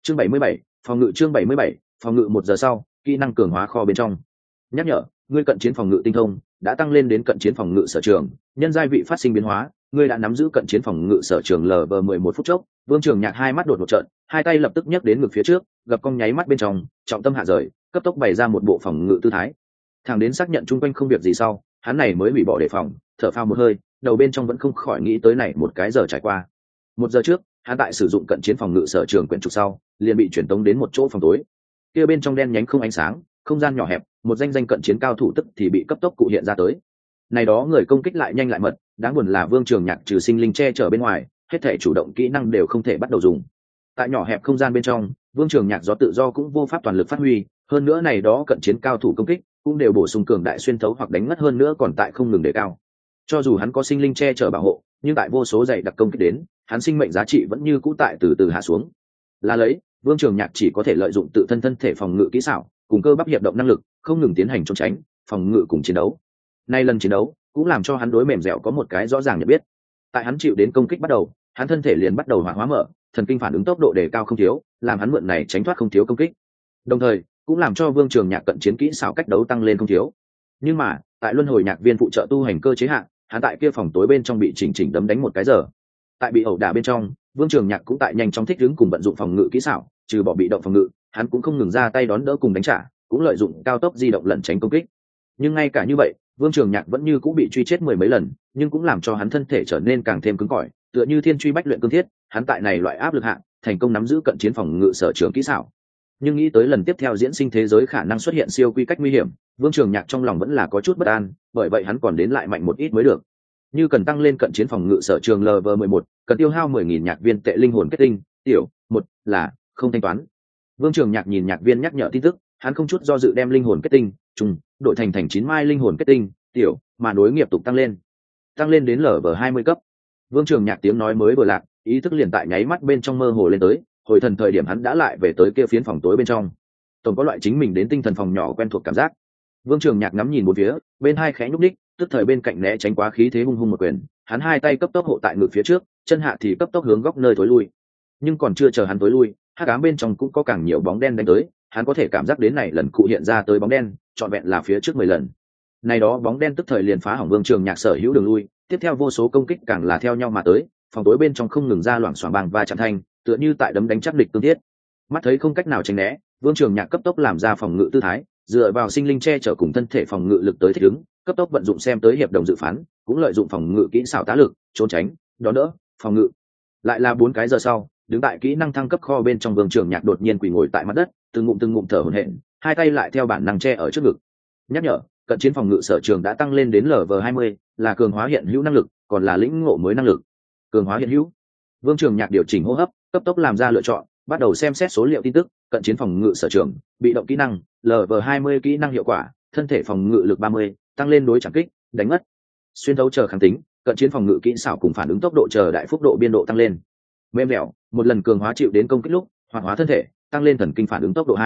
chương 77, phòng ngự. chương 77, phòng ngự. 1 giờ sau, kỹ năng cường hóa kho bên trong. Nhắc nhở, ngươi cận chiến phòng ngự tinh thông đã tăng lên đến cận chiến phòng ngự sở trường, nhân giai vị phát sinh biến hóa, ngươi đã nắm giữ cận chiến phòng ngự sở trường lv 11 phút chốc. Vương Trường Nhạc hai mắt đột một trận, hai tay lập tức nhấc đến ngực phía trước, gập cong nháy mắt bên trong, trọng tâm hạ rời, cấp tốc bày ra một bộ phòng ngự tư thái. Thẳng đến xác nhận chung quanh không việc gì sau, hắn này mới hủy bỏ đề phòng, thở phào một hơi, đầu bên trong vẫn không khỏi nghĩ tới này một cái giờ trải qua. 1 giờ trước, hắn tại sử dụng cận chiến phòng ngự sở trường quyển trục sau, liền bị chuyển tống đến một chỗ phòng tối. Kia bên trong đen nhánh không ánh sáng, không gian nhỏ hẹp, một danh cận chiến cao thủ tức thì bị cấp tốc cụ hiện ra tới. Này đó người công kích lại nhanh lại mật, đáng buồn là Vương Trường Nhạc trừ sinh linh che chở bên ngoài, hết thể chủ động kỹ năng đều không thể bắt đầu dùng. Tại nhỏ hẹp không gian bên trong, Vương Trường Nhạc do tự do cũng vô pháp toàn lực phát huy, hơn nữa này đó cận chiến cao thủ công kích cũng đều bổ sung cường đại xuyên thấu hoặc đánh ngất, hơn nữa còn tại không ngừng đề cao. Cho dù hắn có sinh linh che chở bảo hộ, nhưng tại vô số dày đặc công kích đến, hắn sinh mệnh giá trị vẫn như cũ tại từ từ hạ xuống. Là lấy, Vương Trường Nhạc chỉ có thể lợi dụng tự thân thể phòng ngự kỹ xảo, cùng cơ bắp hiệp động năng lực, không ngừng tiến hành trốn tránh, phòng ngự cùng chiến đấu. Nay lần chiến đấu cũng làm cho hắn đối mềm dẻo có một cái rõ ràng nhận biết. Tại hắn chịu đến công kích bắt đầu, hắn thân thể liền bắt đầu hoạt hóa mở, thần kinh phản ứng tốc độ đề cao không thiếu, làm hắn mượn này tránh thoát không thiếu công kích. Đồng thời, cũng làm cho Vương Trường Nhạc cận chiến kỹ xảo cách đấu tăng lên không thiếu. Nhưng mà, tại luân hồi nhạc viên phụ trợ tu hành cơ chế hạn, hắn tại kia phòng tối bên trong bị chỉnh đấm đánh một cái giờ. Tại bị ẩu đả bên trong, Vương Trường Nhạc cũng tại nhanh chóng thích ứng cùng vận dụng phòng ngự kỹ xảo, trừ bỏ bị động phòng ngự, hắn cũng không ngừng ra tay đón đỡ cùng đánh trả, cũng lợi dụng cao tốc di động lẩn tránh công kích. Nhưng ngay cả như vậy, Vương Trường Nhạc vẫn như cũng bị truy chết 10 mấy lần, nhưng cũng làm cho hắn thân thể trở nên càng thêm cứng cỏi, tựa như thiên truy bách luyện cương thiết. Hắn tại này loại áp lực hạ, thành công nắm giữ cận chiến phòng ngự sở trường kỹ xảo. Nhưng nghĩ tới lần tiếp theo diễn sinh thế giới khả năng xuất hiện siêu quy cách nguy hiểm, Vương Trường Nhạc trong lòng vẫn là có chút bất an, bởi vậy hắn còn đến lại mạnh một ít mới được. Như cần tăng lên cận chiến phòng ngự sở trường lv 11, cần tiêu hao 10.000 nhạc viên tệ linh hồn kết tinh, tiểu một là không thanh toán. Vương Trường Nhạc nhìn nhạc viên nhắc nhở tin tức, hắn không chút do dự đem linh hồn kết tinh trùng đổi thành 9 mai linh hồn kết tinh tiểu, mà nối nghiệp tục tăng lên đến lv 20 cấp. Vương Trường Nhạc tiếng nói mới vừa lạc, ý thức liền tại nháy mắt bên trong mơ hồ lên tới, hồi thần thời điểm hắn đã lại về tới kia phiến phòng tối bên trong. Tổng có loại chính mình đến tinh thần phòng nhỏ quen thuộc cảm giác. Vương Trường Nhạc ngắm nhìn một phía, bên hai khẽ nhúc nhích, tức thời bên cạnh né tránh quá khí thế hung hung một quyền, hắn hai tay cấp tốc hộ tại ngực phía trước, chân hạ thì cấp tốc hướng góc nơi tối lui. Nhưng còn chưa chờ hắn tối lui, hắc ám bên trong cũng có càng nhiều bóng đen đánh tới, hắn có thể cảm giác đến này lần cụ hiện ra tới bóng đen, trọn vẹn là phía trước 10 lần. Này đó bóng đen tức thời liền phá hỏng Vương Trường Nhạc sở hữu đường lui, tiếp theo vô số công kích càng là theo nhau mà tới, phòng tối bên trong không ngừng ra loảng xoảng bàng và chạm thanh, tựa như tại đấm đánh chắc địch tương thiết. Mắt thấy không cách nào tránh né, Vương Trường Nhạc cấp tốc làm ra phòng ngự tư thái, dựa vào sinh linh che chở cùng thân thể phòng ngự lực tới thích ứng, cấp tốc vận dụng xem tới hiệp đồng dự phán, cũng lợi dụng phòng ngự kỹ xảo tá lực, trốn tránh, đón đỡ, phòng ngự. Lại là 4 cái giờ sau, đứng tại kỹ năng thăng cấp kho bên trong, Vương Trường Nhạc đột nhiên quỳ ngồi tại mặt đất, từng ngụm thở hổn hển, hai tay lại theo bản năng che ở trước ngực. Nhắc nhở, cận chiến phòng ngự sở trường đã tăng lên đến lv 20, là cường hóa hiện hữu năng lực, còn là lĩnh ngộ mới năng lực. Cường hóa hiện hữu. Vương Trường Nhạc điều chỉnh hô hấp, cấp tốc làm ra lựa chọn, bắt đầu xem xét số liệu tin tức. Cận chiến phòng ngự sở trường, bị động kỹ năng, lv 20 kỹ năng hiệu quả, thân thể phòng ngự lực 30, tăng lên đối chạm kích, đánh ngất, xuyên thấu chờ kháng tính, cận chiến phòng ngự kỹ xảo cùng phản ứng tốc độ chờ đại phúc độ biên độ tăng lên. Mềm dẻo, một lần cường hóa chịu đến công kích lúc, hoạt hóa thân thể, tăng lên thần kinh phản ứng tốc độ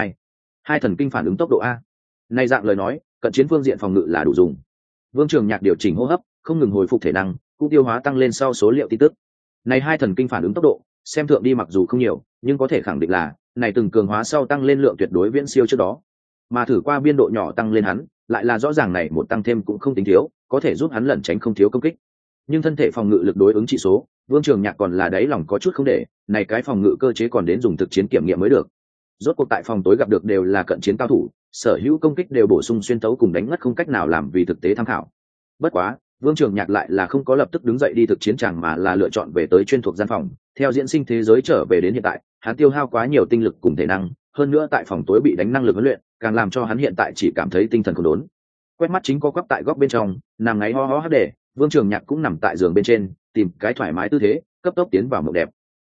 2 thần kinh phản ứng tốc độ A. Này dạng lời nói, cận chiến phương diện phòng ngự là đủ dùng. Vương Trường Nhạc điều chỉnh hô hấp, không ngừng hồi phục thể năng, cũng tiêu hóa tăng lên sau số liệu tin tức. Này 2 thần kinh phản ứng tốc độ, xem thượng đi mặc dù không nhiều, nhưng có thể khẳng định là này từng cường hóa sau tăng lên lượng tuyệt đối viễn siêu trước đó. Mà thử qua biên độ nhỏ tăng lên hắn, lại là rõ ràng này một tăng thêm cũng không tính thiếu, có thể giúp hắn lẩn tránh không thiếu công kích. Nhưng thân thể phòng ngự lực đối ứng trị số, Vương Trường Nhạc còn là đáy lòng có chút không để, này cái phòng ngự cơ chế còn đến dùng thực chiến kiểm nghiệm mới được. Rốt cuộc tại phòng tối gặp được đều là cận chiến cao thủ, sở hữu công kích đều bổ sung xuyên tấu cùng đánh ngất, không cách nào làm vì thực tế tham khảo. Bất quá, Vương Trường Nhạc lại là không có lập tức đứng dậy đi thực chiến tràng, mà là lựa chọn về tới chuyên thuộc gian phòng. Theo diễn sinh thế giới trở về đến hiện tại, hắn tiêu hao quá nhiều tinh lực cùng thể năng, hơn nữa tại phòng tối bị đánh năng lực huấn luyện, càng làm cho hắn hiện tại chỉ cảm thấy tinh thần khốn đốn. Quét mắt chính có quắp tại góc bên trong, nằm ngáy ho ho hắt để, Vương Trường Nhạc cũng nằm tại giường bên trên, tìm cái thoải mái tư thế, cấp tốc tiến vào mộng đẹp.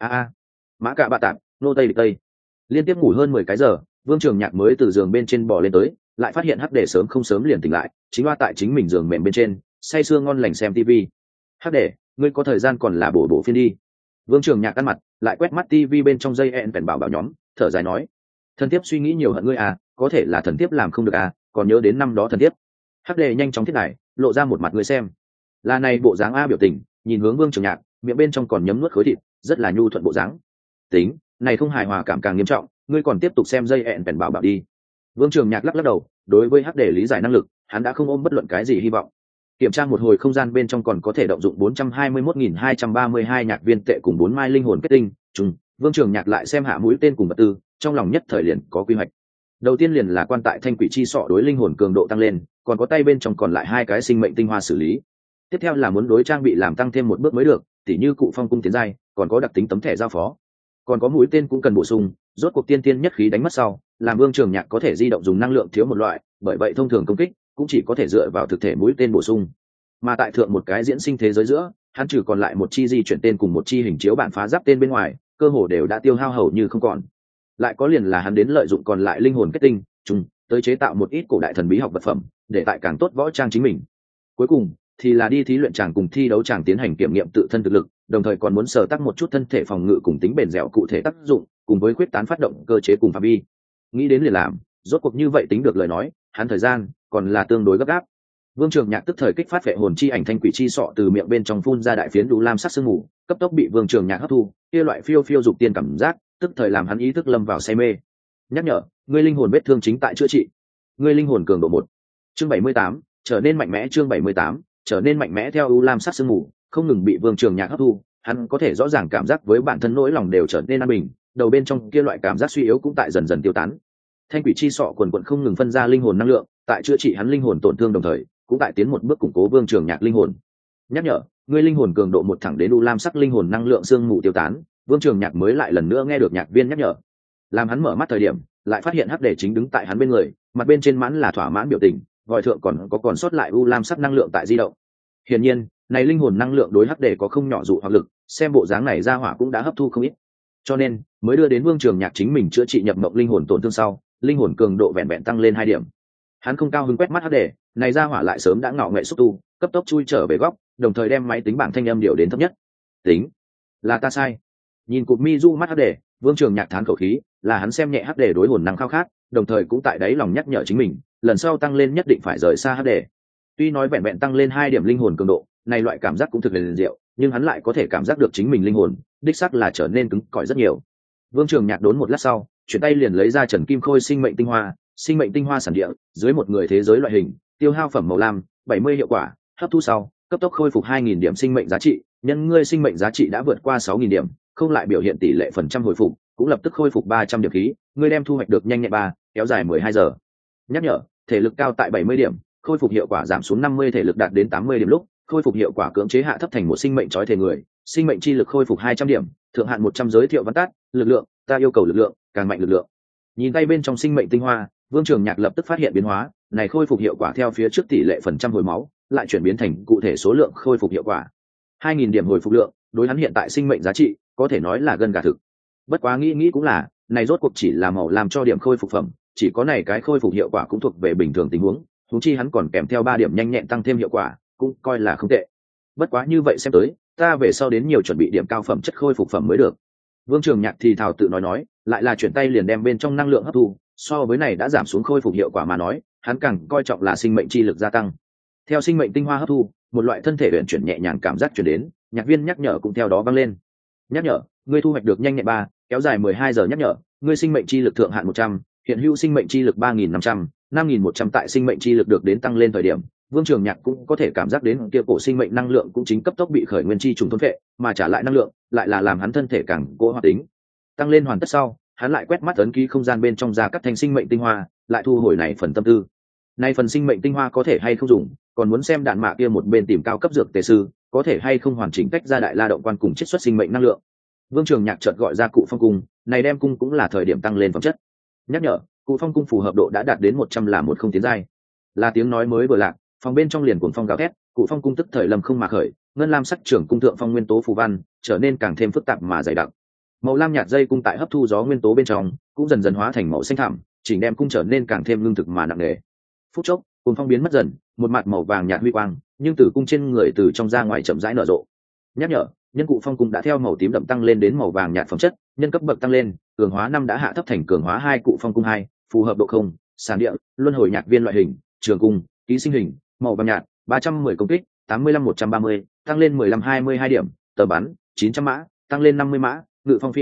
Mã cạ bạ tạp, nô tây địch tây. Liên tiếp ngủ hơn 10 cái giờ, Vương Trường Nhạc mới từ giường bên trên bò lên tới, lại phát hiện hắc để sớm không sớm liền tỉnh lại, chính loa tại chính mình giường mềm bên trên, say sưa ngon lành xem tivi. Hắc để, ngươi có thời gian còn là bổ phiên đi. Vương Trường Nhạc ăn mặt, lại quét mắt tivi bên trong dây ẹn vẹn bảo nhóm, thở dài nói: thần thiếp suy nghĩ nhiều hận ngươi à, có thể là thần thiếp làm không được à, còn nhớ đến năm đó thần thiếp. Hắc để nhanh chóng thiết lại, lộ ra một mặt ngươi xem. Là này bộ dáng a biểu tình, nhìn hướng Vương Trường Nhạc, miệng bên trong còn nhấm nuốt khối thịt, rất là nhu thuận bộ dáng. Tính, này không hài hòa cảm càng nghiêm trọng, ngươi còn tiếp tục xem dây ẹn bèn bảo đi. Vương Trường Nhạc lắc lắc đầu, đối với hắc để lý giải năng lực, hắn đã không ôm bất luận cái gì hy vọng. Kiểm tra một hồi không gian bên trong còn có thể động dụng 421.232 nhạc viên tệ cùng 4 mai linh hồn kết tinh, trùng, Vương Trường Nhạc lại xem hạ mũi tên cùng vật tư, trong lòng nhất thời liền có quy hoạch. Đầu tiên liền là quan tại thanh quỷ chi sọ đối linh hồn cường độ tăng lên, còn có tay bên trong còn lại 2 cái sinh mệnh tinh hoa xử lý. Tiếp theo là muốn đối trang bị làm tăng thêm một bước mới được, tỉ như cụ phong cung tiến giai, còn có đặc tính tấm thẻ giao phó. Còn có mũi tên cũng cần bổ sung, rốt cuộc tiên tiên nhất khí đánh mất sau, làm Vương Trường Nhạc có thể di động dùng năng lượng thiếu một loại, bởi vậy thông thường công kích cũng chỉ có thể dựa vào thực thể mũi tên bổ sung. Mà tại thượng một cái diễn sinh thế giới giữa, hắn trừ còn lại một chi di chuyển tên cùng một chi hình chiếu bản phá giáp tên bên ngoài, cơ hồ đều đã tiêu hao hầu như không còn. Lại có liền là hắn đến lợi dụng còn lại linh hồn kết tinh, trùng, tới chế tạo một ít cổ đại thần bí học vật phẩm, để tại càng tốt võ trang chính mình. Cuối cùng thì là đi thí luyện chàng cùng thi đấu chàng tiến hành kiểm nghiệm tự thân thực lực, đồng thời còn muốn sở tác một chút thân thể phòng ngự cùng tính bền dẻo cụ thể tác dụng, cùng với quyết tán phát động cơ chế cùng phạm vi. Nghĩ đến liền làm, rốt cuộc như vậy tính được lời nói, hắn thời gian còn là tương đối gấp gáp. Vương Trường Nhạc tức thời kích phát vệ hồn chi ảnh thanh quỷ chi sọ từ miệng bên trong phun ra đại phiến đủ lam sắc sương mù, cấp tốc bị Vương Trường Nhạc hấp thu, kia loại phiêu phiêu dục tiên cảm giác, tức thời làm hắn ý thức lâm vào say mê. Nhắc nhở, ngươi linh hồn vết thương chính tại chữa trị. Ngươi linh hồn cường độ 1. Chương 78, trở nên mạnh mẽ. Chương 78, trở nên mạnh mẽ. Theo u lam sắc sương mù không ngừng bị Vương Trường Nhạc hấp thu, hắn có thể rõ ràng cảm giác với bản thân nỗi lòng đều trở nên an bình, đầu bên trong kia loại cảm giác suy yếu cũng tại dần dần tiêu tán. Thanh quỷ chi sọ quần quần không ngừng phân ra linh hồn năng lượng, tại chữa trị hắn linh hồn tổn thương đồng thời, cũng tại tiến một bước củng cố Vương Trường Nhạc linh hồn. Nhắc nhở, ngươi linh hồn cường độ 1 thẳng đến u lam sắc linh hồn năng lượng sương mù tiêu tán, Vương Trường Nhạc mới lại lần nữa nghe được nhạc viên nhắc nhở. Làm hắn mở mắt thời điểm, lại phát hiện hắc đề chính đứng tại hắn bên người, mặt bên trên mãn là thỏa mãn biểu tình, gọi thượng còn sót lại u lam sắc năng lượng tại di động. Hiển nhiên, này linh hồn năng lượng đối hắc đề có không nhỏ dụ hoặc lực, xem bộ dáng này ra hỏa cũng đã hấp thu không ít. Cho nên, mới đưa đến Vương Trường Nhạc chính mình chữa trị nhập mộng linh hồn tổn thương sau, linh hồn cường độ vẹn vẹn tăng lên 2 điểm. Hắn không cao hứng quét mắt hắc đề, này ra hỏa lại sớm đã ngạo nghệ xúc tu, cấp tốc chui trở về góc, đồng thời đem máy tính bảng thanh âm điều đến thấp nhất. Tính, là ta sai. Nhìn cụt mi du mắt hắc đề, Vương Trường Nhạc thán khẩu khí, là hắn xem nhẹ hắc đề đối hồn năng khao khát, đồng thời cũng tại đấy lòng nhắc nhở chính mình, lần sau tăng lên nhất định phải rời xa hắc đề. Tuy nói vẹn vẹn tăng lên 2 điểm linh hồn cường độ, này loại cảm giác cũng thực liền diệu, nhưng hắn lại có thể cảm giác được chính mình linh hồn, đích xác là trở nên cứng cỏi rất nhiều. Vương Trường Nhạc đốn một lát sau, chuyển tay liền lấy ra Trần Kim Khôi sinh mệnh tinh hoa sản địa, dưới một người thế giới loại hình, tiêu hao phẩm màu lam, 70 hiệu quả, hấp thu sau, cấp tốc khôi phục 2000 điểm sinh mệnh giá trị, nhân ngươi sinh mệnh giá trị đã vượt qua 6000 điểm, không lại biểu hiện tỷ lệ phần trăm hồi phục, cũng lập tức khôi phục 300 điểm khí, ngươi đem thu hoạch được nhanh nhẹn 3, kéo dài 12 giờ. Nhắc nhở, thể lực cao tại 70 điểm, khôi phục hiệu quả giảm xuống 50, thể lực đạt đến 80 điểm lúc, khôi phục hiệu quả cưỡng chế hạ thấp thành một sinh mệnh trói thể người, sinh mệnh chi lực khôi phục 200 điểm, thượng hạn 100 giới thiệu văn tát, lực lượng, ta yêu cầu lực lượng, càng mạnh lực lượng. Nhìn tay bên trong sinh mệnh tinh hoa, Vương Trường Nhạc lập tức phát hiện biến hóa, này khôi phục hiệu quả theo phía trước tỷ lệ phần trăm hồi máu, lại chuyển biến thành cụ thể số lượng khôi phục hiệu quả. 2000 điểm hồi phục lượng, đối hắn hiện tại sinh mệnh giá trị, có thể nói là gần cả thực. Bất quá nghĩ cũng là, này rốt cuộc chỉ là màu làm cho điểm khôi phục phẩm, chỉ có này cái khôi phục hiệu quả cũng thuộc về bình thường tình huống, huống chi hắn còn kèm theo 3 điểm nhanh nhẹn tăng thêm hiệu quả, cũng coi là không tệ. Bất quá như vậy xem tới, ta về sau đến nhiều chuẩn bị điểm cao phẩm chất khôi phục phẩm mới được. Vương Trường Nhạc thì thào tự nói, lại là chuyển tay liền đem bên trong năng lượng hấp thu, so với này đã giảm xuống khôi phục hiệu quả mà nói, hắn càng coi trọng là sinh mệnh chi lực gia tăng. Theo sinh mệnh tinh hoa hấp thu, một loại thân thể luyện chuyển nhẹ nhàng cảm giác truyền đến, nhạc viên nhắc nhở cũng theo đó vang lên. Nhắc nhở, ngươi thu hoạch được nhanh nhẹn 3, kéo dài 12 giờ. Nhắc nhở, ngươi sinh mệnh chi lực thượng hạn 100, hiện hữu sinh mệnh chi lực 3500, 5100 tại sinh mệnh chi lực được đến tăng lên thời điểm, Vương Trường Nhạc cũng có thể cảm giác đến kia cổ sinh mệnh năng lượng cũng chính cấp tốc bị khởi nguyên chi trùng thôn phệ, mà trả lại năng lượng, lại là làm hắn thân thể càng cố hoạt tính. Tăng lên hoàn tất sau, hắn lại quét mắt ấn ký không gian bên trong ra cắt thành sinh mệnh tinh hoa, lại thu hồi này phần tâm tư. Nay phần sinh mệnh tinh hoa có thể hay không dùng, còn muốn xem đạn mạ kia một bên tìm cao cấp dược tề sư, có thể hay không hoàn chỉnh tách ra đại la động quan cùng chiết xuất sinh mệnh năng lượng. Vương Trường Nhạc chợt gọi ra cụ phong cung, này đem cung cũng là thời điểm tăng lên phẩm chất. Nhắc nhở, cụ phong cung phù hợp độ đã đạt đến 100 là 10 tiến giai. Là tiếng nói mới vừa lạc, phòng bên trong liền cuồng phong gào thét, cụ phong cung tức thời lầm không mà khởi, ngân lam sắc trưởng cung thượng phong nguyên tố phù văn trở nên càng thêm phức tạp mà dày đặc. Màu lam nhạt dây cung tại hấp thu gió nguyên tố bên trong, cũng dần dần hóa thành màu xanh thẳm, chỉnh đem cung trở nên càng thêm lương thực mà nặng nề. Phút chốc, cuồng phong biến mất dần, một mặt màu vàng nhạt huy quang, nhưng từ cung trên người từ trong ra ngoài chậm rãi nở rộ. Nhắc nhở, nhân cụ phong cung đã theo màu tím đậm tăng lên đến màu vàng nhạt phẩm chất, nhân cấp bậc tăng lên, cường hóa 5 đã hạ thấp thành cường hóa 2 cụ phong cung 2, phù hợp độ không, sàn địa, luân hồi nhạc viên loại hình, trường cung, ký sinh hình, màu vàng nhạt, 310 công kích, 85-130, tăng lên 15-22 điểm, tờ bắn, 900 mã, tăng lên 50 mã, ngự phong phi hành,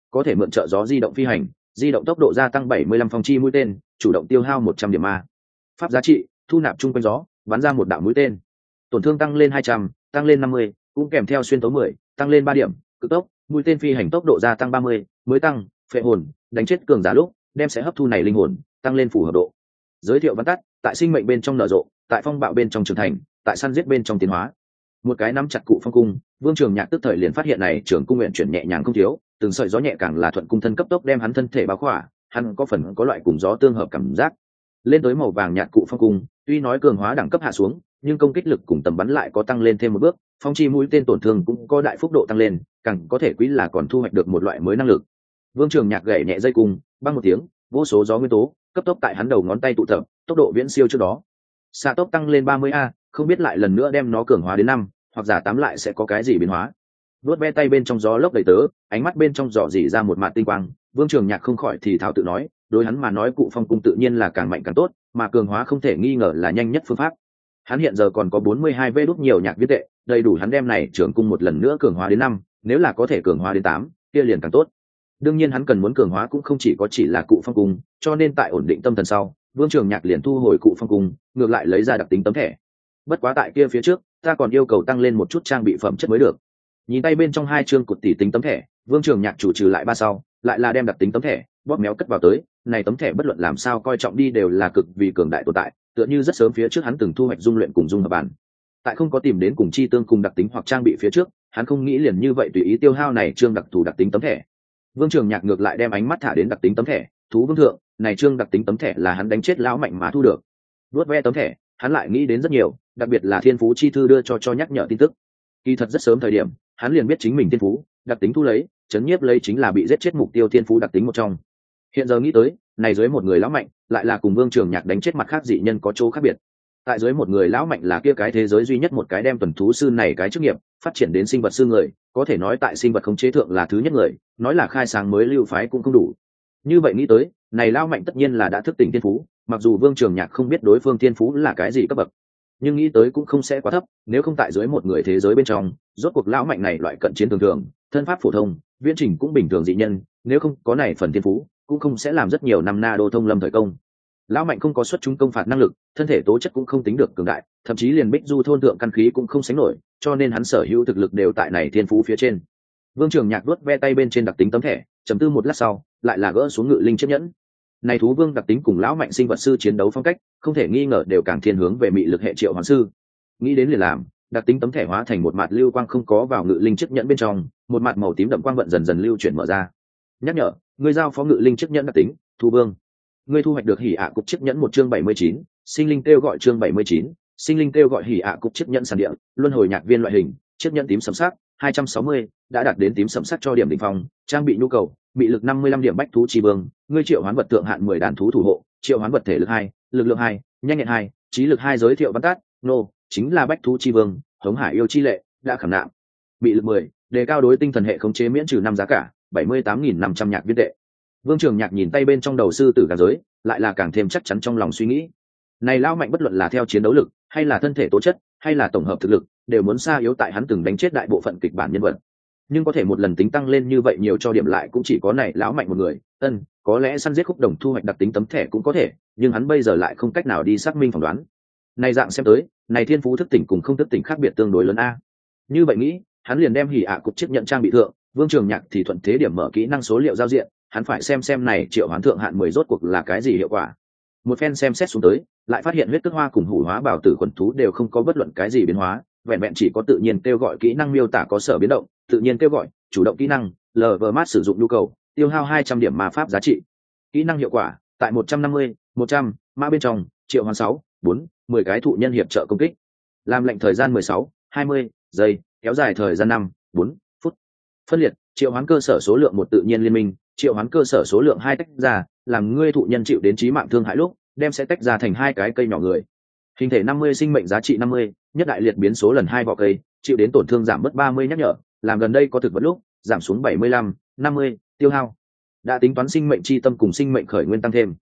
có thể mượn trợ gió di động phi hành, di động tốc độ gia tăng 75 phong chi mũi tên, chủ động tiêu hao 100 điểm ma pháp giá trị, thu nạp chung quanh gió, bắn ra một đạo mũi tên, tổn thương tăng lên 200, tăng lên 50, cũng kèm theo xuyên tấu 10, tăng lên 3 điểm, cực tốc, mũi tên phi hành tốc độ gia tăng 30, mới tăng, phệ hồn, đánh chết cường giả lúc, đem sẽ hấp thu này linh hồn, tăng lên phù hợp độ. Giới thiệu văn tắt, tại sinh mệnh bên trong nở rộ, tại phong bạo bên trong trưởng thành, tại săn giết bên trong tiến hóa. Một cái nắm chặt cụ phong cung, Vương Trường Nhạc tức thời liền phát hiện này trưởng cung nguyện chuyển nhẹ nhàng không thiếu, từng sợi gió nhẹ càng là thuận cung thân cấp tốc đem hắn thân thể bao khỏa, hắn có phần có loại cùng gió tương hợp cảm giác. Lên tới màu vàng nhạt cụ phong cung, tuy nói cường hóa đẳng cấp hạ xuống, nhưng công kích lực cùng tầm bắn lại có tăng lên thêm một bước, phong chi mũi tên tổn thương cũng có đại phúc độ tăng lên, càng có thể quý là còn thu hoạch được một loại mới năng lực. Vương Trường Nhạc gảy nhẹ dây cung, băng một tiếng, vô số gió nguyên tố cấp tốc tại hắn đầu ngón tay tụ tập, tốc độ viễn siêu trước đó. Xạ tốc tăng lên 30 a, không biết lại lần nữa đem nó cường hóa đến 5, hoặc giả 8 lại sẽ có cái gì biến hóa. Vuốt ve tay bên trong gió lốc đầy tớ, ánh mắt bên trong dò dỉ ra một mạt tinh quang, Vương Trường Nhạc không khỏi thì thào tự nói, đối hắn mà nói cụ phong cung tự nhiên là càng mạnh càng tốt, mà cường hóa không thể nghi ngờ là nhanh nhất phương pháp. Hắn hiện giờ còn có 42 vê đút nhiều nhạc viết tệ, đầy đủ hắn đem này trường cung một lần nữa cường hóa đến 5, nếu là có thể cường hóa đến 8, kia liền càng tốt. Đương nhiên hắn cần muốn cường hóa cũng không chỉ là cụ phong cung, cho nên tại ổn định tâm thần sau, Vương Trường Nhạc liền thu hồi cụ phong cung, ngược lại lấy ra đặc tính tấm thẻ. Bất quá tại kia phía trước, ta còn yêu cầu tăng lên một chút trang bị phẩm chất mới được. Nhìn tay bên trong hai chương cột tỷ tính tấm thẻ, Vương Trường Nhạc chủ trừ lại ba sau, lại là đem đặc tính tấm thẻ bóp méo cất vào tới. Này tấm thẻ bất luận làm sao coi trọng đi đều là cực vì cường đại tồn tại, tựa như rất sớm phía trước hắn từng thu hoạch dung luyện cùng dung hợp bản. Tại không có tìm đến cùng chi tương cùng đặc tính hoặc trang bị phía trước, hắn không nghĩ liền như vậy tùy ý tiêu hao này chương đặc thù đặc tính tấm thẻ. Vương Trường Nhạc ngược lại đem ánh mắt thả đến đặc tính tấm thẻ, thú vương thượng, này chương đặc tính tấm thẻ là hắn đánh chết lão mạnh mà thu được. Vuốt ve tấm thẻ, hắn lại nghĩ đến rất nhiều, đặc biệt là thiên phú chi thư đưa cho nhắc nhở tin tức. Kỳ thật rất sớm thời điểm, hắn liền biết chính mình thiên phú, đặc tính thu lấy, chấn nhiếp lấy chính là bị giết chết mục tiêu thiên phú đặc tính một trong. Hiện giờ nghĩ tới, này dưới một người lão mạnh, lại là cùng Vương Trường Nhạc đánh chết mặt khác dị nhân có chỗ khác biệt. Tại dưới một người lão mạnh là kia cái thế giới duy nhất một cái đem tuần thú sư này cái chức nghiệp phát triển đến sinh vật sư người, có thể nói tại sinh vật khống chế thượng là thứ nhất người, nói là khai sáng mới lưu phái cũng không đủ. Như vậy nghĩ tới, này lão mạnh tất nhiên là đã thức tỉnh thiên phú, mặc dù Vương Trường Nhạc không biết đối phương thiên phú là cái gì cấp bậc, nhưng nghĩ tới cũng không sẽ quá thấp, nếu không tại dưới một người thế giới bên trong, rốt cuộc lão mạnh này loại cận chiến thường thường, thân pháp phổ thông, viễn trình cũng bình thường dị nhân, nếu không có này phần thiên phú, cũng không sẽ làm rất nhiều năm na đô thông lâm thời công. Lão mạnh không có xuất chúng công phạt năng lực, thân thể tố chất cũng không tính được cường đại, thậm chí liền bích du thôn thượng căn khí cũng không sánh nổi, cho nên hắn sở hữu thực lực đều tại này thiên phú phía trên. Vương Trường Nhạc đuốt ve tay bên trên đặc tính tấm thẻ, trầm tư một lát sau, lại là gỡ xuống ngự linh chiếc nhẫn. Này thú vương đặc tính cùng lão mạnh sinh vật sư chiến đấu phong cách, không thể nghi ngờ đều càng thiên hướng về mị lực hệ triệu hoán sư. Nghĩ đến liền làm, đặc tính tấm thẻ hóa thành một mạt lưu quang không có vào ngự linh chiếc nhẫn bên trong, một mạt màu tím đậm quang vận dần dần lưu chuyển mở ra. Nhắc nhở, người giao phó ngự linh chiếc nhẫn đặc tính, thú vương. Ngươi thu hoạch được hỉ ạ cục chiếc nhẫn một chương 79, sinh linh kêu gọi chương 79, sinh linh kêu gọi hỉ ạ cục chiếc nhẫn sản địa, luân hồi nhạc viên loại hình, chiếc nhẫn tím sẫm sắc, 260, đã đạt đến tím sẫm sắc cho điểm đỉnh phong, trang bị nhu cầu, bị lực 55 điểm bách thú chi vương, ngươi triệu hoán vật tượng hạn 10 đàn thú thủ hộ, triệu hoán vật thể lực 2, lực lượng 2, nhanh nhẹn 2, trí lực 2 giới thiệu văn tát, nô, chính là bách thú chi vương, hống hải yêu chi lệ, đã khảm nạm. Bị lực 10, đề cao đối tinh thần hệ khống chế miễn trừ 5 giá cả, 78.500 nhạc viên tệ. Vương Trường Nhạc nhìn tay bên trong đầu sư tử gà giới, lại là càng thêm chắc chắn trong lòng suy nghĩ. Này lão mạnh bất luận là theo chiến đấu lực, hay là thân thể tố chất, hay là tổng hợp thực lực, đều muốn xa yếu tại hắn từng đánh chết đại bộ phận kịch bản nhân vật. Nhưng có thể một lần tính tăng lên như vậy nhiều cho điểm lại cũng chỉ có này lão mạnh một người. Có lẽ săn giết khúc đồng thu hoạch đặc tính tấm thẻ cũng có thể, nhưng hắn bây giờ lại không cách nào đi xác minh phỏng đoán. Này dạng xem tới, này thiên phú thức tỉnh cùng không thức tỉnh khác biệt tương đối lớn a. Như vậy nghĩ, hắn liền đem hỉ ạ cục chiếc nhận trang bị thượng, Vương Trường Nhạc thì thuận thế điểm mở kỹ năng số liệu giao diện, hắn phải xem này triệu hoán thượng hạn 10 rốt cuộc là cái gì hiệu quả. Một phen xem xét xuống tới, lại phát hiện huyết tức hoa cùng hủ hóa bảo tử quần thú đều không có bất luận cái gì biến hóa, vẹn vẹn chỉ có tự nhiên kêu gọi kỹ năng miêu tả có sở biến động, tự nhiên kêu gọi, chủ động kỹ năng, lv mát sử dụng nhu cầu, tiêu hao 200 điểm ma pháp giá trị. Kỹ năng hiệu quả, tại 150, 100, mã bên trong, triệu hoán 6, 4, 10 cái thụ nhân hiệp trợ công kích. Làm lệnh thời gian 16, 20 giây, kéo dài thời gian 5, 4 phút. Phân liệt, triệu hoán cơ sở số lượng 1 tự nhiên liên minh, triệu hoán cơ sở số lượng 2 tách ra, làm ngươi thụ nhân chịu đến chí mạng thương hại lúc, đem sẽ tách ra thành 2 cái cây nhỏ người. Hình thể 50 sinh mệnh giá trị 50, nhất đại liệt biến số lần 2 vỏ cây, chịu đến tổn thương giảm mất 30 nhắc nhở, làm gần đây có thực vật lúc, giảm xuống 75, 50, tiêu hao. Đã tính toán sinh mệnh chi tâm cùng sinh mệnh khởi nguyên tăng thêm.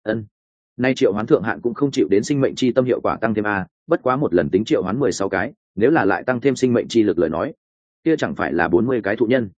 Nay triệu hoán thượng hạn cũng không chịu đến sinh mệnh chi tâm hiệu quả tăng thêm a, bất quá một lần tính triệu hoán 16 cái, nếu là lại tăng thêm sinh mệnh chi lực lời nói, kia chẳng phải là 40 cái thụ nhân.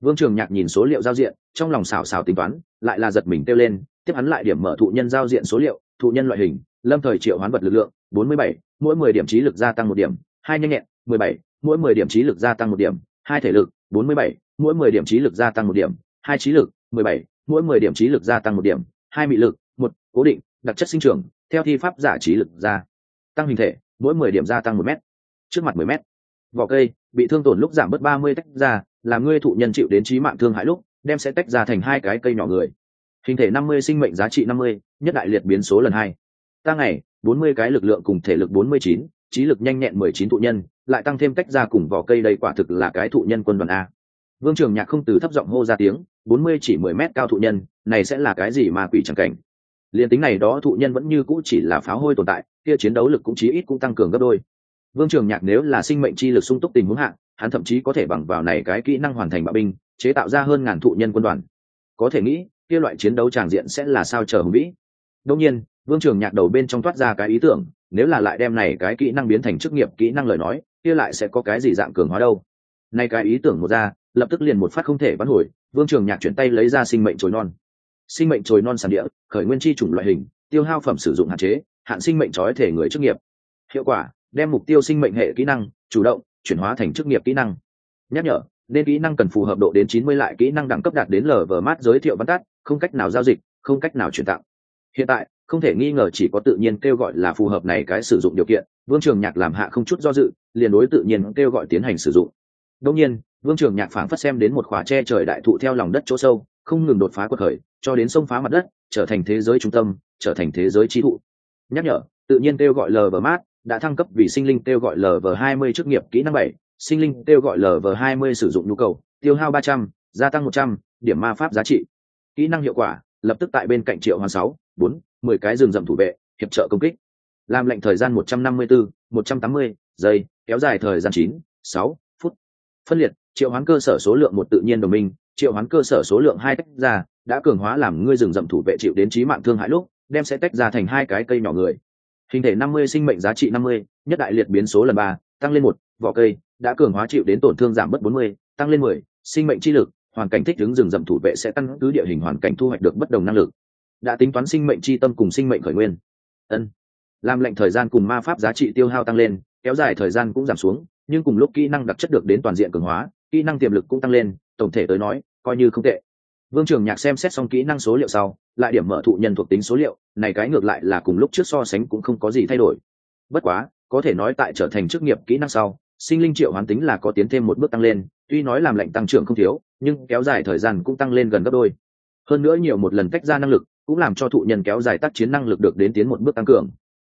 Vương Trường Nhạc nhìn số liệu giao diện, trong lòng xào xào tính toán, lại là giật mình kêu lên, tiếp hắn lại điểm mở thụ nhân giao diện số liệu, thụ nhân loại hình, lâm thời triệu hoán vật lực lượng, 47, mỗi 10 điểm trí lực gia tăng 1 điểm, 2 nhanh nhẹn, 17, mỗi 10 điểm trí lực gia tăng 1 điểm, 2 thể lực, 47, mỗi 10 điểm trí lực gia tăng 1 điểm, 2 trí lực, 17, mỗi 10 điểm trí lực gia tăng 1 điểm, 2 mị lực, 1, cố định, đặc chất sinh trưởng, theo thi pháp giả trí lực gia tăng hình thể, mỗi 10 điểm gia tăng 1 mét. Trước mặt 10 mét. Vỏ cây, bị thương tổn lúc giảm bớt 30 tách ra, làm ngươi thụ nhân chịu đến chí mạng thương hại lúc, đem sẽ tách ra thành 2 cái cây nhỏ người. Hình thể 50, sinh mệnh giá trị 50, nhất đại liệt biến số lần 2. Ta ngày, 40 cái lực lượng cùng thể lực 49, trí lực nhanh nhẹn 19 thụ nhân, lại tăng thêm tách ra cùng vỏ cây, đây quả thực là cái thụ nhân quân đoàn a. Vương Trường Nhạc không từ thấp giọng hô ra tiếng, 40 chỉ 10 mét cao thụ nhân, này sẽ là cái gì mà quỷ chẳng cảnh. Liên tính này đó thụ nhân vẫn như cũ chỉ là pháo hôi tồn tại, kia chiến đấu lực cũng chí ít cũng tăng cường gấp đôi. Vương Trường Nhạc nếu là sinh mệnh chi lực sung túc tình huống hạ, hắn thậm chí có thể bằng vào này cái kỹ năng hoàn thành bạo binh, chế tạo ra hơn ngàn thụ nhân quân đoàn. Có thể nghĩ, kia loại chiến đấu tràng diện sẽ là sao trời hùng vĩ. Đương nhiên, Vương Trường Nhạc đầu bên trong toát ra cái ý tưởng, nếu là lại đem này cái kỹ năng biến thành chức nghiệp kỹ năng lời nói, kia lại sẽ có cái gì dạng cường hóa đâu. Này cái ý tưởng một ra, lập tức liền một phát không thể vãn hồi, Vương Trường Nhạc chuyển tay lấy ra sinh mệnh chồi non. Sinh mệnh chồi non sản địa, khởi nguyên chi chủng loại hình, tiêu hao phẩm sử dụng hạn chế, hạn sinh mệnh trói thể người chức nghiệp. Hiệu quả, đem mục tiêu sinh mệnh hệ kỹ năng chủ động chuyển hóa thành chức nghiệp kỹ năng. Nhắc nhở, nên kỹ năng cần phù hợp độ đến 90 lại kỹ năng đẳng cấp đạt đến lv mát giới thiệu văn tắt, không cách nào giao dịch, không cách nào chuyển tặng. Hiện tại không thể nghi ngờ chỉ có tự nhiên kêu gọi là phù hợp này cái sử dụng điều kiện. Vương Trường Nhạc làm hạ không chút do dự, liền đối tự nhiên kêu gọi tiến hành sử dụng. Đương nhiên, Vương Trường Nhạc phảng phất xem đến một khóa che trời đại thụ theo lòng đất chỗ sâu, không ngừng đột phá quật khởi, cho đến sông phá mặt đất, trở thành thế giới trung tâm, trở thành thế giới chi thụ. Nhắc nhở, tự nhiên kêu gọi lv mát đã thăng cấp vì sinh linh kêu gọi lv 20 chức nghiệp kỹ năng 7, sinh linh kêu gọi lv 20 sử dụng nhu cầu, tiêu hao 300, gia tăng 100 điểm ma pháp giá trị. Kỹ năng hiệu quả, lập tức tại bên cạnh triệu hoán 6, 4, 10 cái rừng rậm thủ vệ, hiệp trợ công kích. Làm lệnh thời gian 154, 180 giây, kéo dài thời gian 9, 6 phút. Phân liệt, triệu hoán cơ sở số lượng 1 tự nhiên đồng minh, triệu hoán cơ sở số lượng 2 tách ra, đã cường hóa làm ngươi rừng rậm thủ vệ chịu đến chí mạng thương hại lúc, đem sẽ tách ra thành 2 cái cây nhỏ người. Hình thể 50, sinh mệnh giá trị 50, nhất đại liệt biến số lần 3, tăng lên 1, vỏ cây, đã cường hóa chịu đến tổn thương giảm bớt 40, tăng lên 10, sinh mệnh chi lực, hoàn cảnh thích ứng rừng rậm thủ vệ sẽ căn cứ địa hình hoàn cảnh thu hoạch được bất đồng năng lực. Đã tính toán sinh mệnh chi tâm cùng sinh mệnh khởi nguyên. Ân. Làm lệnh thời gian cùng ma pháp giá trị tiêu hao tăng lên, kéo dài thời gian cũng giảm xuống, nhưng cùng lúc kỹ năng đặc chất được đến toàn diện cường hóa, kỹ năng tiềm lực cũng tăng lên, tổng thể tới nói, coi như không tệ. Vương Trường Nhạc xem xét xong kỹ năng số liệu sau, lại điểm mở thụ nhân thuộc tính số liệu, này cái ngược lại là cùng lúc trước so sánh cũng không có gì thay đổi. Bất quá, có thể nói tại trở thành chức nghiệp kỹ năng sau, sinh linh triệu hoán tính là có tiến thêm một bước tăng lên, tuy nói làm lệnh tăng trưởng không thiếu, nhưng kéo dài thời gian cũng tăng lên gần gấp đôi. Hơn nữa nhiều một lần tách ra năng lực, cũng làm cho thụ nhân kéo dài tác chiến năng lực được đến tiến một bước tăng cường.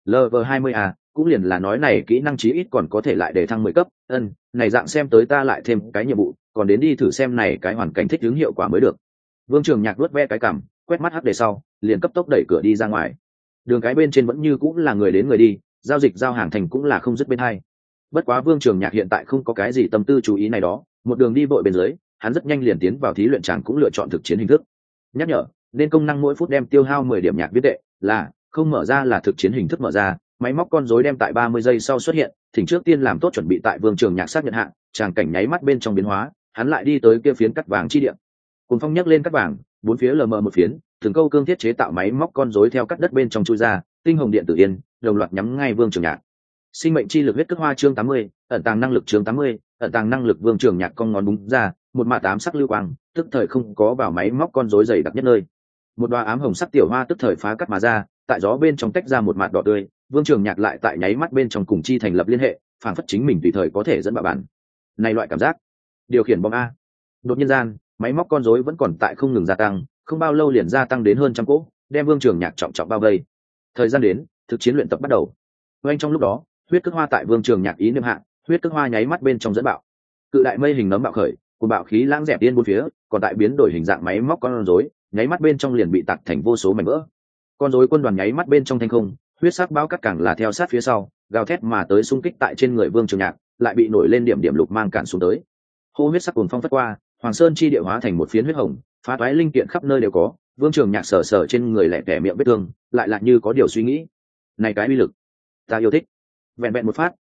Lv20A, cũng liền là nói này kỹ năng chí ít còn có thể lại để thăng 10 cấp, này dạng xem tới ta lại thêm cái nhiệm vụ, còn đến đi thử xem này cái hoàn cảnh thích ứng hiệu quả mới được. Vương Trường Nhạc vuốt ve cái cằm, quét mắt hắc đề sau, liền cấp tốc đẩy cửa đi ra ngoài. Đường cái bên trên vẫn như cũng là người đến người đi, giao dịch giao hàng thành cũng là không dứt bên hai. Bất quá Vương Trường Nhạc hiện tại không có cái gì tâm tư chú ý này đó, một đường đi vội bên dưới, hắn rất nhanh liền tiến vào thí luyện tràng cũng lựa chọn thực chiến hình thức. Nhắc nhở, nên công năng mỗi phút đem tiêu hao 10 điểm nhạc viết tệ, là không mở ra là thực chiến hình thức mở ra, máy móc con rối đem tại 30 giây sau xuất hiện, thỉnh trước tiên làm tốt chuẩn bị tại Vương Trường Nhạc xác nhận hạng, tràng cảnh nháy mắt bên trong biến hóa, hắn lại đi tới kia phiến cắt vàng chi địa. Cùng phong nhấc lên cắt vàng, bốn phía lờ mờ một phiến, từng câu cương thiết chế tạo máy móc con rối theo cắt đất bên trong chui ra, tinh hồng điện tử yên, đồng loạt nhắm ngay Vương Trường Nhạc. Sinh mệnh chi lực huyết cước hoa chương 80, ẩn tàng năng lực chương 80, ẩn tàng năng lực Vương Trường Nhạc cong ngón búng ra, một mạ tám sắc lưu quang, tức thời không có vào máy móc con rối dày đặc nhất nơi. Một đóa ám hồng sắc tiểu hoa tức thời phá cắt mà ra, tại gió bên trong tách ra một mạt đỏ tươi, Vương Trường Nhạc lại tại nháy mắt bên trong cùng chi thành lập liên hệ, phản phất chính mình tùy thời có thể dẫn bạo bản. Này loại cảm giác, điều khiển bom a. Đột nhiên gian, máy móc con rối vẫn còn tại không ngừng gia tăng, không bao lâu liền gia tăng đến hơn trăm cỗ, đem Vương Trường Nhạc trọng trọng bao vây. Thời gian đến, thực chiến luyện tập bắt đầu. Ngay trong lúc đó, huyết cước hoa tại Vương Trường Nhạc ý niệm hạ, huyết cước hoa nháy mắt bên trong dẫn bạo. Cự đại mây hình nấm bạo khởi, cùng bạo khí lãng dẹp tiên bốn phía, còn tại biến đổi hình dạng máy móc con rối, nháy mắt bên trong liền bị tạc thành vô số mảnh vỡ. Con rối quân đoàn nháy mắt bên trong thanh không, huyết sắc bão cắt càng là theo sát phía sau, gào thét mà tới xung kích tại trên người Vương Trường Nhạc, lại bị nổi lên điểm điểm lục mang cản xuống tới. Hô huyết sắc cuồng phong phất qua, Hoàng Sơn chi địa hóa thành một phiến huyết hồng, phá toái linh kiện khắp nơi đều có. Vương Trường Nhạc sờ sờ trên người lẻ tẻ miệng vết thương, lại như có điều suy nghĩ. Này cái uy lực, ta yêu thích. Vẹn vẹn một phát,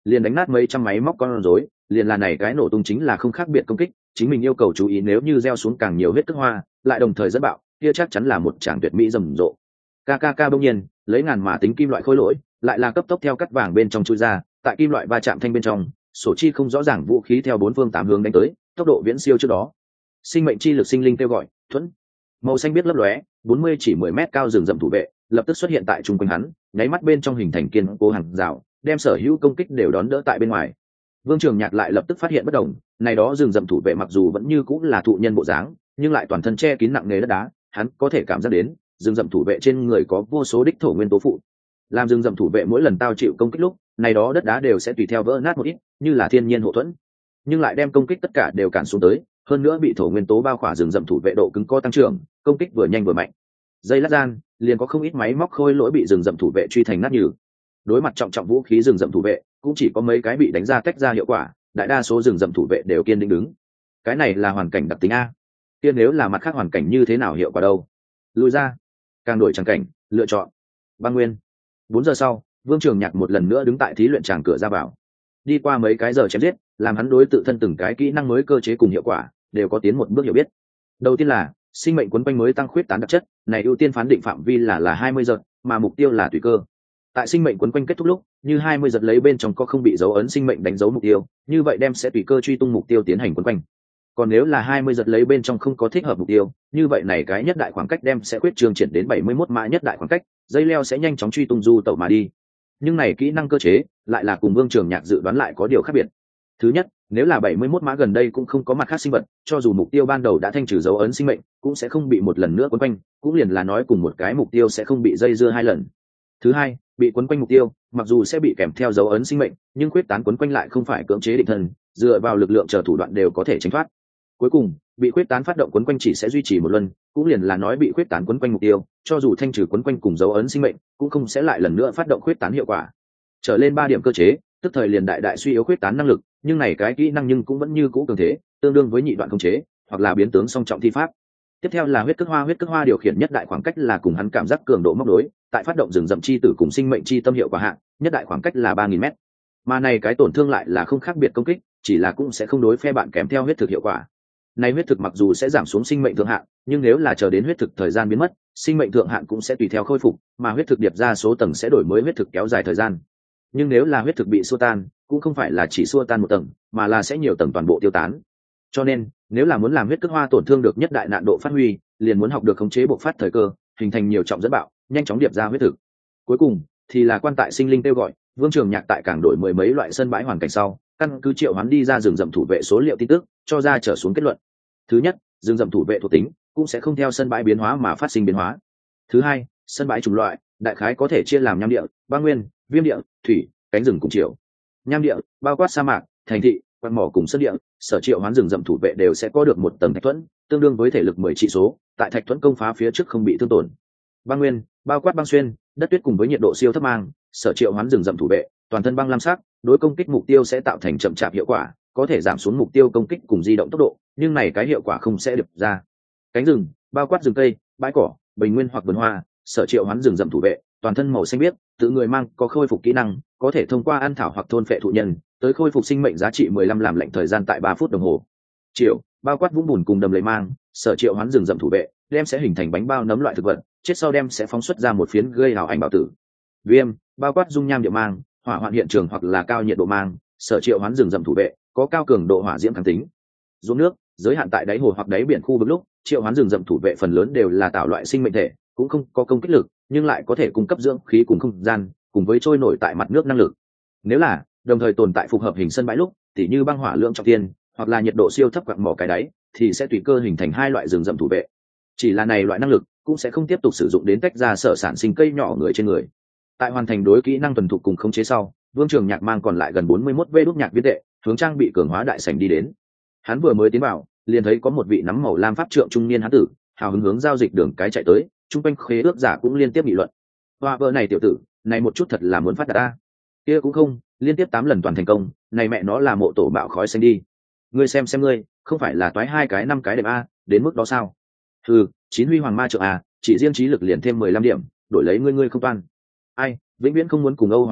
liền đánh nát mấy trăm máy móc con rối, liền là này cái nổ tung chính là không khác biệt công kích, chính mình yêu cầu chú ý nếu như gieo xuống càng nhiều huyết tức hoa, lại đồng thời dẫn bạo, kia chắc chắn là một tràng tuyệt mỹ rầm rộ. KKK bỗng nhiên, lấy ngàn mà tính kim loại khối lỗi, lại là cấp tốc theo cắt vàng bên trong chui ra, tại kim loại va chạm thanh bên trong, sổ chi không rõ ràng vũ khí theo bốn phương tám hướng đánh tới, tốc độ viễn siêu trước đó. Sinh mệnh chi lực sinh linh kêu gọi, thuẫn. Màu xanh biết lấp lóe, 40 chỉ 10 mét cao rừng rậm thủ vệ, lập tức xuất hiện tại trung quanh hắn, nháy mắt bên trong hình thành kiên cố hàng rào, đem sở hữu công kích đều đón đỡ tại bên ngoài. Vương Trường Nhạc lại lập tức phát hiện bất đồng, này đó rừng rậm thủ vệ mặc dù vẫn như cũng là thụ nhân bộ dáng, nhưng lại toàn thân che kín nặng nề đất đá, hắn có thể cảm giác đến, rừng rậm thủ vệ trên người có vô số đích thổ nguyên tố phụ. Làm rừng rậm thủ vệ mỗi lần tao chịu công kích lúc, này đó đất đá đều sẽ tùy theo vỡ nát một ít, như là thiên nhiên hộ thuẫn, nhưng lại đem công kích tất cả đều cản xuống tới, hơn nữa bị thổ nguyên tố bao khỏa rừng rậm thủ vệ độ cứng co tăng trưởng, công kích vừa nhanh vừa mạnh. Giây lát gian, liền có không ít máy móc khôi lỗi bị rừng rậm thủ vệ truy thành nát nhừ. Đối mặt trọng trọng vũ khí rừng rậm thủ vệ, cũng chỉ có mấy cái bị đánh ra tách ra hiệu quả, đại đa số rừng rậm thủ vệ đều kiên định đứng. Cái này là hoàn cảnh đặc tính a. Kia nếu là mặt khác hoàn cảnh như thế nào hiệu quả đâu? Lùi ra, càng đổi tràng cảnh, lựa chọn. Băng Nguyên. 4 giờ sau, Vương Trường Nhạc một lần nữa đứng tại thí luyện tràng cửa ra vào. Đi qua mấy cái giờ chém giết, làm hắn đối tự thân từng cái kỹ năng mới cơ chế cùng hiệu quả đều có tiến một bước hiểu biết. Đầu tiên là sinh mệnh quấn quanh mới tăng khuyết tán đặc chất, này ưu tiên phán định phạm vi là 20 giật, mà mục tiêu là tùy cơ. Tại sinh mệnh quấn quanh kết thúc lúc, như 20 giật lấy bên trong có không bị dấu ấn sinh mệnh đánh dấu mục tiêu, như vậy đem sẽ tùy cơ truy tung mục tiêu tiến hành quấn quanh. Còn nếu là 20 giật lấy bên trong không có thích hợp mục tiêu, như vậy này cái nhất đại khoảng cách đem sẽ khuyết trường triển đến 71 mã nhất đại khoảng cách, dây leo sẽ nhanh chóng truy tung du tẩu mà đi. Nhưng này kỹ năng cơ chế lại là cùng Vương Trường Nhạc dự đoán lại có điều khác biệt. Thứ nhất, nếu là 71 mã gần đây cũng không có mặt khác sinh vật, cho dù mục tiêu ban đầu đã thanh trừ dấu ấn sinh mệnh, cũng sẽ không bị một lần nữa quấn quanh, cũng liền là nói cùng một cái mục tiêu sẽ không bị dây dưa hai lần. Thứ hai, bị quấn quanh mục tiêu, mặc dù sẽ bị kèm theo dấu ấn sinh mệnh, nhưng khuyết tán quấn quanh lại không phải cưỡng chế định thân, dựa vào lực lượng chờ thủ đoạn đều có thể tránh thoát. Cuối cùng, bị khuyết tán phát động quấn quanh chỉ sẽ duy trì một lần, cũng liền là nói bị khuyết tán quấn quanh mục tiêu, cho dù thanh trừ quấn quanh cùng dấu ấn sinh mệnh, cũng không sẽ lại lần nữa phát động khuyết tán hiệu quả. Trở lên 3 điểm cơ chế, tức thời liền đại suy yếu khuyết tán năng lực, nhưng này cái kỹ năng nhưng cũng vẫn như cũ cường thế, tương đương với nhị đoạn khống chế, hoặc là biến tướng song trọng thi pháp. Tiếp theo là huyết cước hoa điều khiển nhất đại khoảng cách là cùng hắn cảm giác cường độ móc đối, tại phát động rừng rậm chi tử cùng sinh mệnh chi tâm hiệu quả hạng, nhất đại khoảng cách là 3000m. Mà này cái tổn thương lại là không khác biệt công kích, chỉ là cũng sẽ không đối phe bạn kèm theo huyết thực hiệu quả. Này huyết thực mặc dù sẽ giảm xuống sinh mệnh thượng hạn, nhưng nếu là chờ đến huyết thực thời gian biến mất, sinh mệnh thượng hạn cũng sẽ tùy theo khôi phục, mà huyết thực điệp ra số tầng sẽ đổi mới huyết thực kéo dài thời gian. Nhưng nếu là huyết thực bị xua tan, cũng không phải là chỉ xua tan một tầng, mà là sẽ nhiều tầng toàn bộ tiêu tán. Cho nên, nếu là muốn làm huyết cước hoa tổn thương được nhất đại nạn độ phát huy, liền muốn học được khống chế bộc phát thời cơ, hình thành nhiều trọng dẫn bạo, nhanh chóng điệp ra huyết thực. Cuối cùng, thì là quan tại sinh linh kêu gọi, Vương Trường Nhạc tại cảng đổi mười mấy loại sân bãi hoàn cảnh sau, căn cứ triệu hoán đi ra rừng rậm thủ vệ số liệu tin tức, cho ra trở xuống kết luận. Thứ nhất, rừng rậm thủ vệ thuộc tính cũng sẽ không theo sân bãi biến hóa mà phát sinh biến hóa. Thứ hai, sân bãi chủng loại đại khái có thể chia làm nham địa, băng nguyên, viêm địa, thủy, cánh rừng cùng triệu. Nham địa bao quát sa mạc, thành thị, quan mỏ cùng sơn địa, sở triệu hoán rừng rậm thủ vệ đều sẽ có được một tầng thạch thuẫn, tương đương với thể lực 10 trị số, tại thạch thuẫn công phá phía trước không bị thương tổn. Băng nguyên bao quát băng xuyên, đất tuyết cùng với nhiệt độ siêu thấp mang, sở triệu hoán rừng rậm thủ vệ, toàn thân băng lam sắc, đối công kích mục tiêu sẽ tạo thành chậm chạp hiệu quả, có thể giảm xuống mục tiêu công kích cùng di động tốc độ, nhưng này cái hiệu quả không sẽ được ra. Cánh rừng bao quát rừng cây, bãi cỏ, bình nguyên hoặc vườn hoa, sở triệu hoán rừng rậm thủ vệ, toàn thân màu xanh biếc, tự người mang có khôi phục kỹ năng, có thể thông qua ăn thảo hoặc thôn phệ thụ nhân, tới khôi phục sinh mệnh giá trị 15 làm lệnh thời gian tại 3 phút đồng hồ. Triệu bao quát vũng bùn cùng đầm lầy mang, sở triệu hoán rừng rậm thủ vệ, đem sẽ hình thành bánh bao nấm loại thực vật, chết sau đem sẽ phóng xuất ra một phiến gây hào ảnh bảo tử. Viêm bao quát dung nham địa mang, hỏa hoạn hiện trường hoặc là cao nhiệt độ mang, sở triệu hoán rừng rậm thủ vệ, có cao cường độ hỏa diễm kháng tính. Ruộng nước giới hạn tại đáy hồ hoặc đáy biển khu vực lúc, triệu hoán rừng rậm thủ vệ phần lớn đều là tạo loại sinh mệnh thể, cũng không có công kích lực, nhưng lại có thể cung cấp dưỡng khí cùng không gian, cùng với trôi nổi tại mặt nước năng lực. Nếu là đồng thời tồn tại phục hợp hình sân bãi lúc, tỉ như băng hỏa lượng trọng thiên, hoặc là nhiệt độ siêu thấp quặng mỏ cái đáy, thì sẽ tùy cơ hình thành 2 loại rừng rậm thủ vệ. Chỉ là này loại năng lực cũng sẽ không tiếp tục sử dụng đến tách ra sở sản sinh cây nhỏ người trên người. Tại hoàn thành đối kỹ năng tuần thục cùng khống chế sau, Vương Trường Nhạc mang còn lại gần 41 vê đúc nhạc viên tệ, hướng trang bị cường hóa đại sảnh đi đến. Hắn vừa mới tiến vào, liền thấy có một vị nắm màu lam pháp trượng trung niên hán tử, hào hứng hướng giao dịch đường cái chạy tới, trung quanh khế ước giả cũng liên tiếp nghị luận. Hoa vợ này tiểu tử, này một chút thật là muốn phát đạt a. Kia cũng không, liên tiếp 8 lần toàn thành công, này mẹ nó là mộ tổ bạo khói xanh đi. Ngươi xem ngươi, không phải là toái 2 cái 5 cái đệm a, đến mức đó sao? Hừ, 9 huy hoàng ma trượng a, chỉ riêng trí lực liền thêm 15 điểm, đổi lấy ngươi không toan. Ai, vĩnh viễn không muốn cùng Âu Hoàng so,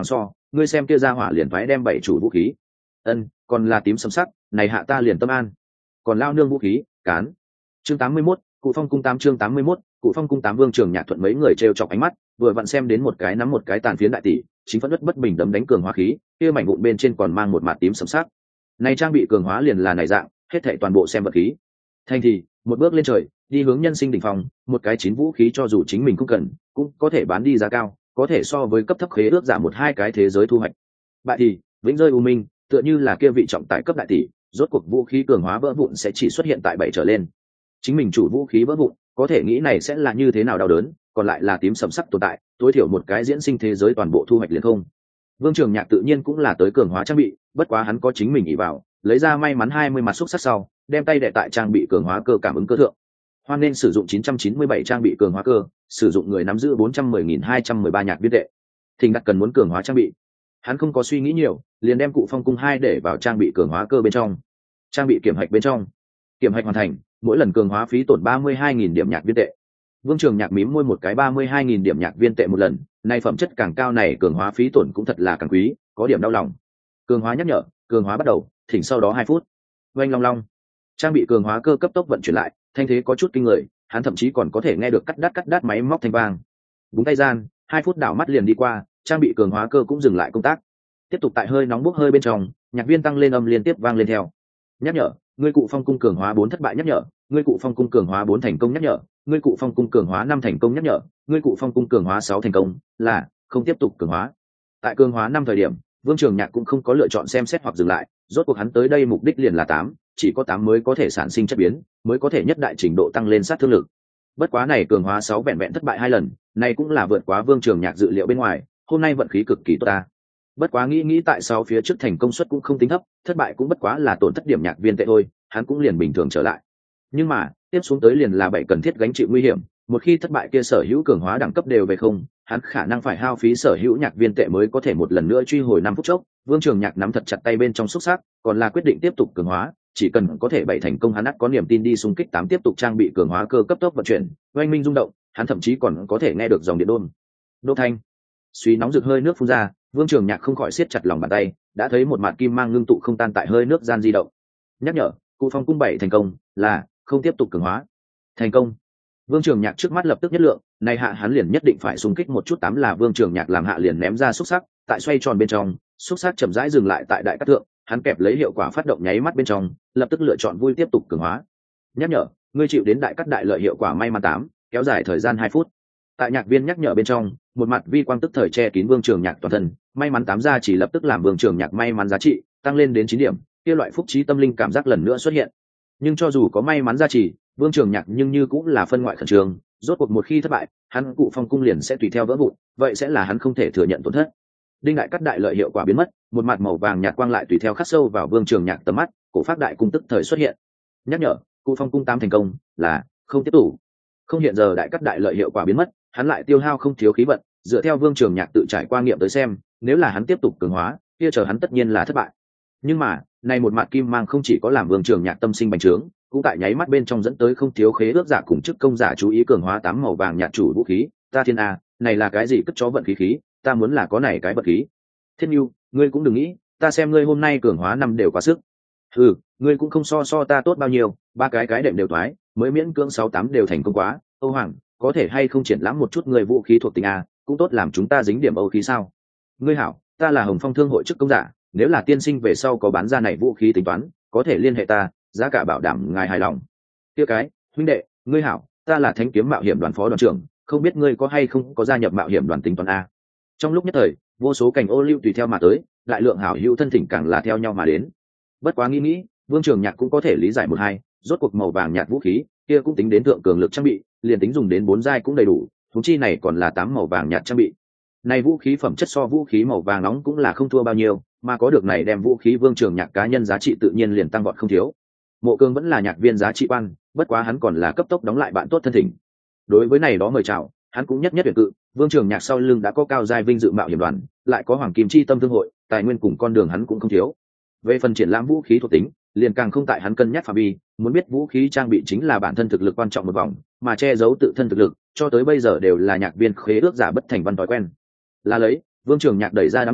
ngươi xem kia ra hỏa liền phái đem 7 chủ vũ khí. Ân, còn là tím sẫm sắc, này hạ ta liền tâm an. Còn lao nương vũ khí, cán. Chương 81, Cụ Phong cung 8 chương 81, Cụ Phong cung 8 Vương Trường Nhạc Thuận mấy người trêu chọc ánh mắt, vừa vặn xem đến một cái nắm một cái tàn phiến đại tỷ, chính phẫn nộ bất bình đấm đánh cường hóa khí, kia mảnh vụn bên trên còn mang một mạt tím sẫm sắc. Này trang bị cường hóa liền là này dạng, hết thảy toàn bộ xem vật khí. Thành thì, một bước lên trời, đi hướng nhân sinh đỉnh phong, một cái 9 vũ khí cho dù chính mình không cần, cũng có thể bán đi giá cao, có thể so với cấp thấp khế ước giảm một hai cái thế giới thu hoạch. Bại thì, vĩnh rơi u minh, tựa như là kia vị trọng tài cấp đại tỷ, rốt cuộc vũ khí cường hóa vỡ vụn sẽ chỉ xuất hiện tại 7 trở lên. Chính mình chủ vũ khí vỡ vụn, có thể nghĩ này sẽ là như thế nào đau đớn, còn lại là tím sẫm sắc tồn tại, tối thiểu một cái diễn sinh thế giới toàn bộ thu hoạch liền không. Vương Trường Nhạc tự nhiên cũng là tới cường hóa trang bị, bất quá hắn có chính mình ỷ vào, lấy ra may mắn 20 mặt xúc sắc sau, đem tay đệ tại trang bị cường hóa cơ cảm ứng cơ thượng. Hoan nên sử dụng 997 trang bị cường hóa cơ, sử dụng người nắm giữ 410.213 nhạc viên tệ. Thình đặt cần muốn cường hóa trang bị. Hắn không có suy nghĩ nhiều, liền đem Cụ Phong cung 2 để vào trang bị cường hóa cơ bên trong. Trang bị kiểm hạch bên trong. Kiểm hạch hoàn thành, mỗi lần cường hóa phí tổn 32.000 điểm nhạc viên tệ. Vương Trường Nhạc mím môi một cái 32.000 điểm nhạc viên tệ một lần, nay phẩm chất càng cao này cường hóa phí tổn cũng thật là càng quý, có điểm đau lòng. Cường hóa nhắc nhở, cường hóa bắt đầu, thỉnh sau đó 2 phút. Oanh long long. Trang bị cường hóa cơ cấp tốc vận chuyển lại, thanh thế có chút kinh người, hắn thậm chí còn có thể nghe được cắt đát máy móc thanh vang. Búng tay gian, 2 phút đảo mắt liền đi qua, trang bị cường hóa cơ cũng dừng lại công tác. Tiếp tục tại hơi nóng bốc hơi bên trong, nhạc viên tăng lên âm liên tiếp vang lên theo. Nhắc nhở, ngươi Cụ Phong cung cường hóa 4 thất bại nhắc nhở, ngươi Cụ Phong cung cường hóa 4 thành công nhắc nhở, ngươi Cụ Phong cung cường hóa 5 thành công nhắc nhở, ngươi Cụ Phong cung cường hóa 6 thành công, là không tiếp tục cường hóa. Tại cường hóa 5 thời điểm, Vương Trường Nhạc cũng không có lựa chọn xem xét hoặc dừng lại, rốt cuộc hắn tới đây mục đích liền là 8, chỉ có 8 mới có thể sản sinh chất biến, mới có thể nhất đại trình độ tăng lên sát thương lực. Bất quá này cường hóa 6 vẹn vẹn thất bại 2 lần, này cũng là vượt quá Vương Trường Nhạc dự liệu bên ngoài, hôm nay vận khí cực kỳ tốt ta. Bất quá nghĩ tại sau phía trước thành công suất cũng không tính thấp, thất bại cũng bất quá là tổn thất điểm nhạc viên tệ thôi, hắn cũng liền bình thường trở lại. Nhưng mà, tiếp xuống tới liền là 7 cần thiết gánh chịu nguy hiểm, một khi thất bại kia sở hữu cường hóa đẳng cấp đều về không, hắn khả năng phải hao phí sở hữu nhạc viên tệ mới có thể một lần nữa truy hồi 5 phút chốc. Vương Trường Nhạc nắm thật chặt tay bên trong xúc sắc, còn là quyết định tiếp tục cường hóa, chỉ cần có thể 7 thành công hắn ắt có niềm tin đi xung kích 8 tiếp tục trang bị cường hóa cơ cấp tốc vận chuyển, oanh minh rung động, hắn thậm chí còn có thể nghe được dòng điện đô thanh. Suy nóng rực hơi nước phun ra, Vương Trường Nhạc không khỏi siết chặt lòng bàn tay, đã thấy một mạt kim mang ngưng tụ không tan tại hơi nước gian di động. Nhắc nhở, Cụ Phong cung 7 thành công, là không tiếp tục cường hóa. Thành công. Vương Trường Nhạc trước mắt lập tức nhất lượng, này hạ hắn liền nhất định phải xung kích một chút 8 là Vương Trường Nhạc làm hạ liền ném ra xúc sắc, tại xoay tròn bên trong, xúc sắc chậm rãi dừng lại tại đại cát thượng, hắn kẹp lấy hiệu quả phát động nháy mắt bên trong, lập tức lựa chọn vui tiếp tục cường hóa. Nhắc nhở, ngươi chịu đến đại cát đại lợi hiệu quả may mắn 8, kéo dài thời gian 2 phút. Tại nhạc viên nhắc nhở bên trong, một mặt vi quang tức thời che kín Vương Trường Nhạc toàn thân, may mắn 8 ra chỉ lập tức làm Vương Trường Nhạc may mắn giá trị tăng lên đến 9 điểm, kia loại phúc trí tâm linh cảm giác lần nữa xuất hiện. Nhưng cho dù có may mắn giá trị, Vương Trường Nhạc nhưng như cũng là phân ngoại khẩn trương, rốt cuộc một khi thất bại, hắn Cụ Phong cung liền sẽ tùy theo vỡ vụn, vậy sẽ là hắn không thể thừa nhận tổn thất. Đinh đại cắt đại lợi hiệu quả biến mất, một mặt màu vàng nhạt quang lại tùy theo khắc sâu vào Vương Trường Nhạc tầm mắt, cổ pháp đại cung tức thời xuất hiện. Nhắc nhở, Cụ Phong cung 8 thành công, là không tiếp tục. Không hiện giờ đại cắt đại lợi hiệu quả biến mất, hắn lại tiêu hao không thiếu khí vận, dựa theo Vương Trường Nhạc tự trải qua nghiệm tới xem, nếu là hắn tiếp tục cường hóa, kia chờ hắn tất nhiên là thất bại. Nhưng mà, này một mặt kim mang không chỉ có làm Vương Trường Nhạc tâm sinh bành trướng, cũng tại nháy mắt bên trong dẫn tới không thiếu khế ước giả cùng chức công giả chú ý cường hóa 8 màu vàng nhạt chủ vũ khí. Ta thiên a, này là cái gì cất chó vận khí khí, ta muốn là có này cái vật khí. Thiên Nhu, ngươi cũng đừng nghĩ, ta xem ngươi hôm nay cường hóa 5 đều quá sức. Ừ, ngươi cũng không so ta tốt bao nhiêu, 3 cái đệm đều thoái, mới miễn cưỡng 6-8 đều thành công quá. Âu Hoàng, có thể hay không triển lãm một chút người vũ khí thuộc tính a, cũng tốt làm chúng ta dính điểm Âu khí sao? Ngươi hảo, ta là Hồng Phong thương hội chức công giả, nếu là tiên sinh về sau có bán ra này vũ khí tính toán, có thể liên hệ ta, giá cả bảo đảm ngài hài lòng. Kia cái, huynh đệ, ngươi hảo, ta là Thánh kiếm mạo hiểm đoàn phó đoàn trưởng, không biết ngươi có hay không có gia nhập mạo hiểm đoàn tính toán a. Trong lúc nhất thời, vô số cảnh ô lưu tùy theo mà tới, lại lượng hảo hữu thân thỉnh càng là theo nhau mà đến. Bất quá nghĩ, Vương Trường Nhạc cũng có thể lý giải một hai, rốt cuộc màu vàng nhạt vũ khí, kia cũng tính đến thượng cường lực trang bị, liền tính dùng đến 4 giai cũng đầy đủ, huống chi này còn là 8 màu vàng nhạt trang bị. Này vũ khí phẩm chất so vũ khí màu vàng nóng cũng là không thua bao nhiêu, mà có được này đem vũ khí Vương Trường Nhạc cá nhân giá trị tự nhiên liền tăng vọt không thiếu. Mộ Cương vẫn là nhạc viên giá trị quan, bất quá hắn còn là cấp tốc đóng lại bạn tốt thân thỉnh. Đối với này đó mời chào, hắn cũng nhất tuyển cự. Vương Trường Nhạc sau lưng đã có cao giai vinh dự mạo hiểm đoàn, lại có Hoàng Kim Chi Tâm thương hội, tài nguyên cùng con đường hắn cũng không thiếu. Về phần triển lãm vũ khí thuộc tính, liền càng không tại hắn cân nhắc phạm vi, muốn biết vũ khí trang bị chính là bản thân thực lực quan trọng một vòng, mà che giấu tự thân thực lực, cho tới bây giờ đều là nhạc viên khế ước giả bất thành văn thói quen. Là lấy, Vương Trường Nhạc đẩy ra đám người,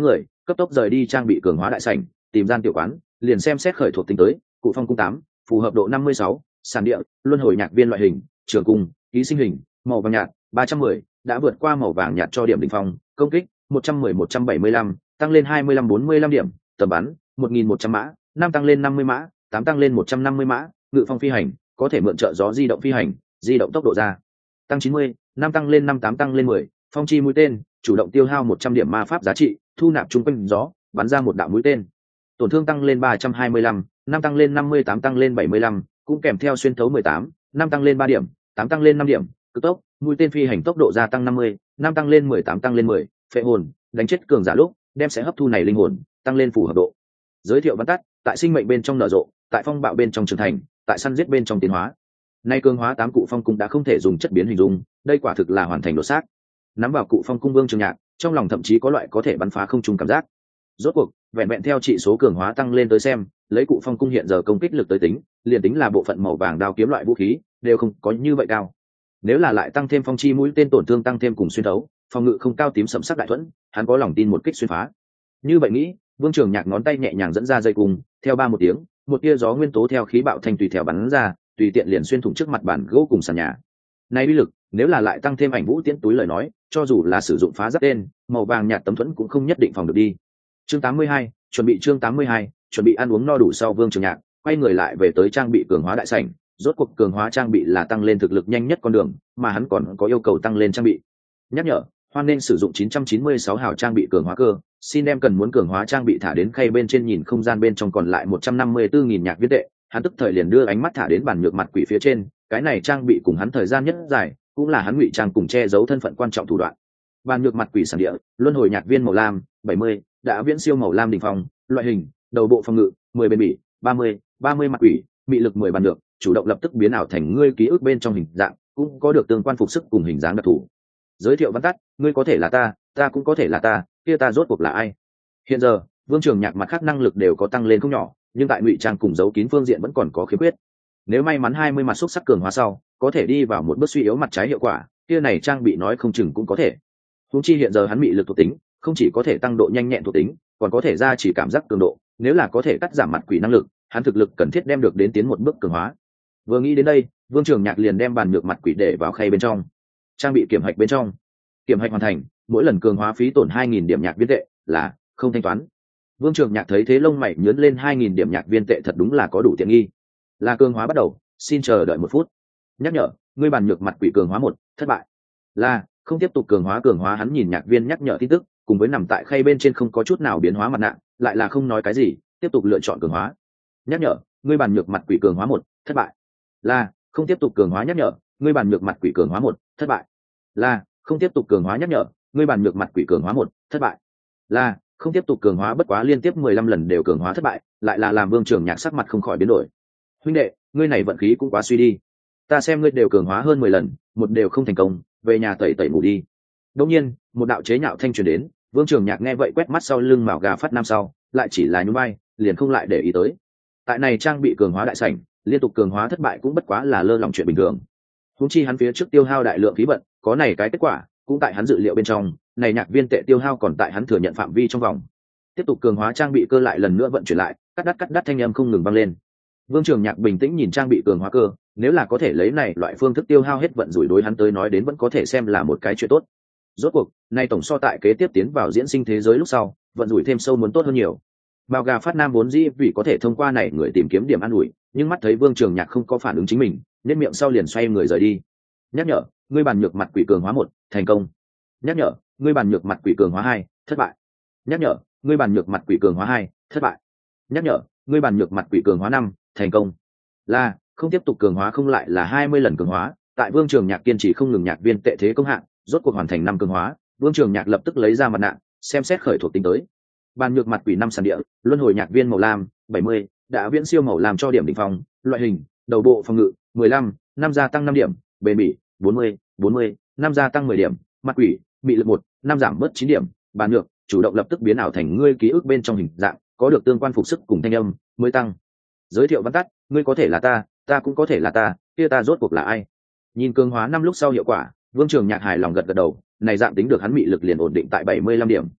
cấp tốc rời đi trang bị cường hóa đại sảnh, tìm gian tiểu quán, liền xem xét khởi thuộc tính tới, cụ phong cung 8, phù hợp độ 56, sàn địa, luân hồi nhạc viên loại hình, trường cung, ký sinh hình, màu vàng nhạt, 310, đã vượt qua màu vàng nhạt cho điểm đỉnh phong, công kích 110-175, tăng lên 25-45 điểm, tầm bắn 1.100 mã, 5 tăng lên 50 mã, 8 tăng lên 150 mã, ngự phong phi hành, có thể mượn trợ gió di động phi hành, di động tốc độ ra tăng 90, 5 tăng lên 5, 8 tăng lên 10, phong chi mũi tên, chủ động tiêu hao 100 điểm ma pháp giá trị, thu nạp trung quanh gió, bắn ra một đạo mũi tên. Tổn thương tăng lên 325, 5 tăng lên 50, 8 tăng lên 75, cũng kèm theo xuyên thấu 18, 5 tăng lên 3 điểm, 8 tăng lên 5 điểm, cực tốc, mũi tên phi hành tốc độ gia tăng 50, 5 tăng lên 10, 8 tăng lên 10, phệ hồn, đánh chết cường giả lúc, đem sẽ hấp thu này linh hồn, tăng lên phù hợp độ. Giới thiệu văn tắt, tại sinh mệnh bên trong nở rộ, tại phong bạo bên trong trưởng thành, tại săn giết bên trong tiến hóa. Nay cường hóa 8 cụ phong cung đã không thể dùng chất biến hình dung, đây quả thực là hoàn thành đột xác. Nắm vào cụ phong cung Vương Trường Nhạc, trong lòng thậm chí có loại có thể bắn phá không trung cảm giác. Rốt cuộc, vẹn vẹn theo trị số cường hóa tăng lên tới xem, lấy cụ phong cung hiện giờ công kích lực tới tính, liền tính là bộ phận màu vàng đao kiếm loại vũ khí, đều không có như vậy cao. Nếu là lại tăng thêm phong chi mũi tên tổn thương tăng thêm cùng xuyên thấu, phòng ngự không cao tím sẫm sắc đại thuẫn, hắn có lòng tin một kích xuyên phá. Như vậy nghĩ, Vương Trường Nhạc ngón tay nhẹ nhàng dẫn ra dây cung, theo ba một tiếng, một tia gió nguyên tố theo khí bạo thành tùy theo bắn ra, tùy tiện liền xuyên thủng trước mặt bản gỗ cùng sàn nhà. Này uy lực, nếu là lại tăng thêm ảnh vũ tiễn túi lời nói, cho dù là sử dụng phá giáp tên, màu vàng nhạt tấm thuẫn cũng không nhất định phòng được đi. Chương 82, chương 82, chuẩn bị ăn uống no đủ sau Vương Trường Nhạc, quay người lại về tới trang bị cường hóa đại sảnh, rốt cuộc cường hóa trang bị là tăng lên thực lực nhanh nhất con đường, mà hắn còn có yêu cầu tăng lên trang bị. Nhắc nhở, hoan nên sử dụng 996 hào trang bị cường hóa cơ, xin đem cần muốn cường hóa trang bị thả đến khay bên trên nhìn không gian bên trong còn lại 154.000 nhạc viên tệ, hắn tức thời liền đưa ánh mắt thả đến bàn nhược mặt quỷ phía trên, cái này trang bị cùng hắn thời gian nhất dài, cũng là hắn ngụy trang cùng che giấu thân phận quan trọng thủ đoạn. Bàn nhược mặt quỷ sản địa, luân hồi nhạc viên màu lam, 70, đã viễn siêu màu lam đỉnh phong, loại hình, đầu bộ phòng ngự, 10 bền bỉ, 30 mặt quỷ, mị lực 10 bàn được, chủ động lập tức biến ảo thành ngươi ký ức bên trong hình dạng, cũng có được tương quan phục sức cùng hình dáng đặc thù. Giới thiệu văn tắt, ngươi có thể là ta cũng có thể là ta, kia ta rốt cuộc là ai? Hiện giờ, Vương Trường Nhạc mặt khác năng lực đều có tăng lên không nhỏ, nhưng tại ngụy trang cùng giấu kín phương diện vẫn còn có khiếm khuyết. Nếu may mắn 20 mặt xúc sắc cường hóa sau, có thể đi vào một bước suy yếu mặt trái hiệu quả, kia này trang bị nói không chừng cũng có thể. Huống chi hiện giờ hắn mị lực thuộc tính, không chỉ có thể tăng độ nhanh nhẹn thuộc tính, còn có thể ra chỉ cảm giác cường độ, nếu là có thể cắt giảm mặt quỷ năng lực, hắn thực lực cần thiết đem được đến tiến một bước cường hóa. Vừa nghĩ đến đây, Vương Trường Nhạc liền đem bàn nhược mặt quỷ để vào khay bên trong. Trang bị kiểm hạch bên trong. Kiểm hạch hoàn thành, mỗi lần cường hóa phí tổn 2.000 điểm nhạc viên tệ, là không thanh toán. Vương Trường Nhạc thấy thế lông mày nhướng lên, 2.000 điểm nhạc viên tệ thật đúng là có đủ tiện nghi. Là cường hóa bắt đầu, xin chờ đợi 1 phút. Nhắc nhở, ngươi bàn nhược mặt quỷ cường hóa 1, thất bại. Là không tiếp tục cường hóa hắn nhìn nhạc viên nhắc nhở tin tức, cùng với nằm tại khay bên trên không có chút nào biến hóa mặt nạ, lại là không nói cái gì, tiếp tục lựa chọn cường hóa. Nhắc nhở, ngươi bàn nhược mặt quỷ cường hóa 1, thất bại. Là không tiếp tục cường hóa, nhắc nhở, ngươi bàn nhược mặt quỷ cường hóa 1, thất bại. Là không tiếp tục cường hóa, nhắc nhở, ngươi bàn nhược mặt quỷ cường hóa 1, thất bại. Là không tiếp tục cường hóa, bất quá liên tiếp 15 lần đều cường hóa thất bại, lại là làm Vương Trường Nhạc sắc mặt không khỏi biến đổi. Huynh đệ, ngươi này vận khí cũng quá suy đi. Ta xem ngươi đều cường hóa hơn 10 lần, một đều không thành công, về nhà tẩy tẩy ngủ đi. Đương nhiên, một đạo chế nhạo thanh truyền đến, Vương Trường Nhạc nghe vậy quét mắt sau lưng Mạo Gà Phát Nam sau, lại chỉ là nhún vai, liền không lại để ý tới. Tại này trang bị cường hóa đại sảnh, liên tục cường hóa thất bại cũng bất quá là lơ lỏng chuyện bình thường. Huống chi hắn phía trước tiêu hao đại lượng khí vận, có này cái kết quả, cũng tại hắn dự liệu bên trong, này nhạc viên tệ tiêu hao còn tại hắn thừa nhận phạm vi trong vòng. Tiếp tục cường hóa trang bị cơ lại lần nữa vận chuyển lại, cắt đắt thanh âm không ngừng vang lên. Vương Trường Nhạc bình tĩnh nhìn trang bị cường hóa cơ, nếu là có thể lấy này loại phương thức tiêu hao hết vận rủi đối hắn tới nói đến vẫn có thể xem là một cái chuyện tốt. Rốt cuộc, nay tổng so tại kế tiếp tiến vào diễn sinh thế giới lúc sau, vận rủi thêm sâu muốn tốt hơn nhiều. Mạo Gà Phát Nam vốn dĩ vì có thể thông qua này người tìm kiếm điểm an ủi, nhưng mắt thấy Vương Trường Nhạc không có phản ứng chính mình, nên miệng sau liền xoay người rời đi. Nhắc nhở, ngươi bàn nhược mặt quỷ cường hóa 1, thành công. Nhắc nhở, ngươi bàn nhược mặt quỷ cường hóa 2, thất bại. Nhắc nhở, ngươi bàn nhược mặt quỷ cường hóa 2, thất bại. Nhắc nhở, ngươi bàn nhược mặt quỷ cường hóa 5, thành công. Là không tiếp tục cường hóa, không lại là 20 lần cường hóa, tại Vương Trường Nhạc kiên trì không ngừng nhạc viên tệ thế công hạng, rốt cuộc hoàn thành 5 cường hóa, Vương Trường Nhạc lập tức lấy ra mặt nạ, xem xét khởi thuộc tính tới. Bàn nhược mặt quỷ 5 sàn địa, luân hồi nhạc viên màu lam, 70, đã viễn siêu màu lam cho điểm đỉnh phong, loại hình, đầu bộ phòng ngự, 15, 5 gia tăng 5 điểm, bền bỉ, 40, 5 gia tăng 10 điểm, mặt quỷ, bị lực 1, 5 giảm bớt 9 điểm, bàn nhược, chủ động lập tức biến ảo thành ngươi ký ức bên trong hình dạng, có được tương quan phục sức cùng thanh âm, mới tăng. Giới thiệu văn tắt, ngươi có thể là ta cũng có thể là ta, kia ta rốt cuộc là ai? Nhìn cường hóa 5 lúc sau hiệu quả, Vương Trường Nhạc hài lòng gật gật đầu, này dạng tính được hắn mị lực liền ổn định tại 75 điểm.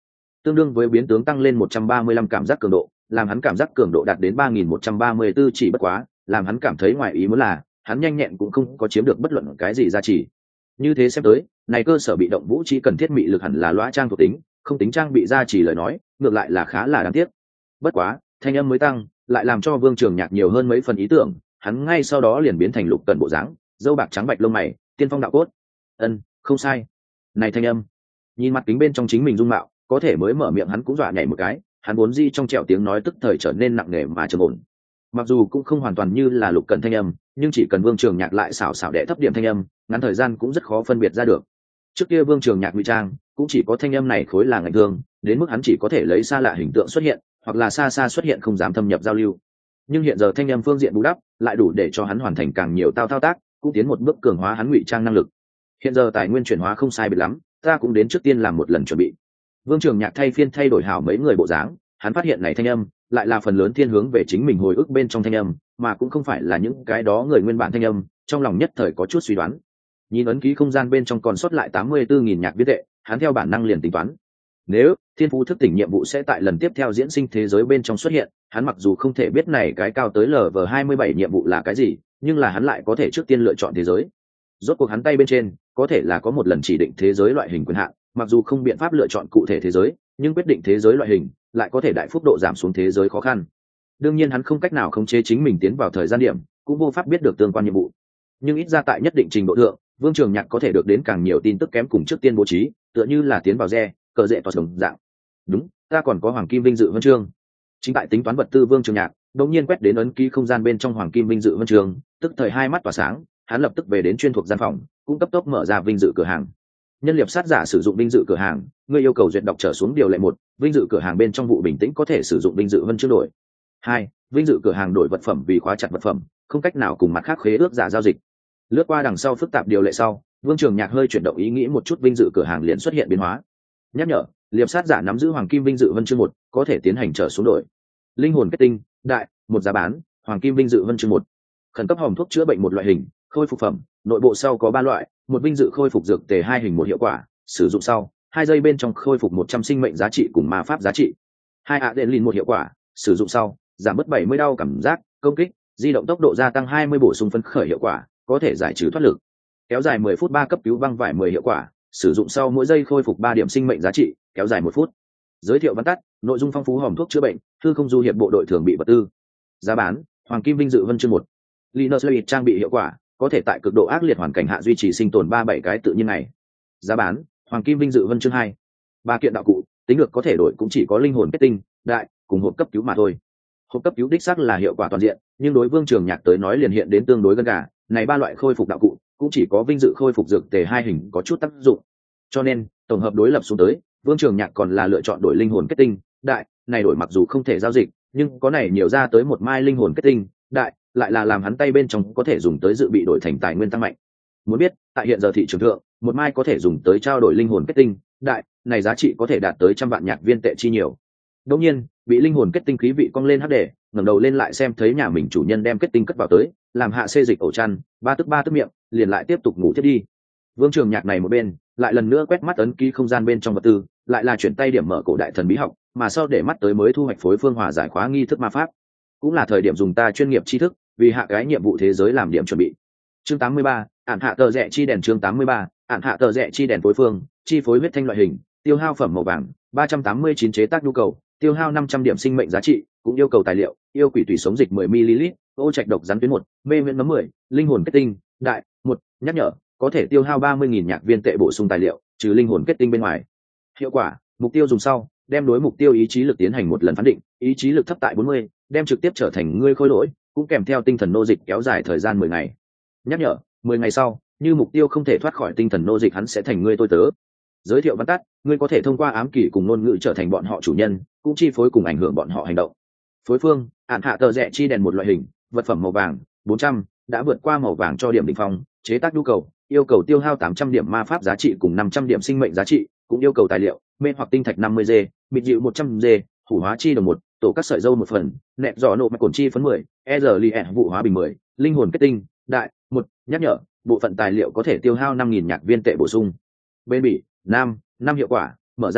tương đương với biến tướng tăng lên 135 cảm giác cường độ, làm hắn cảm giác cường độ đạt đến 3134, chỉ bất quá làm hắn cảm thấy ngoài ý muốn là hắn nhanh nhẹn cũng không có chiếm được bất luận cái gì giá trị. Như thế xem tới, này cơ sở bị động vũ trí cần thiết mị lực hẳn là lõa trang thuộc tính, không tính trang bị giá trị lời nói, ngược lại là khá là đáng tiếc. Bất quá, thanh âm mới tăng, lại làm cho Vương Trường Nhạc nhiều hơn mấy phần ý tưởng, hắn ngay sau đó liền biến thành Lục Cẩn bộ dáng, râu bạc trắng bạch lông mày, tiên phong đạo cốt. Không sai. Này thanh âm. Nhìn mặt kính bên trong chính mình dung mạo, có thể mới mở miệng hắn cũng dọa nhảy một cái, hắn vốn di trong trẻo tiếng nói tức thời trở nên nặng nề mà trầm ổn. Mặc dù cũng không hoàn toàn như là Lục Cẩn thanh âm, nhưng chỉ cần Vương Trường Nhạc lại xảo xảo đẻ thấp điểm thanh âm, ngắn thời gian cũng rất khó phân biệt ra được. Trước kia Vương Trường Nhạc ngụy trang, cũng chỉ có thanh âm này khối là ngành thường, đến mức hắn chỉ có thể lấy xa lạ hình tượng xuất hiện, hoặc là xa xa xuất hiện không dám thâm nhập giao lưu. Nhưng hiện giờ thanh âm phương diện bù đắp, lại đủ để cho hắn hoàn thành càng nhiều thao tác, cũng tiến một bước cường hóa hắn ngụy trang năng lực. Hiện giờ tài nguyên chuyển hóa không sai biệt lắm, ta cũng đến trước tiên làm một lần chuẩn bị. Vương Trường Nhạc thay phiên thay đổi hảo mấy người bộ dáng, hắn phát hiện này thanh âm lại là phần lớn thiên hướng về chính mình hồi ức bên trong thanh âm, mà cũng không phải là những cái đó người nguyên bản thanh âm, trong lòng nhất thời có chút suy đoán. Nhìn ấn ký không gian bên trong còn sót lại 84.000 nhạc viết tệ, hắn theo bản năng liền tính toán. Nếu thiên phú thức tỉnh nhiệm vụ sẽ tại lần tiếp theo diễn sinh thế giới bên trong xuất hiện, hắn mặc dù không thể biết này cái cao tới LV27 nhiệm vụ là cái gì, nhưng là hắn lại có thể trước tiên lựa chọn thế giới. Rốt cuộc hắn tay bên trên có thể là có một lần chỉ định thế giới loại hình quyền hạn, mặc dù không biện pháp lựa chọn cụ thể thế giới, nhưng quyết định thế giới loại hình lại có thể đại phúc độ giảm xuống thế giới khó khăn. Đương nhiên hắn không cách nào khống chế chính mình tiến vào thời gian điểm, cũng vô pháp biết được tương quan nhiệm vụ. Nhưng ít ra tại nhất định trình độ thượng, Vương Trường Nhạc có thể được đến càng nhiều tin tức kém cùng trước tiên bố trí, tựa như là tiến vào re, cờ rệ toàn đồng dạng. Đúng, ta còn có hoàng kim vinh dự huân chương. Chính tại tính toán vật tư Vương Trường Nhạc, đột nhiên quét đến ấn ký không gian bên trong hoàng kim vinh dự huân chương, tức thời hai mắt tỏa sáng, hắn lập tức về đến chuyên thuộc gian phòng, cũng cấp tốc mở ra vinh dự cửa hàng. Nhân liệp sát giả sử dụng vinh dự cửa hàng, người yêu cầu duyệt đọc trở xuống điều lệ 1, vinh dự cửa hàng bên trong vụ bình tĩnh có thể sử dụng vinh dự huân chương đổi. 2, vinh dự cửa hàng đổi vật phẩm vì khóa chặt vật phẩm, không cách nào cùng mặt khác khế ước giả giao dịch. Lướt qua đằng sau phức tạp điều lệ sau, Vương Trường Nhạc hơi chuyển động ý nghĩ một chút, vinh dự cửa hàng liền xuất hiện biến hóa. Nhắc nhở, liệp sát giả nắm giữ hoàng kim vinh dự huân chương 1, có thể tiến hành trở xuống đổi. Linh hồn kết tinh, đại, một giá bán, hoàng kim vinh dự huân chương 1. Khẩn cấp hòm thuốc chữa bệnh một loại hình, khôi phục phẩm, nội bộ sau có 3 loại, một vinh dự khôi phục dược tề 2 hình một hiệu quả, sử dụng sau 2 giây bên trong khôi phục 100 sinh mệnh giá trị cùng ma pháp giá trị. 2 adrenaline một hiệu quả, sử dụng sau giảm bớt 70 đau cảm giác, công kích, di động tốc độ gia tăng 20, bổ sung phấn khởi hiệu quả, có thể giải trừ thoát lực. Kéo dài 10 phút 3 cấp cứu băng vải 10 hiệu quả, sử dụng sau mỗi giây khôi phục 3 điểm sinh mệnh giá trị, kéo dài 1 phút. Giới thiệu văn tắt, nội dung phong phú hòm thuốc chữa bệnh, thư không du hiệp bộ đội thường bị vật tư. Giá bán, hoàng kim vinh dự huân chương 1. Linus Lewis trang bị hiệu quả, có thể tại cực độ ác liệt hoàn cảnh hạ duy trì sinh tồn 3-7 cái tự nhiên này. Giá bán, hoàng kim vinh dự huân chương 2. 3 kiện đạo cụ, tính được có thể đổi cũng chỉ có linh hồn kết tinh, đại, cùng hộp cấp cứu mà thôi. Hộp cấp cứu đích xác là hiệu quả toàn diện, nhưng đối Vương Trường Nhạc tới nói liền hiện đến tương đối gần gà, này 3 loại khôi phục đạo cụ, cũng chỉ có vinh dự khôi phục dược tề 2 hình có chút tác dụng. Cho nên, tổng hợp đối lập xuống tới, Vương Trường Nhạc còn là lựa chọn đổi linh hồn kết tinh, đại, này đổi mặc dù không thể giao dịch, nhưng có này nhiều ra tới một mai linh hồn kết tinh, đại, lại là làm hắn tay bên trong có thể dùng tới dự bị đổi thành tài nguyên tăng mạnh. Muốn biết, tại hiện giờ thị trường thượng, một mai có thể dùng tới trao đổi linh hồn kết tinh, đại, này giá trị có thể đạt tới 100 vạn nhạc viên tệ chi nhiều. Đương nhiên, bị linh hồn kết tinh khí vị cong lên hấp đề, ngẩng đầu lên lại xem thấy nhà mình chủ nhân đem kết tinh cất vào tới, làm hạ xê dịch ổ chăn, ba tức miệng, liền lại tiếp tục ngủ tiếp đi. Vương Trường Nhạc này một bên, lại lần nữa quét mắt ấn ký không gian bên trong vật tư, lại là chuyển tay điểm mở cổ đại thần bí học, mà sau để mắt tới mới thu hoạch phối phương hòa giải khóa nghi thức ma pháp. Cũng là thời điểm dùng ta chuyên nghiệp tri thức, vì hạ cái nhiệm vụ thế giới làm điểm chuẩn bị. Chương 83, ản hạ tờ rẽ chi đèn. Chương 83, ản hạ tờ rẽ chi đèn phối phương, chi phối huyết thanh loại hình, tiêu hao phẩm màu vàng, 389 chế tác nhu cầu, tiêu hao 500 điểm sinh mệnh giá trị, cũng yêu cầu tài liệu, yêu quỷ tùy sống dịch 10 ml, ô trạch độc rắn tuyến 1, mê miễn nấm 10, linh hồn kết tinh, đại, 1, nhắc nhở, có thể tiêu hao 30.000 nhạc viên tệ bổ sung tài liệu, trừ linh hồn kết tinh bên ngoài. Hiệu quả, mục tiêu dùng sau, đem đối mục tiêu ý chí lực tiến hành một lần phán định, ý chí lực thấp tại 40, đem trực tiếp trở thành ngươi khôi lỗi, cũng kèm theo tinh thần nô dịch kéo dài thời gian 10 ngày. Nhắc nhở, 10 ngày sau, như mục tiêu không thể thoát khỏi tinh thần nô dịch hắn sẽ thành ngươi tôi tớ. Giới thiệu văn tắt, ngươi có thể thông qua ám kỷ cùng ngôn ngữ trở thành bọn họ chủ nhân, cũng chi phối cùng ảnh hưởng bọn họ hành động. Phối phương, ản hạ tờ rẽ chi đèn một loại hình, vật phẩm màu vàng, 400, đã vượt qua màu vàng cho điểm đỉnh phong, chế tác nhu cầu, yêu cầu tiêu hao 800 điểm ma pháp giá trị cùng 500 điểm sinh mệnh giá trị, cũng yêu cầu tài liệu, mê hoặc tinh thạch 50G, mịt dịu 100G, hủ hóa chi đồng 1, tổ các sợi dâu 1 phần, nẹp giỏ nộ mạch cồn chi phấn 10, ERLIE vụ hóa bình 10, linh hồn kết tinh, đại, 1, nhắc nhở, bộ phận tài liệu có thể tiêu hao 5.000 nhạc viên tệ bổ sung. Bên bỉ, nam hiệu quả, mở ra sau,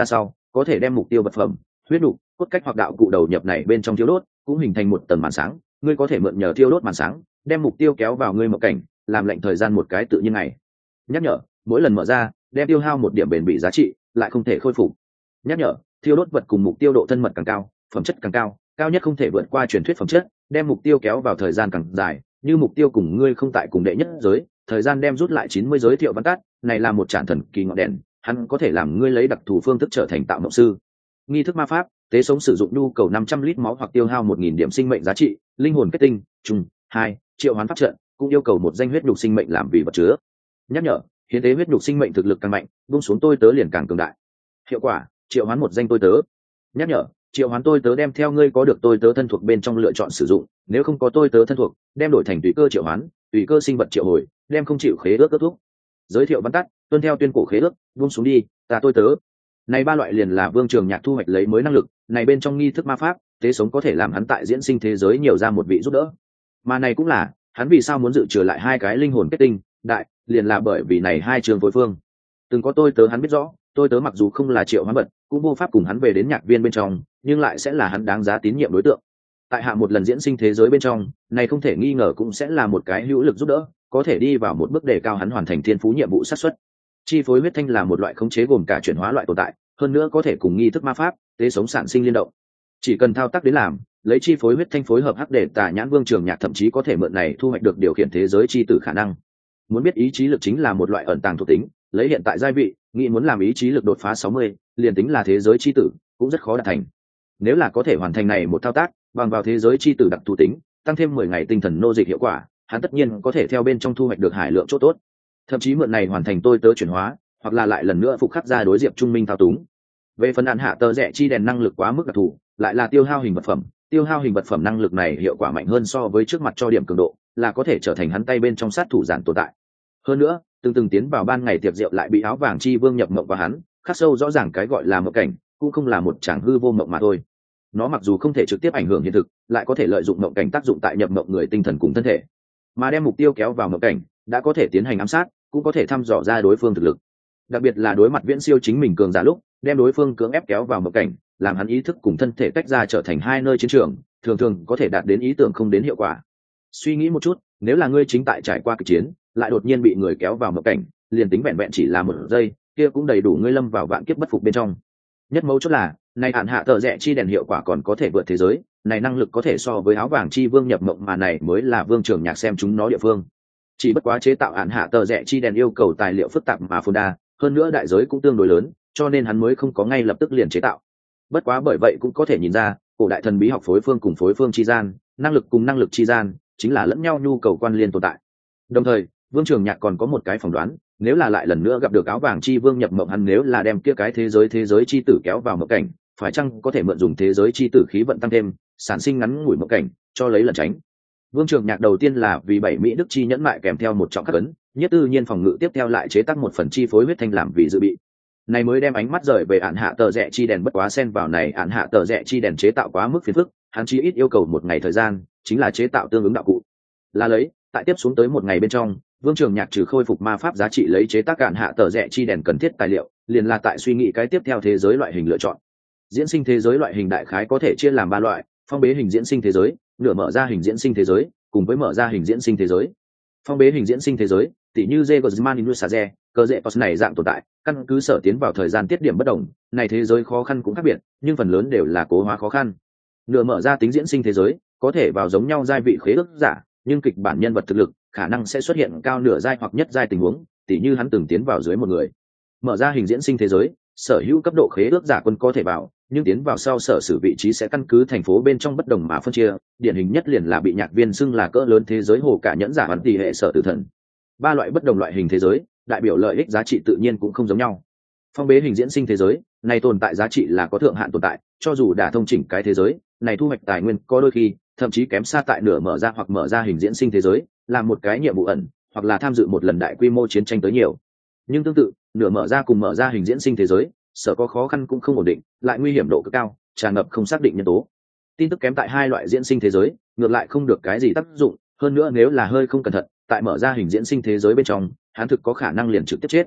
có thể đem mục tiêu vật phẩm, huyết đủ, cốt cách hoặc đạo cụ đầu nhập này bên trong thiêu đốt, cũng hình thành một tầng màn sáng. Ngươi có thể mượn nhờ thiêu đốt màn sáng, đem mục tiêu kéo vào ngươi mộng cảnh, làm lệnh thời gian một cái tự nhiên này. Nhắc nhở, mỗi lần mở ra, đem tiêu hao một điểm bền bỉ giá trị, lại không thể khôi phục. Nhắc nhở, thiêu đốt vật cùng mục tiêu độ thân mật càng cao, phẩm chất càng cao, cao nhất không thể vượt qua truyền thuyết phẩm chất, đem mục tiêu kéo vào thời gian càng dài, như mục tiêu cùng ngươi không tại cùng đệ nhất giới, thời gian đem rút lại 90 giới thiệu văn tát, này là một tràn thần kỳ ngọn đèn, hắn có thể làm ngươi lấy đặc thù phương thức trở thành tạo mộng sư. Nghi thức ma pháp, tế sống sử dụng nhu cầu 500 lít máu hoặc tiêu hao 1000 điểm sinh mệnh giá trị, linh hồn kết tinh, trùng 2, triệu hoán pháp trận, cũng yêu cầu một danh huyết nhục sinh mệnh làm vì vật chứa. Nhắc nhở, hiến tế huyết nhục sinh mệnh thực lực càng mạnh, buông xuống tôi tớ liền càng cường đại. Hiệu quả, triệu hoán một danh tôi tớ. Nhắc nhở, triệu hoán tôi tớ đem theo ngươi có được tôi tớ thân thuộc bên trong lựa chọn sử dụng, nếu không có tôi tớ thân thuộc, đem đổi thành tùy cơ triệu hoán, tùy cơ sinh vật triệu hồi, đem không chịu khế ước kết thúc. Giới thiệu văn tắt, tuân theo tuyên cổ khế ước, buông xuống đi, ta tôi tớ. Này ba loại liền là Vương Trường Nhạc thu hoạch lấy mới năng lực, này bên trong nghi thức ma pháp, tế sống có thể làm hắn tại diễn sinh thế giới nhiều ra một vị giúp đỡ. Mà này cũng là, hắn vì sao muốn dự trừ lại hai cái linh hồn kết tinh, đại, liền là bởi vì này hai trường phối phương. Từng có tôi tớ hắn biết rõ, tôi tớ mặc dù không là triệu hoán vật, cũng vô pháp cùng hắn về đến nhạc viên bên trong, nhưng lại sẽ là hắn đáng giá tín nhiệm đối tượng. Tại hạ một lần diễn sinh thế giới bên trong, này không thể nghi ngờ cũng sẽ là một cái hữu lực giúp đỡ, có thể đi vào một bước đề cao hắn hoàn thành thiên phú nhiệm vụ xác suất. Chi phối huyết thanh là một loại khống chế gồm cả chuyển hóa loại tồn tại, hơn nữa có thể cùng nghi thức ma pháp, tế sống sản sinh liên động. Chỉ cần thao tác đến làm, lấy chi phối huyết thanh phối hợp hắc để tả nhãn Vương Trường Nhạc thậm chí có thể mượn này thu hoạch được điều khiển thế giới chi tử khả năng. Muốn biết ý chí lực chính là một loại ẩn tàng thuộc tính, lấy hiện tại giai vị, nghĩ muốn làm ý chí lực đột phá 60, liền tính là thế giới chi tử, cũng rất khó đạt thành. Nếu là có thể hoàn thành này một thao tác, bằng vào thế giới chi tử đặc thù tính, tăng thêm 10 ngày tinh thần nô dịch hiệu quả, hắn tất nhiên có thể theo bên trong thu hoạch được hải lượng chỗ tốt. Thậm chí mượn này hoàn thành tôi tớ chuyển hóa, hoặc là lại lần nữa phục khắc ra đối diệp trung minh thao túng. Về phần án hạ tờ rẽ chi đèn năng lực quá mức đặc thù, lại là tiêu hao hình vật phẩm, tiêu hao hình vật phẩm năng lực này hiệu quả mạnh hơn so với trước mặt cho điểm cường độ, là có thể trở thành hắn tay bên trong sát thủ giản tồn tại. Hơn nữa, từng tiến vào ban ngày tiệc rượu lại bị áo vàng chi vương nhập mộng vào hắn, khắc sâu rõ ràng cái gọi là mộng cảnh, cũng không là một tràng hư vô mộng mà thôi. Nó mặc dù không thể trực tiếp ảnh hưởng hiện thực, lại có thể lợi dụng mộng cảnh tác dụng tại nhập mộng người tinh thần cùng thân thể, mà đem mục tiêu kéo vào mộng cảnh, đã có thể tiến hành ám sát, cũng có thể thăm dò ra đối phương thực lực. Đặc biệt là đối mặt viễn siêu chính mình cường giả lúc, đem đối phương cưỡng ép kéo vào mộng cảnh, làm hắn ý thức cùng thân thể tách ra trở thành hai nơi chiến trường, thường có thể đạt đến ý tưởng không đến hiệu quả. Suy nghĩ một chút, nếu là ngươi chính tại trải qua kịch chiến, lại đột nhiên bị người kéo vào mộng cảnh, liền tính vẹn vẹn chỉ là một giây, kia cũng đầy đủ ngươi lâm vào vạn kiếp bất phục bên trong. Nhất mấu chốt là, này hạn hạ tờ rẽ chi đèn hiệu quả còn có thể vượt thế giới, này năng lực có thể so với áo vàng chi vương nhập mộng, mà này mới là Vương Trường Nhạc xem chúng nó địa phương. Chỉ bất quá chế tạo hạn hạ tờ rẽ chi đèn yêu cầu tài liệu phức tạp mà phồn đa, hơn nữa đại giới cũng tương đối lớn, cho nên hắn mới không có ngay lập tức liền chế tạo. Bất quá bởi vậy cũng có thể nhìn ra, cổ đại thần bí học phối phương cùng phối phương chi gian, năng lực cùng năng lực chi gian, chính là lẫn nhau nhu cầu quan liên tồn tại. Đồng thời, Vương Trường Nhạc còn có một cái phỏng đoán, nếu là lại lần nữa gặp được áo vàng chi vương nhập mộng, hắn nếu là đem kia cái thế giới chi tử kéo vào mộng cảnh, phải chăng có thể mượn dùng thế giới chi tử khí vận tăng thêm, sản sinh ngắn ngủi mộng cảnh, cho lấy lẩn tránh. Vương Trường Nhạc đầu tiên là vì 7 mỹ đức chi nhẫn mại kèm theo một trọng khắc ấn, nhất tự nhiên phòng ngự tiếp theo lại chế tác một phần chi phối huyết thanh làm vì dự bị. Này mới đem ánh mắt rời về án hạ tờ rẽ chi đèn, bất quá xen vào này án hạ tờ rẽ chi đèn chế tạo quá mức phiền phức, hắn chỉ ít yêu cầu một ngày thời gian, chính là chế tạo tương ứng đạo cụ. Là lấy, tại tiếp xuống tới một ngày bên trong, Vương Trường Nhạc trừ khôi phục ma pháp giá trị lấy chế tác án hạ tờ rẽ chi đèn cần thiết tài liệu, liền là tại suy nghĩ cái tiếp theo thế giới loại hình lựa chọn. Diễn sinh thế giới loại hình đại khái có thể chia làm 3 loại: phong bế hình diễn sinh thế giới, nửa mở ra hình diễn sinh thế giới, cùng với mở ra hình diễn sinh thế giới. Phong bế hình diễn sinh thế giới, tỉ như Zegosman Inusaze, cơ dễ post này dạng tồn tại, căn cứ sở tiến vào thời gian tiết điểm bất đồng, này thế giới khó khăn cũng khác biệt, nhưng phần lớn đều là cố hóa khó khăn. Nửa mở ra tính diễn sinh thế giới, có thể vào giống nhau giai vị khế ước giả, nhưng kịch bản nhân vật thực lực khả năng sẽ xuất hiện cao nửa giai hoặc nhất giai tình huống, tỉ như hắn từng tiến vào dưới một người. Mở ra hình diễn sinh thế giới, sở hữu cấp độ khế ước giả quân có thể vào, nhưng tiến vào sau sở sử vị trí sẽ căn cứ thành phố bên trong bất đồng mà phân chia, điển hình nhất liền là bị nhạc viên xưng là cỡ lớn thế giới hồ cả nhẫn giả hoàn tỷ hệ sở tử thần. 3 loại bất đồng loại hình thế giới, đại biểu lợi ích giá trị tự nhiên cũng không giống nhau. Phong bế hình diễn sinh thế giới, này tồn tại giá trị là có thượng hạn tồn tại, cho dù đã thông chỉnh cái thế giới, này thu hoạch tài nguyên có đôi khi thậm chí kém xa tại nửa mở ra hoặc mở ra hình diễn sinh thế giới, làm một cái nhiệm vụ ẩn, hoặc là tham dự một lần đại quy mô chiến tranh tới nhiều. Nhưng tương tự, nửa mở ra cùng mở ra hình diễn sinh thế giới, sở có khó khăn cũng không ổn định, lại nguy hiểm độ cực cao, tràn ngập không xác định nhân tố. Tin tức kém tại 2 loại diễn sinh thế giới, ngược lại không được cái gì tác dụng, hơn nữa nếu là hơi không cẩn thận, tại mở ra hình diễn sinh thế giới bên trong, hắn thực có khả năng liền trực tiếp chết.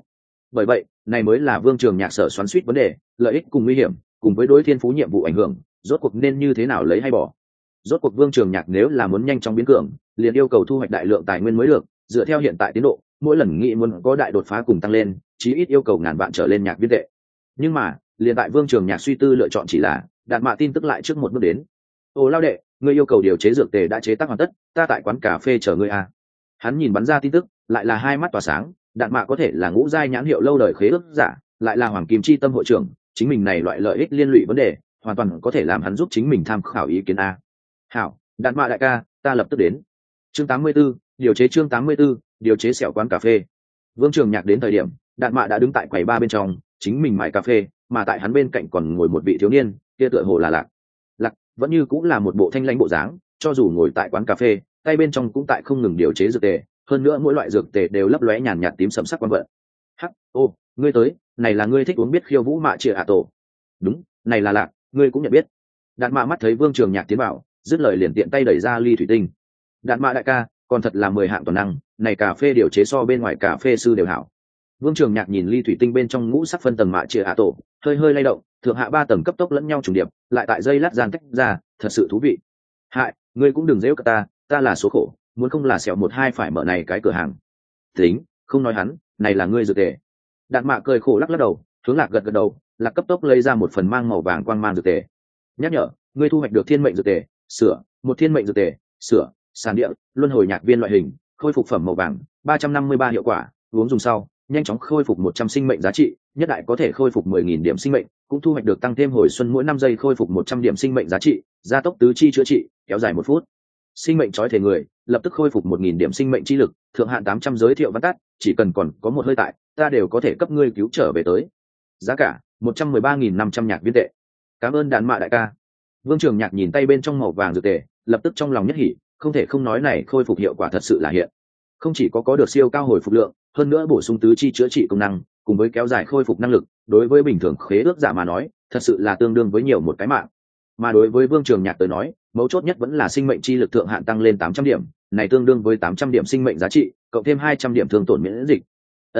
Bởi vậy này mới là Vương Trường Nhạc sở xoắn xuýt vấn đề, lợi ích cùng nguy hiểm cùng với đối thiên phú nhiệm vụ ảnh hưởng, rốt cuộc nên như thế nào lấy hay bỏ. Rốt cuộc Vương Trường Nhạc nếu là muốn nhanh chóng biến cường, liền yêu cầu thu hoạch đại lượng tài nguyên mới được, dựa theo hiện tại tiến độ, mỗi lần nghĩ muốn có đại đột phá cùng tăng lên, chí ít yêu cầu ngàn vạn trở lên nhạc viên tệ. Nhưng mà liền tại Vương Trường Nhạc suy tư lựa chọn chỉ là Đạt Mạ tin tức lại trước một bước đến. Ồ lao đệ, ngươi yêu cầu điều chế dược tề đã chế tác hoàn tất, ta tại quán cà phê chờ ngươi à. Hắn nhìn bắn ra tin tức, lại là hai mắt tỏa sáng. Đạt Mạ có thể là ngũ giai nhãn hiệu lâu đời khế ước giả, lại là hoàng kim chi tâm hội trưởng, chính mình này loại lợi ích liên lụy vấn đề hoàn toàn có thể làm hắn giúp chính mình tham khảo ý kiến a. Hảo, Đạt Mạ đại ca, ta lập tức đến. Chương 84, điều chế chương 84, điều chế sẹo quán cà phê. Vương Trường Nhạc đến thời điểm, Đạt Mạ đã đứng tại quầy ba bên trong, chính mình mải cà phê, mà tại hắn bên cạnh còn ngồi một vị thiếu niên, kia tựa hồ là Lạc. Lạc vẫn như cũng là một bộ thanh lãnh bộ dáng, cho dù ngồi tại quán cà phê, tay bên trong cũng tại không ngừng điều chế dược tề, hơn nữa mỗi loại dược tề đều lấp lóe nhàn nhạt tím sẫm sắc quang vận. Hắc, ô, ngươi tới, này là ngươi thích uống biết khiêu vũ mạ trịa ạ tổ. Đúng, này là Lạc, ngươi cũng nhận biết. Đạt Mạ mắt thấy Vương Trường Nhạc tiến vào, dứt lời liền tiện tay đẩy ra ly thủy tinh. Đạt Mạ đại ca, còn thật là 10 hạng toàn năng, này cà phê điều chế so bên ngoài cà phê sư đều hảo. Vương Trường Nhạc nhìn ly thủy tinh bên trong ngũ sắc phân tầng mạ trịa ạ tổ, hơi hơi lay động, thượng hạ 3 tầng cấp tốc lẫn nhau trùng điệp, lại tại dây lát gian tách ra, thật sự thú vị. Hại, ngươi cũng đừng giễu cả ta là số khổ, muốn không là sẹo một hai phải mở này cái cửa hàng. Tính, không nói hắn, này là ngươi dược tề. Đạt Mạ cười khổ lắc lắc đầu, hướng Lạc gật gật đầu, Lạc cấp tốc lấy ra một phần mang màu vàng quang mang dược tề. Nhắc nhở, ngươi thu hoạch được thiên mệnh dược tề, sửa, một thiên mệnh dược tề, sửa, sàn địa, luân hồi nhạc viên loại hình, khôi phục phẩm màu vàng, 353 hiệu quả, uống dùng sau, nhanh chóng khôi phục 100 sinh mệnh giá trị, nhất đại có thể khôi phục 10.000 điểm sinh mệnh, cũng thu hoạch được tăng thêm hồi xuân mỗi 5 giây khôi phục 100 điểm sinh mệnh giá trị, gia tốc tứ chi chữa trị, kéo dài 1 phút. Sinh mệnh trói thể người, lập tức khôi phục 1.000 điểm sinh mệnh chi lực, thượng hạn 800 giới thiệu văn tắt, chỉ cần còn có một hơi tại, ta đều có thể cấp ngươi cứu trở về tới. Giá cả 113.500 nhạc viên tệ. Cảm ơn Đạt Mạ đại ca. Vương Trường Nhạc nhìn tay bên trong màu vàng dược tề, lập tức trong lòng nhất hỉ, không thể không nói này khôi phục hiệu quả thật sự là hiện. Không chỉ có được siêu cao hồi phục lượng, hơn nữa bổ sung tứ chi chữa trị công năng, cùng với kéo dài khôi phục năng lực, đối với bình thường khế ước giả mà nói, thật sự là tương đương với nhiều một cái mạng. Mà đối với Vương Trường Nhạc tới nói, mấu chốt nhất vẫn là sinh mệnh chi lực thượng hạn tăng lên 800 điểm, này tương đương với 800 điểm sinh mệnh giá trị, cộng thêm 200 điểm thương tổn miễn dịch.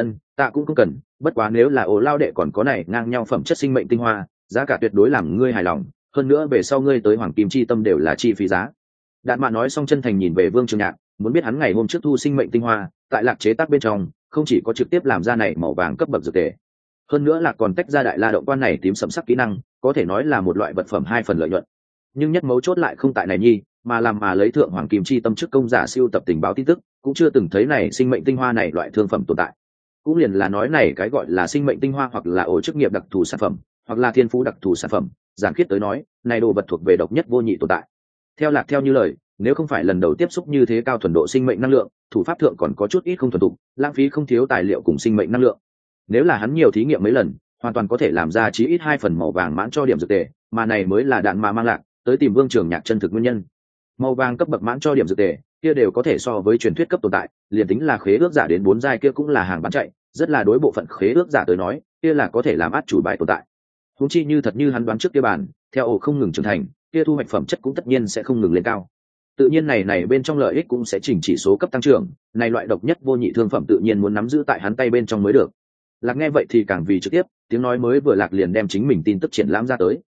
Ta cũng không cần, bất quá nếu là Ổ lao đệ còn có này ngang nhau phẩm chất sinh mệnh tinh hoa, giá cả tuyệt đối làm ngươi hài lòng, hơn nữa về sau ngươi tới Hoàng Kim Chi Tâm đều là chi phí giá. Đạt Mạ nói xong chân thành nhìn về Vương Trường Nhạc, muốn biết hắn ngày hôm trước thu sinh mệnh tinh hoa, tại Lạc chế tác bên trong, không chỉ có trực tiếp làm ra này màu vàng cấp bậc dược tề, hơn nữa là còn tách ra đại la động quan này tím sẫm sắc kỹ năng, có thể nói là một loại vật phẩm 2 phần lợi nhuận. Nhưng nhất mấu chốt lại không tại này nhi, mà làm mà lấy thượng Hoàng Kim Chi Tâm trước công giả siêu tập tình báo tin tức, cũng chưa từng thấy này sinh mệnh tinh hoa này loại thương phẩm tồn tại. Cũng liền là nói này cái gọi là sinh mệnh tinh hoa hoặc là ổ chức nghiệp đặc thù sản phẩm, hoặc là thiên phú đặc thù sản phẩm, giản khiết tới nói, này đồ vật thuộc về độc nhất vô nhị tồn tại. Theo Lạc theo như lời, nếu không phải lần đầu tiếp xúc như thế cao thuần độ sinh mệnh năng lượng, thủ pháp thượng còn có chút ít không thuần thục, lãng phí không thiếu tài liệu cùng sinh mệnh năng lượng. Nếu là hắn nhiều thí nghiệm mấy lần, hoàn toàn có thể làm ra chí ít 2 phần màu vàng mãn cho điểm dược tề, mà này mới là Đạn Mạ mang Lạc tới tìm Vương Trường Nhạc chân thực nguyên nhân. Màu vàng cấp bậc mãn cho điểm dược tề, kia đều có thể so với truyền thuyết cấp tồn tại, liền tính là khế ước giả đến 4 giai kia cũng là hàng bán chạy, rất là đối bộ phận khế ước giả tới nói, kia là có thể làm át chủ bài tồn tại. Huống chi như thật như hắn đoán trước kia bản, theo ổ không ngừng trưởng thành, kia thu hoạch phẩm chất cũng tất nhiên sẽ không ngừng lên cao. Tự nhiên này bên trong lợi ích cũng sẽ chỉnh chỉ số cấp tăng trưởng, này loại độc nhất vô nhị thương phẩm tự nhiên muốn nắm giữ tại hắn tay bên trong mới được. Lạc nghe vậy thì càng vì trực tiếp, tiếng nói mới vừa Lạc liền đem chính mình tin tức triển lãm ra tới.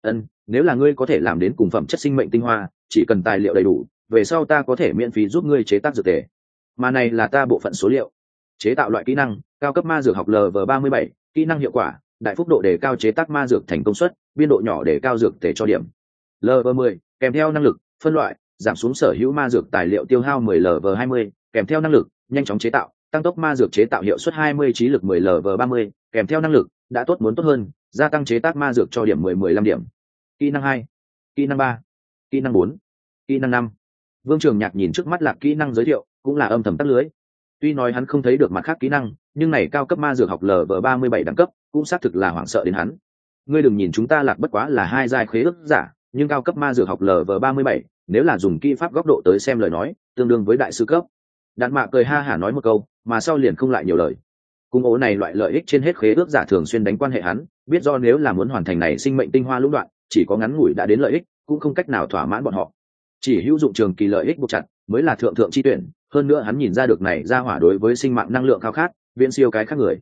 Nếu là ngươi có thể làm đến cùng phẩm chất sinh mệnh tinh hoa, chỉ cần tài liệu đầy đủ, về sau ta có thể miễn phí giúp ngươi chế tác dược tề. Mà này là ta bộ phận số liệu. Chế tạo loại kỹ năng, cao cấp ma dược học LV37, kỹ năng hiệu quả, đại phúc độ đề cao chế tác ma dược thành công suất, biên độ nhỏ để cao dược tề cho điểm. LV10, kèm theo năng lực, phân loại, giảm xuống sở hữu ma dược tài liệu tiêu hao 10 LV20, kèm theo năng lực, nhanh chóng chế tạo, tăng tốc ma dược chế tạo hiệu suất 20 trí lực 10 LV30, kèm theo năng lực, đã tốt muốn tốt hơn, gia tăng chế tác ma dược cho điểm 10-15 điểm. Kỹ năng 2, kỹ năng 3, kỹ năng 4, kỹ năng 5. Vương Trường Nhạc nhìn trước mắt Lạc kỹ năng giới thiệu, cũng là âm thầm tắt lưới. Tuy nói hắn không thấy được mặt khác kỹ năng, nhưng này cao cấp ma dược học LV37 đẳng cấp, cũng xác thực là hoảng sợ đến hắn. Ngươi đừng nhìn chúng ta Lạc bất quá là 2 giai khế ước giả, nhưng cao cấp ma dược học LV37, nếu là dùng kỹ pháp góc độ tới xem lời nói, tương đương với đại sư cấp. Đạn Mạ cười ha hả nói một câu, mà sau liền không lại nhiều lời. Cung ố này loại lợi ích trên hết khế ước giả thường xuyên đánh quan hệ hắn, biết do nếu là muốn hoàn thành này sinh mệnh tinh hoa lũng đoạn, chỉ có ngắn ngủi đã đến lợi ích, cũng không cách nào thỏa mãn bọn họ. Chỉ hữu dụng trường kỳ lợi ích buộc chặt, mới là thượng chi tuyển, hơn nữa hắn nhìn ra được này ra hỏa đối với sinh mạng năng lượng khao khát, viễn siêu cái khác người.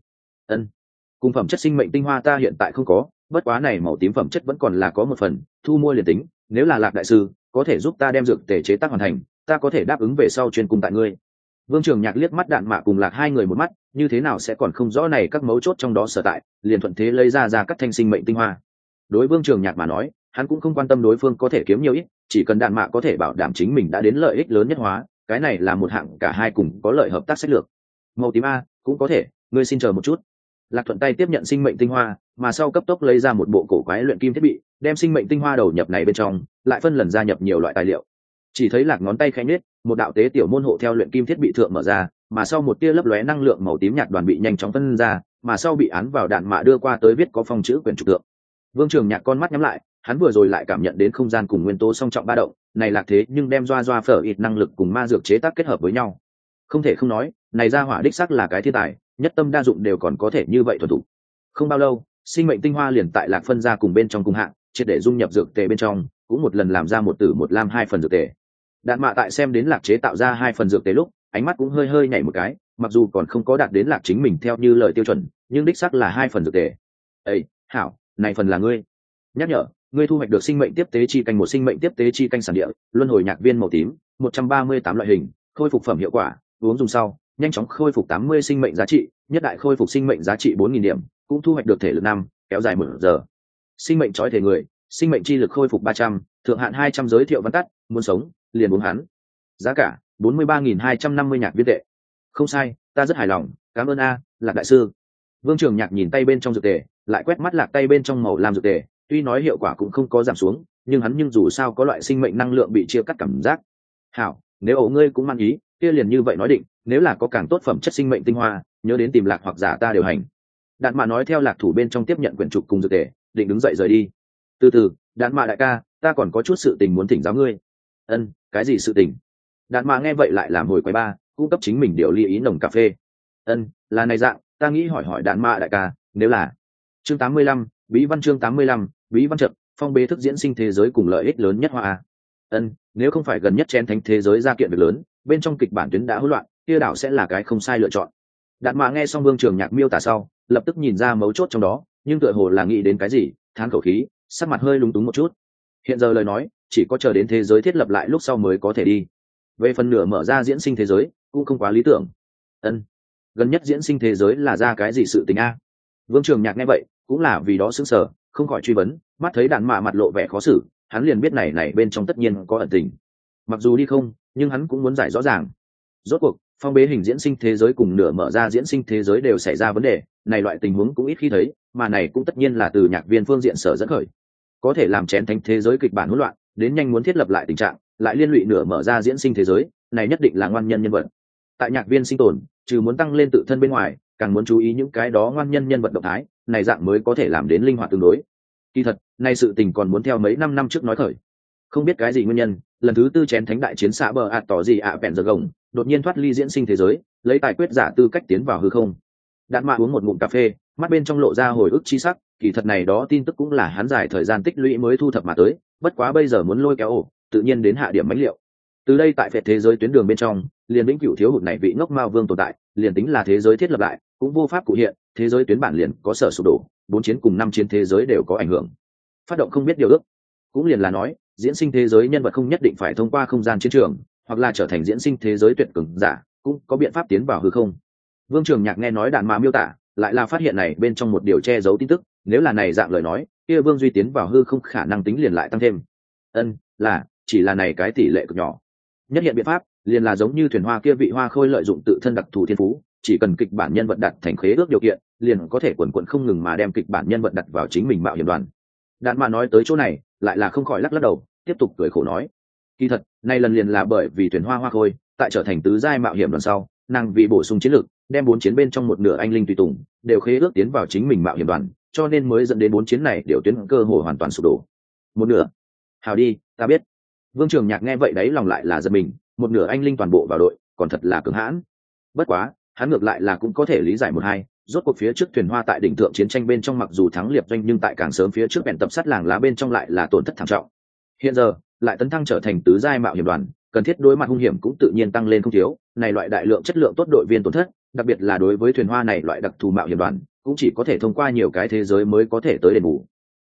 Ân, cùng phẩm chất sinh mệnh tinh hoa ta hiện tại không có, bất quá này màu tím phẩm chất vẫn còn là có một phần, thu mua liền tính, nếu là Lạc đại sư có thể giúp ta đem dược tề chế tác hoàn thành, ta có thể đáp ứng về sau chuyên cung tại ngươi. Vương Trường Nhạc liếc mắt Đạn Mạ cùng Lạc hai người một mắt, như thế nào sẽ còn không rõ này các mấu chốt trong đó sở tại, liền thuận thế lấy ra các thanh sinh mệnh tinh hoa. Đối Vương Trường Nhạc mà nói, hắn cũng không quan tâm đối phương có thể kiếm nhiều ít, chỉ cần Đạn Mạ có thể bảo đảm chính mình đã đến lợi ích lớn nhất hóa, cái này là một hạng cả hai cùng có lợi hợp tác sách lược. Màu tím a, cũng có thể, ngươi xin chờ một chút. Lạc thuận tay tiếp nhận sinh mệnh tinh hoa, mà sau cấp tốc lấy ra một bộ cổ quái luyện kim thiết bị, đem sinh mệnh tinh hoa đầu nhập này bên trong, lại phân lần gia nhập nhiều loại tài liệu. Chỉ thấy Lạc ngón tay khẽ nhếch, một đạo tế tiểu môn hộ theo luyện kim thiết bị thượng mở ra, mà sau một tia lấp lóe năng lượng màu tím nhạt đoàn bị nhanh chóng phân ra, mà sau bị án vào Đạn Mạ đưa qua tới viết có phong chữ quyển trục tượng. Vương Trường Nhạc con mắt nhắm lại, hắn vừa rồi lại cảm nhận đến không gian cùng nguyên tố song trọng ba động, này Lạc thế nhưng đem doa phở ít năng lực cùng ma dược chế tác kết hợp với nhau. Không thể không nói, này ra hỏa đích xác là cái thiên tài, nhất tâm đa dụng đều còn có thể như vậy thuần thủ. Không bao lâu, sinh mệnh tinh hoa liền tại Lạc phân ra cùng bên trong cùng hạng, triệt để dung nhập dược tề bên trong, cũng một lần làm ra một tử một lam hai phần dược tề. Đạn Mạ tại xem đến Lạc chế tạo ra hai phần dược tề lúc, ánh mắt cũng hơi nhảy một cái, mặc dù còn không có đạt đến Lạc chính mình theo như lời tiêu chuẩn, nhưng đích xác là hai phần dược tề. "Ê, hảo, này phần là ngươi." Nhắc nhở, ngươi thu hoạch được sinh mệnh tiếp tế chi canh một sinh mệnh tiếp tế chi canh sản địa, luân hồi nhạc viên màu tím, 138 loại hình, khôi phục phẩm hiệu quả, uống dùng sau, nhanh chóng khôi phục 80 sinh mệnh giá trị, nhất đại khôi phục sinh mệnh giá trị 4000 điểm, cũng thu hoạch được thể lực 5, kéo dài 1 giờ. Sinh mệnh trói thể người, sinh mệnh chi lực khôi phục 300, thượng hạn 200 giới thiệu văn tắt, muốn sống, liền uống hắn. Giá cả 43.250 nhạc viên tệ. Không sai, ta rất hài lòng, cảm ơn a, Lạc đại sư. Vương Trường Nhạc nhìn tay bên trong dược tề, lại quét mắt Lạc tay bên trong màu lam dược tề, tuy nói hiệu quả cũng không có giảm xuống, nhưng hắn dù sao có loại sinh mệnh năng lượng bị chia cắt cảm giác. Hảo, nếu ổ ngươi cũng mang ý, kia liền như vậy nói định, nếu là có càng tốt phẩm chất sinh mệnh tinh hoa, nhớ đến tìm Lạc hoặc giả ta điều hành. Đạn Mạ nói theo Lạc thủ bên trong tiếp nhận quyển trục cùng dược tề, định đứng dậy rời đi. Từ từ, Đạn Mạ đại ca, ta còn có chút sự tình muốn thỉnh giáo ngươi. Ân, cái gì sự tình? Đạn Mạ nghe vậy lại làm hồi quầy ba, cung cấp chính mình điều ly ý nồng cà phê. Ân, là này dạng, ta nghĩ hỏi Đạn Mạ đại ca, nếu là chương 85, bí văn chương 85, bí văn trận, phong bế thức diễn sinh thế giới cùng lợi ích lớn nhất hoa a. Ân, nếu không phải gần nhất chen thánh thế giới ra kiện việc lớn, bên trong kịch bản tuyến đã hỗn loạn, kia đảo sẽ là cái không sai lựa chọn. Đạn Mạ nghe xong Vương Trường Nhạc miêu tả sau, lập tức nhìn ra mấu chốt trong đó, nhưng tựa hồ là nghĩ đến cái gì, than khẩu khí, sắc mặt hơi lúng túng một chút. Hiện giờ lời nói, chỉ có chờ đến thế giới thiết lập lại lúc sau mới có thể đi. Về phần nửa mở ra diễn sinh thế giới, cũng không quá lý tưởng. Ân, gần nhất diễn sinh thế giới là ra cái gì sự tình a? Vương Trường Nhạc nghe vậy, cũng là vì đó sững sờ, không khỏi truy vấn, mắt thấy Đạn Mạ mặt lộ vẻ khó xử, hắn liền biết này bên trong tất nhiên có ẩn tình. Mặc dù đi không, nhưng hắn cũng muốn giải rõ ràng. Rốt cuộc, phong bế hình diễn sinh thế giới cùng nửa mở ra diễn sinh thế giới đều xảy ra vấn đề, này loại tình huống cũng ít khi thấy, mà này cũng tất nhiên là từ nhạc viên phương diện sở dẫn khởi. Có thể làm chén thánh thế giới kịch bản hỗn loạn, đến nhanh muốn thiết lập lại tình trạng, lại liên lụy nửa mở ra diễn sinh thế giới, này nhất định là ngoan nhân nhân vật. Tại nhạc viên sinh tồn, trừ muốn tăng lên tự thân bên ngoài, càng muốn chú ý những cái đó ngoan nhân nhân vật động thái, này dạng mới có thể làm đến linh hoạt tương đối. Kỳ thật, nay sự tình còn muốn theo mấy năm trước nói khởi. Không biết cái gì nguyên nhân, lần thứ tư chén thánh đại chiến xã bờ tỏ gì bèn giờ gồng, đột nhiên thoát ly diễn sinh thế giới, lấy tài quyết giả tư cách tiến vào hư không. Đạn Mạ uống một ngụm cà phê, mắt bên trong lộ ra hồi ức chi sắc, kỳ thật này đó tin tức cũng là hắn dài thời gian tích lũy mới thu thập mà tới, bất quá bây giờ muốn lôi kéo ổ, tự nhiên đến hạ điểm mánh liệu. Từ đây tại phệ thế giới tuyến đường bên trong, liền vĩnh cửu thiếu hụt này vị ngốc mao vương tồn tại, liền tính là thế giới thiết lập lại, cũng vô pháp cụ hiện, thế giới tuyến bản liền có sở sụp đổ, 4 chiến cùng 5 chiến thế giới đều có ảnh hưởng. Phát động không biết điều ước, cũng liền là nói, diễn sinh thế giới nhân vật không nhất định phải thông qua không gian chiến trường, hoặc là trở thành diễn sinh thế giới tuyệt cường giả, cũng có biện pháp tiến vào hư không. Vương Trường Nhạc nghe nói Đạn Mạ miêu tả, lại là phát hiện này bên trong một điều che giấu tin tức, nếu là này dạng lời nói, kia Vương Duy tiến vào hư không khả năng tính liền lại tăng thêm. Ân, là, chỉ là này cái tỷ lệ cực nhỏ. Nhất hiện biện pháp, liền là giống như thuyền hoa kia vị hoa khôi lợi dụng tự thân đặc thù thiên phú, chỉ cần kịch bản nhân vật đặt thành khế ước điều kiện, liền có thể quần quần không ngừng mà đem kịch bản nhân vật đặt vào chính mình mạo hiểm đoàn. Đạn Mạ nói tới chỗ này, lại là không khỏi lắc lắc đầu, tiếp tục cười khổ nói: kỳ thật, nay lần liền là bởi vì thuyền hoa hoa khôi, tại trở thành tứ giai mạo hiểm đoàn sau, nàng vì bổ sung chiến lược, đem 4 chiến bên trong một nửa anh linh tùy tùng đều khế ước tiến vào chính mình mạo hiểm đoàn, cho nên mới dẫn đến 4 chiến này điều tuyến cơ hội hoàn toàn sụp đổ. Một nửa? Hào đi, ta biết. Vương Trường Nhạc nghe vậy đấy lòng lại là giật mình, một nửa anh linh toàn bộ vào đội, còn thật là cường hãn. Bất quá, hắn ngược lại là cũng có thể lý giải một hai, rốt cuộc phía trước thuyền hoa tại đỉnh thượng chiến tranh bên trong mặc dù thắng liệp doanh nhưng tại càng sớm phía trước bèn tập sát làng lá bên trong lại là tổn thất thảm trọng. Hiện giờ, lại tấn thăng trở thành tứ giai mạo hiểm đoàn, cần thiết đối mặt hung hiểm cũng tự nhiên tăng lên không thiếu, này loại đại lượng chất lượng tốt đội viên tổn thất, đặc biệt là đối với thuyền hoa này loại đặc thù mạo hiểm đoàn, cũng chỉ có thể thông qua nhiều cái thế giới mới có thể tới đền bù.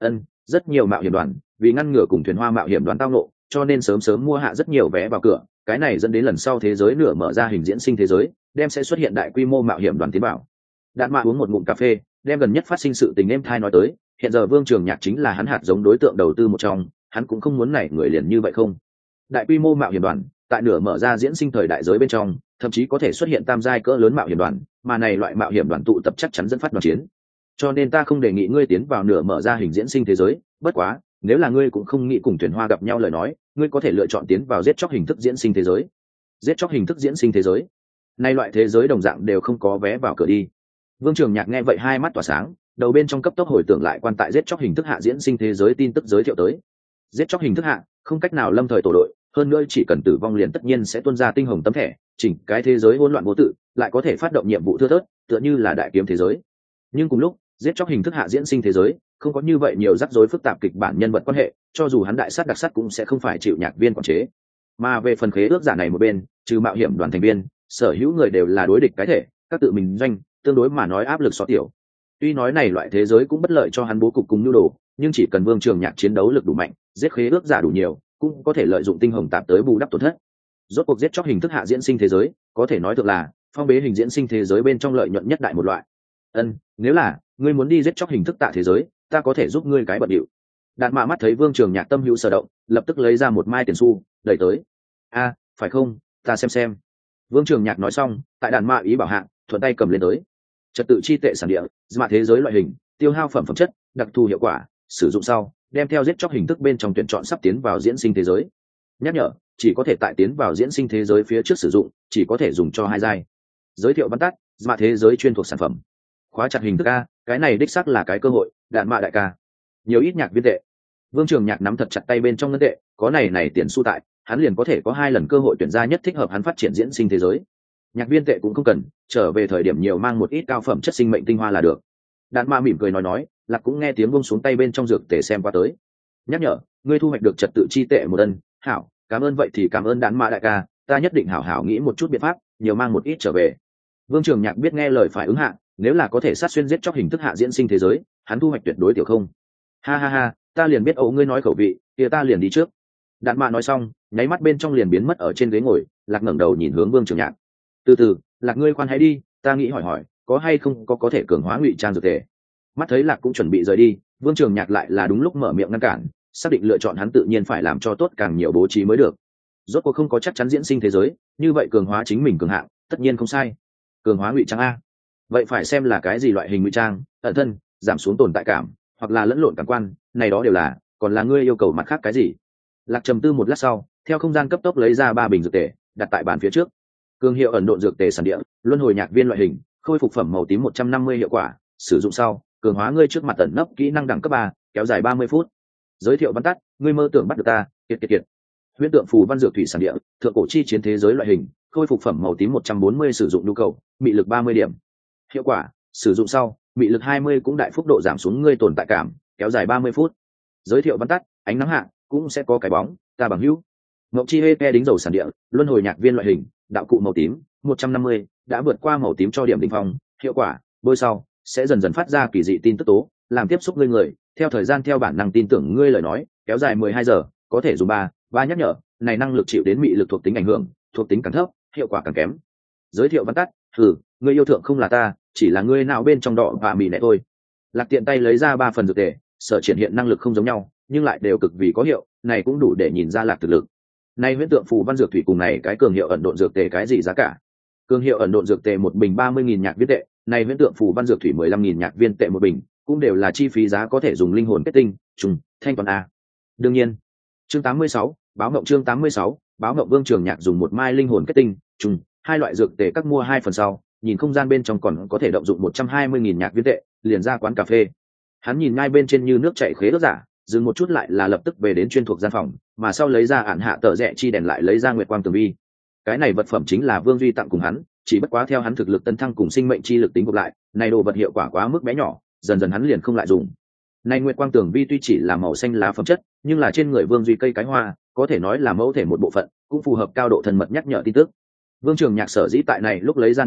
Rất nhiều mạo hiểm đoàn vì ngăn ngừa cùng thuyền hoa mạo hiểm đoàn tao nộ, cho nên sớm sớm mua hạ rất nhiều vé vào cửa, cái này dẫn đến lần sau thế giới nửa mở ra hình diễn sinh thế giới đem sẽ xuất hiện đại quy mô mạo hiểm đoàn tiến vào. Đạn Mạ uống một ngụm cà phê, đem gần nhất phát sinh sự tình êm thai nói tới. Hiện giờ Vương Trường Nhạc chính là hắn hạt giống đối tượng đầu tư một trong, hắn cũng không muốn này người liền như vậy không. Đại quy mô mạo hiểm đoàn tại nửa mở ra diễn sinh thời đại giới bên trong, thậm chí có thể xuất hiện tam giai cỡ lớn mạo hiểm đoàn, mà này loại mạo hiểm đoàn tụ tập chắc chắn dẫn phát đoàn chiến. Cho nên ta không đề nghị ngươi tiến vào nửa mở ra hình diễn sinh thế giới, bất quá, nếu là ngươi cũng không nghĩ cùng thuyền hoa gặp nhau lời nói, ngươi có thể lựa chọn tiến vào giết chóc hình thức diễn sinh thế giới. Giết chóc hình thức diễn sinh thế giới, nay loại thế giới đồng dạng đều không có vé vào cửa đi. Vương Trường Nhạc nghe vậy hai mắt tỏa sáng, đầu bên trong cấp tốc hồi tưởng lại quan tại giết chóc hình thức hạ diễn sinh thế giới tin tức giới thiệu tới. Giết chóc hình thức hạ, không cách nào lâm thời tổ đội, hơn nữa chỉ cần tử vong liền tất nhiên sẽ tuôn ra tinh hồng tấm thẻ, chỉnh cái thế giới hỗn loạn vô tự, lại có thể phát động nhiệm vụ thưa thớt, tựa như là đại kiếm thế giới. Nhưng cùng lúc, giết chóc hình thức hạ diễn sinh thế giới, không có như vậy nhiều rắc rối phức tạp kịch bản nhân vật quan hệ, cho dù hắn đại sát đặc sát cũng sẽ không phải chịu nhạc viên quản chế. Mà về phần khế ước giả này một bên, trừ mạo hiểm đoàn thành viên, sở hữu người đều là đối địch cái thể, các tự mình doanh, tương đối mà nói áp lực so tiểu. Tuy nói này loại thế giới cũng bất lợi cho hắn bố cục cùng nhu đồ, nhưng chỉ cần Vương Trường Nhạc chiến đấu lực đủ mạnh, giết khế ước giả đủ nhiều, cũng có thể lợi dụng tinh hồng tạp tới bù đắp tổn thất. Rốt cuộc giết chóc hình thức hạ diễn sinh thế giới, có thể nói được là phong bế hình diễn sinh thế giới bên trong lợi nhuận nhất đại một loại. Nếu là ngươi muốn đi giết chóc hình thức tạ thế giới, ta có thể giúp ngươi cái bận điệu. Đạn Mạ mắt thấy Vương Trường Nhạc tâm hữu sở động, lập tức lấy ra một mai tiền xu, đẩy tới. Phải không, ta xem. Vương Trường Nhạc nói xong, tại Đạn Mạ ý bảo hạng, thuận tay cầm lên tới. Trật tự chi tệ sản địa, mà thế giới loại hình, tiêu hao phẩm chất, đặc thù hiệu quả, sử dụng sau, đem theo giết chóc hình thức bên trong tuyển chọn sắp tiến vào diễn sinh thế giới. Nhắc nhở, chỉ có thể tại tiến vào diễn sinh thế giới phía trước sử dụng, chỉ có thể dùng cho hai giai. Giới thiệu văn tắt, mà thế giới chuyên thuộc sản phẩm. Khóa chặt hình thức A, cái này đích xác là cái cơ hội, Đạn Mạ đại ca. Nhiều ít nhạc viên tệ. Vương Trường Nhạc nắm thật chặt tay bên trong ngân tệ, có này tiền xu tại, hắn liền có thể có 2 lần cơ hội tuyển ra nhất thích hợp hắn phát triển diễn sinh thế giới. Nhạc viên tệ cũng không cần, trở về thời điểm nhiều mang một ít cao phẩm chất sinh mệnh tinh hoa là được. Đạn Mạ mỉm cười nói, Lạc cũng nghe tiếng buông xuống tay bên trong dược tề xem qua tới. Nhắc nhở, ngươi thu hoạch được trật tự chi tệ một ân, hảo, cảm ơn vậy thì cảm ơn Đạn Mạ đại ca, ta nhất định hảo hảo nghĩ một chút biện pháp, nhiều mang một ít trở về. Vương Trường Nhạc biết nghe lời phải ứng hạ, nếu là có thể sát xuyên giết chóc hình thức hạ diễn sinh thế giới, hắn thu hoạch tuyệt đối tiểu không. Ha, ta liền biết ngươi nói khẩu vị, kia ta liền đi trước. Đạn Mạ nói xong, nháy mắt bên trong liền biến mất ở trên ghế ngồi, Lạc ngẩng đầu nhìn hướng Vương Trường Nhạc. Từ từ, Lạc ngươi khoan hãy đi, ta nghĩ hỏi, có hay không có thể cường hóa ngụy trang dược tề. Mắt thấy Lạc cũng chuẩn bị rời đi, Vương Trường Nhạc lại là đúng lúc mở miệng ngăn cản, xác định lựa chọn hắn tự nhiên phải làm cho tốt càng nhiều bố trí mới được. Rốt cuộc không có chắc chắn diễn sinh thế giới, như vậy cường hóa chính mình cường hạng, tất nhiên không sai. Cường hóa ngụy trang a, vậy phải xem là cái gì loại hình ngụy trang, ẩn thân, giảm xuống tồn tại cảm, hoặc là lẫn lộn cảm quan, này đó đều là, còn là ngươi yêu cầu mặt khác cái gì? Lạc trầm tư một lát sau, theo không gian cấp tốc lấy ra 3 bình dược tề, đặt tại bàn phía trước. Cường hiệu ẩn độn dược tề sản địa, luân hồi nhạc viên loại hình, khôi phục phẩm màu tím 150 hiệu quả, sử dụng sau, cường hóa ngươi trước mặt ẩn nấp kỹ năng đẳng cấp 3, kéo dài 30 phút. Giới thiệu văn tắt, ngươi mơ tưởng bắt được ta, kiệt. Huyễn tượng phù văn dược thủy sản địa, thượng cổ chi chiến thế giới loại hình, khôi phục phẩm màu tím 140 sử dụng nhu cầu, mị lực 30 điểm. Hiệu quả, sử dụng sau, mị lực 20 cũng đại phúc độ giảm xuống ngươi tồn tại cảm, kéo dài 30 phút. Giới thiệu văn tắt, ánh nắng hạ cũng sẽ có cái bóng, ta bằng hữu. Ngọc chi hê đính dầu sản địa, luân hồi nhạc viên loại hình, đạo cụ màu tím 150, đã vượt qua màu tím cho điểm đỉnh phong, hiệu quả, bôi sau sẽ dần dần phát ra kỳ dị tin tức tố, làm tiếp xúc người, theo thời gian theo bản năng tin tưởng ngươi lời nói, kéo dài 12 giờ, có thể dùng 3 nhắc nhở, này năng lực chịu đến mị lực thuộc tính ảnh hưởng, thuộc tính càng thấp, hiệu quả càng kém. Giới thiệu văn tắt, ngươi yêu thượng không là ta, chỉ là ngươi nào bên trong đỏ và mì nẹ thôi. Lạc tiện tay lấy ra 3 phần dược tề, sở triển hiện năng lực không giống nhau, nhưng lại đều cực vì có hiệu, này cũng đủ để nhìn ra Lạc thực lực. Nay huyễn tượng phù văn dược thủy cùng này cái cường hiệu ẩn độn dược tề cái gì giá cả? Cường hiệu ẩn độn dược tề một bình 30.000 nhạc viên tệ, này huyễn tượng phù văn dược thủy 15.000 nhạc viên tệ một bình, cũng đều là chi phí giá có thể dùng linh hồn kết tinh, trùng, thanh toán a. Đương nhiên. Chương 86, báo ngộng chương 86, báo ngộng Vương Trường Nhạc dùng một mai linh hồn kết tinh, trùng, 2 loại dược tề các mua 2 phần sau, nhìn không gian bên trong còn có thể động dụng 120.000 nhạc viên tệ, liền ra quán cà phê. Hắn nhìn ngay bên trên như nước chảy khế ước giả, dừng một chút lại là lập tức về đến chuyên thuộc gian phòng, mà sau lấy ra ản hạ tờ rẽ chi đèn lại lấy ra nguyệt quang tường vi. Cái này vật phẩm chính là Vương Duy tặng cùng hắn, chỉ bất quá theo hắn thực lực tân thăng cùng sinh mệnh chi lực tính gộp lại, này đồ vật hiệu quả quá mức bé nhỏ, dần dần hắn liền không lại dùng. Này nguyệt quang tường vi tuy chỉ là màu xanh lá phẩm chất, nhưng là trên người Vương Duy cây cái hoa, có thể nói là mẫu thể một bộ phận, cũng phù hợp cao độ thân mật nhắc nhở tin tức. Vương Trường Nhạc sở dĩ tại này lúc lấy ra nó,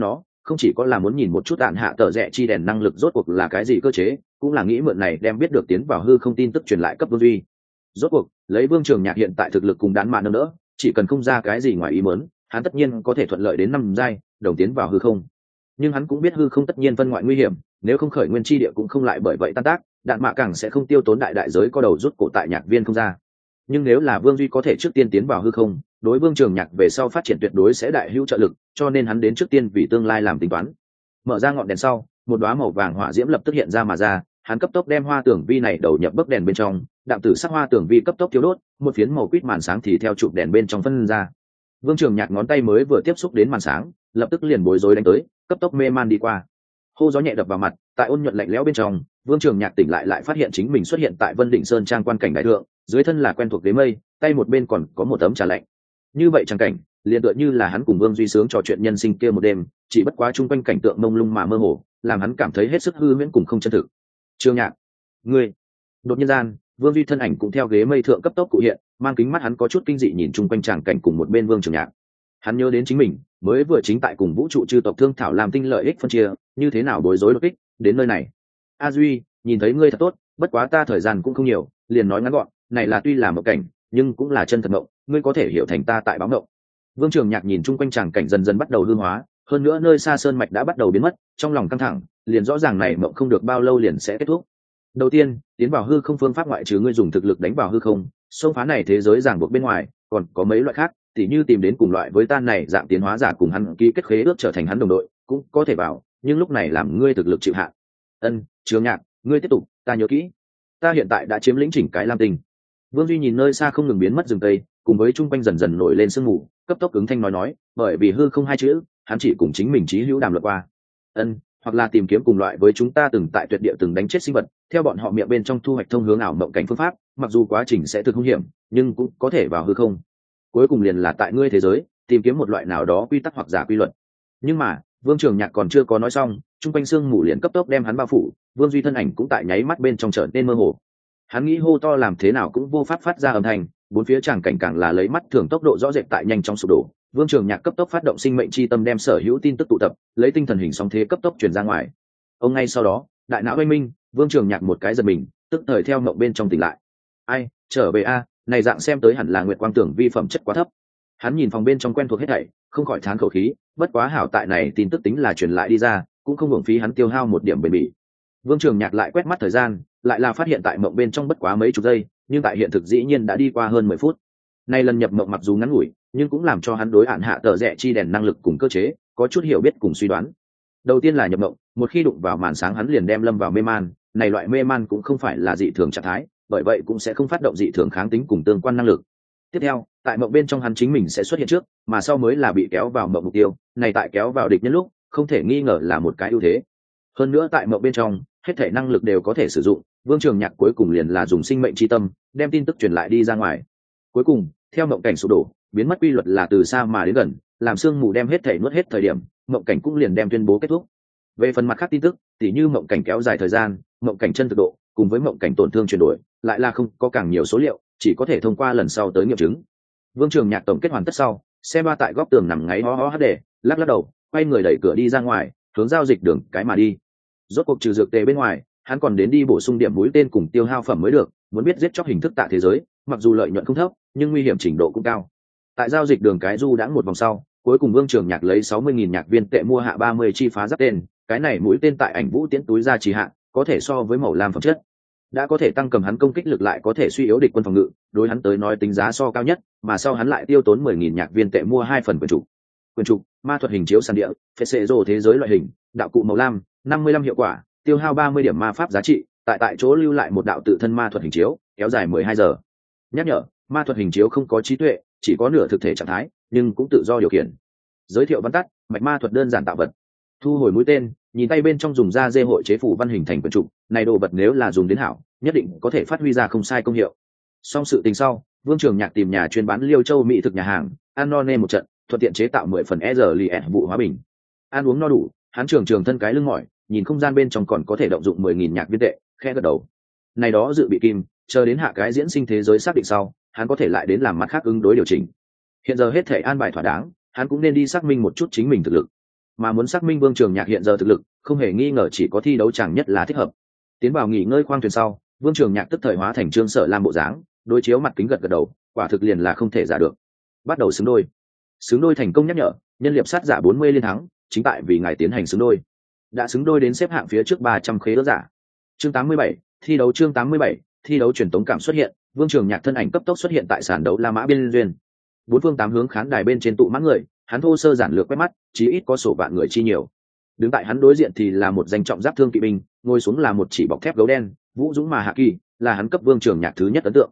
không chỉ có là muốn nhìn một chút đạn hạ tờ rẽ chi đèn năng lực rốt cuộc là cái gì cơ chế, cũng là nghĩ mượn này đem biết được tiến vào hư không tin tức truyền lại cấp Vương Duy. Rốt cuộc lấy Vương Trường Nhạc hiện tại thực lực cùng đán mạn nâng đỡ, chỉ cần không ra cái gì ngoài ý muốn, hắn tất nhiên có thể thuận lợi đến 5 giai đồng tiến vào hư không. Nhưng hắn cũng biết hư không tất nhiên phân ngoại nguy hiểm, nếu không khởi nguyên chi địa cũng không lại bởi vậy tan tác, đạn mạ càng sẽ không tiêu tốn đại giới có đầu rút cổ tại Nhạc Viên không ra. Nhưng nếu là Vương Duy có thể trước tiên tiến vào hư không, đối Vương Trường Nhạc về sau phát triển tuyệt đối sẽ đại hữu trợ lực, cho nên hắn đến trước tiên vì tương lai làm tính toán. Mở ra ngọn đèn sau, một đóa màu vàng hỏa diễm lập tức hiện ra mà ra, hắn cấp tốc đem hoa tưởng vi này đầu nhập bức đèn bên trong, đạm tử sắc hoa tưởng vi cấp tốc thiêu đốt, một phiến màu quýt màn sáng thì theo chụp đèn bên trong phân ra. Vương Trường Nhạc ngón tay mới vừa tiếp xúc đến màn sáng, lập tức liền bối rối đánh tới, cấp tốc mê man đi qua. Hô gió nhẹ đập vào mặt, tại ôn nhuận lạnh lẽo bên trong, Vương Trường Nhạc tỉnh lại phát hiện chính mình xuất hiện tại Vân Đỉnh Sơn trang quan cảnh đại thượng, dưới thân là quen thuộc ghế mây, tay một bên còn có một tấm trà lạnh. Như vậy chẳng cảnh, liền tựa như là hắn cùng Vương Duy sướng trò chuyện nhân sinh kia một đêm, chỉ bất quá chung quanh cảnh tượng mông lung mà mơ hồ, làm hắn cảm thấy hết sức hư huyễn cùng không chân thực. Trường Nhạc, ngươi. Đột nhiên gian, Vương Duy thân ảnh cũng theo ghế mây thượng cấp tốc cụ hiện, mang kính mắt hắn có chút kinh dị nhìn chung quanh tràng cảnh cùng một bên Vương Trường Nhạc. Hắn nhớ đến chính mình mới vừa chính tại cùng vũ trụ chư tộc thương thảo làm tinh lợi ích phân chia, như thế nào bối rối đột kích đến nơi này. A Duy, nhìn thấy ngươi thật tốt, bất quá ta thời gian cũng không nhiều, liền nói ngắn gọn, này là tuy là một cảnh, nhưng cũng là chân thật mộng, ngươi có thể hiểu thành ta tại báo mộng. Vương Trường Nhạc nhìn chung quanh tràng cảnh dần dần bắt đầu hư hóa, hơn nữa nơi xa sơn mạch đã bắt đầu biến mất, trong lòng căng thẳng, liền rõ ràng này mộng không được bao lâu liền sẽ kết thúc. Đầu tiên, tiến vào hư không phương pháp ngoại trừ ngươi dùng thực lực đánh vào hư không, xông phá này thế giới ràng buộc bên ngoài, còn có mấy loại khác, tỉ như tìm đến cùng loại với tan này dạng tiến hóa giả cùng hắn ký kết khế ước trở thành hắn đồng đội, cũng có thể vào, nhưng lúc này làm ngươi thực lực chịu hạn. Trường Nhạc, ngươi tiếp tục, ta nhớ kỹ. Ta hiện tại đã chiếm lĩnh chỉnh cái Lam Tinh. Vương Duy nhìn nơi xa không ngừng biến mất rừng tây, cùng với chung quanh dần dần nổi lên sương mù, cấp tốc ứng thanh nói, bởi vì hư không hai chữ, hắn chỉ cùng chính mình chí hữu đàm luận qua. Hoặc là tìm kiếm cùng loại với chúng ta từng tại tuyệt địa từng đánh chết sinh vật, theo bọn họ miệng bên trong thu hoạch thông hướng ảo mộng cảnh phương pháp, mặc dù quá trình sẽ thực hung hiểm, nhưng cũng có thể vào hư không. Cuối cùng liền là tại ngươi thế giới, tìm kiếm một loại nào đó quy tắc hoặc giả quy luật. Nhưng mà, Vương Trường Nhạc còn chưa có nói xong, chung quanh sương mù liền cấp tốc đem hắn bao phủ, Vương Duy thân ảnh cũng tại nháy mắt bên trong trở nên mơ hồ. Hắn nghĩ hô to làm thế nào cũng vô pháp phát ra âm thanh, bốn phía tràng cảnh càng là lấy mắt thường tốc độ rõ rệt tại nhanh trong sụp đổ. Vương Trường Nhạc cấp tốc phát động sinh mệnh chi tâm đem sở hữu tin tức tụ tập, lấy tinh thần hình sóng thế cấp tốc truyền ra ngoài. Ông ngay sau đó, đại não oanh minh, Vương Trường Nhạc một cái giật mình, tức thời theo mộng bên trong tỉnh lại. Ai, trở về a, này dạng xem tới hẳn là Nguyệt Quang tưởng vi phẩm chất quá thấp. Hắn nhìn phòng bên trong quen thuộc hết thảy, không khỏi thán khẩu khí, bất quá hảo tại này tin tức tính là truyền lại đi ra, cũng không hưởng phí hắn tiêu hao một điểm bền bỉ. Vương Trường Nhạc lại quét mắt thời gian, lại là phát hiện tại mộng bên trong bất quá mấy chục giây, nhưng tại hiện thực dĩ nhiên đã đi qua hơn 10 phút. Nay lần nhập mộng mặc dù ngắn ngủi, nhưng cũng làm cho hắn đối hạn hạ tờ rẽ chi đèn năng lực cùng cơ chế có chút hiểu biết cùng suy đoán. Đầu tiên là nhập mộng, một khi đụng vào màn sáng hắn liền đem lâm vào mê man, này loại mê man cũng không phải là dị thường trạng thái, bởi vậy cũng sẽ không phát động dị thường kháng tính cùng tương quan năng lực. Tiếp theo, tại mộng bên trong hắn chính mình sẽ xuất hiện trước, mà sau mới là bị kéo vào mộng mục tiêu, này tại kéo vào địch nhân lúc, không thể nghi ngờ là một cái ưu thế. Hơn nữa tại mộng bên trong, hết thể năng lực đều có thể sử dụng, Vương Trường Nhạc cuối cùng liền là dùng sinh mệnh chi tâm, đem tin tức truyền lại đi ra ngoài. Cuối cùng, theo mộng cảnh sụp đổ, biến mất quy luật là từ xa mà đến gần, làm sương mù đem hết thể nuốt hết thời điểm, mộng cảnh cũng liền đem tuyên bố kết thúc. Về phần mặt khác tin tức, tỉ như mộng cảnh kéo dài thời gian, mộng cảnh chân thực độ, cùng với mộng cảnh tổn thương chuyển đổi, lại là không có càng nhiều số liệu, chỉ có thể thông qua lần sau tới nghiệm chứng. Vương Trường Nhạc tổng kết hoàn tất sau, xe ba tại góc tường nằm ngáy ho ho hắt để, lắc đầu, quay người đẩy cửa đi ra ngoài, hướng giao dịch đường cái mà đi. Rốt cuộc trừ dược tề bên ngoài, hắn còn đến đi bổ sung điểm mũi tên cùng tiêu hao phẩm mới được, muốn biết giết chóc hình thức tại thế giới, mặc dù lợi nhuận không thấp, nhưng nguy hiểm trình độ cũng cao. Tại giao dịch đường cái du đãng một vòng sau, cuối cùng Vương Trường Nhạc lấy 60.000 nhạc viên tệ mua hạ 30 chi phá giáp tên, cái này mũi tên tại ảnh vũ tiễn túi ra trì hạ, có thể so với màu lam phẩm chất, đã có thể tăng cầm hắn công kích lực lại có thể suy yếu địch quân phòng ngự, đối hắn tới nói tính giá so cao nhất, mà sau hắn lại tiêu tốn 10.000 nhạc viên tệ mua 2 phần quyền trục, ma thuật hình chiếu sàn địa, phệ xệ rồ thế giới loại hình, đạo cụ màu lam, 55 hiệu quả, tiêu hao 30 điểm ma pháp giá trị, tại chỗ lưu lại một đạo tự thân ma thuật hình chiếu, kéo dài 12 giờ. Nhắc nhở, ma thuật hình chiếu không có trí tuệ, chỉ có nửa thực thể trạng thái, nhưng cũng tự do điều khiển. Giới thiệu văn tắt, mạch ma thuật đơn giản tạo vật. Thu hồi mũi tên, nhìn tay bên trong dùng da dê hội chế phủ văn hình thành quyển trục, này đồ vật nếu là dùng đến hảo, nhất định có thể phát huy ra không sai công hiệu. Xong sự tình sau, Vương Trường Nhạc tìm nhà chuyên bán Liêu Châu mỹ thực nhà hàng, ăn no nê một trận, thuận tiện chế tạo 10 phần EZLIE vụ hóa bình. Ăn uống no đủ, hắn trường thân cái lưng mỏi, nhìn không gian bên trong còn có thể động dụng 10.000 nhạc viên tệ, khẽ gật đầu. Này đó dự bị kim, chờ đến hạ cái diễn sinh thế giới xác định sau, hắn có thể lại đến làm mặt khác ứng đối điều chỉnh. Hiện giờ hết thể an bài thỏa đáng, hắn cũng nên đi xác minh một chút chính mình thực lực. mà muốn xác minh Vương Trường Nhạc hiện giờ thực lực không hề nghi ngờ chỉ có thi đấu chàng nhất là thích hợp. Tiến vào nghỉ ngơi khoang thuyền sau, Vương Trường Nhạc tức thời hóa thành Trương Sở Lam bộ dáng, đối chiếu mặt kính gật gật đầu, quả thực liền là không thể giả được. Bắt đầu xứng đôi. Xứng đôi thành công nhắc nhở, nhân liệp sát giả 40 liên thắng, chính tại vì ngài tiến hành xứng đôi. Đã xứng đôi đến xếp hạng phía trước 300 khế ước giả. Chương 87, thi đấu chương 87, thi đấu truyền tống cảm xuất hiện, Vương Trường Nhạc thân ảnh cấp tốc xuất hiện tại sàn đấu La Mã biên duyên. Bốn phương tám hướng khán đài bên trên tụ mãn người, hắn thô sơ giản lược quét mắt, chí ít có sổ vạn người chi nhiều. Đứng tại hắn đối diện thì là một danh trọng giáp thương kỵ binh, ngồi xuống là một chỉ bọc thép gấu đen, vũ dũng mà hạ kỳ, là hắn cấp Vương Trường Nhạc thứ nhất ấn tượng.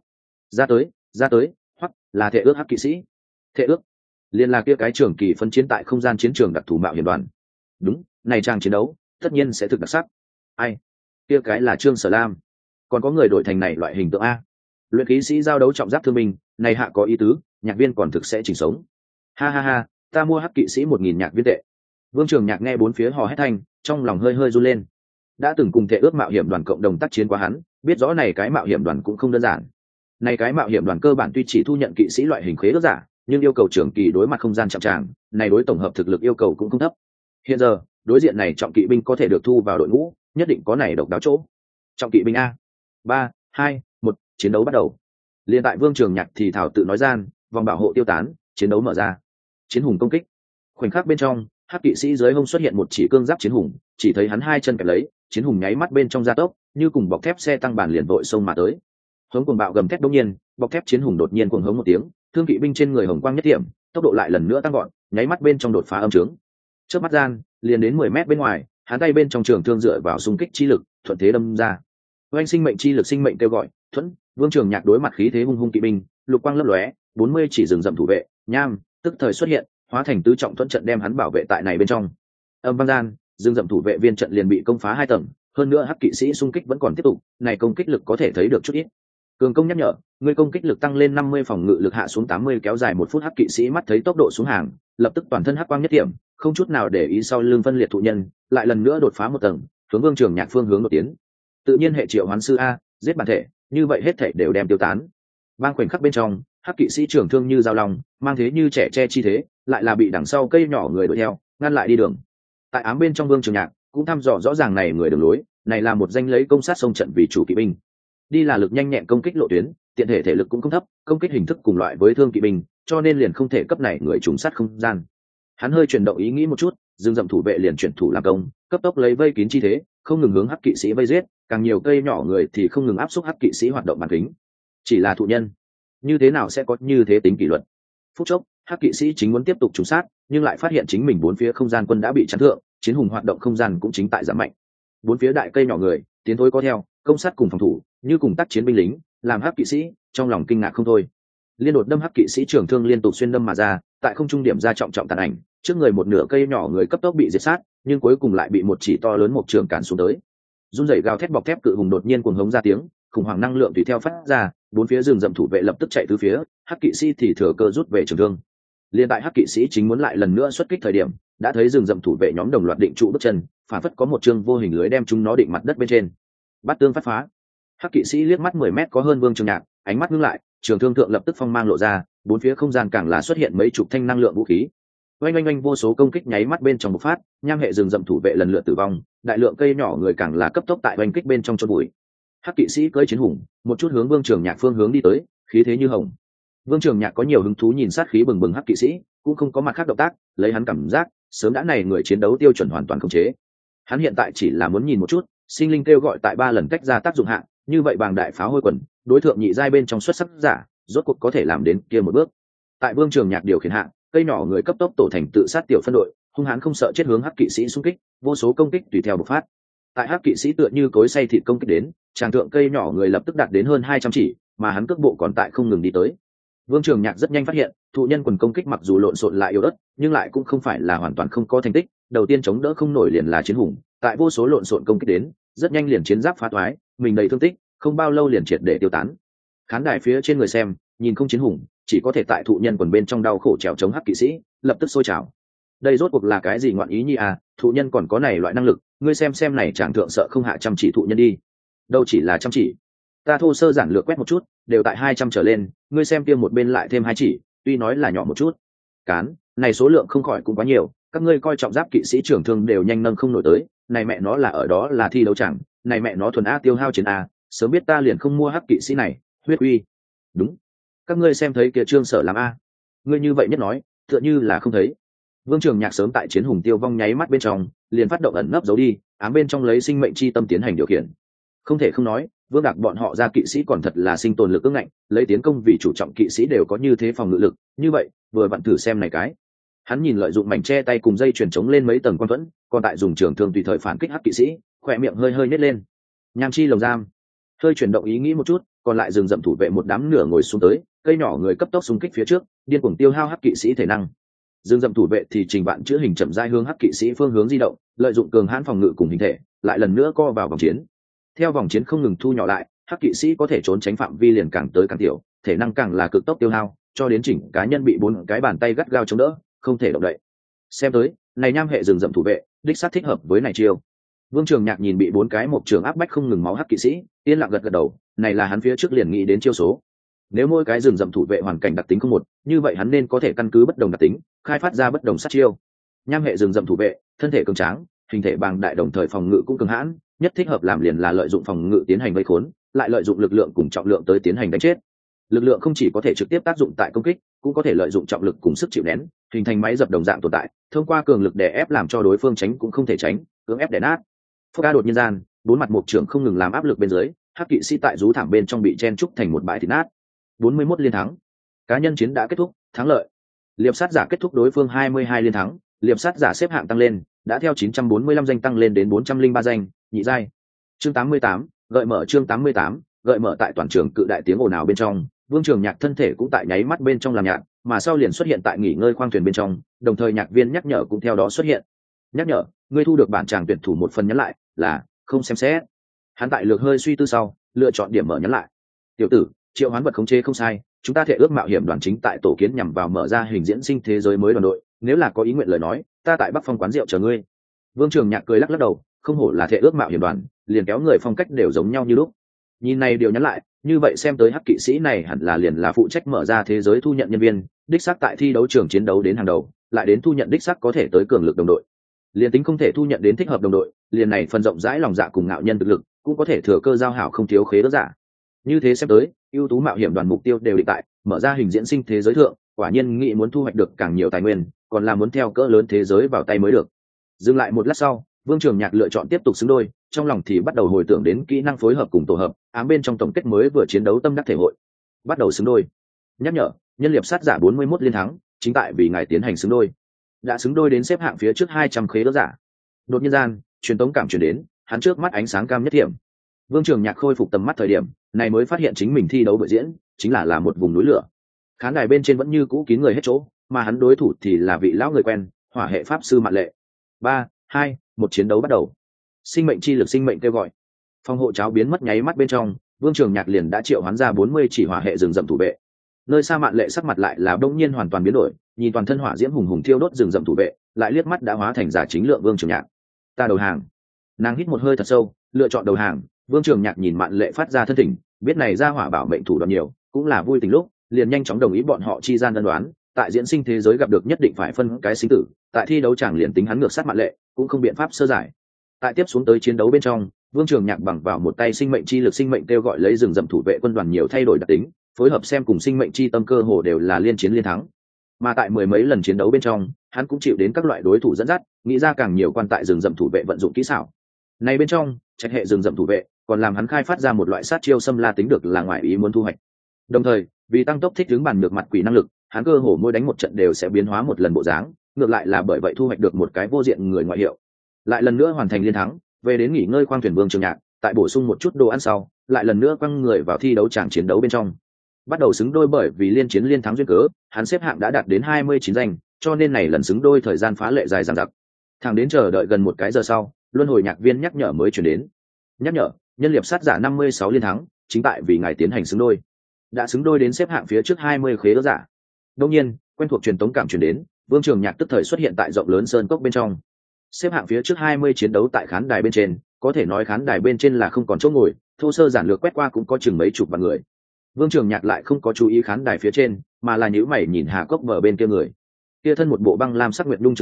Ra tới, hoặc là Thệ Ước hắc kỵ sĩ. Thệ Ước liên là kia cái trường kỳ phân chiến tại không gian chiến trường đặc thù mạo hiểm đoàn. Đúng, này trang chiến đấu tất nhiên sẽ thực đặc sắc. Ai? Kia cái là Trương Sở Lam. Còn có người đổi thành này loại hình tượng a. Luyện khí sĩ giao đấu trọng giáp thương binh, này hạ có ý tứ, nhạc viên còn thực sẽ chỉnh sống. Ha ha ha, ta mua hắc kỵ sĩ 1000 nhạc viên tệ. Vương Trường Nhạc nghe bốn phía hò hét thanh, trong lòng hơi hơi run lên. Đã từng cùng Thệ Ước mạo hiểm đoàn cộng đồng tác chiến qua hắn, biết rõ này cái mạo hiểm đoàn cũng không đơn giản. Này cái mạo hiểm đoàn cơ bản tuy chỉ thu nhận kỵ sĩ loại hình khế ước giả, nhưng yêu cầu trường kỳ đối mặt không gian chạm tràng, này đối tổng hợp thực lực yêu cầu cũng không thấp. Hiện giờ, đối diện này trọng kỵ binh có thể được thu vào đội ngũ, nhất định có này độc đáo chỗ. Trọng kỵ binh a. 3, 2, 1, chiến đấu bắt đầu. Liên tại Vương Trường Nhạc thì thảo tự nói gian, vòng bảo hộ tiêu tán, chiến đấu mở ra. Chiến hùng công kích. Khoảnh khắc bên trong, hắc kỵ sĩ dưới hông xuất hiện một chỉ cương giáp chiến hùng, chỉ thấy hắn hai chân kẹp lấy, chiến hùng nháy mắt bên trong gia tốc, như cùng bọc thép xe tăng bản liền vội xông mà tới. Hống cuồng bạo gầm thép đột nhiên, bọc thép chiến hùng đột nhiên cuồng hống một tiếng, thương kỵ binh trên người hồng quang nhất điểm, tốc độ lại lần nữa tăng gọn, nháy mắt bên trong đột phá âm trướng. Trước mắt gian, liền đến 10 mét bên ngoài, hắn tay bên trong trường thương dựa vào xung kích chi lực, thuận thế đâm ra. Oanh sinh mệnh chi lực sinh mệnh kêu gọi, thuẫn, Vương Trường Nhạc đối mặt khí thế hung hung kỵ binh, lục quang lấp lóe, 40 chỉ rừng rậm thủ vệ, nham, tức thời xuất hiện, hóa thành tứ trọng thuẫn trận đem hắn bảo vệ tại này bên trong. Âm vang gian, rừng rậm thủ vệ viên trận liền bị công phá 2 tầng, hơn nữa hắc kỵ sĩ xung kích vẫn còn tiếp tục, này công kích lực có thể thấy được chút ít. Cường công nhắc nhở, người công kích lực tăng lên 50, phòng ngự lực hạ xuống 80, kéo dài 1 phút. Hắc kỵ sĩ mắt thấy tốc độ xuống hàng, lập tức toàn thân hắc quang nhất điểm, không chút nào để ý sau lưng phân liệt thụ nhân, lại lần nữa đột phá 1 tầng, hướng Vương Trường Nhạc phương hướng đột tiến. Tự nhiên hệ triệu hoán sư a, giết bản thể, như vậy hết thể đều đem tiêu tán. Bang khoảnh khắc bên trong, hắc kỵ sĩ trưởng thương như dao long, mang thế như trẻ che chi thế, lại là bị đằng sau cây nhỏ người đuổi theo, ngăn lại đi đường. Tại ám bên trong Vương Trường Nhạc cũng thăm dò rõ ràng này người đường lối, này là một danh lấy công sát sông trận vì chủ kỵ binh. Đi là lực nhanh nhẹn công kích lộ tuyến, tiện thể thể lực cũng không thấp, công kích hình thức cùng loại với thương kỵ binh, cho nên liền không thể cấp này người trùng sát không gian. Hắn hơi chuyển động ý nghĩ một chút, dương dậm thủ vệ liền chuyển thủ làm công, cấp tốc lấy vây kín chi thế, không ngừng hướng hắc kỵ sĩ vây giết, càng nhiều cây nhỏ người thì không ngừng áp xúc hắc kỵ sĩ hoạt động bản tính. Chỉ là thụ nhân, như thế nào sẽ có như thế tính kỷ luật? Phút chốc, hắc kỵ sĩ chính muốn tiếp tục trùng sát, nhưng lại phát hiện chính mình bốn phía không gian quân đã bị chắn thượng, chiến hùng hoạt động không gian cũng chính tại giảm mạnh. Bốn phía đại cây nhỏ người, tiến thối có theo, công sát cùng phòng thủ, như cùng tác chiến binh lính, làm hắc kỵ sĩ trong lòng kinh ngạc không thôi. Liên đột đâm hắc kỵ sĩ trường thương liên tục xuyên đâm mà ra, tại không trung điểm ra trọng trọng tàn ảnh, trước người một nửa cây nhỏ người cấp tốc bị diệt sát, nhưng cuối cùng lại bị một chỉ to lớn một trường cản xuống tới. Run rẩy gào thét bọc thép cự hùng đột nhiên cuồng hống ra tiếng, khủng hoảng năng lượng tùy theo phát ra, bốn phía rừng rậm thủ vệ lập tức chạy tứ phía, hắc kỵ sĩ thì thừa cơ rút về trường thương. Liên tại hắc kỵ sĩ chính muốn lại lần nữa xuất kích thời điểm, đã thấy rừng rậm thủ vệ nhóm đồng loạt định trụ bước chân, phản phất có một chương vô hình lưới đem chúng nó định mặt đất bên trên. Bát tương phát phá. Hắc kỵ sĩ liếc mắt 10 mét có hơn Vương Trường Nhạc, ánh mắt ngưng lại, trường thương thượng lập tức phong mang lộ ra, bốn phía không gian càng là xuất hiện mấy chục thanh năng lượng vũ khí. Oanh oanh oanh, vô số công kích nháy mắt bên trong bộc phát, nham hệ rừng rậm thủ vệ lần lượt tử vong, đại lượng cây nhỏ người càng là cấp tốc tại oanh kích bên trong chôn bụi. Hắc kỵ sĩ cưỡi chiến hùng, một chút hướng Vương Trường Nhạc phương hướng đi tới, khí thế như hồng. Vương Trường Nhạc có nhiều hứng thú nhìn sát khí bừng bừng hắc kỵ sĩ, cũng không có mặt khác động tác, lấy hắn cảm giác, sớm đã này người chiến đấu tiêu chuẩn hoàn toàn khống chế. Hắn hiện tại chỉ là muốn nhìn một chút, sinh linh kêu gọi tại 3 lần cách ra tác dụng hạ, như vậy bàng đại pháo hôi quần, đối thượng nhị giai bên trong xuất sắc giả, rốt cuộc có thể làm đến kia một bước. Tại Vương Trường Nhạc điều khiển hạ, cây nhỏ người cấp tốc tổ thành tự sát tiểu phân đội, hung hãn không sợ chết hướng hắc kỵ sĩ xung kích, vô số công kích tùy theo bộc phát. Tại hắc kỵ sĩ tựa như cối xay thịt công kích đến, tràng thượng cây nhỏ người lập tức đạt đến hơn 200 chỉ, mà hắn cước bộ còn tại không ngừng đi tới. Vương Trường Nhạc rất nhanh phát hiện, thụ nhân quần công kích mặc dù lộn xộn lại yếu ớt, nhưng lại cũng không phải là hoàn toàn không có thành tích. Đầu tiên chống đỡ không nổi liền là chiến hùng, tại vô số lộn xộn công kích đến, rất nhanh liền chiến giáp phá toái, mình đầy thương tích, không bao lâu liền triệt để tiêu tán. Khán đài phía trên người xem, nhìn không chiến hùng, chỉ có thể tại thụ nhân quần bên trong đau khổ trèo chống hắc kỵ sĩ, lập tức sôi trào. Đây rốt cuộc là cái gì ngoạn ý nhi à, thụ nhân còn có này loại năng lực, ngươi xem này chàng thượng sợ không hạ trăm chỉ thụ nhân đi. Đâu chỉ là trăm chỉ, ta thô sơ giản lược quét một chút, đều tại 200 trở lên, ngươi xem kia một bên lại thêm 2 chỉ, tuy nói là nhỏ một chút. Cán, này số lượng không khỏi cũng quá nhiều, các ngươi coi trọng giáp kỵ sĩ trưởng thương đều nhanh nâng không nổi tới, này mẹ nó là ở đó là thi đấu chẳng, này mẹ nó thuần a tiêu hao chiến a, sớm biết ta liền không mua hắc kỵ sĩ này. Huyết uy. Đúng, các ngươi xem thấy kia Trương Sở làm a, ngươi như vậy nhất nói tựa như là không thấy. Vương Trường Nhạc sớm tại chiến hùng tiêu vong nháy mắt bên trong liền phát động ẩn nấp giấu đi, ám bên trong lấy sinh mệnh chi tâm tiến hành điều khiển. Không thể không nói, Vương Đạc bọn họ ra kỵ sĩ còn thật là sinh tồn lực ương ngạnh, lấy tiến công vì chủ trọng kỵ sĩ đều có như thế phòng ngự lực, như vậy vừa vặn thử xem này cái. Hắn nhìn lợi dụng mảnh che tay cùng dây truyền chống lên mấy tầng quan thuẫn, còn tại dùng trường thương tùy thời phản kích hắc kỵ sĩ, khỏe miệng hơi hơi nhếch lên. Nham chi lồng giam, hơi chuyển động ý nghĩ một chút, còn lại dừng dậm thủ vệ một đám nửa ngồi xuống tới, cây nhỏ người cấp tốc xung kích phía trước, điên cuồng tiêu hao hắc kỵ sĩ thể năng. Dương dậm thủ vệ thì trình bạn chữ hình chậm rãi hướng hắc kỵ sĩ phương hướng di động, lợi dụng cường hãn phòng ngự cùng hình thể, lại lần nữa co vào vòng chiến. Theo vòng chiến không ngừng thu nhỏ lại, hắc kỵ sĩ có thể trốn tránh phạm vi liền càng tới càng tiểu, thể năng càng là cực tốc tiêu hao, cho đến chỉnh cá nhân bị 4 cái bàn tay gắt gao chống đỡ, không thể động đậy. Xem tới, này nham hệ rừng rậm thủ vệ, đích xác thích hợp với này chiêu. Vương Trường Nhạc nhìn bị 4 cái một trường áp bách không ngừng máu hắc kỵ sĩ, yên lặng gật gật đầu, này là hắn phía trước liền nghĩ đến chiêu số. Nếu mỗi cái rừng rậm thủ vệ hoàn cảnh đặc tính không một, như vậy hắn nên có thể căn cứ bất đồng đặc tính, khai phát ra bất đồng sát chiêu. Nham hệ rừng rậm thủ vệ, thân thể cường tráng, hình thể bằng đại đồng thời phòng ngự cũng cường hãn, nhất thích hợp làm liền là lợi dụng phòng ngự tiến hành vây khốn, lại lợi dụng lực lượng cùng trọng lượng tới tiến hành đánh chết. Lực lượng không chỉ có thể trực tiếp tác dụng tại công kích, cũng có thể lợi dụng trọng lực cùng sức chịu nén, hình thành máy dập đồng dạng tồn tại, thông qua cường lực đè ép làm cho đối phương tránh cũng không thể tránh, cưỡng ép đè nát. Phốc ca đột nhiên gian, 4 mặt một trưởng không ngừng làm áp lực bên dưới, hắc kỵ sĩ tại rú thảm bên trong bị chen trúc thành một bãi thịt nát. 41 liên thắng, cá nhân chiến đã kết thúc, thắng lợi. Liệp sát giả kết thúc đối phương 22 liên thắng, liệp sát giả xếp hạng tăng lên, đã theo 945 danh tăng lên đến 403 danh, nhị giai. Chương 88, gợi mở chương 88, gợi mở tại toàn trường cự đại tiếng ồn ào bên trong, Vương Trường Nhạc thân thể cũng tại nháy mắt bên trong làm nhạc, mà sau liền xuất hiện tại nghỉ ngơi khoang thuyền bên trong, đồng thời nhạc viên nhắc nhở cũng theo đó xuất hiện. Nhắc nhở, ngươi thu được bản tràng tuyển thủ một phần nhắn lại, là không xem xét. Hắn tại lược hơi suy tư sau, lựa chọn điểm mở nhắn lại. Tiểu tử, triệu hoán vật khống chế không sai, chúng ta thể ước mạo hiểm đoàn chính tại tổ kiến nhằm vào mở ra hình diễn sinh thế giới mới đoàn đội, nếu là có ý nguyện lời nói, ta tại Bắc Phong quán rượu chờ ngươi. Vương Trường Nhạc cười lắc lắc đầu, không hổ là thể ước mạo hiểm đoàn, liền kéo người phong cách đều giống nhau như lúc. Nhìn này điều nhắn lại, như vậy xem tới hắc kỵ sĩ này hẳn là liền là phụ trách mở ra thế giới thu nhận nhân viên, đích xác tại thi đấu trường chiến đấu đến hàng đầu, lại đến thu nhận đích xác có thể tới cường lực đồng đội. Liền tính không thể thu nhận đến thích hợp đồng đội, liền này phần rộng rãi lòng dạ cùng ngạo nhân thực lực, cũng có thể thừa cơ giao hảo không thiếu khế đỡ giả. Như thế xem tới, ưu tú mạo hiểm đoàn mục tiêu đều định tại mở ra hình diễn sinh thế giới thượng, quả nhiên nghĩ muốn thu hoạch được càng nhiều tài nguyên, còn là muốn theo cỡ lớn thế giới vào tay mới được. Dừng lại một lát sau, Vương Trường Nhạc lựa chọn tiếp tục xứng đôi, trong lòng thì bắt đầu hồi tưởng đến kỹ năng phối hợp cùng tổ hợp, ám bên trong tổng kết mới vừa chiến đấu tâm đắc thể hội. Bắt đầu xứng đôi. Nhắc nhở, nhân liệp sát giả 41 liên thắng, chính tại vì ngài tiến hành xứng đôi. Đã xứng đôi đến xếp hạng phía trước 200 khế đỡ giả. Đột nhiên gian, truyền tống cảm truyền đến, hắn trước mắt ánh sáng cam nhất thiểm. Vương Trường Nhạc khôi phục tầm mắt thời điểm, này mới phát hiện chính mình thi đấu buổi diễn, chính là một vùng núi lửa. Khán đài bên trên vẫn như cũ kín người hết chỗ, mà hắn đối thủ thì là vị lão người quen, hỏa hệ pháp sư Mạn Lệ. 3, 2, 1 chiến đấu bắt đầu. Sinh mệnh chi lực sinh mệnh kêu gọi. Phòng hộ cháo biến mất nháy mắt bên trong, Vương Trường Nhạc liền đã triệu hoán ra 40 chỉ hỏa hệ rừng rậm thủ vệ. Nơi xa Mạn Lệ sắc mặt lại là bỗng nhiên hoàn toàn biến đổi, nhìn toàn thân hỏa diễm hùng hùng thiêu đốt rừng rậm thủ vệ, lại liếc mắt đã hóa thành giả chính lượng Vương Trường Nhạc. Ta đầu hàng. Nàng hít một hơi thật sâu, lựa chọn đầu hàng. Vương Trường Nhạc nhìn Mạn Lệ phát ra thân thỉnh, biết này ra hỏa bảo mệnh thủ đoạn nhiều, cũng là vui tình lúc, liền nhanh chóng đồng ý bọn họ chi gian đơn đoán, tại diễn sinh thế giới gặp được nhất định phải phân cái sinh tử, tại thi đấu chẳng liền tính hắn ngược sát Mạn Lệ, cũng không biện pháp sơ giải. Tại tiếp xuống tới chiến đấu bên trong, Vương Trường Nhạc bằng vào một tay sinh mệnh chi lực sinh mệnh kêu gọi lấy rừng rậm thủ vệ quân đoàn nhiều thay đổi đặc tính, phối hợp xem cùng sinh mệnh chi tâm cơ hồ đều là liên chiến liên thắng. Mà tại mười mấy lần chiến đấu bên trong, hắn cũng chịu đến các loại đối thủ dẫn dắt, nghĩ ra càng nhiều quan tại rừng rậm thủ vệ vận dụng kỹ xảo. Này bên trong, trạch hệ rừng rậm thủ vệ còn làm hắn khai phát ra một loại sát chiêu xâm la tính được là ngoại ý muốn thu hoạch. Đồng thời, vì tăng tốc thích ứng bản ngược mặt quỷ năng lực, hắn cơ hồ mỗi đánh một trận đều sẽ biến hóa một lần bộ dáng, ngược lại là bởi vậy thu hoạch được một cái vô diện người ngoại hiệu. Lại lần nữa hoàn thành liên thắng, về đến nghỉ ngơi khoang thuyền Vương Trường Nhạc, tại bổ sung một chút đồ ăn sau, lại lần nữa quăng người vào thi đấu tràng chiến đấu bên trong. Bắt đầu xứng đôi bởi vì liên chiến liên thắng duyên cớ, hắn xếp hạng đã đạt đến 29 danh, cho nên này lần xứng đôi thời gian phá lệ dài dằng dặc. Thẳng đến chờ đợi gần một cái giờ sau, luân hồi nhạc viên nhắc nhở mới chuyển đến. Nhắc nhở, nhân liệp sát giả 56 liên thắng, chính tại vì ngài tiến hành xứng đôi. Đã xứng đôi đến xếp hạng phía trước 20 khế ước giả. Đương nhiên, quen thuộc truyền tống cảm truyền đến, Vương Trường Nhạc tức thời xuất hiện tại rộng lớn sơn cốc bên trong. Xếp hạng phía trước 20 chiến đấu tại khán đài bên trên, có thể nói khán đài bên trên là không còn chỗ ngồi, thô sơ giản lược quét qua cũng có chừng mấy chục vạn người. Vương Trường Nhạc lại không có chú ý khán đài phía trên, mà là nhíu mày nhìn Hà Cốc bờ bên kia người. Kia thân một bộ băng lam sắc nguyệt nhung trường bảo,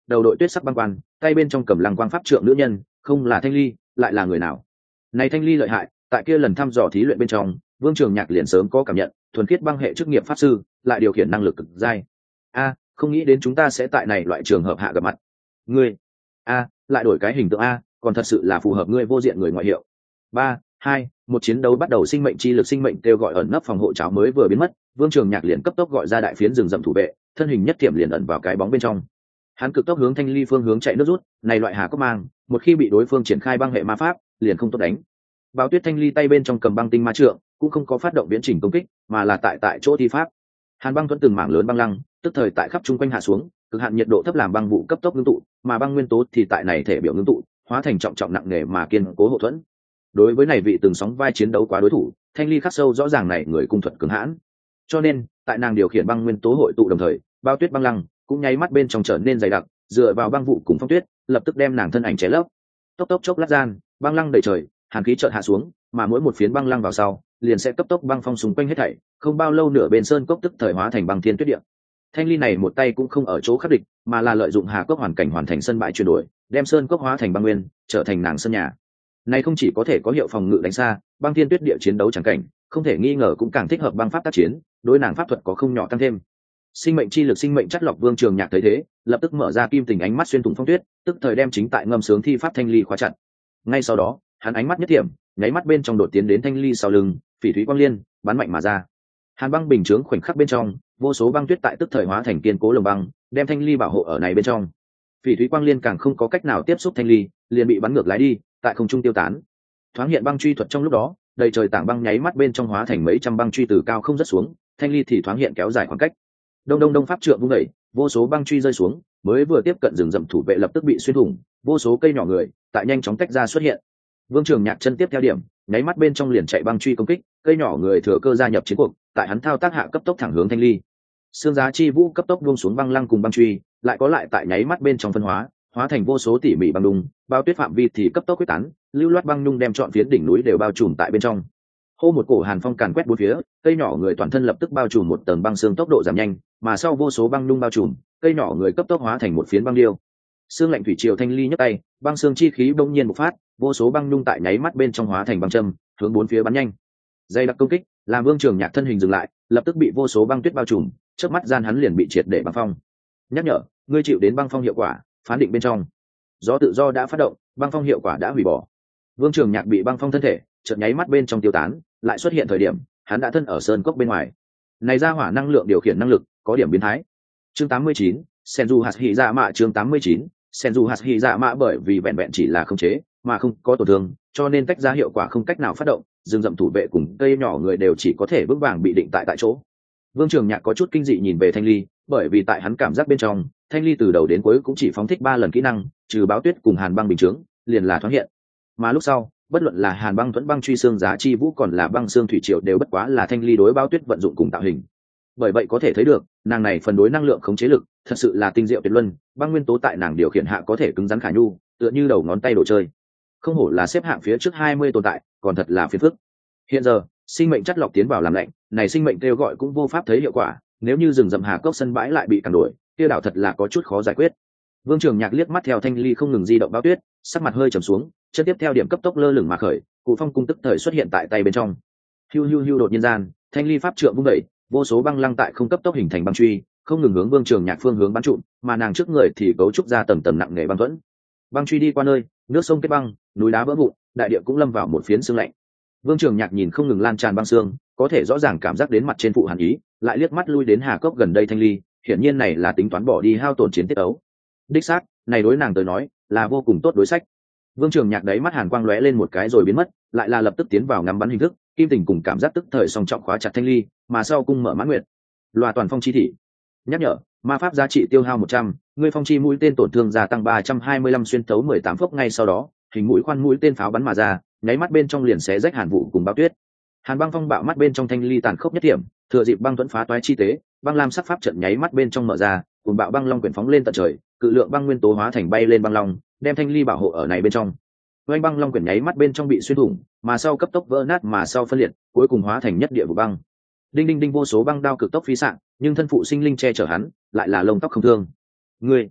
đầu đội tuyết sắc băng quan, tay bên trong cầm lăng quang pháp trượng nữ nhân, không là Thanh Ly, lại là người nào? Này Thanh Ly lợi hại, tại kia lần thăm dò thí luyện bên trong, Vương Trường Nhạc liền sớm có cảm nhận, thuần khiết băng hệ chức nghiệp pháp sư, lại điều khiển năng lực cực giai. Không nghĩ đến chúng ta sẽ tại này loại trường hợp hạ gặp mặt. Ngươi, lại đổi cái hình tượng còn thật sự là phù hợp ngươi vô diện người ngoại hiệu. 3, 2, một chiến đấu bắt đầu, sinh mệnh chi lực sinh mệnh kêu gọi ẩn nấp phòng hộ cháo mới vừa biến mất, Vương Trường Nhạc liền cấp tốc gọi ra đại phiến rừng rậm thủ vệ, thân hình nhất tiệm liền ẩn vào cái bóng bên trong. Hắn cực tốc hướng Thanh Ly phương hướng chạy nước rút, này loại hà cốc mang, một khi bị đối phương triển khai băng hệ ma pháp, liền không tốt đánh. Báo Tuyết Thanh Ly tay bên trong cầm băng tinh ma trượng, cũng không có phát động viễn trình công kích, mà là tại chỗ thi pháp. Hàn băng thuẫn từng mảng lớn băng lăng, tức thời tại khắp trung quanh hạ xuống, cực hạn nhiệt độ thấp làm băng vụ cấp tốc ngưng tụ, mà băng nguyên tố thì tại này thể biểu ngưng tụ, hóa thành trọng trọng nặng nề mà kiên cố hộ thuẫn. Đối với này vị từng sóng vai chiến đấu quá đối thủ, Thanh Ly khắc sâu rõ ràng này người cung thuật cứng hãn. Cho nên, tại nàng điều khiển băng nguyên tố hội tụ đồng thời, bao tuyết băng lăng cũng nháy mắt bên trong trở nên dày đặc, dựa vào băng vụ cùng phong tuyết, lập tức đem nàng thân ảnh che lấp. Tốc tốc chốc lát gian, băng lăng đầy trời, hàn khí chợt hạ xuống, mà mỗi một phiến băng lăng vào sau, liền sẽ cấp tốc băng phong xung quanh hết thảy, không bao lâu nửa bên sơn cốc tức thời hóa thành băng thiên tuyết địa. Thanh Ly này một tay cũng không ở chỗ khắc địch, mà là lợi dụng hà cốc hoàn cảnh hoàn thành sân bãi chuyển đổi, đem sơn cốc hóa thành băng nguyên, trở thành nàng sân nhà. Này không chỉ có thể có hiệu phòng ngự đánh xa, băng thiên tuyết địa chiến đấu chẳng cảnh, không thể nghi ngờ cũng càng thích hợp băng pháp tác chiến, đối nàng pháp thuật có không nhỏ tăng thêm. Sinh mệnh chi lực sinh mệnh chất lọc, Vương Trường Nhạc thấy thế, lập tức mở ra kim tình ánh mắt xuyên thủng phong tuyết, tức thời đem chính tại ngâm sướng thi pháp Thanh Ly khóa chặt. Ngay sau đó, hắn ánh mắt nhất điểm, nháy mắt bên trong đột tiến đến Thanh Ly sau lưng, phỉ thúy quang liên bắn mạnh mà ra. Hàn băng bình chướng khoảnh khắc bên trong, vô số băng tuyết tại tức thời hóa thành kiên cố lồng băng, đem Thanh Ly bảo hộ ở này bên trong. Phỉ thúy quang liên càng không có cách nào tiếp xúc Thanh Ly, liền bị bắn ngược lái đi, tại không trung tiêu tán. Thoáng hiện băng truy thuật trong lúc đó, đầy trời tảng băng nháy mắt bên trong hóa thành mấy trăm băng truy từ cao không rớt xuống, Thanh Ly thì thoáng hiện kéo dài khoảng cách. Đông pháp trượng vung đẩy, vô số băng truy rơi xuống, mới vừa tiếp cận rừng rậm thủ vệ lập tức bị xuyên thủng, vô số cây nhỏ người tại nhanh chóng tách ra xuất hiện. Vương Trường Nhạc chân tiếp theo điểm, nháy mắt bên trong liền chạy băng truy công kích, cây nhỏ người thừa cơ gia nhập chiến cuộc, tại hắn thao tác hạ cấp tốc thẳng hướng Thanh Ly. Xương giá chi vũ cấp tốc buông xuống băng lăng cùng băng truy, lại có lại tại nháy mắt bên trong phân hóa thành vô số tỉ mỉ băng đung, bao tuyết phạm vi thì cấp tốc quyết tán, lưu loát băng nhung đem trọn phiến đỉnh núi đều bao trùm tại bên trong. Hô một cổ hàn phong càn quét bốn phía, cây nhỏ người toàn thân lập tức bao trùm một tầng băng xương, tốc độ giảm nhanh, mà sau vô số băng nhung bao trùm, cây nhỏ người cấp tốc hóa thành một phiến băng điêu. Xương lạnh thủy triều, Thanh Ly nhấc tay, băng xương chi khí bỗng nhiên bộc phát, vô số băng nhung tại nháy mắt bên trong hóa thành băng châm, hướng bốn phía bắn nhanh. Dây đặc công kích, làm Vương Trường Nhạc thân hình dừng lại, lập tức bị vô số băng tuyết bao trùm, chớp mắt gian hắn liền bị triệt để băng phong. Nhắc nhở, ngươi chịu đến băng phong hiệu quả, phán định bên trong. Gió tự do đã phát động, băng phong hiệu quả đã hủy bỏ. Vương Trường Nhạc bị băng phong thân thể, chợt nháy mắt bên trong tiêu tán, lại xuất hiện thời điểm, hắn đã thân ở sơn cốc bên ngoài. Này ra hỏa năng lượng điều khiển năng lực, có điểm biến thái. Chương 89, Senju hạt hỉ dạ mạ. Chương 89, Senju hạt hỉ dạ mạ. Bởi vì vẹn vẹn chỉ là khống chế, mà không có tổn thương, cho nên tách ra hiệu quả không cách nào phát động, rừng rậm thủ vệ cùng cây nhỏ người đều chỉ có thể vững vàng bị định tại chỗ. Vương Trường Nhạc có chút kinh dị nhìn về Thanh Ly, bởi vì tại hắn cảm giác bên trong, Thanh Ly từ đầu đến cuối cũng chỉ phóng thích 3 lần kỹ năng, trừ báo tuyết cùng hàn băng bình chướng, liền là thoáng hiện. Mà lúc sau, bất luận là hàn băng thuẫn băng truy xương giá chi vũ còn là băng xương thủy triều đều bất quá là Thanh Ly đối báo tuyết vận dụng cùng tạo hình. Bởi vậy có thể thấy được, nàng này phần đối năng lượng khống chế lực, thật sự là tinh diệu tuyệt luân, băng nguyên tố tại nàng điều khiển hạ có thể cứng rắn khả nhu, tựa như đầu ngón tay đồ chơi. Không hổ là xếp hạng phía trước 20 tồn tại, còn thật là phiền phức. Hiện giờ, sinh mệnh chất lọc tiến vào làm lạnh, này sinh mệnh kêu gọi cũng vô pháp thấy hiệu quả, nếu như rừng rậm hà cốc sân bãi lại bị cản đuổi, kia đảo thật là có chút khó giải quyết. Vương Trường Nhạc liếc mắt theo Thanh Ly không ngừng di động bao tuyết, sắc mặt hơi trầm xuống, chân tiếp theo điểm cấp tốc lơ lửng mà khởi, cụ phong cung tức thời xuất hiện tại tay bên trong. Hiu đột nhiên gian, Thanh Ly pháp trượng vung đẩy, vô số băng lăng tại không cấp tốc hình thành băng truy, không ngừng hướng Vương Trường Nhạc phương hướng bắn trụm, mà nàng trước người thì cấu trúc ra tầng tầng nặng nề băng thuẫn. Băng truy đi qua nơi, nước sông kết băng, núi đá vỡ vụn, đại địa cũng lâm vào một phiến sương lạnh. Vương Trường Nhạc nhìn không ngừng lan tràn băng xương, có thể rõ ràng cảm giác đến mặt trên phụ hàn ý, lại liếc mắt lui đến hà cốc gần đây Thanh Ly, hiển nhiên này là tính toán bỏ đi hao tổn chiến tiết ấu. Đích xác, này đối nàng tới nói là vô cùng tốt đối sách. Vương Trường Nhạc đáy mắt hàn quang lóe lên một cái rồi biến mất, lại là lập tức tiến vào ngắm bắn hình thức, kim tình cùng cảm giác tức thời song trọng khóa chặt Thanh Ly, mà sau cung mở mãn nguyệt. Loa toàn phong chi thị. Nhắc nhở, ma pháp giá trị tiêu hao 100, ngươi phong chi mũi tên tổn thương gia tăng 325 xuyên thấu 18 phốc. Ngay sau đó, hình mũi khoan mũi tên pháo bắn mà ra, nháy mắt bên trong liền xé rách hàn vụ cùng bao tuyết. Hàn băng phong bạo mắt bên trong Thanh Ly tàn khốc nhất điểm, thừa dịp băng thuẫn phá toái chi tế, băng lam sắc pháp trận nháy mắt bên trong mở ra, cùng bạo băng long quyển phóng lên tận trời, cự lượng băng nguyên tố hóa thành bay lên băng long, đem Thanh Ly bảo hộ ở này bên trong. Oanh băng long quyển nháy mắt bên trong bị xuyên thủng, mà sau cấp tốc vỡ nát, mà sau phân liệt, cuối cùng hóa thành nhất địa vụ băng. Đinh vô số băng đao cực tốc phi sạng, nhưng thân phụ sinh linh che chở hắn, lại là lông tóc không thương. Ngươi,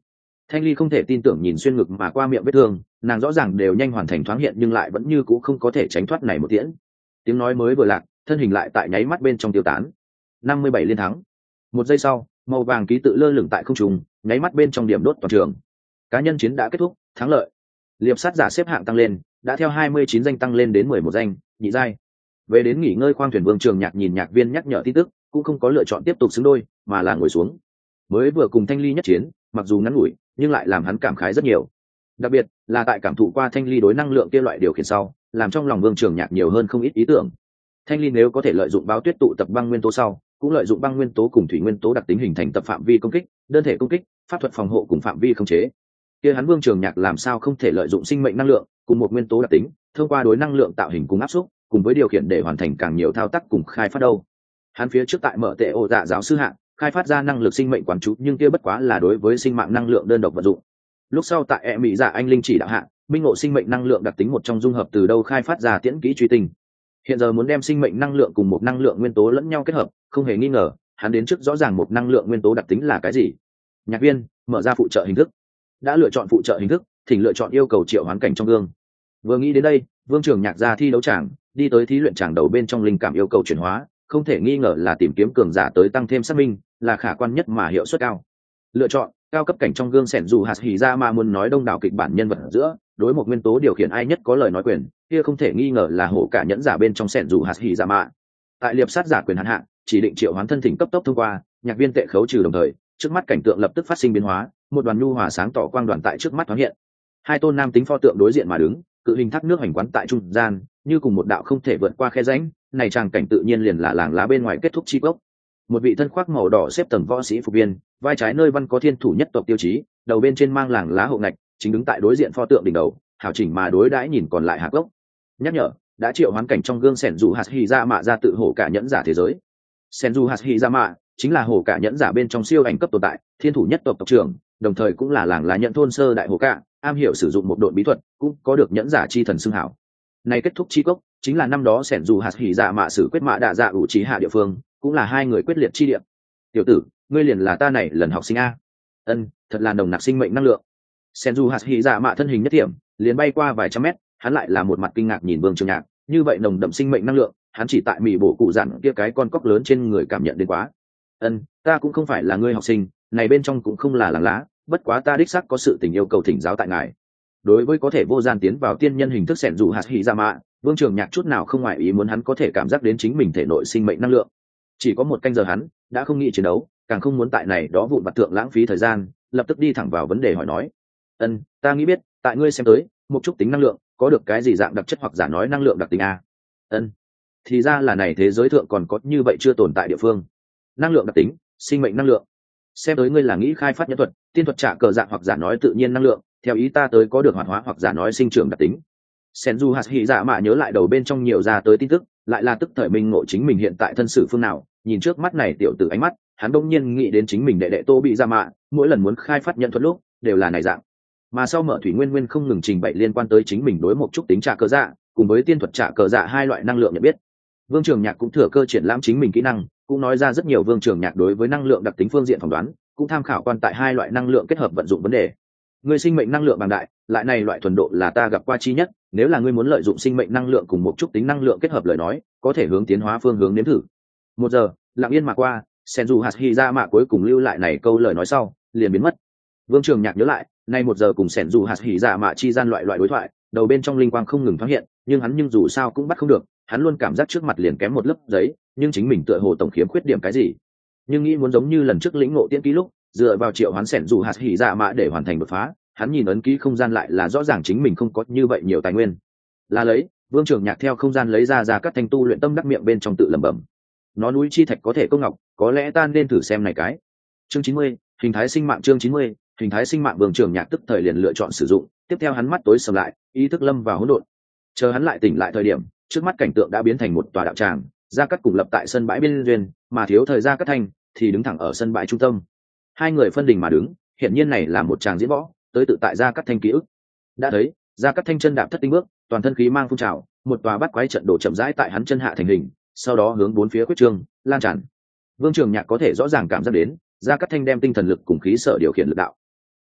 Thanh ly không thể tin tưởng nhìn xuyên ngực mà qua miệng vết thương, nàng rõ ràng đều nhanh hoàn thành thoáng hiện nhưng lại vẫn như cũ không có thể tránh thoát này một tiễn. Tiếng nói mới vừa lạc, thân hình lại tại nháy mắt bên trong tiêu tán. 57 liên thắng. Một giây sau, màu vàng ký tự lơ lửng tại không trung, nháy mắt bên trong điểm đốt toàn trường. Cá nhân chiến đã kết thúc, thắng lợi. Liệp sát giả xếp hạng tăng lên, đã theo 29 danh tăng lên đến 11 danh, nhị giai. Về đến nghỉ ngơi, khoang thuyền Vương Trường Nhạc nhìn nhạc viên nhắc nhở tin tức, cũng không có lựa chọn tiếp tục xứng đôi, mà là ngồi xuống. Mới vừa cùng Thanh Ly nhất chiến, mặc dù ngắn ngủi, nhưng lại làm hắn cảm khái rất nhiều. Đặc biệt là tại cảm thụ qua Thanh Ly đối năng lượng kia loại điều khiển sau, làm trong lòng Vương Trường Nhạc nhiều hơn không ít ý tưởng. Thanh Ly nếu có thể lợi dụng báo tuyết tụ tập băng nguyên tố sau, cũng lợi dụng băng nguyên tố cùng thủy nguyên tố đặc tính hình thành tập phạm vi công kích, đơn thể công kích, pháp thuật phòng hộ cùng phạm vi khống chế. Kia hắn Vương Trường Nhạc làm sao không thể lợi dụng sinh mệnh năng lượng cùng một nguyên tố đặc tính, thông qua đối năng lượng tạo hình cùng áp suất, cùng với điều khiển để hoàn thành càng nhiều thao tác cùng khai phát đâu. Hắn phía trước tại mở tệ ổ dạ giáo sư hạng, khai phát ra năng lực sinh mệnh quán chú, nhưng kia bất quá là đối với sinh mạng năng lượng đơn độc vận dụng. Lúc sau tại e mỹ dạ anh linh chỉ đạo hạ, minh ngộ sinh mệnh năng lượng đặc tính một trong dung hợp từ đâu khai phát ra tiễn kỹ truy tinh. Hiện giờ muốn đem sinh mệnh năng lượng cùng một năng lượng nguyên tố lẫn nhau kết hợp, không hề nghi ngờ, hắn đến trước rõ ràng một năng lượng nguyên tố đặc tính là cái gì. Nhạc viên mở ra phụ trợ hình thức. Đã lựa chọn phụ trợ hình thức, thỉnh lựa chọn yêu cầu triệu hoán cảnh trong gương. Vừa nghĩ đến đây, Vương Trường Nhạc ra thi đấu tràng, đi tới thí luyện tràng đầu bên trong linh cảm yêu cầu chuyển hóa, không thể nghi ngờ là tìm kiếm cường giả tới tăng thêm xác minh, là khả quan nhất mà hiệu suất cao. Lựa chọn cao cấp cảnh trong gương sẻn dù hạt hỉ ra mà muốn nói đông đảo kịch bản nhân vật ở giữa, đối một nguyên tố điều khiển ai nhất có lời nói quyền, kia không thể nghi ngờ là hổ cả nhẫn giả bên trong sẻn dù hạt hỉ ra mà. Tại liệp sát giả quyền hạn hạ, chỉ định triệu hoán thân thỉnh cấp tốc thông qua, nhạc viên tệ khấu trừ đồng thời, trước mắt cảnh tượng lập tức phát sinh biến hóa, một đoàn nhu hòa sáng tỏ quang đoàn tại trước mắt thoáng hiện. Hai tôn nam tính pho tượng đối diện mà đứng, cự hình thác nước hành quán tại trung gian, như cùng một đạo không thể vượt qua khe rãnh, này tràng cảnh tự nhiên liền là làng lá bên ngoài kết thúc chi gốc. Một vị thân khoác màu đỏ xếp tầng võ sĩ phục viên, vai trái nơi văn có thiên thủ nhất tộc tiêu chí, đầu bên trên mang làng lá hộ ngạch, chính đứng tại đối diện pho tượng đỉnh đầu, hảo chỉnh mà đối đãi nhìn còn lại hạc gốc. Nhắc nhở, đã triệu hoán cảnh trong gương sẻn dù hạt hy ra mạ ra tự hổ cả nhẫn giả thế giới. Sẻn dù hạt hy ra mạ chính là hổ cả nhẫn giả bên trong siêu ảnh cấp tồn tại, thiên thủ nhất tộc tộc trưởng, đồng thời cũng là làng lá nhận thôn sơ đại hổ cả, am hiểu sử dụng một độn bí thuật, cũng có được nhẫn giả chi thần xưng hảo. Này kết thúc chi gốc chính là năm đó sẻn dù hạt hỉ dạ mạ sử quyết mạ đạ dạ ủ trí hạ địa phương, cũng là hai người quyết liệt chi điểm. Tiểu tử, ngươi liền là ta này lần học sinh a. Ân, thật là nồng nặc sinh mệnh năng lượng. Sẻn dù hạt hỉ dạ mạ thân hình nhất điểm, liền bay qua vài trăm mét, hắn lại là một mặt kinh ngạc nhìn Vương Trường Nhạc, như vậy nồng đậm sinh mệnh năng lượng, hắn chỉ tại mỉ bổ cụ dặn kia cái con cóc lớn trên người cảm nhận đến quá. Ân, ta cũng không phải là ngươi học sinh, này bên trong cũng không là làng lá, bất quá ta đích xác có sự tình yêu cầu thỉnh giáo tại ngài. Đối với có thể vô gian tiến vào tiên nhân hình thức sẻn dù hạt hỉ dạ mạ, Vương Trường Nhạc chút nào không ngoại ý muốn hắn có thể cảm giác đến chính mình thể nội sinh mệnh năng lượng. Chỉ có một canh giờ hắn đã không nghĩ chiến đấu, càng không muốn tại này đó vụn vặt thượng lãng phí thời gian, lập tức đi thẳng vào vấn đề hỏi nói. Ân, ta nghĩ biết, tại ngươi xem tới, một chút tính năng lượng có được cái gì dạng đặc chất hoặc giả nói năng lượng đặc tính a? Ân, thì ra là này thế giới thượng còn có như vậy chưa tồn tại địa phương. Năng lượng đặc tính, sinh mệnh năng lượng. Xem tới ngươi là nghĩ khai phát nhân thuật, tiên thuật trả cờ dạng hoặc giả nói tự nhiên năng lượng, theo ý ta tới có được hoạt hóa hoặc giả nói sinh trưởng đặc tính. Senju hạt hỉ dạ mạ nhớ lại đầu bên trong nhiều ra tới tin tức, lại là tức thời minh ngộ chính mình hiện tại thân sử phương nào, nhìn trước mắt này tiểu tử ánh mắt, hắn đông nhiên nghĩ đến chính mình đệ đệ Tô bị dạ mạ, mỗi lần muốn khai phát nhận thuật lúc đều là này dạng. Mà sau mở thủy nguyên nguyên không ngừng trình bày liên quan tới chính mình đối một chút tính trả cờ dạ, cùng với tiên thuật trả cờ dạ hai loại năng lượng nhận biết. Vương Trường Nhạc cũng thừa cơ triển lãm chính mình kỹ năng, cũng nói ra rất nhiều Vương Trường Nhạc đối với năng lượng đặc tính phương diện phỏng đoán, cũng tham khảo quan tại hai loại năng lượng kết hợp vận dụng vấn đề. Người sinh mệnh năng lượng bằng đại, lại này loại thuần độ là ta gặp qua chi nhất, nếu là ngươi muốn lợi dụng sinh mệnh năng lượng cùng một chút tính năng lượng kết hợp lời nói, có thể hướng tiến hóa phương hướng nếm thử. 1 giờ, lặng yên mà qua, Senju Hashirama cuối cùng lưu lại này câu lời nói sau, liền biến mất. Vương Trường Nhạc nhớ lại, nay 1 giờ cùng Senju Hashirama chi gian loại đối thoại, đầu bên trong linh quang không ngừng thoáng hiện, nhưng hắn dù sao cũng bắt không được, hắn luôn cảm giác trước mặt liền kém một lớp giấy, nhưng chính mình tựa hồ tổng khiếm khuyết điểm cái gì. Nhưng nghĩ muốn giống như lần trước lĩnh ngộ tiễn ký lúc, dựa vào triệu hoán Senju Hashirama để hoàn thành đột phá, hắn nhìn ấn ký không gian lại là rõ ràng chính mình không có như vậy nhiều tài nguyên. Là lấy, Vương Trường Nhạc theo không gian lấy ra các thanh tu luyện tâm đắc miệng bên trong tự lẩm bẩm. Nó núi chi thạch có thể công ngọc, có lẽ ta nên thử xem này cái. Chương 90, hình thái sinh mạng. Chương 90, hình thái sinh mạng. Vương Trường Nhạc tức thời liền lựa chọn sử dụng, tiếp theo hắn mắt tối sầm lại, ý thức lâm vào hỗn độn. Chờ hắn lại tỉnh lại thời điểm, trước mắt cảnh tượng đã biến thành một tòa đạo tràng, Gia Cát cùng lập tại sân bãi bên duyên, mà thiếu thời Gia Cát Thanh thì đứng thẳng ở sân bãi trung tâm. Hai người phân đình mà đứng, hiển nhiên này là một tràng diễn võ, tới tự tại Gia Cát Thanh ký ức. Đã thấy, Gia Cát Thanh chân đạp thất tinh bước, toàn thân khí mang phun trào, một tòa bát quái trận đổ chậm rãi tại hắn chân hạ thành hình, sau đó hướng bốn phía quyết trương, lan tràn. Vương Trường Nhạc có thể rõ ràng cảm giác đến, Gia Cát Thanh đem tinh thần lực cùng khí sở điều khiển lực đạo.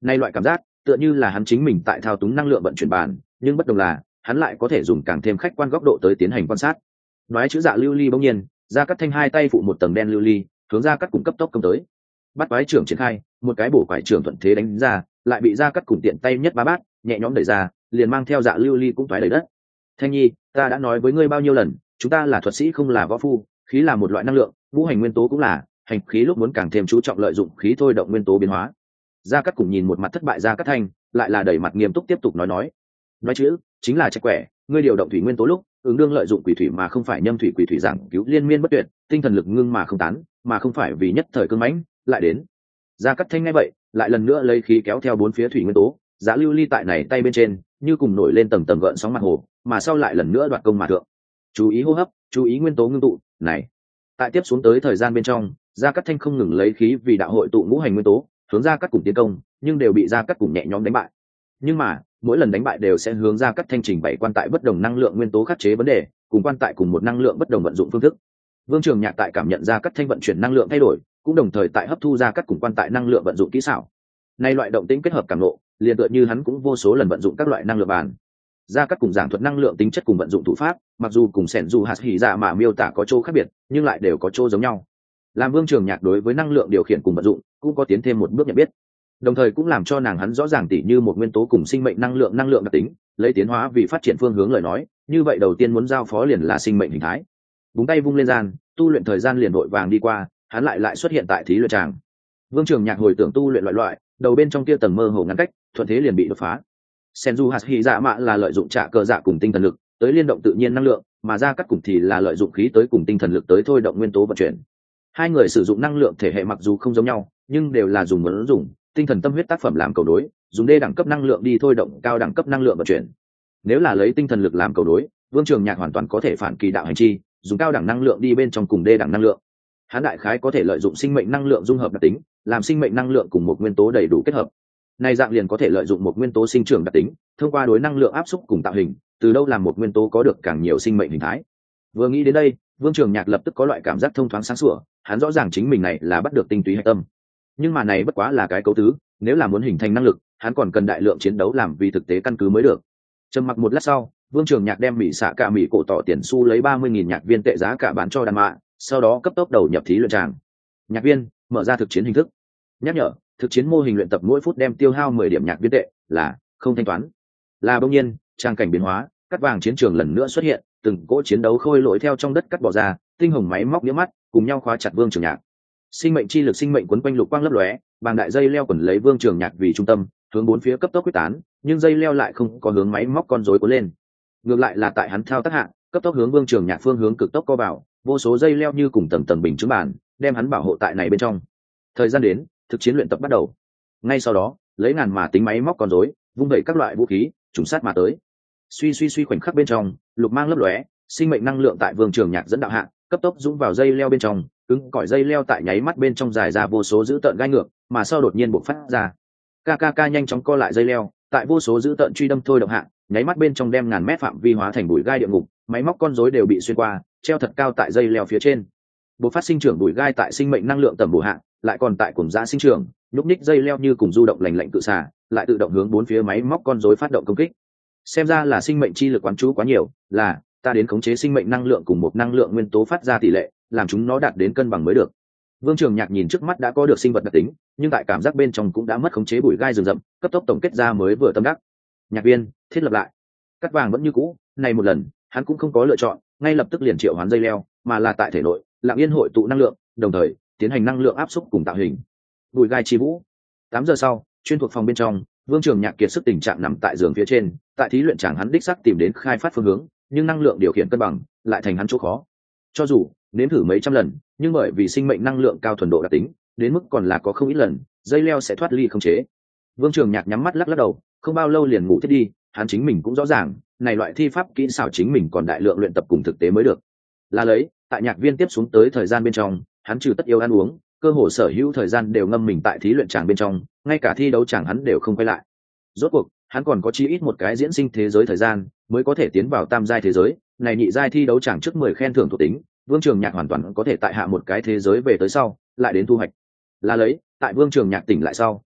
Nay loại cảm giác tựa như là hắn chính mình tại thao túng năng lượng vận chuyển bàn, nhưng bất đồng là hắn lại có thể dùng càng thêm khách quan góc độ tới tiến hành quan sát. Nói chữ dạ lưu ly bỗng nhiên, Gia Cát Thanh hai tay phụ một tầng đen lưu ly, hướng Gia Cát cùng cấp tốc công tới. Bắt quái trưởng triển khai, một cái bổ quái trưởng thuận thế đánh ra, lại bị Gia Cát cùng tiện tay nhất bá bát, nhẹ nhõm đẩy ra, liền mang theo dạ lưu ly cũng toái đầy đất. Thanh Nhi, ta đã nói với ngươi bao nhiêu lần, chúng ta là thuật sĩ không là võ phu, khí là một loại năng lượng, ngũ hành nguyên tố cũng là, hành khí lúc muốn càng thêm chú trọng lợi dụng khí thôi động nguyên tố biến hóa. Gia Cát cùng nhìn một mặt thất bại Gia Cát Thanh, lại là đẩy mặt nghiêm túc tiếp tục nói chữ chính là trạch quẻ, ngươi điều động thủy nguyên tố lúc ứng đương lợi dụng quỷ thủy mà không phải nhâm thủy, quỷ thủy giảng cứu liên miên bất tuyệt, tinh thần lực ngưng mà không tán, mà không phải vì nhất thời cương mãnh lại đến. Gia Cát Thanh nghe vậy lại lần nữa lấy khí kéo theo bốn phía thủy nguyên tố, giá lưu ly tại này tay bên trên như cùng nổi lên tầng tầng gợn sóng mặt hồ, mà sau lại lần nữa đoạt công mà thượng. Chú ý hô hấp, chú ý nguyên tố ngưng tụ này. Tại tiếp xuống tới thời gian bên trong, Gia Cát Thanh không ngừng lấy khí vì đạo hội tụ ngũ hành nguyên tố hướng Gia Cát cùng tiến công, nhưng đều bị Gia Cát cùng nhẹ nhõm đánh bại. Nhưng mà mỗi lần đánh bại đều sẽ hướng Gia Cát Thanh trình bày quan tại bất đồng năng lượng nguyên tố khắc chế vấn đề, cùng quan tại cùng một năng lượng bất đồng vận dụng phương thức. Vương Trường Nhạc tại cảm nhận Gia Cát Thanh vận chuyển năng lượng thay đổi, cũng đồng thời tại hấp thu Gia Cát cùng quan tại năng lượng vận dụng kỹ xảo. Nay loại động tĩnh kết hợp cảm ngộ, liền tựa như hắn cũng vô số lần vận dụng các loại năng lượng bàn. Gia Cát cùng giảng thuật năng lượng tính chất cùng vận dụng thủ pháp, mặc dù cùng Sẻn dù hạt hỉ dạ mà miêu tả có chỗ khác biệt, nhưng lại đều có chỗ giống nhau. Làm Vương Trường Nhạc đối với năng lượng điều khiển cùng vận dụng cũng có tiến thêm một bước nhận biết, đồng thời cũng làm cho nàng hắn rõ ràng tỉ như một nguyên tố cùng sinh mệnh năng lượng đặc tính, lấy tiến hóa vì phát triển phương hướng lời nói, như vậy đầu tiên muốn giao phó liền là sinh mệnh hình thái. Búng tay vung lên gian, tu luyện thời gian liền vội vàng đi qua, hắn lại xuất hiện tại thí luyện tràng. Vương Trường Nhạc hồi tưởng tu luyện loại, đầu bên trong kia tầng mơ hồ ngăn cách, thuận thế liền bị đột phá. Senju hạt hỉ dạ mạ là lợi dụng trạ cơ dạ cùng tinh thần lực tới liên động tự nhiên năng lượng, mà Gia Cát cùng thì là lợi dụng khí tới cùng tinh thần lực tới thôi động nguyên tố vận chuyển. Hai người sử dụng năng lượng thể hệ mặc dù không giống nhau, nhưng đều là dùng muốn dùng tinh thần tâm huyết tác phẩm làm cầu đối, dùng đê đẳng cấp năng lượng đi thôi động cao đẳng cấp năng lượng vận chuyển. Nếu là lấy tinh thần lực làm cầu đối, Vương Trường Nhạc hoàn toàn có thể phản kỳ đạo hành chi, dùng cao đẳng năng lượng đi bên trong cùng đê đẳng năng lượng. Hắn đại khái có thể lợi dụng sinh mệnh năng lượng dung hợp đặc tính, làm sinh mệnh năng lượng cùng một nguyên tố đầy đủ kết hợp. Này dạng liền có thể lợi dụng một nguyên tố sinh trưởng đặc tính, thông qua đối năng lượng áp xúc cùng tạo hình, từ đâu làm một nguyên tố có được càng nhiều sinh mệnh hình thái. Vừa nghĩ đến đây, Vương Trường Nhạc lập tức có loại cảm giác thông thoáng sáng sủa, hắn rõ ràng chính mình này là bắt được tinh túy hạch tâm. Nhưng mà này bất quá là cái cấu tứ, nếu là muốn hình thành năng lực, hắn còn cần đại lượng chiến đấu làm vì thực tế căn cứ mới được. Trầm mặc một lát sau, Vương Trường Nhạc đem mỹ xạ cả mỹ cổ tỏ tiền xu lấy 30.000 nhạc viên tệ giá cả bán cho đàn mạ, sau đó cấp tốc đầu nhập thí luyện tràng. Nhạc viên, mở ra thực chiến hình thức. Nhắc nhở, thực chiến mô hình luyện tập mỗi phút đem tiêu hao 10 điểm nhạc viên tệ, là không thanh toán. Là bỗng nhiên, trang cảnh biến hóa, cắt vàng chiến trường lần nữa xuất hiện, từng cỗ chiến đấu khôi lỗi theo trong đất cắt bỏ ra, tinh hồng máy móc nhíu mắt, cùng nhau khóa chặt Vương Trường Nhạc. Sinh mệnh chi lực sinh mệnh quấn quanh lục quang lấp lóe, bàng đại dây leo quấn lấy Vương Trường Nhạc vì trung tâm, hướng bốn phía cấp tốc quyết tán, nhưng dây leo lại không có hướng máy móc con rối cuốn lên. Ngược lại là tại hắn thao tác hạ, cấp tốc hướng Vương Trường Nhạc phương hướng cực tốc co vào, vô số dây leo như cùng tầng tầng bình chứng bản, đem hắn bảo hộ tại này bên trong. Thời gian đến, thực chiến luyện tập bắt đầu. Ngay sau đó, lấy ngàn mà tính máy móc con rối, vung đẩy các loại vũ khí, trùng sát mà tới. Suy khoảnh khắc bên trong, lục mang lấp lóe, sinh mệnh năng lượng tại Vương Trường Nhạc dẫn đạo hạ, cấp tốc dũng vào dây leo bên trong, cứng cỏi dây leo tại nháy mắt bên trong dài ra vô số dữ tợn gai ngược, mà sau đột nhiên bộc phát ra. KKK nhanh chóng co lại dây leo, tại vô số dữ tợn truy đâm thôi động hạ, nháy mắt bên trong đem ngàn mét phạm vi hóa thành bụi gai địa ngục, máy móc con rối đều bị xuyên qua, treo thật cao tại dây leo phía trên. Bộc phát sinh trưởng bụi gai tại sinh mệnh năng lượng tầm bổ hạ, lại còn tại cùng giá sinh trưởng, nhúc nhích dây leo như cùng du động lành lạnh tự xả, lại tự động hướng bốn phía máy móc con rối phát động công kích. Xem ra là sinh mệnh chi lực quán chú quá nhiều, là ta đến khống chế sinh mệnh năng lượng cùng một năng lượng nguyên tố phát ra tỷ lệ, làm chúng nó đạt đến cân bằng mới được. Vương Trường Nhạc nhìn trước mắt đã có được sinh vật đặc tính, nhưng tại cảm giác bên trong cũng đã mất khống chế bụi gai rừng rậm, cấp tốc tổng kết ra mới vừa tâm đắc. Nhạc viên, thiết lập lại. Cắt vàng vẫn như cũ, này một lần, hắn cũng không có lựa chọn, ngay lập tức liền triệu hoán dây leo, mà là tại thể nội, lặng yên hội tụ năng lượng, đồng thời tiến hành năng lượng áp xúc cùng tạo hình. Bụi gai chi vũ. 8 giờ sau, chuyên thuộc phòng bên trong, Vương Trường Nhạc kiệt sức tình trạng nằm tại giường phía trên, tại thí luyện tràng hắn đích xác tìm đến khai phát phương hướng, nhưng năng lượng điều khiển cân bằng lại thành hắn chỗ khó. Cho dù nếm thử mấy trăm lần, nhưng bởi vì sinh mệnh năng lượng cao thuần độ đặc tính, đến mức còn là có không ít lần dây leo sẽ thoát ly không chế. Vương Trường Nhạc nhắm mắt lắc đầu, không bao lâu liền ngủ thiết đi. Hắn chính mình cũng rõ ràng, này loại thi pháp kỹ xảo chính mình còn đại lượng luyện tập cùng thực tế mới được. Là lấy, tại nhạc viên tiếp xuống tới thời gian bên trong, hắn trừ tất yếu ăn uống, cơ hồ sở hữu thời gian đều ngâm mình tại thí luyện tràng bên trong, ngay cả thi đấu tràng hắn đều không quay lại. Rốt cuộc, hắn còn có chí ít một cái diễn sinh thế giới thời gian mới có thể tiến vào tam giai thế giới, này nhị giai thi đấu tràng trước 10 khen thưởng thuộc tính, Vương Trường Nhạc hoàn toàn có thể tại hạ một cái thế giới về tới sau, lại đến thu hoạch. Là lấy, tại Vương Trường Nhạc tỉnh lại sau,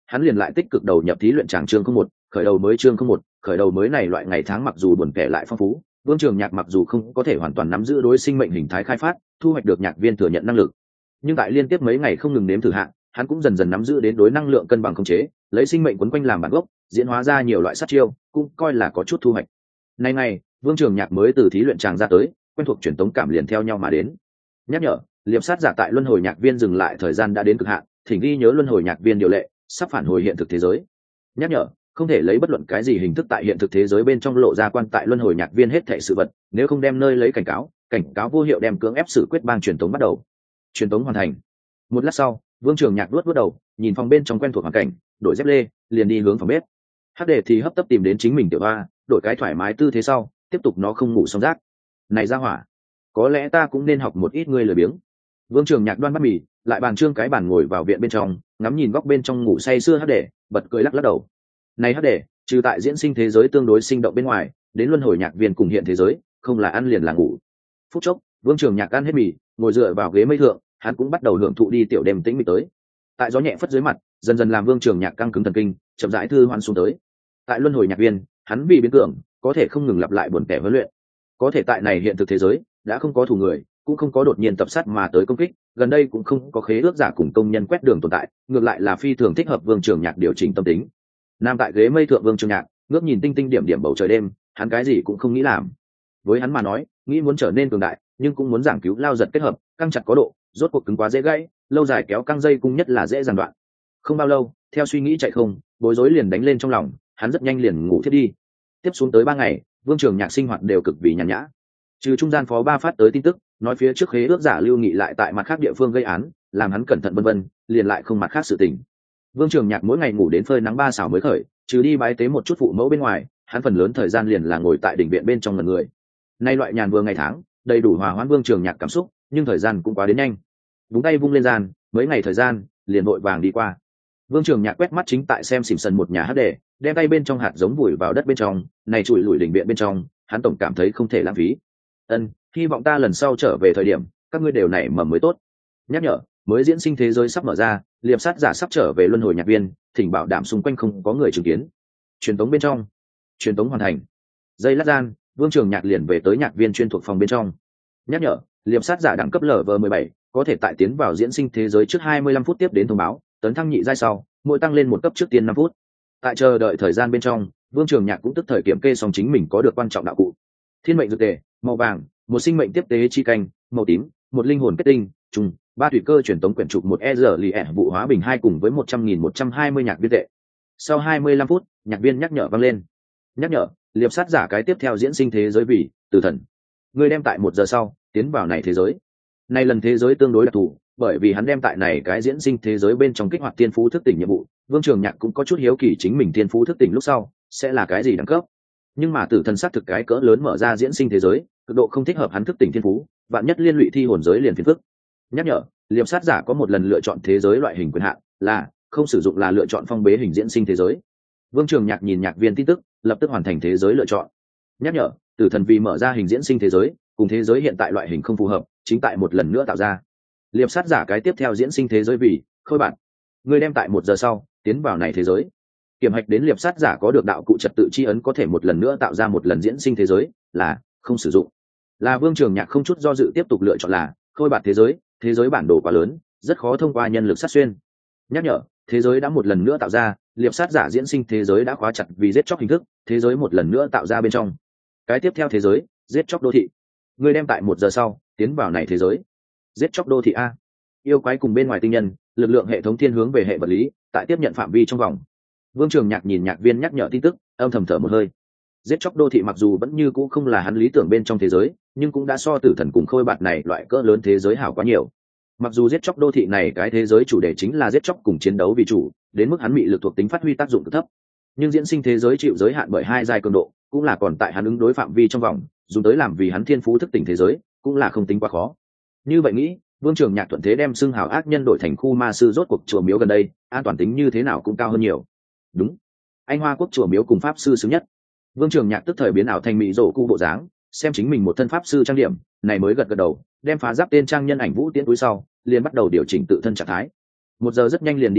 hắn liền lại tích cực đầu nhập thí luyện tràng chương không một, khởi đầu mới chương không một, khởi đầu mới này loại ngày tháng mặc dù buồn kẻ lại phong phú, Vương Trường Nhạc mặc dù không có thể hoàn toàn nắm giữ đối sinh mệnh hình thái khai phát, thu hoạch được nhạc viên thừa nhận năng lực, nhưng tại liên tiếp mấy ngày không ngừng nếm thử hạn, hắn cũng dần dần nắm giữ đến đối năng lượng cân bằng khống chế, lấy sinh mệnh quấn quanh làm bản gốc, diễn hóa ra nhiều loại sát chiêu, cũng coi là có chút thu hoạch. Nay ngày, Vương Trường Nhạc mới từ thí luyện tràng ra tới, quen thuộc truyền tống cảm liền theo nhau mà đến. Nhắc nhở, liệp sát giả tại luân hồi nhạc viên dừng lại thời gian đã đến cực hạn, thỉnh ghi nhớ luân hồi nhạc viên điều lệ, sắp phản hồi hiện thực thế giới. Nhắc nhở, không thể lấy bất luận cái gì hình thức tại hiện thực thế giới bên trong lộ ra quan tại luân hồi nhạc viên hết thảy sự vật, nếu không đem nơi lấy cảnh cáo vô hiệu đem cưỡng ép xử quyết bang truyền tống bắt đầu. Truyền tống hoàn thành. Một lát sau, Vương Trường Nhạc luốt đầu, nhìn phòng bên trong quen thuộc hoàn cảnh, đổi dép lê, liền đi hướng phòng bếp. Hắc Đề thì hấp tấp tìm đến chính mình tiểu hoa, đổi cái thoải mái tư thế sau, tiếp tục nó không ngủ xong rác. Này ra hỏa, có lẽ ta cũng nên học một ít ngươi lười biếng. Vương Trường Nhạc đoan bát mì, lại bàn trương cái bàn ngồi vào viện bên trong, ngắm nhìn góc bên trong ngủ say sưa Hắc Đề, bật cười lắc đầu. Này Hắc Đề, trừ tại diễn sinh thế giới tương đối sinh động bên ngoài, đến luân hồi nhạc viên cùng hiện thế giới, không là ăn liền là ngủ. Phút chốc, Vương Trường Nhạc ăn hết mì, ngồi dựa vào ghế mây thượng, hắn cũng bắt đầu hưởng thụ đi tiểu đêm tĩnh mịch tới. Tại gió nhẹ phất dưới mặt, dần dần làm Vương Trường Nhạc căng cứng thần kinh, chậm rãi thư hoan xuống tới. Tại luân hồi nhạc viên, hắn vì biến cường, có thể không ngừng lặp lại buồn tẻ huấn luyện. Có thể tại này hiện thực thế giới, đã không có thủ người, cũng không có đột nhiên tập sát mà tới công kích, gần đây cũng không có khế ước giả cùng công nhân quét đường tồn tại, ngược lại là phi thường thích hợp Vương Trường Nhạc điều chỉnh tâm tính. Nam tại ghế mây thượng Vương Trường Nhạc, ngước nhìn tinh tinh điểm điểm bầu trời đêm, hắn cái gì cũng không nghĩ làm. Với hắn mà nói, nghĩ muốn trở nên cường đại, nhưng cũng muốn giảng cứu lao giật kết hợp, căng chặt có độ, rốt cuộc cứng quá dễ gãy, lâu dài kéo căng dây cung nhất là dễ giàn đoạn. Không bao lâu, theo suy nghĩ chạy không, bối rối liền đánh lên trong lòng, hắn rất nhanh liền ngủ thiết đi. Tiếp xuống tới 3 ngày, Vương Trường Nhạc sinh hoạt đều cực vì nhàn nhã. Trừ trung gian phó ba phát tới tin tức, nói phía trước khế ước giả Lưu Nghị lại tại mặt khác địa phương gây án, làm hắn cẩn thận vân vân, liền lại không mặt khác sự tình. Vương Trường Nhạc mỗi ngày ngủ đến phơi nắng 3 xảo mới khởi, trừ đi bái tế một chút phụ mẫu bên ngoài, hắn phần lớn thời gian liền là ngồi tại đỉnh viện bên trong ngẩn người. Nay loại nhàn vừa ngày tháng, đầy đủ hòa hoãn Vương Trường Nhạc cảm xúc, nhưng thời gian cũng quá đến nhanh. Vung tay vung lên gian, mấy ngày thời gian liền vội vàng đi qua. Vương Trường Nhạc quét mắt chính tại xem xỉm sần một nhà Hắc Đề, đem tay bên trong hạt giống vùi vào đất bên trong, này chùi lùi đỉnh viện bên trong, hắn tổng cảm thấy không thể lãng phí. Hy vọng ta lần sau trở về thời điểm, các ngươi đều nảy mầm mới tốt. Nhắc nhở, mới diễn sinh thế giới sắp mở ra, liệp sát giả sắp trở về luân hồi nhạc viên, thỉnh bảo đảm xung quanh không có người chứng kiến. Truyền tống bên trong, truyền tống hoàn thành. Giây lát gian, Vương Trường Nhạc liền về tới nhạc viên chuyên thuộc phòng bên trong. Nhắc nhở, liệp sát giả đẳng cấp LV17, có thể tại tiến vào diễn sinh thế giới trước 25 phút tiếp đến thông báo, tấn thăng nhị giai sau, mỗi tăng lên một cấp trước tiên 5 phút. Tại chờ đợi thời gian bên trong, Vương Trường Nhạc cũng tức thời kiểm kê xong chính mình có được quan trọng đạo cụ. Thiên mệnh dược tề, màu vàng, một sinh mệnh tiếp tế chi canh, màu tím, một linh hồn kết tinh, trùng, 3 thủy cơ truyền tống quyển trục, một vụ hóa bình 2 cùng với 100.120 nhạc viên tệ. Sau 25 phút, nhạc viên nhắc nhở vang lên. Nhắc nhở, liệp sát giả cái tiếp theo diễn sinh thế giới vì tử thần. Người đem tại 1 giờ sau tiến vào này thế giới. Này lần thế giới tương đối đặc thù, bởi vì hắn đem tại này cái diễn sinh thế giới bên trong kích hoạt tiên phú thức tỉnh nhiệm vụ. Vương Trường Nhạc cũng có chút hiếu kỳ chính mình tiên phú thức tỉnh lúc sau sẽ là cái gì đẳng cấp. Nhưng mà tử thần xác thực cái cỡ lớn mở ra diễn sinh thế giới, cực độ không thích hợp hắn thức tỉnh thiên phú, vạn nhất liên lụy thi hồn giới liền phiền phức. Nhắc nhở, liệp sát giả có một lần lựa chọn thế giới loại hình quyền hạn, là không sử dụng là lựa chọn phong bế hình diễn sinh thế giới. Vương Trường Nhạc nhìn nhạc viên tin tức, lập tức hoàn thành thế giới lựa chọn. Nhắc nhở, tử thần vì mở ra hình diễn sinh thế giới, cùng thế giới hiện tại loại hình không phù hợp, chính tại một lần nữa tạo ra. Liệp sát giả cái tiếp theo diễn sinh thế giới vì khôi bản. Người đem tại 1 giờ sau tiến vào này thế giới. Kiểm hạch đến liệp sát giả có được đạo cụ trật tự chi ấn có thể một lần nữa tạo ra một lần diễn sinh thế giới, là không sử dụng. Là Vương Trường Nhạc không chút do dự tiếp tục lựa chọn là khôi bản thế giới bản đồ quá lớn, rất khó thông qua nhân lực sát xuyên. Nhắc nhở, thế giới đã một lần nữa tạo ra, liệp sát giả diễn sinh thế giới đã khóa chặt vì giết chóc hình thức, thế giới một lần nữa tạo ra bên trong. Cái tiếp theo thế giới, giết chóc đô thị. Người đem tại 1 giờ sau tiến vào này thế giới. Giết chóc đô thị a. Yêu quái cùng bên ngoài tinh nhân, lực lượng hệ thống thiên hướng về hệ vật lý, tại tiếp nhận phạm vi trong vòng. Vương Trường Nhạc nhìn nhạc viên nhắc nhở tin tức, âm thầm thở một hơi. Giết chóc đô thị mặc dù vẫn như cũ không là hắn lý tưởng bên trong thế giới, nhưng cũng đã so tử thần cùng khôi bạt này loại cỡ lớn thế giới hảo quá nhiều. Mặc dù giết chóc đô thị này cái thế giới chủ đề chính là giết chóc cùng chiến đấu vì chủ, đến mức hắn bị lực thuộc tính phát huy tác dụng cực thấp, nhưng diễn sinh thế giới chịu giới hạn bởi 2 giai cường độ, cũng là còn tại hắn ứng đối phạm vi trong vòng, dùng tới làm vì hắn thiên phú thức tỉnh thế giới, cũng là không tính quá khó. Như vậy nghĩ, Vương Trường Nhạc thuận thế đem xưng hào ác nhân đổi thành khu ma sư, rốt cuộc chùa miếu gần đây, an toàn tính như thế nào cũng cao hơn nhiều. Đúng, anh Hoa quốc chùa miếu cùng pháp sư xứng nhất. Vương Trường Nhạc tức thời biến ảo thành mỹ rổ cu bộ dáng, xem chính mình một thân pháp sư trang điểm, này mới gật gật đầu, đem phá giáp tên trang nhân ảnh vũ tiễn túi sau, liền bắt đầu điều chỉnh tự thân trạng thái. 1 giờ rất nhanh liền đi qua,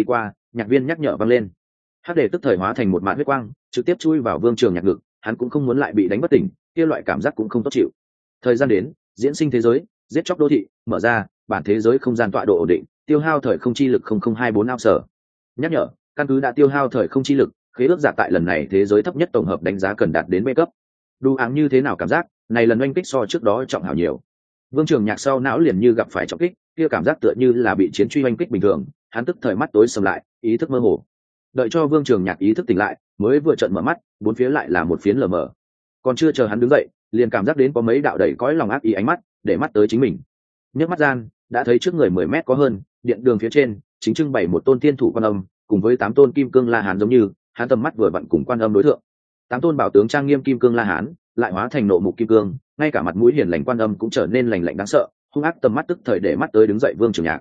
nhạc viên nhắc nhở vang lên. Hắc đề tức thời hóa thành một mạt huyết quang, trực tiếp chui vào Vương Trường Nhạc ngực, hắn cũng không muốn lại bị đánh bất tỉnh, kia loại cảm giác cũng không tốt chịu. Thời gian đến, diễn sinh thế giới, giết chóc đô thị, mở ra, bản thế giới không gian tọa độ ổn định, tiêu hao thời không chi lực 0024 ao sở. Nhắc nhở, căn cứ đã tiêu hao thời không chi lực, khế ước giả tại lần này thế giới thấp nhất tổng hợp đánh giá cần đạt đến B cấp. Đu áng như thế nào cảm giác, này lần oanh kích so trước đó trọng hảo nhiều. Vương Trường Nhạc sau não liền như gặp phải trọng kích, kia cảm giác tựa như là bị chiến truy oanh kích bình thường, hắn tức thời mắt tối sầm lại, ý thức mơ hồ. Đợi cho Vương Trường Nhạc ý thức tỉnh lại, mới vừa trợn mở mắt, bốn phía lại là một phiến lờ mờ. Còn chưa chờ hắn đứng dậy, liền cảm giác đến có mấy đạo đầy cõi lòng ác ý ánh mắt, để mắt tới chính mình. Nhấc mắt gian, đã thấy trước người 10 mét có hơn, điện đường phía trên, chính trưng bày một tôn thiên thủ quan âm, cùng với 8 tôn kim cương la hán giống như, hắn tầm mắt vừa vặn cùng quan âm đối thượng. 8 tôn bảo tướng trang nghiêm kim cương la hán, lại hóa thành nộ mục kim cương, ngay cả mặt mũi hiền lành quan âm cũng trở nên lành lạnh đáng sợ, hung ác tầm mắt tức thời để mắt tới đứng dậy Vương Trường Nhạc.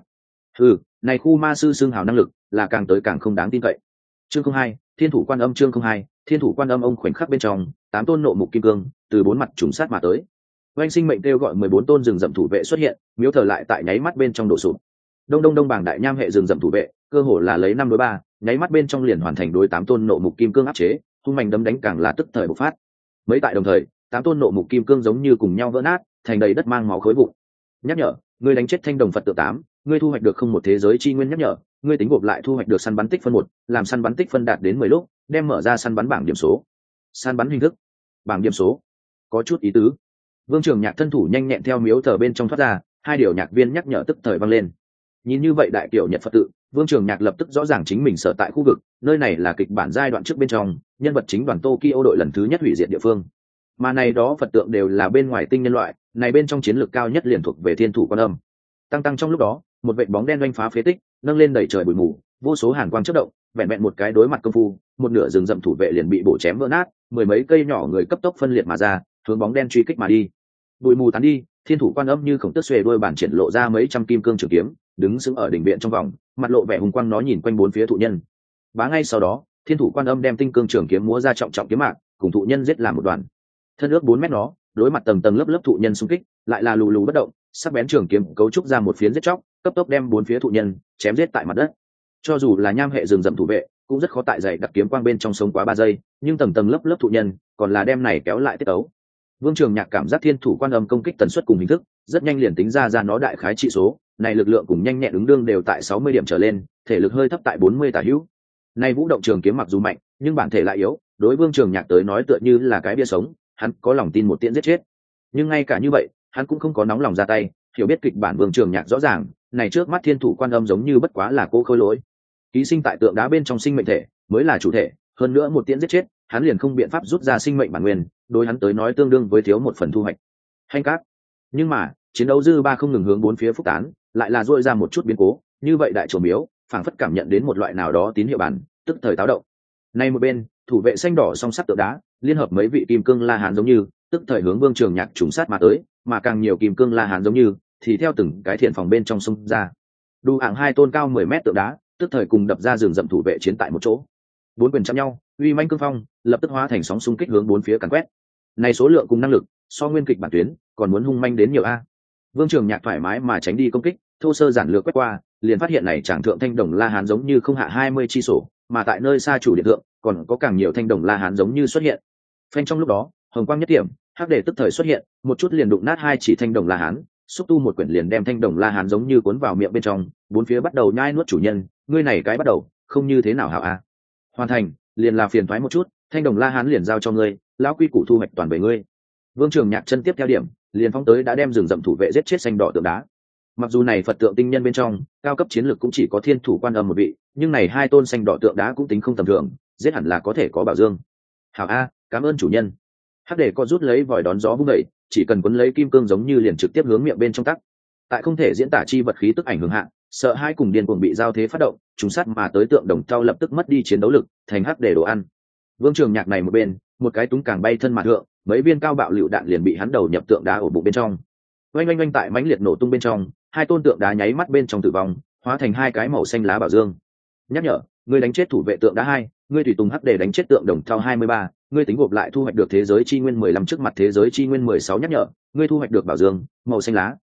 Này khu ma sư xương hào năng lực, là càng tới càng không đáng tin cậy. Chương 02, Thiên thủ quan âm. Chương 02, Thiên thủ quan âm. Ông khoảnh khắc bên trong, 8 tôn nộ mục kim cương từ 4 mặt trùng sát mà tới. Oanh sinh mệnh kêu gọi 14 tôn rừng rậm thủ vệ xuất hiện, miếu thờ lại tại nháy mắt bên trong đổ sụp. Đông đông đông bảng đại nham hệ rừng rậm thủ vệ, cơ hồ là lấy 5 đối 3, nháy mắt bên trong liền hoàn thành đối 8 tôn nộ mục kim cương áp chế, hung mạnh đấm đánh càng là tức thời bộc phát. Mấy tại đồng thời, 8 tôn nộ mục kim cương giống như cùng nhau vỡ nát, thành đầy đất mang máu khối vụn. Nhắc nhở, ngươi đánh chết thanh đồng Phật tượng 8, ngươi thu hoạch được không một thế giới chi nguyên. Nhắc nhở, ngươi tính gộp lại thu hoạch được săn bắn tích phân 1, làm săn bắn tích phân đạt đến 10 lúc, đem mở ra săn bắn bảng điểm số. Săn bắn hình thức, bảng điểm số, có chút ý tứ. Vương Trường Nhạc thân thủ nhanh nhẹn theo miếu thờ bên trong thoát ra, hai điều nhạc viên nhắc nhở tức thời vang lên. Nhìn như vậy đại kiểu Nhật Phật tự, Vương Trường Nhạc lập tức rõ ràng chính mình sở tại khu vực, nơi này là kịch bản giai đoạn trước bên trong, nhân vật chính đoàn Tokyo đội lần thứ nhất hủy diệt địa phương. Mà này đó Phật tượng đều là bên ngoài tinh nhân loại, này bên trong chiến lược cao nhất liền thuộc về Thiên thủ quan âm. Tăng trong lúc đó, một vệt bóng đen oanh phá phế tích, nâng lên đầy trời bụi mù, vô số hàn quang chớp động, vẹn vẹn một cái đối mặt công phu, một nửa rừng rậm thủ vệ liền bị bổ chém vỡ nát, mười mấy cây nhỏ người cấp tốc phân liệt mà ra, hướng bóng đen truy kích mà đi. Bụi mù tán đi, Thiên thủ quan âm như khổng tước xuề đuôi bản triển lộ ra mấy trăm kim cương trường kiếm, đứng sững ở đỉnh viện trong vòng, mặt lộ vẻ hùng quang, nó nhìn quanh bốn phía thụ nhân. Bá ngay sau đó, Thiên thủ quan âm đem tinh cương trường kiếm múa ra trọng trọng kiếm mạc, cùng thụ nhân giết làm một đoàn. Thân ước 4 mét nó, đối mặt tầng tầng lớp lớp thụ nhân xung kích, lại là lù lù bất động, sắc bén trường kiếm cấu trúc ra một phiến giết chóc, cấp tốc đem 4 phía thụ nhân chém giết tại mặt đất. Cho dù là nham hệ rừng rậm thủ vệ, cũng rất khó tại dày đặc kiếm quang bên trong sống quá 3 giây, nhưng tầng tầng lớp lớp thụ nhân, còn là đem này kéo lại tiết tấu. Vương Trường Nhạc cảm giác Thiên thủ quan âm công kích tần suất cùng hình thức, rất nhanh liền tính ra nó đại khái trị số, này lực lượng cùng nhanh nhẹn ứng đương đều tại 60 điểm trở lên, thể lực hơi thấp tại 40 tả hữu. Này vũ động trường kiếm mặc dù mạnh, nhưng bản thể lại yếu, đối Vương Trường Nhạc tới nói tựa như là cái bia sống, hắn có lòng tin một tiễn giết chết. Nhưng ngay cả như vậy, hắn cũng không có nóng lòng ra tay, hiểu biết kịch bản Vương Trường Nhạc rõ ràng, này trước mắt Thiên thủ quan âm giống như bất quá là cô khôi lỗi. Ký sinh tại tượng đá bên trong sinh mệnh thể, mới là chủ thể, hơn nữa một tiễn giết chết, hắn liền không biện pháp rút ra sinh mệnh bản nguyên, đối hắn tới nói tương đương với thiếu một phần thu hoạch. Hành cát. Nhưng mà, chiến đấu dư ba không ngừng hướng bốn phía phúc tán, lại là duỗi ra một chút biến cố, như vậy đại chùa miếu, phảng phất cảm nhận đến một loại nào đó tín hiệu bản, tức thời táo động. Nay một bên, thủ vệ xanh đỏ song sắc tượng đá, liên hợp mấy vị kim cương la hán giống như, tức thời hướng Vương Trường Nhạc trùng sát mà tới, mà càng nhiều kim cương la hán giống như, thì theo từng cái thiện phòng bên trong sông ra. Đủ hạng 2 tôn cao 10 mét tượng đá, tức thời cùng đập ra rừng rậm thủ vệ chiến tại một chỗ. 4 quyền chạm nhau, uy manh cương phong, lập tức hóa thành sóng xung kích hướng bốn phía càn quét. Này số lượng cùng năng lực, so nguyên kịch bản tuyến, còn muốn hung manh đến nhiều a. Vương Trường Nhạc thoải mái mà tránh đi công kích, thô sơ giản lược quét qua, liền phát hiện này tràng thượng thanh đồng la hán giống như không hạ 20 chi sổ, mà tại nơi xa chủ điện thượng, còn có càng nhiều thanh đồng la hán giống như xuất hiện. Phanh trong lúc đó, hồng quang nhất điểm, hắc đề tức thời xuất hiện, một chút liền đụng nát 2 chỉ thanh đồng la hán, xúc tu một quyển liền đem thanh đồng la hán giống như cuốn vào miệng bên trong, bốn phía bắt đầu nhai nuốt chủ nhân, ngươi này cái bắt đầu, không như thế nào hảo a. Hoàn thành, liền là phiền thoái một chút, thanh đồng la hán liền giao cho ngươi, lão quy củ thu hoạch toàn về ngươi. Vương Trường Nhạc chân tiếp theo điểm, liền phóng tới đã đem rừng rậm thủ vệ giết chết xanh đỏ tượng đá. Mặc dù này Phật tượng tinh nhân bên trong, cao cấp chiến lược cũng chỉ có Thiên thủ quan âm một vị, nhưng này 2 tôn xanh đỏ tượng đá cũng tính không tầm thường, giết hẳn là có thể có bảo dương. Hảo a, cảm ơn chủ nhân. Hắc đề co rút lấy vòi đón gió vung đẩy, chỉ cần quấn lấy kim cương giống như liền trực tiếp hướng miệng bên trong tắc. Tại không thể diễn tả chi vật khí tức ảnh hưởng hạ, sợ hai cùng điên cuồng bị giao thế phát động, trùng sát mà tới tượng đồng trao lập tức mất đi chiến đấu lực, thành hắc đề đồ ăn. Vương Trường Nhạc này một bên, một cái túng càng bay thân mặt thượng, mấy viên cao bạo lựu đạn liền bị hắn đầu nhập tượng đá ổ bụng bên trong. Oanh oanh oanh tại mãnh liệt nổ tung bên trong, 2 tôn tượng đá nháy mắt bên trong tử vong, hóa thành 2 cái màu xanh lá bảo dương. Nhắc nhở, ngươi đánh chết thủ vệ tượng đá 2, ngươi tùy tùng hắc đề đánh chết tượng đồng thau 23, ngươi tính gộp lại thu hoạch được thế giới chi nguyên 15 trước mặt thế giới chi nguyên 16. Nhắc nhở, ngươi thu hoạch được bảo dương màu xanh lá,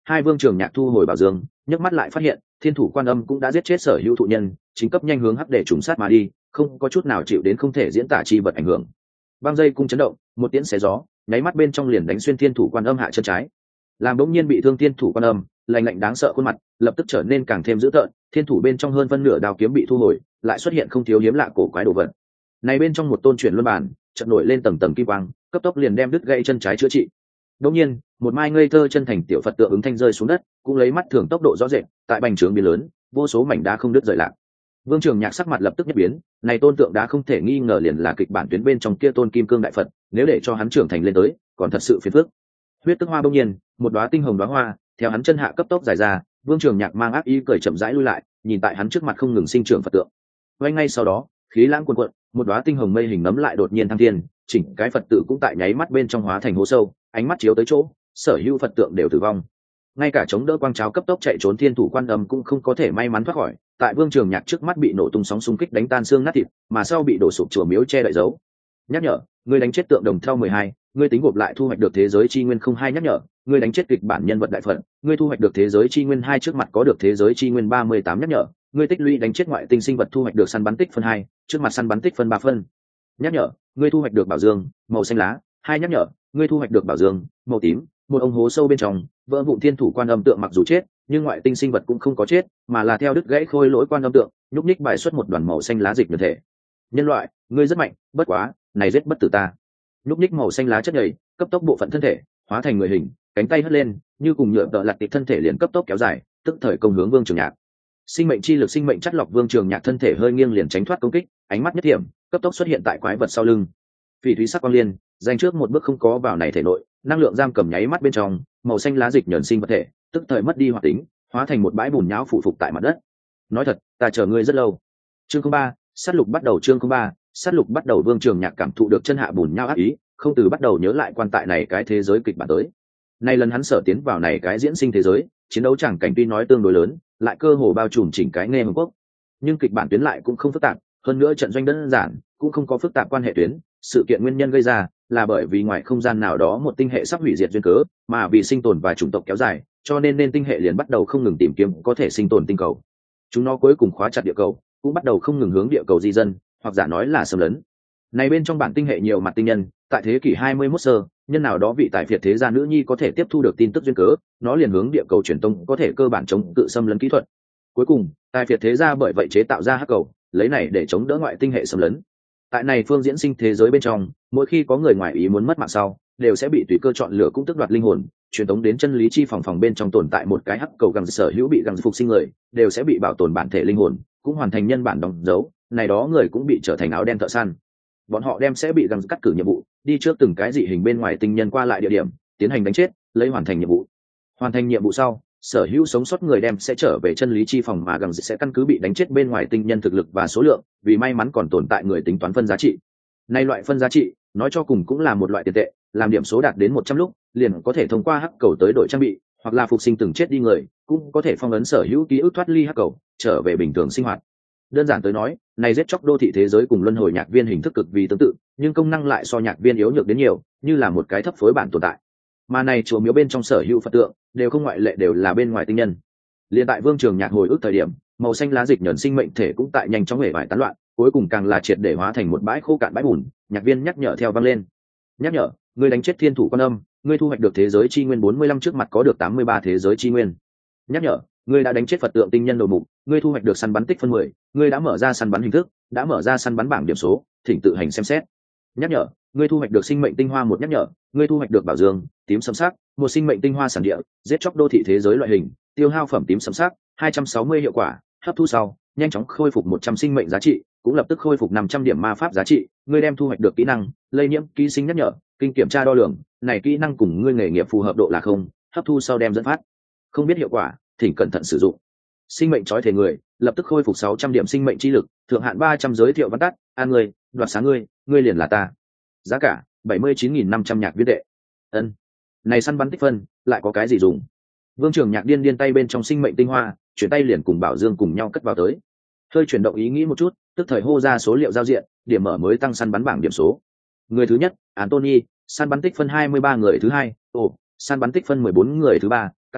hai Vương Trường Nhạc thu hồi bảo dương, nhấc mắt lại phát hiện Thiên Thủ Quan Âm cũng đã giết chết sở hữu thụ nhân, chính cấp nhanh hướng hắc để trùng sát mà đi, không có chút nào chịu đến không thể diễn tả chi vật ảnh hưởng. Băng dây cung chấn động, một tiễn xé gió, nháy mắt bên trong liền đánh xuyên Thiên Thủ Quan Âm hạ chân trái, làm bỗng nhiên bị thương Thiên Thủ Quan Âm, lạnh lạnh đáng sợ khuôn mặt lập tức trở nên càng thêm dữ tợn, thiên thủ bên trong hơn phân nửa đao kiếm bị thu hồi, lại xuất hiện không thiếu hiếm lạ cổ quái đồ vật. Này bên trong một tôn chuyển luân bản, chợt nổi lên tầng tầng kim quang, cấp tốc liền đem đứt gãy chân trái chữa trị. Đống nhiên, một mai ngây thơ chân thành tiểu Phật tượng ứng thanh rơi xuống đất, cũng lấy mắt thường tốc độ rõ rệt, tại bành trướng biến lớn, vô số mảnh đá không đứt rời lạc. Vương Trường Nhạc sắc mặt lập tức nhất biến, này tôn tượng đá không thể nghi ngờ liền là kịch bản tuyến bên trong kia tôn kim cương đại Phật, nếu để cho hắn trưởng thành lên tới, còn thật sự phiền phức. Huyết tức hoa bỗng nhiên, một đóa tinh hồng đóa hoa, theo hắn chân hạ cấp tốc dài ra, Vương Trường Nhạc mang ác ý cười chậm rãi lui lại, nhìn tại hắn trước mặt không ngừng sinh trưởng Phật tượng. Ngay sau đó, khí lãng cuồn cuộn, một đóa tinh hồng mây hình nấm lại đột nhiên thăng thiên, chỉnh cái Phật tự cũng tại nháy mắt bên trong hóa thành hố sâu, ánh mắt chiếu tới chỗ, sở hữu Phật tượng đều tử vong. Ngay cả chống đỡ quang cháo cấp tốc chạy trốn Thiên Thủ Quan Âm cũng không có thể may mắn thoát khỏi, tại Vương Trường Nhạc trước mắt bị nổ tung sóng xung kích đánh tan xương nát thịt, mà sau bị đổ sụp chùa miếu che đậy dấu. Nhắc nhở, ngươi đánh chết tượng đồng theo 12, ngươi tính gộp lại thu hoạch được thế giới chi nguyên không hai. Nhắc nhở, ngươi đánh chết kịch bản nhân vật đại phận, ngươi thu hoạch được thế giới chi nguyên 2 trước mặt có được thế giới chi nguyên 38. Nhắc nhở, ngươi tích lũy đánh chết ngoại tinh sinh vật thu hoạch được săn bắn tích phân 2, trước mặt săn bắn tích phân 3 phân. Nhắc nhở, ngươi thu hoạch được bảo dương màu xanh lá 2. Nhắc nhở, ngươi thu hoạch được bảo dương màu tím, một ông hố sâu bên trong vỡ vụn Thiên Thủ Quan Âm tượng mặc dù chết, nhưng ngoại tinh sinh vật cũng không có chết, mà là theo đứt gãy khôi lỗi Quan Âm tượng nhúc nhích bài xuất một đoàn màu xanh lá dịch nhược thể. Nhân loại, ngươi rất mạnh, bất quá này giết bất tử ta. Nhúc nhích màu xanh lá chất nhầy, cấp tốc bộ phận thân thể hóa thành người hình, cánh tay hất lên như cùng nhựa tợ lặt tịt, thân thể liền cấp tốc kéo dài, tức thời công hướng Vương Trường Nhạc. Sinh mệnh chi lực sinh mệnh chất lọc, Vương Trường Nhạc thân thể hơi nghiêng liền tránh thoát công kích, ánh mắt nhất điểm cấp tốc xuất hiện tại quái vật sau lưng. Phỉ thúy sắc quang liên dành trước một bước không có vào này thể nội, năng lượng giam cầm nháy mắt bên trong màu xanh lá dịch nhờn sinh vật thể tức thời mất đi hoạt tính, hóa thành một bãi bùn nhão phụ phục tại mặt đất. Nói thật, ta chờ ngươi rất lâu. Chương 03, sát lục bắt đầu. Chương 03, sát lục bắt đầu. Vương Trường Nhạc cảm thụ được chân hạ bùn nhão ác ý, không từ bắt đầu nhớ lại quan tại này cái thế giới kịch bản tới. Nay lần hắn sở tiến vào này cái diễn sinh thế giới, chiến đấu chẳng cảnh tuy nói tương đối lớn, lại cơ hồ bao trùm chỉnh cái Nghe Hồng Quốc, nhưng kịch bản tuyến lại cũng không phức tạp, hơn nữa trận doanh đơn giản, cũng không có phức tạp quan hệ tuyến. Sự kiện nguyên nhân gây ra là bởi vì ngoài không gian nào đó một tinh hệ sắp hủy diệt duyên cớ, mà vì sinh tồn và chủng tộc kéo dài, cho nên tinh hệ liền bắt đầu không ngừng tìm kiếm có thể sinh tồn tinh cầu. Chúng nó cuối cùng khóa chặt địa cầu, cũng bắt đầu không ngừng hướng địa cầu di dân, hoặc giả nói là xâm lấn. Này bên trong bản tinh hệ nhiều mặt tinh nhân, tại thế kỷ 21 sơ, nhân nào đó vị tài phiệt thế gia nữ nhi có thể tiếp thu được tin tức duyên cớ, nó liền hướng địa cầu truyền tông có thể cơ bản chống cự xâm lấn kỹ thuật. Cuối cùng, tài phiệt thế gia bởi vậy chế tạo ra hắc cầu, lấy này để chống đỡ ngoại tinh hệ xâm lấn. Tại này phương diễn sinh thế giới bên trong, mỗi khi có người ngoài ý muốn mất mạng sau, đều sẽ bị tùy cơ chọn lựa cũng tức đoạt linh hồn, truyền tống đến chân lý chi phòng bên trong tồn tại một cái hắc cầu gằng sở hữu bị gằng phục sinh người, đều sẽ bị bảo tồn bản thể linh hồn, cũng hoàn thành nhân bản đóng dấu, này đó người cũng bị trở thành áo đen thợ săn. Bọn họ đem sẽ bị gằng cắt cử nhiệm vụ, đi trước từng cái dị hình bên ngoài tinh nhân qua lại địa điểm, tiến hành đánh chết, lấy hoàn thành nhiệm vụ. Hoàn thành nhiệm vụ sau, sở hữu sống sót người đem sẽ trở về chân lý chi phòng, mà gằng sẽ căn cứ bị đánh chết bên ngoài tinh nhân thực lực và số lượng, vì may mắn còn tồn tại người tính toán phân giá trị. Nay loại phân giá trị, nói cho cùng cũng là một loại tiền tệ, làm điểm số đạt đến 100 lúc, liền có thể thông qua hắc cầu tới đổi trang bị, hoặc là phục sinh từng chết đi người, cũng có thể phong ấn sở hữu ký ức thoát ly hắc cầu, trở về bình thường sinh hoạt. Đơn giản tới nói, này giết chóc đô thị thế giới cùng luân hồi nhạc viên hình thức cực vì tương tự, nhưng công năng lại so nhạc viên yếu nhược đến nhiều, như là một cái thấp phối bản tồn tại. Mà này chùa miếu bên trong sở hữu Phật tượng, đều không ngoại lệ đều là bên ngoài tinh nhân. Liên tại Vương Trường Nhạc hồi ức thời điểm, màu xanh lá dịch nhẫn sinh mệnh thể cũng tại nhanh chóng hể vải tán loạn, cuối cùng càng là triệt để hóa thành một bãi khô cạn bãi bùn. Nhạc viên nhắc nhở theo vang lên. Nhắc nhở, ngươi đánh chết Thiên Thủ Quan Âm, ngươi thu hoạch được thế giới chi nguyên 45, trước mặt có được 83 thế giới chi nguyên. Nhắc nhở, ngươi đã đánh chết Phật tượng tinh nhân đầu mục, ngươi thu hoạch được săn bắn tích phân 10, ngươi đã mở ra săn bắn hình thức, đã mở ra săn bắn bảng điểm số, thỉnh tự hành xem xét. Nhắc nhở, ngươi thu hoạch được sinh mệnh tinh hoa 1. Nhắc nhở, ngươi thu hoạch được bảo dương tím sẫm sắc, một sinh mệnh tinh hoa sản địa, giết chóc đô thị thế giới loại hình, tiêu hao phẩm tím sẫm sắc, 260 hiệu quả, hấp thu sau nhanh chóng khôi phục 100 sinh mệnh giá trị, cũng lập tức khôi phục 500 điểm ma pháp giá trị. Ngươi đem thu hoạch được kỹ năng lây nhiễm ký sinh. Nhắc nhở, kinh kiểm tra đo lường, này kỹ năng cùng ngươi nghề nghiệp phù hợp độ là không, hấp thu sau đem dẫn phát không biết hiệu quả, thỉnh cẩn thận sử dụng. Sinh mệnh trói thể người, lập tức khôi phục 600 điểm sinh mệnh chi lực, thượng hạn 300 giới thiệu văn tắt, an ngươi, đoạt sáng ngươi liền là ta. Giá cả 79.500 nhạc viên tệ. Ân, này săn bắn tích phân lại có cái gì dùng? Vương Trường Nhạc điên tay bên trong sinh mệnh tinh hoa, chuyển tay liền cùng Bảo Dương cùng nhau cất vào tới. Hơi chuyển động ý nghĩ một chút, tức thời hô ra số liệu giao diện, điểm mở mới tăng săn bắn bảng điểm số. Người thứ nhất, Anthony, săn bắn tích phân 23, người thứ hai, săn bắn tích phân 14, người thứ ba, Cắt Thưa,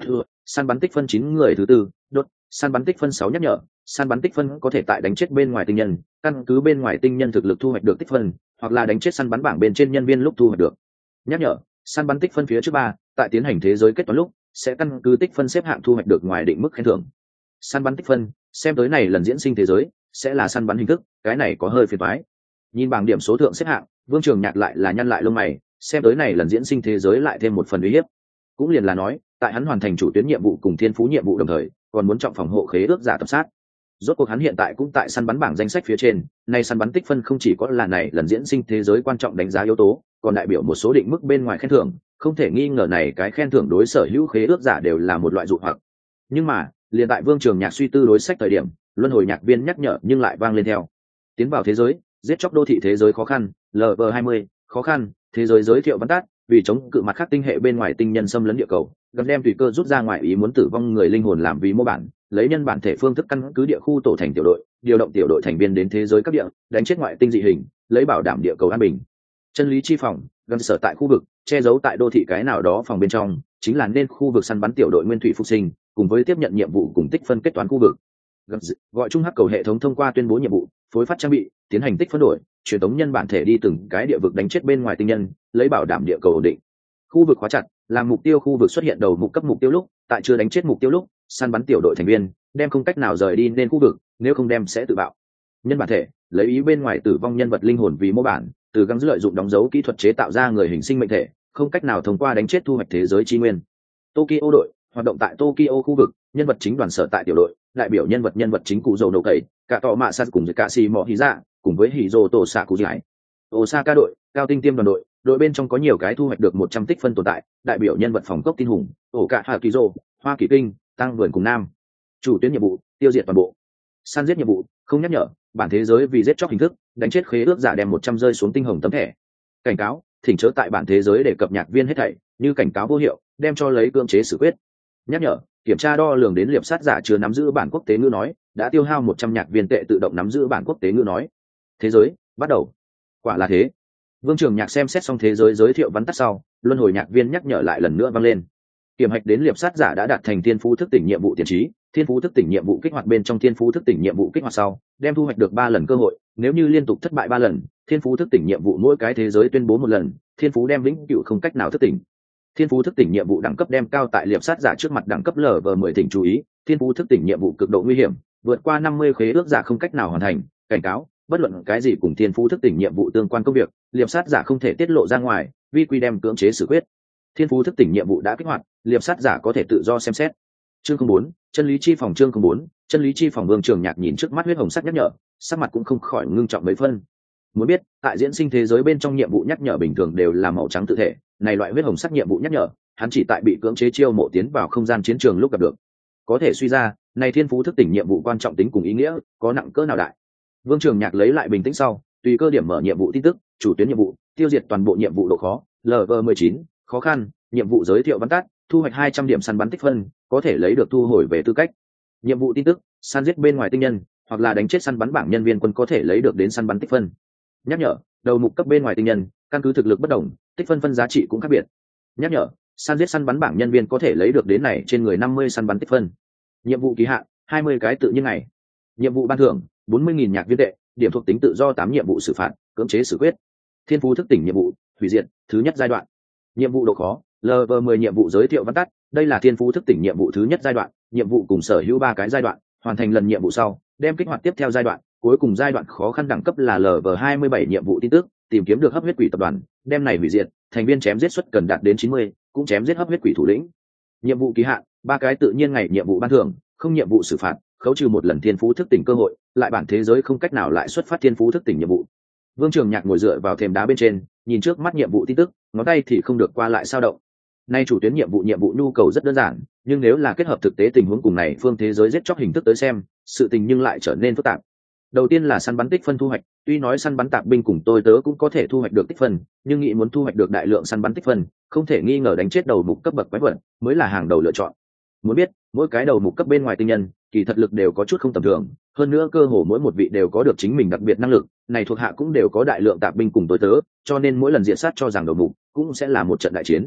săn bắn tích phân 9 người thứ tư, đốt, săn bắn tích phân 6 nhắc nhở, săn bắn tích phân có thể tại đánh chết bên ngoài tinh nhân, căn cứ bên ngoài tinh nhân thực lực thu hoạch được tích phân, hoặc là đánh chết săn bắn bảng bên trên nhân viên lúc thu hoạch được. Nhắc nhở, săn bắn tích phân phía trước 3, tại tiến hành thế giới kết toán lúc, sẽ căn cứ tích phân xếp hạng thu hoạch được ngoài định mức khen thưởng. Săn bắn tích phân, xem tới này lần diễn sinh thế giới sẽ là săn bắn hình thức, cái này có hơi phiền toái. Nhìn bảng điểm số thượng xếp hạng, Vương Trường Nhạc lại là nhăn lại lông mày, xem tới này lần diễn sinh thế giới lại thêm một phần uy hiếp. Cũng liền là nói, tại hắn hoàn thành chủ tuyến nhiệm vụ cùng thiên phú nhiệm vụ đồng thời, còn muốn trọng phòng hộ khế ước giả tập sát. Rốt cuộc hắn hiện tại cũng tại săn bắn bảng danh sách phía trên, này săn bắn tích phân không chỉ có là này lần diễn sinh thế giới quan trọng đánh giá yếu tố, còn đại biểu một số định mức bên ngoài khen thưởng, không thể nghi ngờ này cái khen thưởng đối sở hữu khế ước giả đều là một loại dụ hoặc. Nhưng mà, liền tại Vương Trường Nhạc suy tư đối sách thời điểm, luân hồi nhạc viên nhắc nhở nhưng lại vang lên theo. Tiến vào thế giới, giết chóc đô thị thế giới khó khăn, LV20, khó khăn, thế giới giới thiệu văn tắt, vì chống cự mặt khác tinh hệ bên ngoài tinh nhân xâm lấn địa cầu, gần đem tùy cơ rút ra ngoài ý muốn tử vong người linh hồn làm vì mô bản, lấy nhân bản thể phương thức căn cứ địa khu tổ thành tiểu đội, điều động tiểu đội thành viên đến thế giới các địa, đánh chết ngoại tinh dị hình, lấy bảo đảm địa cầu an bình. Chân lý chi phòng, gần sở tại khu vực, che giấu tại đô thị cái nào đó phòng bên trong, chính là nên khu vực săn bắn tiểu đội nguyên thủy phục sinh, cùng với tiếp nhận nhiệm vụ cùng tích phân kết toán khu vực. Gọi chung hắc cầu hệ thống thông qua tuyên bố nhiệm vụ, phối phát trang bị, tiến hành tích phân đổi, truyền tống nhân bản thể đi từng cái địa vực đánh chết bên ngoài tinh nhân, lấy bảo đảm địa cầu ổn định. Khu vực khóa chặt, làm mục tiêu khu vực xuất hiện đầu mục cấp mục tiêu lúc, tại chưa đánh chết mục tiêu lúc, săn bắn tiểu đội thành viên đem không cách nào rời đi nên khu vực, nếu không đem sẽ tự bạo. Nhân bản thể, lấy ý bên ngoài tử vong nhân vật linh hồn vì mô bản, từ gắng lợi dụng đóng dấu kỹ thuật chế tạo ra người hình sinh mệnh thể, không cách nào thông qua đánh chết thu hoạch thế giới chi nguyên. Tokyo đội, hoạt động tại Tokyo khu vực, nhân vật chính đoàn sở tại tiểu đội, đại biểu nhân vật chính cụ dầu đầu tẩy, cả tọ mạ sát cùng cả xì mọ hí dạ, cùng với hỉ dồ tổ xạ cụ giải. Osaka đội, cao tinh tiêm đoàn đội, đội bên trong có nhiều cái thu hoạch được 100 tích phân tồn tại, đại biểu nhân vật phòng cốc tin hùng, ổ cả hạ kỳ rô, hoa kỳ kinh, tăng vườn cùng nam. Chủ tuyến nhiệm vụ, tiêu diệt toàn bộ. Săn giết nhiệm vụ, không nhắc nhở, bản thế giới vì giết chóc hình thức, đánh chết khế ước giả đem 100 rơi xuống tinh hồng tấm thẻ. Cảnh cáo, thỉnh chớ tại bản thế giới để cập nhạc viên hết thảy, như cảnh cáo vô hiệu, đem cho lấy cưỡng chế xử quyết. Nhắc nhở, kiểm tra đo lường đến liệp sát giả chưa nắm giữ bản quốc tế ngữ nói, đã tiêu hao 100 nhạc viên tệ tự động nắm giữ bản quốc tế ngữ nói. Thế giới, bắt đầu. Quả là thế. Vương Trường Nhạc xem xét xong thế giới giới thiệu vắn tắt sau, luân hồi nhạc viên nhắc nhở lại lần nữa vang lên. Kiểm hạch đến liệp sát giả đã đạt thành thiên phú thức tỉnh nhiệm vụ tiền trí, thiên phú thức tỉnh nhiệm vụ kích hoạt bên trong thiên phú thức tỉnh nhiệm vụ kích hoạt sau, đem thu hoạch được 3 lần cơ hội, nếu như liên tục thất bại 3 lần, thiên phú thức tỉnh nhiệm vụ mỗi cái thế giới tuyên bố 1 lần, thiên phú đem vĩnh cửu không cách nào thức tỉnh. Thiên phú thức tỉnh nhiệm vụ đẳng cấp đem cao tại liệp sát giả trước mặt đẳng cấp LV10 tỉnh chú ý, thiên phú thức tỉnh nhiệm vụ cực độ nguy hiểm, vượt qua 50 khế ước giả không cách nào hoàn thành, cảnh cáo, bất luận cái gì cùng thiên phú thức tỉnh nhiệm vụ tương quan công việc, liệp sát giả không thể tiết lộ ra ngoài, vi quy đem cưỡng chế xử quyết. Thiên phú thức tỉnh nhiệm vụ đã kích hoạt, liệp sát giả có thể tự do xem xét. Chương 04, chân lý chi phòng. Chương 04, chân lý chi phòng. Vương Trường Nhạc nhìn trước mắt huyết hồng sắc nhắc nhở, sắc mặt cũng không khỏi ngưng trọng mấy phân. Muốn biết, tại diễn sinh thế giới bên trong nhiệm vụ nhắc nhở bình thường đều là màu trắng tự thể, này loại huyết hồng sắc nhiệm vụ nhắc nhở, hắn chỉ tại bị cưỡng chế chiêu mộ tiến vào không gian chiến trường lúc gặp được. Có thể suy ra, này thiên phú thức tỉnh nhiệm vụ quan trọng tính cùng ý nghĩa, có nặng cỡ nào đại. Vương Trường Nhạc lấy lại bình tĩnh sau, tùy cơ điểm mở nhiệm vụ tin tức, chủ tuyến nhiệm vụ, tiêu diệt toàn bộ nhiệm vụ độ khó, LV19, khó khăn, nhiệm vụ giới thiệu vắn tắt, thu hoạch 200 điểm săn bắn tích phân, có thể lấy được thu hồi về tư cách. Nhiệm vụ tin tức, săn giết bên ngoài tinh nhân, hoặc là đánh chết săn bắn bảng nhân viên quân có thể lấy được đến săn bắn tích phân. Nhắc nhở, đầu mục cấp bên ngoài tinh nhân, căn cứ thực lực bất đồng, tích phân giá trị cũng khác biệt. Nhắc nhở, săn giết săn bắn bảng nhân viên có thể lấy được đến này trên người 50 săn bắn tích phân. Nhiệm vụ kỳ hạn, 20 cái tự nhiên ngày. Nhiệm vụ ban thưởng, 40.000 nhạc viên tệ, điểm thuộc tính tự do 8 nhiệm vụ xử phạt, cưỡng chế xử quyết. Thiên phú thức tỉnh nhiệm vụ, hủy diệt, thứ nhất giai đoạn. Nhiệm vụ độ khó, LV10 nhiệm vụ giới thiệu vắn tắt, đây là thiên phú thức tỉnh nhiệm vụ thứ nhất giai đoạn, nhiệm vụ cùng sở hữu 3 cái giai đoạn, hoàn thành lần nhiệm vụ sau, đem kích hoạt tiếp theo giai đoạn, cuối cùng giai đoạn khó khăn đẳng cấp là LV27 nhiệm vụ tin tức, tìm kiếm được hấp huyết quỷ tập đoàn, đem này hủy diệt, thành viên chém giết suất cần đạt đến 90, cũng chém giết hấp huyết quỷ thủ lĩnh. Nhiệm vụ kỳ hạn, 3 cái tự nhiên ngày nhiệm vụ ban thưởng, không nhiệm vụ xử phạt, khấu trừ 1 lần thiên phú thức tỉnh cơ hội, lại bản thế giới không cách nào lại xuất phát thiên phú thức tỉnh nhiệm vụ. Vương Trường Nhạc ngồi dựa vào thềm đá bên trên, nhìn trước mắt nhiệm vụ tin tức, ngón tay thì không được qua lại sao động. Nay chủ tuyến nhiệm vụ nhu cầu rất đơn giản, nhưng nếu là kết hợp thực tế tình huống cùng này phương thế giới giết chóc hình thức tới xem, sự tình nhưng lại trở nên phức tạp. Đầu tiên là săn bắn tích phân thu hoạch, tuy nói săn bắn tạp binh cùng tôi tớ cũng có thể thu hoạch được tích phân, nhưng nghĩ muốn thu hoạch được đại lượng săn bắn tích phân, không thể nghi ngờ đánh chết đầu mục cấp bậc quái vật mới là hàng đầu lựa chọn. Muốn biết, mỗi cái đầu mục cấp bên ngoài tinh nhân, kỳ thật lực đều có chút không tầm thường, hơn nữa cơ hồ mỗi một vị đều có được chính mình đặc biệt năng lực, này thuộc hạ cũng đều có đại lượng tạp binh cùng tôi tớ, cho nên mỗi lần diện sát cho rằng đầu mục cũng sẽ là một trận đại chiến.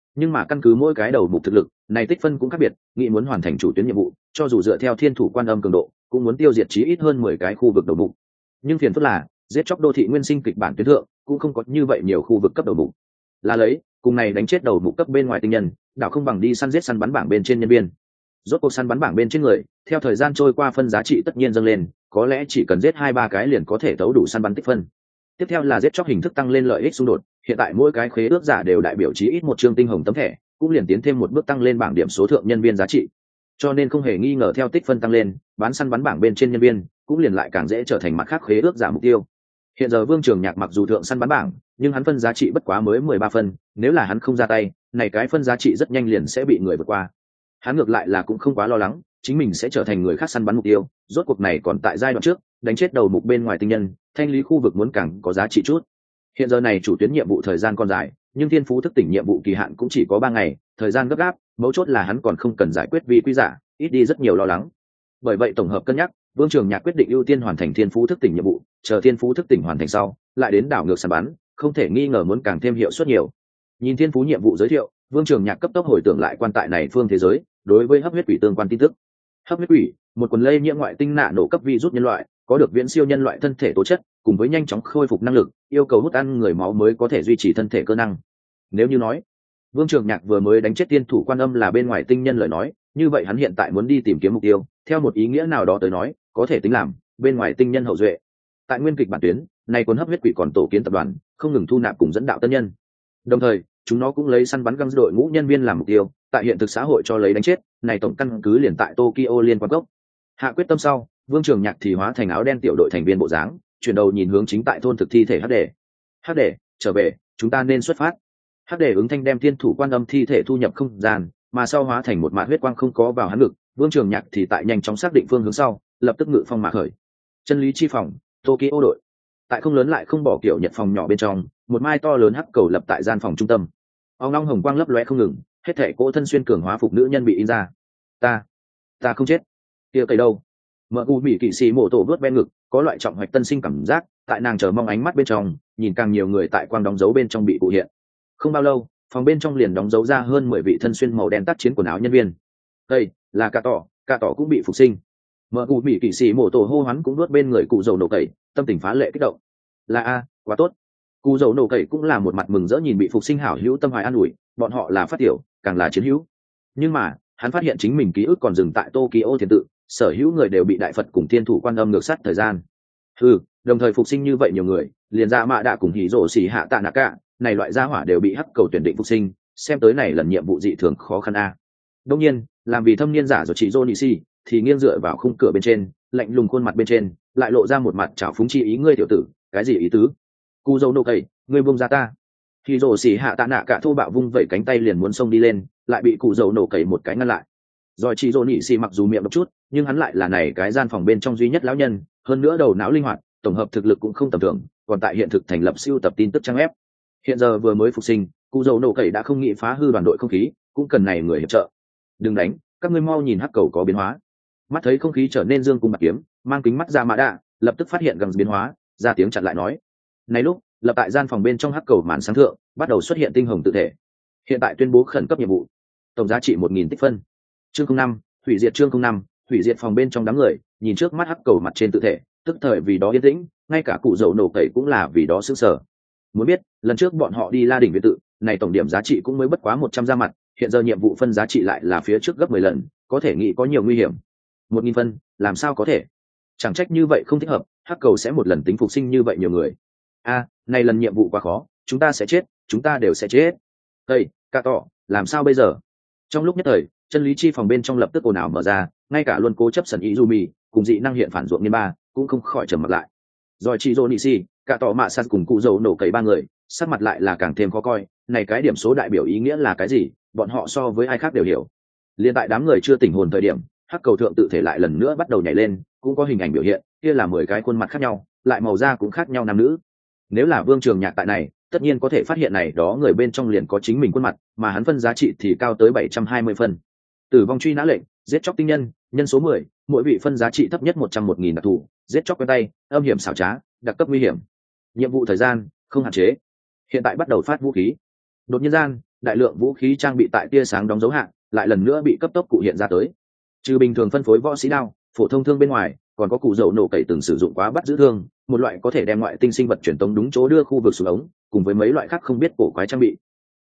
Nhưng mà căn cứ mỗi cái đầu mục thực lực này tích phân cũng khác biệt, nghĩ muốn hoàn thành chủ tuyến nhiệm vụ cho dù dựa theo thiên thủ quan âm cường độ cũng muốn tiêu diệt chí ít hơn 10 cái khu vực đầu mục. Nhưng phiền phức là giết chóc đô thị nguyên sinh kịch bản tuyến thượng cũng không có như vậy nhiều khu vực cấp đầu mục, là lấy cùng này đánh chết đầu mục cấp bên ngoài tinh nhân đảo không bằng đi săn giết săn bắn bảng bên trên nhân viên. Rốt cuộc săn bắn bảng bên trên người theo thời gian trôi qua phân giá trị tất nhiên dâng lên, có lẽ chỉ cần giết 2-3 cái liền có thể tấu đủ săn bắn tích phân. Tiếp theo là giết chóc hình thức tăng lên lợi ích xung đột, hiện tại mỗi cái khế ước giả đều đại biểu chí ít một chương tinh hồng tấm thẻ, cũng liền tiến thêm một bước tăng lên bảng điểm số thượng nhân viên giá trị. Cho nên không hề nghi ngờ theo tích phân tăng lên, bán săn bắn bảng bên trên nhân viên cũng liền lại càng dễ trở thành mặt khác khế ước giả mục tiêu. Hiện giờ Vương Trường Nhạc mặc dù thượng săn bắn bảng, nhưng hắn phân giá trị bất quá mới 13 phân, nếu là hắn không ra tay, này cái phân giá trị rất nhanh liền sẽ bị người vượt qua. Hắn ngược lại là cũng không quá lo lắng, chính mình sẽ trở thành người khác săn bắn mục tiêu, rốt cuộc này còn tại giai đoạn trước, đánh chết đầu mục bên ngoài tinh nhân, thanh lý khu vực muốn càng có giá trị chút. Hiện giờ này chủ tuyến nhiệm vụ thời gian còn dài, nhưng thiên phú thức tỉnh nhiệm vụ kỳ hạn cũng chỉ có 3 ngày, thời gian gấp gáp, mấu chốt là hắn còn không cần giải quyết vi quy giả, ít đi rất nhiều lo lắng. Bởi vậy tổng hợp cân nhắc, Vương Trường Nhạc quyết định ưu tiên hoàn thành thiên phú thức tỉnh nhiệm vụ, chờ thiên phú thức tỉnh hoàn thành sau, lại đến đảo ngược săn bắn, không thể nghi ngờ muốn càng thêm hiệu suất nhiều. Nhìn thiên phú nhiệm vụ giới thiệu, Vương Trường Nhạc cấp tốc hồi tưởng lại quan tại này phương thế giới, đối với hấp huyết quỷ tương quan tin tức. Hấp huyết quỷ, một quần lây nhiễm ngoại tinh nạ nổ cấp virus nhân loại, có được viễn siêu nhân loại thân thể tố chất, cùng với nhanh chóng khôi phục năng lực, yêu cầu hút ăn người máu mới có thể duy trì thân thể cơ năng. Nếu như nói, Vương Trường Nhạc vừa mới đánh chết tiên thủ quan âm là bên ngoài tinh nhân lời nói, như vậy hắn hiện tại muốn đi tìm kiếm mục tiêu, theo một ý nghĩa nào đó tới nói, có thể tính làm bên ngoài tinh nhân hậu duệ. Tại nguyên kịch bản tuyến, này cuốn hấp huyết quỷ còn tổ kiến tập đoàn, không ngừng thu nạp cùng dẫn đạo tân nhân. Đồng thời, chúng nó cũng lấy săn bắn găng đội ngũ nhân viên làm mục tiêu, tại hiện thực xã hội cho lấy đánh chết, này tổng căn cứ liền tại Tokyo liên quan gốc. Hạ quyết tâm sau, Vương Trường Nhạc thì hóa thành áo đen tiểu đội thành viên bộ dáng, chuyển đầu nhìn hướng chính tại thôn thực thi thể Hắc Đề. Hắc Đề, trở về, chúng ta nên xuất phát. Hắc Đề ứng thanh đem thiên thủ quan âm thi thể thu nhập không gian, mà sau hóa thành một mạt huyết quang không có vào hắn ngực. Vương Trường Nhạc thì tại nhanh chóng xác định phương hướng sau, lập tức ngự phong mà khởi. Chân lý chi phòng, Tokyo đội. Tại không lớn lại không bỏ kiểu Nhật phòng nhỏ bên trong, một mai to lớn hắc cầu lập tại gian phòng trung tâm. Ông long hồng quang lấp lóe không ngừng, hết thảy cỗ thân xuyên cường hóa phục nữ nhân bị in ra. Ta không chết. Kia cây đâu? Mở u mỹ kỵ sĩ mộ tổ vớt ven ngực, có loại trọng hoạch tân sinh cảm giác, tại nàng chờ mong ánh mắt bên trong, nhìn càng nhiều người tại quang đóng dấu bên trong bị cụ hiện. Không bao lâu, phòng bên trong liền đóng dấu ra hơn 10 vị thân xuyên màu đen tác chiến quần áo nhân viên. Đây là cả tỏ cũng bị phục sinh. Mở u mỹ kỵ sĩ mộ tổ hô hoán cũng vớt bên người cụ dầu nổ cẩy, tâm tình phá lệ kích động. Là a, quá tốt. Cụ dầu nổ cẩy cũng là một mặt mừng rỡ nhìn bị phục sinh hảo hữu tâm hoài an ủi, bọn họ là phát tiểu, càng là chiến hữu. Nhưng mà, hắn phát hiện chính mình ký ức còn dừng tại Tokyo thiền tự, sở hữu người đều bị đại Phật cùng thiên thủ quan âm ngược sát thời gian. Đồng thời phục sinh như vậy nhiều người, liền ra mạ đạ cùng hỉ rổ xỉ hạ tạ nạ cả, này loại gia hỏa đều bị hắc cầu tuyển định phục sinh, xem tới này lần nhiệm vụ dị thường khó khăn a. Đương nhiên, làm vì thâm niên giả rồi chị Jonisi, thì nghiêng dựa vào khung cửa bên trên, lạnh lùng khuôn mặt bên trên, lại lộ ra một mặt trào phúng chi ý ngươi tiểu tử, cái gì ý tứ? Cu dâu nô cầy, ngươi buông ra ta. Hỉ rổ xỉ hạ tạ nạ cả thô bạo vung vẩy cánh tay liền muốn xông đi lên, lại bị cụ dầu nổ cầy một cái ngăn lại. Rồi chị Jonisi mặc dù miệng độc chút, nhưng hắn lại là này cái gian phòng bên trong duy nhất lão nhân, hơn nữa đầu não linh hoạt, tổng hợp thực lực cũng không tầm thường, còn tại hiện thực thành lập siêu tập tin tức trang ép. Hiện giờ vừa mới phục sinh, cụ dầu nổ cầy đã không nghĩ phá hư đoàn đội không khí, cũng cần này người hiệp trợ. Đừng đánh, các ngươi mau nhìn hắc cầu có biến hóa. Mắt thấy không khí trở nên dương cung bạc kiếm, mang kính mắt ra mã đạ, lập tức phát hiện gần biến hóa, ra tiếng chặn lại nói. Này lúc, lập tại gian phòng bên trong hắc cầu màn sáng thượng, bắt đầu xuất hiện tinh hồng tự thể. Hiện tại tuyên bố khẩn cấp nhiệm vụ, tổng giá trị 1000 tích phân. Chương 05, hủy diệt chương 05, hủy diệt phòng bên trong đám người, nhìn trước mắt hắc cầu mặt trên tự thể, tức thời vì đó yên tĩnh, ngay cả cụ dầu nổ cậy cũng là vì đó sững sờ. Muốn biết, lần trước bọn họ đi La đỉnh viện tự, này tổng điểm giá trị cũng mới bất quá 100 ra mặt, hiện giờ nhiệm vụ phân giá trị lại là phía trước gấp 10 lần, có thể nghĩ có nhiều nguy hiểm. 1000 phân, làm sao có thể? Chẳng trách như vậy không thích hợp, hắc cầu sẽ một lần tính phục sinh như vậy nhiều người. Này lần nhiệm vụ quá khó, chúng ta sẽ chết, chúng ta đều sẽ chết. Đây, cả tỏ, làm sao bây giờ? Trong lúc nhất thời, chân lý chi phòng bên trong lập tức ồn ào mở ra, ngay cả luôn cố chấp sần Izumi cùng dị năng hiện phản ruộng niên ba cũng không khỏi trầm mặt lại. Rồi chị Jonisi, cả tỏ mạ sát cùng cụ dầu nổ cầy ba người, sắc mặt lại là càng thêm khó coi. Này cái điểm số đại biểu ý nghĩa là cái gì? Bọn họ so với ai khác đều hiểu. Liên tại đám người chưa tỉnh hồn thời điểm, hắc cầu thượng tự thể lại lần nữa bắt đầu nhảy lên, cũng có hình ảnh biểu hiện, kia là 10 cái khuôn mặt khác nhau, lại màu da cũng khác nhau nam nữ. Nếu là Vương Trường Nhạc tại này, tất nhiên có thể phát hiện này đó người bên trong liền có chính mình khuôn mặt, mà hắn phân giá trị thì cao tới 720 phân. Tử vong truy nã lệnh, giết chóc tinh nhân, nhân số 10, mỗi vị phân giá trị thấp nhất 101.000 đặc thù, giết chóc quen tay, âm hiểm xảo trá, đặc cấp nguy hiểm. Nhiệm vụ thời gian không hạn chế. Hiện tại bắt đầu phát vũ khí. Đột nhiên gian, đại lượng vũ khí trang bị tại tia sáng đóng dấu hạn lại lần nữa bị cấp tốc cụ hiện ra tới. Trừ bình thường phân phối võ sĩ đao phổ thông thương bên ngoài, còn có cụ dầu nổ cậy từng sử dụng quá bắt giữ thương, một loại có thể đem ngoại tinh sinh vật truyền tống đúng chỗ đưa khu vực xuống ống, cùng với mấy loại khác không biết cổ quái trang bị.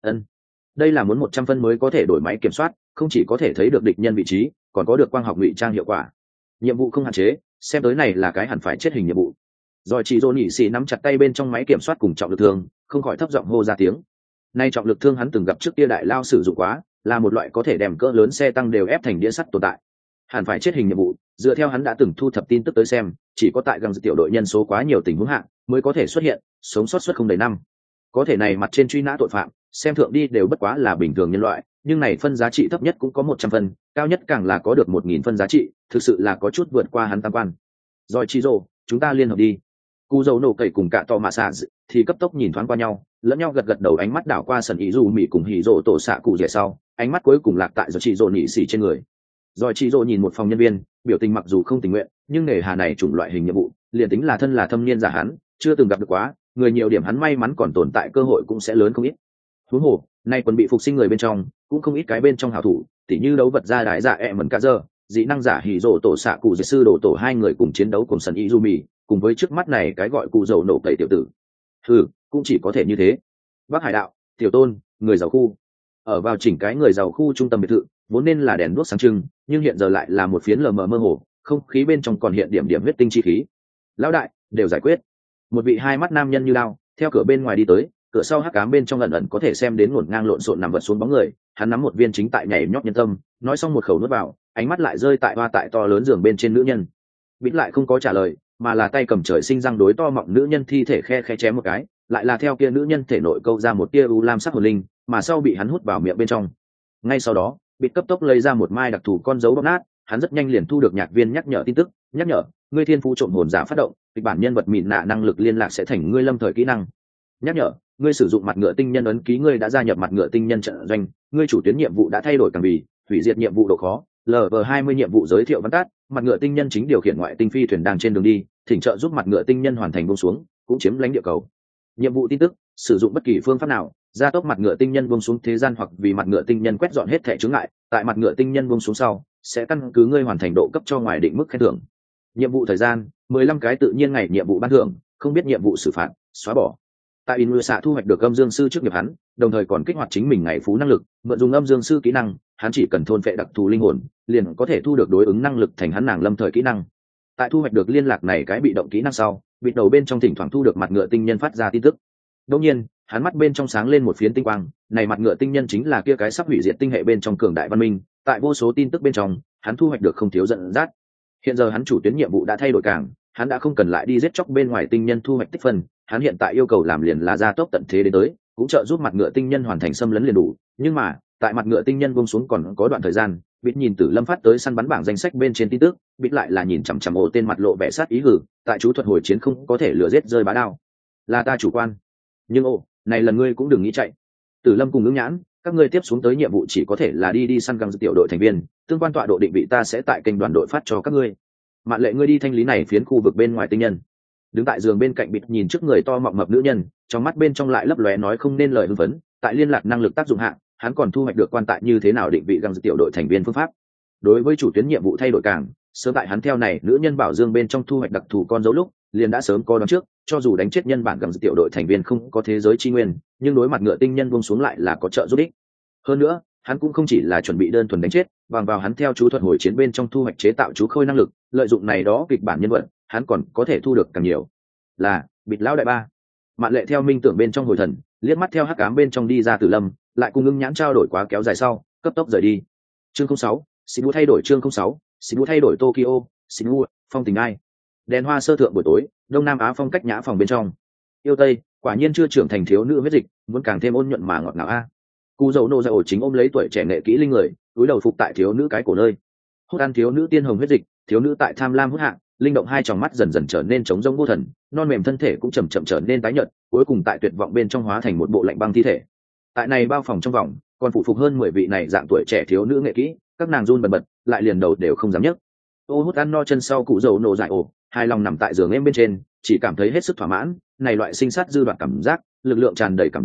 Đây là muốn 100 phân mới có thể đổi máy kiểm soát, không chỉ có thể thấy được địch nhân vị trí, còn có được quang học ngụy trang hiệu quả. Nhiệm vụ không hạn chế, xem tới này là cái hẳn phải chết hình nhiệm vụ. Rồi chị Dỗ nhị xì nắm chặt tay bên trong máy kiểm soát cùng trọng lực thương, không khỏi thấp giọng hô ra tiếng. Nay trọng lực thương hắn từng gặp trước kia đại lao sử dụng quá, là một loại có thể đem cỡ lớn xe tăng đều ép thành đĩa sắt tồn tại. Hẳn phải chết hình nhiệm vụ, dựa theo hắn đã từng thu thập tin tức tới xem, chỉ có tại găng tiểu đội nhân số quá nhiều tình huống hạ mới có thể xuất hiện, sống sót suất không đầy năm. Có thể này mặt trên truy nã tội phạm, xem thượng đi đều bất quá là bình thường nhân loại, nhưng này phân giá trị thấp nhất cũng có 100 phân, cao nhất càng là có được 1000 phân giá trị, thực sự là có chút vượt qua hắn tam quan. Rồi chi rồ, chúng ta liên hợp đi. Cú dầu nổ cậy cùng cả to mà xạ thì cấp tốc nhìn thoáng qua nhau, lẫn nhau gật gật đầu, ánh mắt đảo qua sần ý dù mỉ cùng hỉ rồ tổ xạ cụ rẻ sau, ánh mắt cuối cùng lạc tại rồi chi rồ nhị xỉ trên người. Rồi chi rồ nhìn một phòng nhân viên, biểu tình mặc dù không tình nguyện, nhưng nể hà này chủng loại hình nhiệm vụ, liền tính là thân là thâm niên giả hắn, chưa từng gặp được quá, người nhiều điểm hắn may mắn còn tồn tại cơ hội cũng sẽ lớn không ít. Huống hồ, nay còn bị phục sinh người bên trong, cũng không ít cái bên trong hảo thủ, tỉ như đấu vật gia đại giả mẩn cả giờ, dị năng giả hỉ rồ tổ xạ cụ dễ sư đồ tổ hai người cùng chiến đấu cùng sần izumi, cùng với trước mắt này cái gọi cụ dầu nổ cậy tiểu tử. Cũng chỉ có thể như thế. Bắc Hải đạo, tiểu tôn, người giàu khu. Ở vào chỉnh cái người giàu khu trung tâm biệt thự, vốn nên là đèn đuốc sáng trưng, nhưng hiện giờ lại là một phiến lờ mờ mơ hồ, không khí bên trong còn hiện điểm điểm huyết tinh chi khí. Lão đại, đều giải quyết. Một vị hai mắt nam nhân như lao, theo cửa bên ngoài đi tới, cửa sau hắc ám bên trong ẩn ẩn có thể xem đến ngổn ngang lộn xộn nằm vật xuống bóng người, hắn nắm một viên chính tại nhảy nhót nhân tâm, nói xong một khẩu nuốt vào, ánh mắt lại rơi tại hoa tại to lớn giường bên trên nữ nhân. Bít lại không có trả lời, mà là tay cầm trời sinh răng đối to mọng nữ nhân thi thể khe khe chém một cái, lại là theo kia nữ nhân thể nội câu ra một tia u lam sắc hồn linh, mà sau bị hắn hút vào miệng bên trong. Ngay sau đó, Bít cấp tốc lấy ra một mai đặc thù con dấu bóc nát, hắn rất nhanh liền thu được nhạc viên nhắc nhở tin tức, nhắc nhở, ngươi thiên phú trộm hồn giả phát động, kịch bản nhân vật mịn nạ năng lực liên lạc sẽ thành ngươi lâm thời kỹ năng. Nhắc nhở, ngươi sử dụng mặt ngựa tinh nhân ấn ký, ngươi đã gia nhập mặt ngựa tinh nhân trận doanh, ngươi chủ tuyến nhiệm vụ đã thay đổi càng vì hủy diệt nhiệm vụ độ khó, LV20 nhiệm vụ giới thiệu văn tát, mặt ngựa tinh nhân chính điều khiển ngoại tinh phi thuyền đang trên đường đi, thỉnh trợ giúp mặt ngựa tinh nhân hoàn thành buông xuống, cũng chiếm lãnh địa cầu. Nhiệm vụ tin tức, sử dụng bất kỳ phương pháp nào, gia tốc mặt ngựa tinh nhân buông xuống thế gian hoặc vì mặt ngựa tinh nhân quét dọn hết thảy chướng ngại, tại mặt ngựa tinh nhân buông xuống sau, sẽ căn cứ ngươi hoàn thành độ cấp cho ngoài định mức khen thưởng. Nhiệm vụ thời gian, 15 cái tự nhiên ngày nhiệm vụ ban thưởng, không biết nhiệm vụ xử phạt, xóa bỏ. Tại Inusa thu hoạch được âm dương sư trước nghiệp hắn, đồng thời còn kích hoạt chính mình ngày phú năng lực, mượn dùng âm dương sư kỹ năng, hắn chỉ cần thôn phệ đặc thù linh hồn, liền có thể thu được đối ứng năng lực thành hắn nàng lâm thời kỹ năng. Tại thu hoạch được liên lạc này cái bị động kỹ năng sau, bịt đầu bên trong thỉnh thoảng thu được mặt ngựa tinh nhân phát ra tin tức. Đương nhiên, hắn mắt bên trong sáng lên một phiến tinh quang, này mặt ngựa tinh nhân chính là kia cái sắp hủy diệt tinh hệ bên trong cường đại văn minh, tại vô số tin tức bên trong, hắn thu hoạch được không thiếu giận dắt. Hiện giờ hắn chủ tuyến nhiệm vụ đã thay đổi càng, hắn đã không cần lại đi giết chóc bên ngoài tinh nhân thu hoạch tích phân, hắn hiện tại yêu cầu làm liền là gia tốc tận thế đến tới, cũng trợ giúp mặt ngựa tinh nhân hoàn thành xâm lấn liền đủ. Nhưng mà, tại mặt ngựa tinh nhân buông xuống còn có đoạn thời gian, Bịt nhìn Tử Lâm phát tới săn bắn bảng danh sách bên trên tin tức, Bịt lại là nhìn chằm chằm ổ tên mặt lộ vẻ sát ý hử, tại chú thuật hồi chiến không có thể lừa giết rơi bá đao. Là ta chủ quan. Nhưng này lần ngươi cũng đừng nghĩ chạy. Tử Lâm cùng Ứng Nhãn, các ngươi tiếp xuống tới nhiệm vụ chỉ có thể là đi săn găng tiểu đội thành viên, tương quan tọa độ định vị ta sẽ tại kênh đoàn đội phát cho các ngươi. Mạn Lệ ngươi đi thanh lý này phiến khu vực bên ngoài tinh nhân. Đứng tại giường bên cạnh Bịt nhìn trước người to mọng mập nữ nhân, trong mắt bên trong lại lấp lóe nói không nên lời hưng phấn, tại liên lạc năng lực tác dụng hạ, hắn còn thu hoạch được quan tại như thế nào định vị găng tiểu đội thành viên phương pháp. Đối với chủ tuyến nhiệm vụ thay đổi càng, sớm tại hắn theo này nữ nhân bảo dương bên trong thu hoạch đặc thù con dấu lúc, liền đã sớm có đoán trước, cho dù đánh chết nhân bản găng tiểu đội thành viên không có thế giới chi nguyên, nhưng đối mặt ngựa tinh nhân buông xuống lại là có trợ giúp ích. Hơn nữa, hắn cũng không chỉ là chuẩn bị đơn thuần đánh chết, bằng vào hắn theo chú thuật hồi chiến bên trong thu hoạch chế tạo chú khôi năng lực, lợi dụng này đó kịch bản nhân vật, hắn còn có thể thu được càng nhiều. Là Bịt lão đại ba. Mạn Lệ theo minh tưởng bên trong hồi thần, liếc mắt theo hắc ám bên trong đi ra Tử Lâm, lại cùng Ứng Nhãn trao đổi quá kéo dài sau, cấp tốc rời đi. Chương 06, Sibu thay đổi chương 06, Sibu thay đổi Tokyo, Sibu, phong tình ai. Đèn hoa sơ thượng buổi tối, Đông Nam Á phong cách nhã phòng bên trong. Yêu Tây, quả nhiên chưa trưởng thành thiếu nữ huyết dịch, muốn càng thêm ôn nhuận mà ngọt ngào a. Cú dầu nô ra ổ chính ôm lấy tuổi trẻ nghệ kỹ linh người, túi đầu phục tại thiếu nữ cái cổ nơi. Hút ăn thiếu nữ tiên hồng huyết dịch, thiếu nữ tại tham lam hút hạ, linh động hai tròng mắt dần dần trở nên trống rỗng vô thần, non mềm thân thể cũng chậm chậm trở nên tái nhợt, cuối cùng tại tuyệt vọng bên trong hóa thành một bộ lạnh băng thi thể. Tại này bao phòng trong vòng, còn phụ phục hơn 10 vị này dạng tuổi trẻ thiếu nữ nghệ kỹ, các nàng run bần bật, lại liền đầu đều không dám nhấc. Ô hút ăn no chân sau cụ dầu nổ dại ổ, hai lòng nằm tại giường em bên trên, chỉ cảm thấy hết sức thỏa mãn, này loại sinh sát dư đoạt cảm giác, lực lượng tràn đầy cảm giác,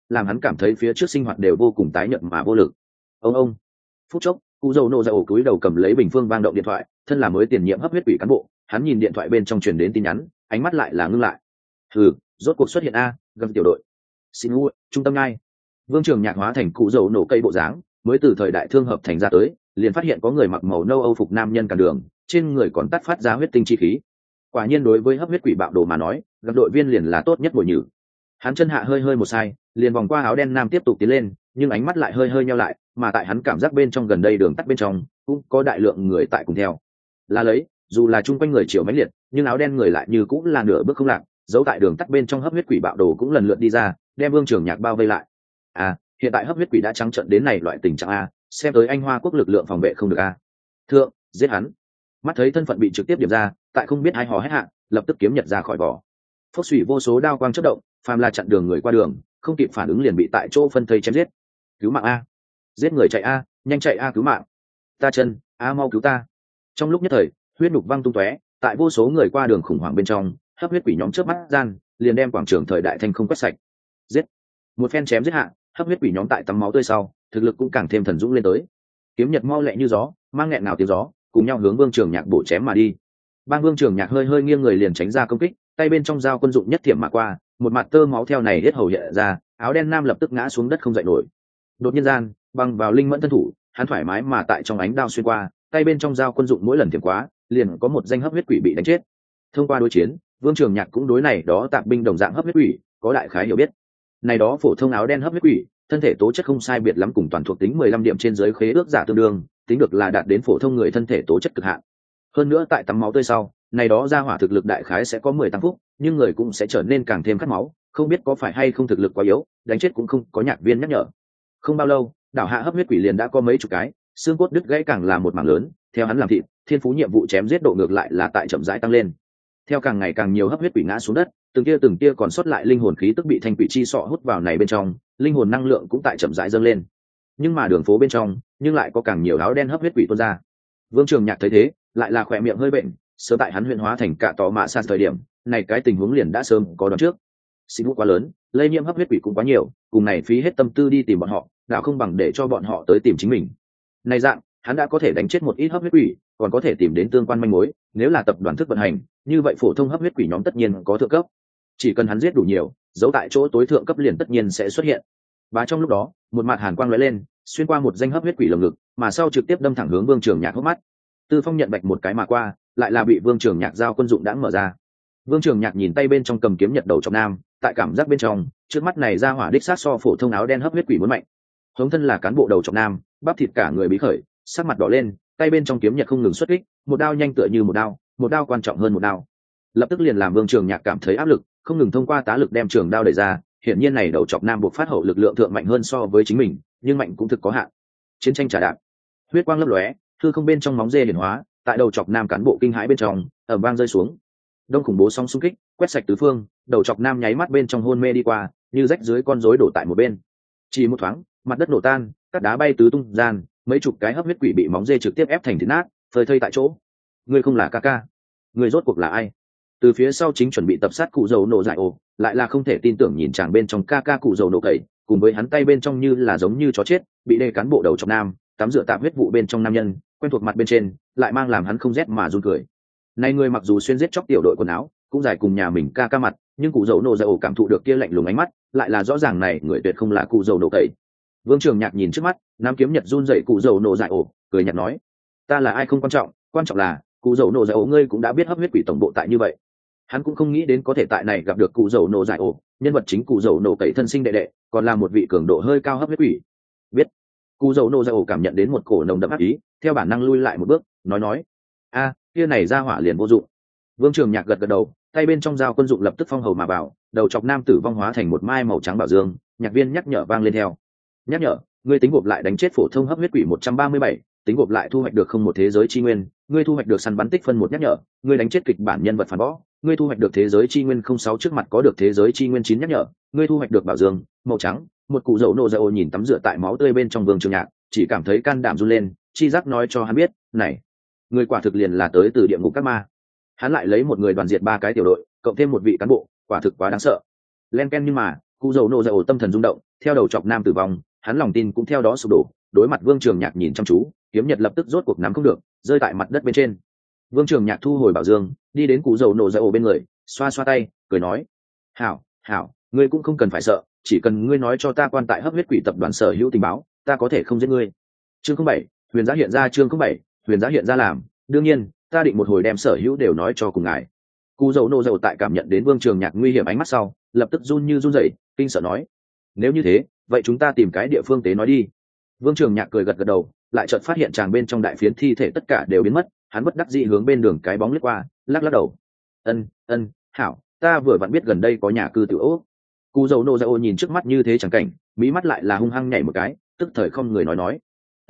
làm hắn cảm thấy phía trước sinh hoạt đều vô cùng tái nhợt mà vô lực. Ông phút chốc cụ dầu nổ ra ổ cúi đầu cầm lấy bình phương vang động điện thoại, thân là mới tiền nhiệm hấp huyết quỷ cán bộ, hắn nhìn điện thoại bên trong truyền đến tin nhắn, ánh mắt lại là ngưng lại. Rốt cuộc xuất hiện a, gần tiểu đội. Xin u, trung tâm ngay. Vương Trường Nhạc hóa thành cụ dầu nổ cây bộ dáng, mới từ thời đại thương hợp thành ra tới, liền phát hiện có người mặc màu nâu âu phục nam nhân cản đường, trên người còn tắt phát ra huyết tinh chi khí. Quả nhiên đối với hấp huyết quỷ bạo đồ mà nói, gặp đội viên liền là tốt nhất bồi nhử. Hắn chân hạ hơi một sai, liền vòng qua áo đen nam tiếp tục tiến lên, nhưng ánh mắt lại hơi nheo lại, mà tại hắn cảm giác bên trong gần đây đường tắt bên trong cũng có đại lượng người tại cùng theo. Là lấy, dù là chung quanh người chiều mãnh liệt, nhưng áo đen người lại như cũng là nửa bước không lạc, giấu tại đường tắt bên trong hấp huyết quỷ bạo đồ cũng lần lượt đi ra, đem Vương Trường Nhạc bao vây lại. Hiện tại hấp huyết quỷ đã trắng trợn đến này loại tình trạng a, xem tới anh Hoa quốc lực lượng phòng vệ không được a. Thượng, giết hắn. Mắt thấy thân phận bị trực tiếp điểm ra, tại không biết ai hò hét hạ, lập tức kiếm nhật ra khỏi vỏ. Phốc xủy vô số đao quang chớp động, phàm là chặn đường người qua đường, không kịp phản ứng liền bị tại chỗ phân thây chém giết. Cứu mạng a, giết người chạy a, nhanh chạy a, cứu mạng. Ta chân, a mau cứu ta. Trong lúc nhất thời, huyết nục văng tung tóe, tại vô số người qua đường khủng hoảng bên trong, hấp huyết quỷ nhóm chớp mắt gian, liền đem quảng trường thời đại thành không quét sạch. Giết. Một phen chém giết hạ, hấp huyết quỷ nhóm tại tắm máu tươi sau, thực lực cũng càng thêm thần dũng lên tới. Kiếm nhật mau lẹ như gió, mang nghẹn nào tiếng gió, cùng nhau hướng Vương Trường Nhạc bổ chém mà đi. Bang Vương Trường Nhạc hơi nghiêng người liền tránh ra công kích, tay bên trong dao quân dụng nhất thiểm mà qua, một mặt tơ máu theo này hết hầu hiện ra, áo đen nam lập tức ngã xuống đất không dậy nổi. Đột nhiên gian, băng vào linh mẫn thân thủ, hắn thoải mái mà tại trong ánh đao xuyên qua, tay bên trong dao quân dụng mỗi lần thiểm quá, liền có một danh hấp huyết quỷ bị đánh chết. Thông qua đối chiến, Vương Trường Nhạc cũng đối này đó tạp binh đồng dạng hấp huyết quỷ có đại khái hiểu biết. Này đó phổ thông áo đen hấp huyết quỷ, thân thể tố chất không sai biệt lắm cùng toàn thuộc tính 15 điểm trên dưới khế ước giả tương đương, tính được là đạt đến phổ thông người thân thể tố chất cực hạn. Hơn nữa tại tắm máu tươi sau, này đó ra hỏa thực lực đại khái sẽ có 10 tăng phúc, nhưng người cũng sẽ trở nên càng thêm khát máu, không biết có phải hay không thực lực quá yếu, đánh chết cũng không có nhạc viên nhắc nhở. Không bao lâu, đảo hạ hấp huyết quỷ liền đã có mấy chục cái, xương cốt đứt gãy càng là một mảng lớn, theo hắn làm thịt, thiên phú nhiệm vụ chém giết độ ngược lại là tại chậm rãi tăng lên. Theo càng ngày càng nhiều hấp huyết quỷ ngã xuống đất, từng tia còn sót lại linh hồn khí tức bị thanh quỷ chi sọ hút vào này bên trong, linh hồn năng lượng cũng tại chậm rãi dâng lên. Nhưng mà đường phố bên trong, nhưng lại có càng nhiều áo đen hấp huyết quỷ tuôn ra. Vương Trường Nhạc thấy thế, lại là khỏe miệng hơi bệnh, sớm tại hắn huyện hóa thành cả tò mạ san thời điểm, này cái tình huống liền đã sớm có đoán trước. Xin hút quá lớn, lây nhiễm hấp huyết quỷ cũng quá nhiều, cùng này phí hết tâm tư đi tìm bọn họ, đạo không bằng để cho bọn họ tới tìm chính mình. Này dạng, hắn đã có thể đánh chết một ít hấp huyết quỷ, còn có thể tìm đến tương quan manh mối, nếu là tập đoàn thức vận hành, như vậy phổ thông hấp huyết quỷ nhóm tất nhiên có thượng cấp. Chỉ cần hắn giết đủ nhiều, dấu tại chỗ tối thượng cấp liền tất nhiên sẽ xuất hiện. Và trong lúc đó, một mạt hàn quang lóe lên, xuyên qua một danh hấp huyết quỷ lồng ngực, mà sau trực tiếp đâm thẳng hướng Vương Trường Nhạc hốc mắt. Tư Phong nhận bạch một cái mà qua, lại là bị Vương Trường Nhạc giao quân dụng đã mở ra. Vương Trường Nhạc nhìn tay bên trong cầm kiếm nhật đầu trọng nam, tại cảm giác bên trong, trước mắt này ra hỏa đích sát so phổ thông áo đen hấp huyết quỷ muốn mạnh. Hống thân là cán bộ đầu trọng nam, bắp thịt cả người bí khởi, sắc mặt đỏ lên, tay bên trong kiếm nhật không ngừng xuất kích, một đao nhanh tựa như một đao quan trọng hơn một đao. Lập tức liền làm Vương Trường Nhạc cảm thấy áp lực, không ngừng thông qua tá lực đem trường đao đẩy ra, hiển nhiên này đầu chọc nam buộc phát hậu lực lượng thượng mạnh hơn so với chính mình, nhưng mạnh cũng thực có hạn. Chiến tranh trả đạp, huyết quang lấp lóe, hư không bên trong móng dê hiển hóa, tại đầu chọc nam cán bộ kinh hãi bên trong, ầm vang rơi xuống. Đông khủng bố sóng xung kích, quét sạch tứ phương, đầu chọc nam nháy mắt bên trong hôn mê đi qua, như rách dưới con rối đổ tại một bên. Chỉ một thoáng, mặt đất nổ tan, các đá bay tứ tung gian, mấy chục cái hấp huyết quỷ bị móng dê trực tiếp ép thành thịt nát, phơi thây tại chỗ. Ngươi không là Kaka, ngươi rốt cuộc là ai? Từ phía sau chính chuẩn bị tập sát cụ dầu nổ dại ồ, lại là không thể tin tưởng nhìn chàng bên trong Kaka cụ dầu nổ cậy, cùng với hắn tay bên trong như là giống như chó chết, bị đê cán bộ đầu chọc nam, tắm rửa tạp huyết vụ bên trong nam nhân, quen thuộc mặt bên trên, lại mang làm hắn không rét mà run cười. Này người mặc dù xuyên giết chóc tiểu đội quần áo, cũng dài cùng nhà mình Kaka mặt, nhưng cụ dầu nổ dại ồ cảm thụ được kia lạnh lùng ánh mắt, lại là rõ ràng này người tuyệt không là cụ dầu nổ cậy. Vương Trường Nhạc nhìn trước mắt, nam kiếm nhật run dậy cụ dầu nổ dại ồ, cười nhạt nói: ta là ai không quan trọng là cụ dầu nổ dại ồ ngươi cũng đã biết hấp huyết quỷ tổng bộ tại như vậy. Hắn cũng không nghĩ đến có thể tại này gặp được cụ dầu nổ dại ồ, nhân vật chính cụ dầu nổ cậy thân sinh đệ đệ, còn là một vị cường độ hơi cao hấp huyết quỷ. Biết. Cụ dầu nổ dại ồ cảm nhận đến một cổ nồng đậm ác ý, theo bản năng lui lại một bước, nói: a, kia này ra hỏa liền vô dụng. Vương Trường Nhạc gật gật đầu, tay bên trong dao quân dụng lập tức phong hầu mà vào, đầu chọc nam tử vong hóa thành một mai màu trắng bảo dương, nhạc viên nhắc nhở vang lên theo. Nhắc nhở, ngươi tính gộp lại đánh chết phổ thông hấp huyết quỷ 137, tính gộp lại thu hoạch được không một thế giới chi nguyên, ngươi thu hoạch được săn bắn tích phân một. Nhắc nhở, ngươi đánh chết kịch bản nhân vật phản bó, ngươi thu hoạch được thế giới chi nguyên 06 trước mặt có được thế giới chi nguyên 9. Nhắc nhở, ngươi thu hoạch được bảo dương màu trắng. Một cụ dầu nổ dại ồ nhìn tắm rửa tại máu tươi bên trong Vương Trường Nhạc, chỉ cảm thấy can đảm run lên, chi giác nói cho hắn biết, này người quả thực liền là tới từ địa ngục các ma. Hắn lại lấy một người đoàn diệt 3 cái tiểu đội, cộng thêm một vị cán bộ, quả thực quá đáng sợ. Len ken, nhưng mà cụ dầu nổ dậy ổ tâm thần rung động, theo đầu chọc nam tử vong, hắn lòng tin cũng theo đó sụp đổ. Đối mặt Vương Trường Nhạc nhìn chăm chú, kiếm nhật lập tức rốt cuộc nắm không được, rơi tại mặt đất bên trên. Vương Trường Nhạc thu hồi bảo dương, đi đến cụ dầu nổ dậy ổ bên người, xoa xoa tay, cười nói: hảo hảo, ngươi cũng không cần phải sợ, chỉ cần ngươi nói cho ta quan tại hấp huyết quỷ tập đoàn sở hữu tình báo, ta có thể không giết ngươi. Chương 07, huyền giá hiện ra. Chương 07, huyền giá hiện ra làm, đương nhiên ta định một hồi đem sở hữu đều nói cho cùng ngài. Cụ dầu nổ dầu tại cảm nhận đến Vương Trường Nhạc nguy hiểm ánh mắt sau, lập tức run như run rẩy, kinh sợ nói: nếu như thế, vậy chúng ta tìm cái địa phương tế nói đi. Vương Trường Nhạc cười gật gật đầu, lại chợt phát hiện chàng bên trong đại phiến thi thể tất cả đều biến mất, hắn bất đắc dĩ hướng bên đường cái bóng lướt qua, lắc lắc đầu. Ân, hảo, ta vừa vặn biết gần đây có nhà cư tiểu ốc. Cụ dầu nổ dầu nhìn trước mắt như thế chẳng cảnh, mí mắt lại là hung hăng nhảy một cái, tức thời không người nói: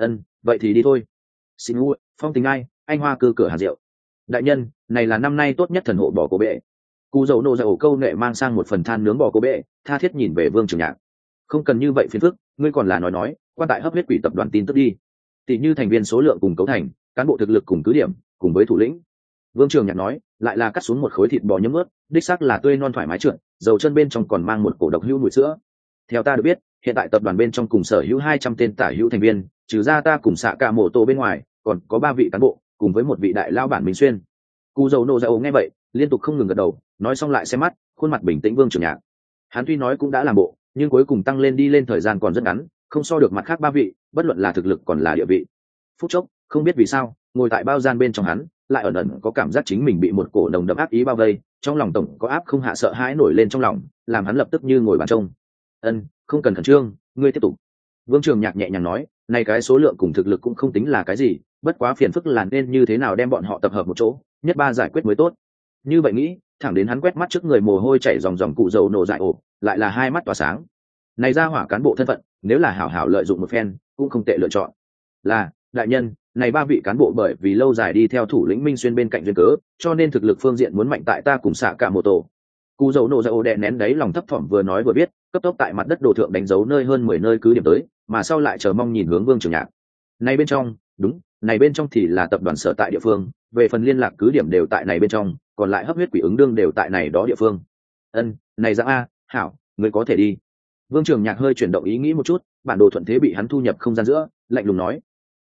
vậy thì đi thôi. Xin ngu, Phong Tình Ai, anh Hoa cư cửa hàng rượu. Đại nhân, này là năm nay tốt nhất thần hộ bò cô bệ. Cụ dầu nổ dầu câu nệ mang sang một phần than nướng bò cô bệ, tha thiết nhìn về Vương Trường Nhạc. Không cần như vậy phiền phức, ngươi còn là nói, quan tại hấp huyết quỷ tập đoàn tin tức đi. Tỷ như thành viên số lượng cùng cấu thành, cán bộ thực lực cùng cứ điểm, cùng với thủ lĩnh. Vương Trường Nhạc nói, lại là cắt xuống một khối thịt bò nhấm ướt, đích xác là tươi non thoải mái trượt, dầu chân bên trong còn mang một cổ độc hữu mùi sữa. Theo ta được biết, hiện tại tập đoàn bên trong cùng sở hữu 200 tên tả hữu thành viên, trừ ra ta cùng xạ cả mổ tổ bên ngoài, còn có 3 vị cán bộ, cùng với một vị đại lao bản Minh Xuyên. Cú dầu nổ dầu nghe vậy, liên tục không ngừng gật đầu, nói xong lại xem mắt, khuôn mặt bình tĩnh Vương Trường Nhạc. Hắn tuy nói cũng đã làm bộ, nhưng cuối cùng tăng lên đi lên thời gian còn rất ngắn, không so được mặt khác 3 vị, bất luận là thực lực còn là địa vị. Phút chốc, không biết vì sao, ngồi tại bao gian bên trong hắn, lại ẩn ẩn có cảm giác chính mình bị một cổ nồng đậm ác ý bao vây, trong lòng tổng có áp không hạ sợ hãi nổi lên trong lòng, làm hắn lập tức như ngồi bàn trông. Không cần khẩn trương, ngươi tiếp tục. Vương Trường Nhạc nhẹ nhàng nói, này cái số lượng cùng thực lực cũng không tính là cái gì, bất quá phiền phức là nên như thế nào đem bọn họ tập hợp một chỗ, nhất ba giải quyết mới tốt. Như vậy nghĩ, thẳng đến hắn quét mắt trước người mồ hôi chảy ròng cụ dầu nổ dại ổ, lại là hai mắt tỏa sáng. Này ra hỏa cán bộ thân phận, nếu là hảo hảo lợi dụng một phen, cũng không tệ lựa chọn. Là, đại nhân, này 3 vị cán bộ bởi vì lâu dài đi theo thủ lĩnh Minh Xuyên bên cạnh duyên cớ, cho nên thực lực phương diện muốn mạnh tại ta cùng xạ cả một tổ. Cụ dầu nổ dại ổ đè nén đấy lòng thấp thỏm vừa nói vừa biết, cấp tốc tại mặt đất đồ thượng đánh dấu nơi hơn 10 nơi cứ điểm tới, mà sau lại chờ mong nhìn hướng Vương Trường Nhạc. Này bên trong, đúng, này bên trong thì là tập đoàn sở tại địa phương, về phần liên lạc cứ điểm đều tại này bên trong, còn lại hấp huyết quỷ ứng đương đều tại này đó địa phương. Này Giang a, hảo, ngươi có thể đi. Vương Trường Nhạc hơi chuyển động ý nghĩ một chút, bản đồ thuận thế bị hắn thu nhập không gian giữa, lạnh lùng nói: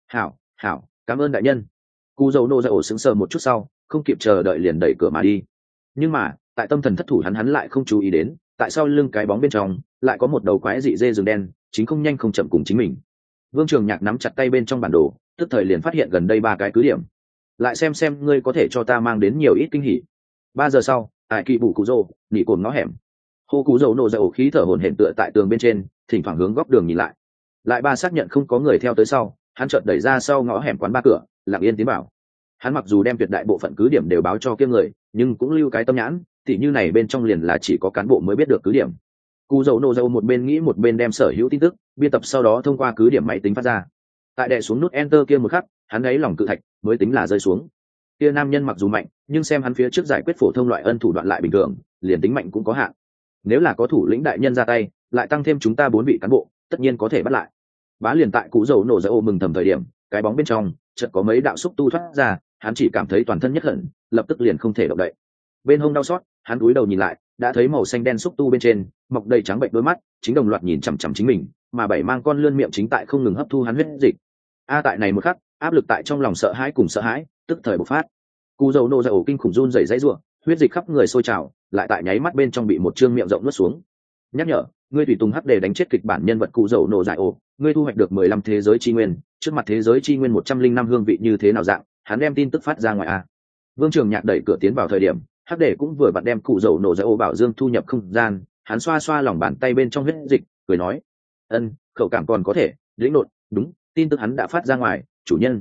hảo, cảm ơn đại nhân. Cú dầu nổ dậy ổ sững sờ một chút sau, không kịp chờ đợi liền đẩy cửa mà đi. Nhưng mà, tại tâm thần thất thủ hắn lại không chú ý đến, tại sao lưng cái bóng bên trong lại có một đầu quái dị dê rừng đen, chính không nhanh không chậm cùng chính mình. Vương Trường Nhạc nắm chặt tay bên trong bản đồ, tức thời liền phát hiện gần đây 3 cái cứ điểm. Lại xem ngươi có thể cho ta mang đến nhiều ít kinh hỉ. 3 giờ sau, tại Kỵ Bù Cú Dầu, nỉ cồn ngõ hẻm. Hô Cú Dầu nổ dậy ổ khí thở hổn hển tựa tại tường bên trên, thỉnh thoảng hướng góc đường nhìn lại. Lại ba xác nhận không có người theo tới sau, hắn chợt đẩy ra sau ngõ hẻm quán ba cửa, lặng yên tiến vào. Hắn mặc dù đem tuyệt đại bộ phận cứ điểm đều báo cho kia người, nhưng cũng lưu cái tâm nhãn, thì như này bên trong liền là chỉ có cán bộ mới biết được cứ điểm. Cú dầu nổ dầu một bên nghĩ một bên đem sở hữu tin tức biên tập, sau đó thông qua cứ điểm máy tính phát ra. Tại đè xuống nút enter kia một khắc, hắn ấy lòng cự thạch mới tính là rơi xuống. Kia nam nhân mặc dù mạnh, nhưng xem hắn phía trước giải quyết phổ thông loại ân thủ đoạn lại bình thường, liền tính mạnh cũng có hạn. Nếu là có thủ lĩnh đại nhân ra tay, lại tăng thêm chúng ta 4 vị cán bộ, tất nhiên có thể bắt lại. Bá liền tại cú dầu nổ dầu mừng thầm thời điểm, cái bóng bên trong chợt có mấy đạo xúc tu thoát ra, hắn chỉ cảm thấy toàn thân nhất hận, lập tức liền không thể động đậy. Bên hông đau xót, hắn cúi đầu nhìn lại, đã thấy màu xanh đen xúc tu bên trên mọc đầy trắng bệnh đôi mắt, chính đồng loạt nhìn chằm chằm chính mình, mà 7 mang con lươn miệng chính tại không ngừng hấp thu hắn huyết dịch. Tại này một khắc, áp lực tại trong lòng sợ hãi, tức thời bộc phát. Cú dầu nổ dầu kinh khủng run rẩy dãy rủa, huyết dịch khắp người sôi trào, lại tại nháy mắt bên trong bị một trương miệng rộng nuốt xuống. Nhắc nhở, ngươi tùy tùng hắc để đánh chết kịch bản nhân vật cú dầu nổ dại ổ, ngươi thu hoạch được 15 thế giới chi nguyên, trước mặt thế giới chi nguyên 105 hương vị như thế nào dạng, hắn đem tin tức phát ra ngoài a. Vương Trường Nhạc đẩy cửa tiến vào thời điểm, hắc để cũng vừa vặn đem cụ dầu nổ dại ổ bảo dương thu nhập không gian, hắn xoa xoa lòng bàn tay bên trong huyết dịch, cười nói: khẩu cảm còn có thể, lĩnh nộn, đúng, tin tức hắn đã phát ra ngoài, chủ nhân.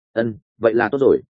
Vậy là tốt rồi.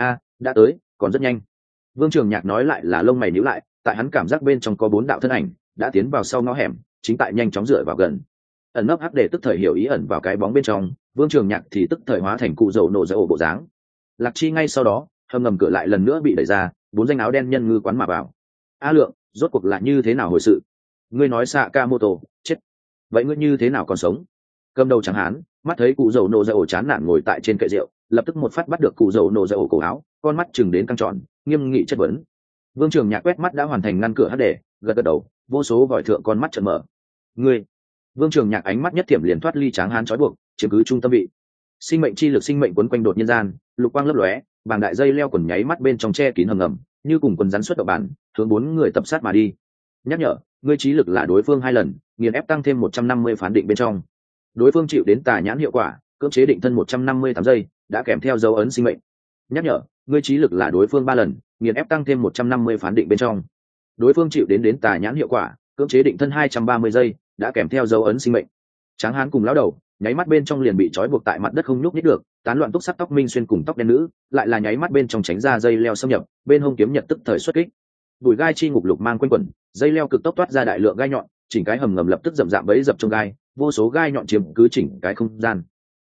Đã tới, còn rất nhanh. Vương Trường Nhạc nói lại là lông mày nhíu lại, tại hắn cảm giác bên trong có 4 đạo thân ảnh đã tiến vào sau ngõ hẻm, chính tại nhanh chóng dựa vào gần. Ẩn nấp hắc để tức thời hiểu ý ẩn vào cái bóng bên trong, Vương Trường Nhạc thì tức thời hóa thành cụ dầu nổ dại ổ bộ dáng. Lạc Chi ngay sau đó, hầm ngầm cửa lại lần nữa bị đẩy ra, 4 danh áo đen nhân ngư quán mà vào. Lượng, rốt cuộc là như thế nào hồi sự? Ngươi nói Sakamoto chết, vậy ngươi như thế nào còn sống? Cầm đầu chẳng hán, mắt thấy cụ dầu nổ dại ổ chán nản ngồi tại trên kệ rượu, lập tức một phát bắt được cụ dầu nổ dại ổ cổ áo, con mắt chừng đến căng tròn, nghiêm nghị chất vấn. Vương Trường Nhạc quét mắt đã hoàn thành ngăn cửa hắc để, gật gật đầu, vô số vòi thượng con mắt trợn mở, ngươi. Vương Trường Nhạc ánh mắt nhất thiểm liền thoát ly Tráng Hán trói buộc, chiếm cứ trung tâm vị. Sinh mệnh chi lực sinh mệnh quấn quanh đột nhiên gian, lục quang lấp lóe, bàng đại dây leo quần nháy mắt bên trong che kín hầm ngầm, như cùng quần rắn xuất động bản, hướng 4 người tập sát mà đi. Nhắc nhở, ngươi trí lực là đối phương 2 lần, nghiền ép tăng thêm 150 phán định bên trong. Đối phương chịu đến tà nhãn hiệu quả, cưỡng chế định thân 158 giây, đã kèm theo dấu ấn sinh mệnh. Nhắc nhở, ngươi trí lực là đối phương 3 lần, nghiền ép tăng thêm 150 phán định bên trong. Đối phương chịu đến tà nhãn hiệu quả, cưỡng chế định thân 230 giây, đã kèm theo dấu ấn sinh mệnh. Tráng Hán cùng lão đầu, nháy mắt bên trong liền bị trói buộc tại mặt đất không nhúc nhích được, tán loạn túc sắc tóc minh xuyên cùng tóc đen nữ, lại là nháy mắt bên trong tránh ra dây leo xâm nhập, bên hông kiếm nhật tức thời xuất kích. Bùi gai chi ngục lục mang quanh quẩn, dây leo cực tốc toát ra đại lượng gai nhọn, chỉnh cái hầm ngầm lập tức rậm rạp bẫy dập trong gai, vô số gai nhọn chiếm cứ chỉnh cái không gian.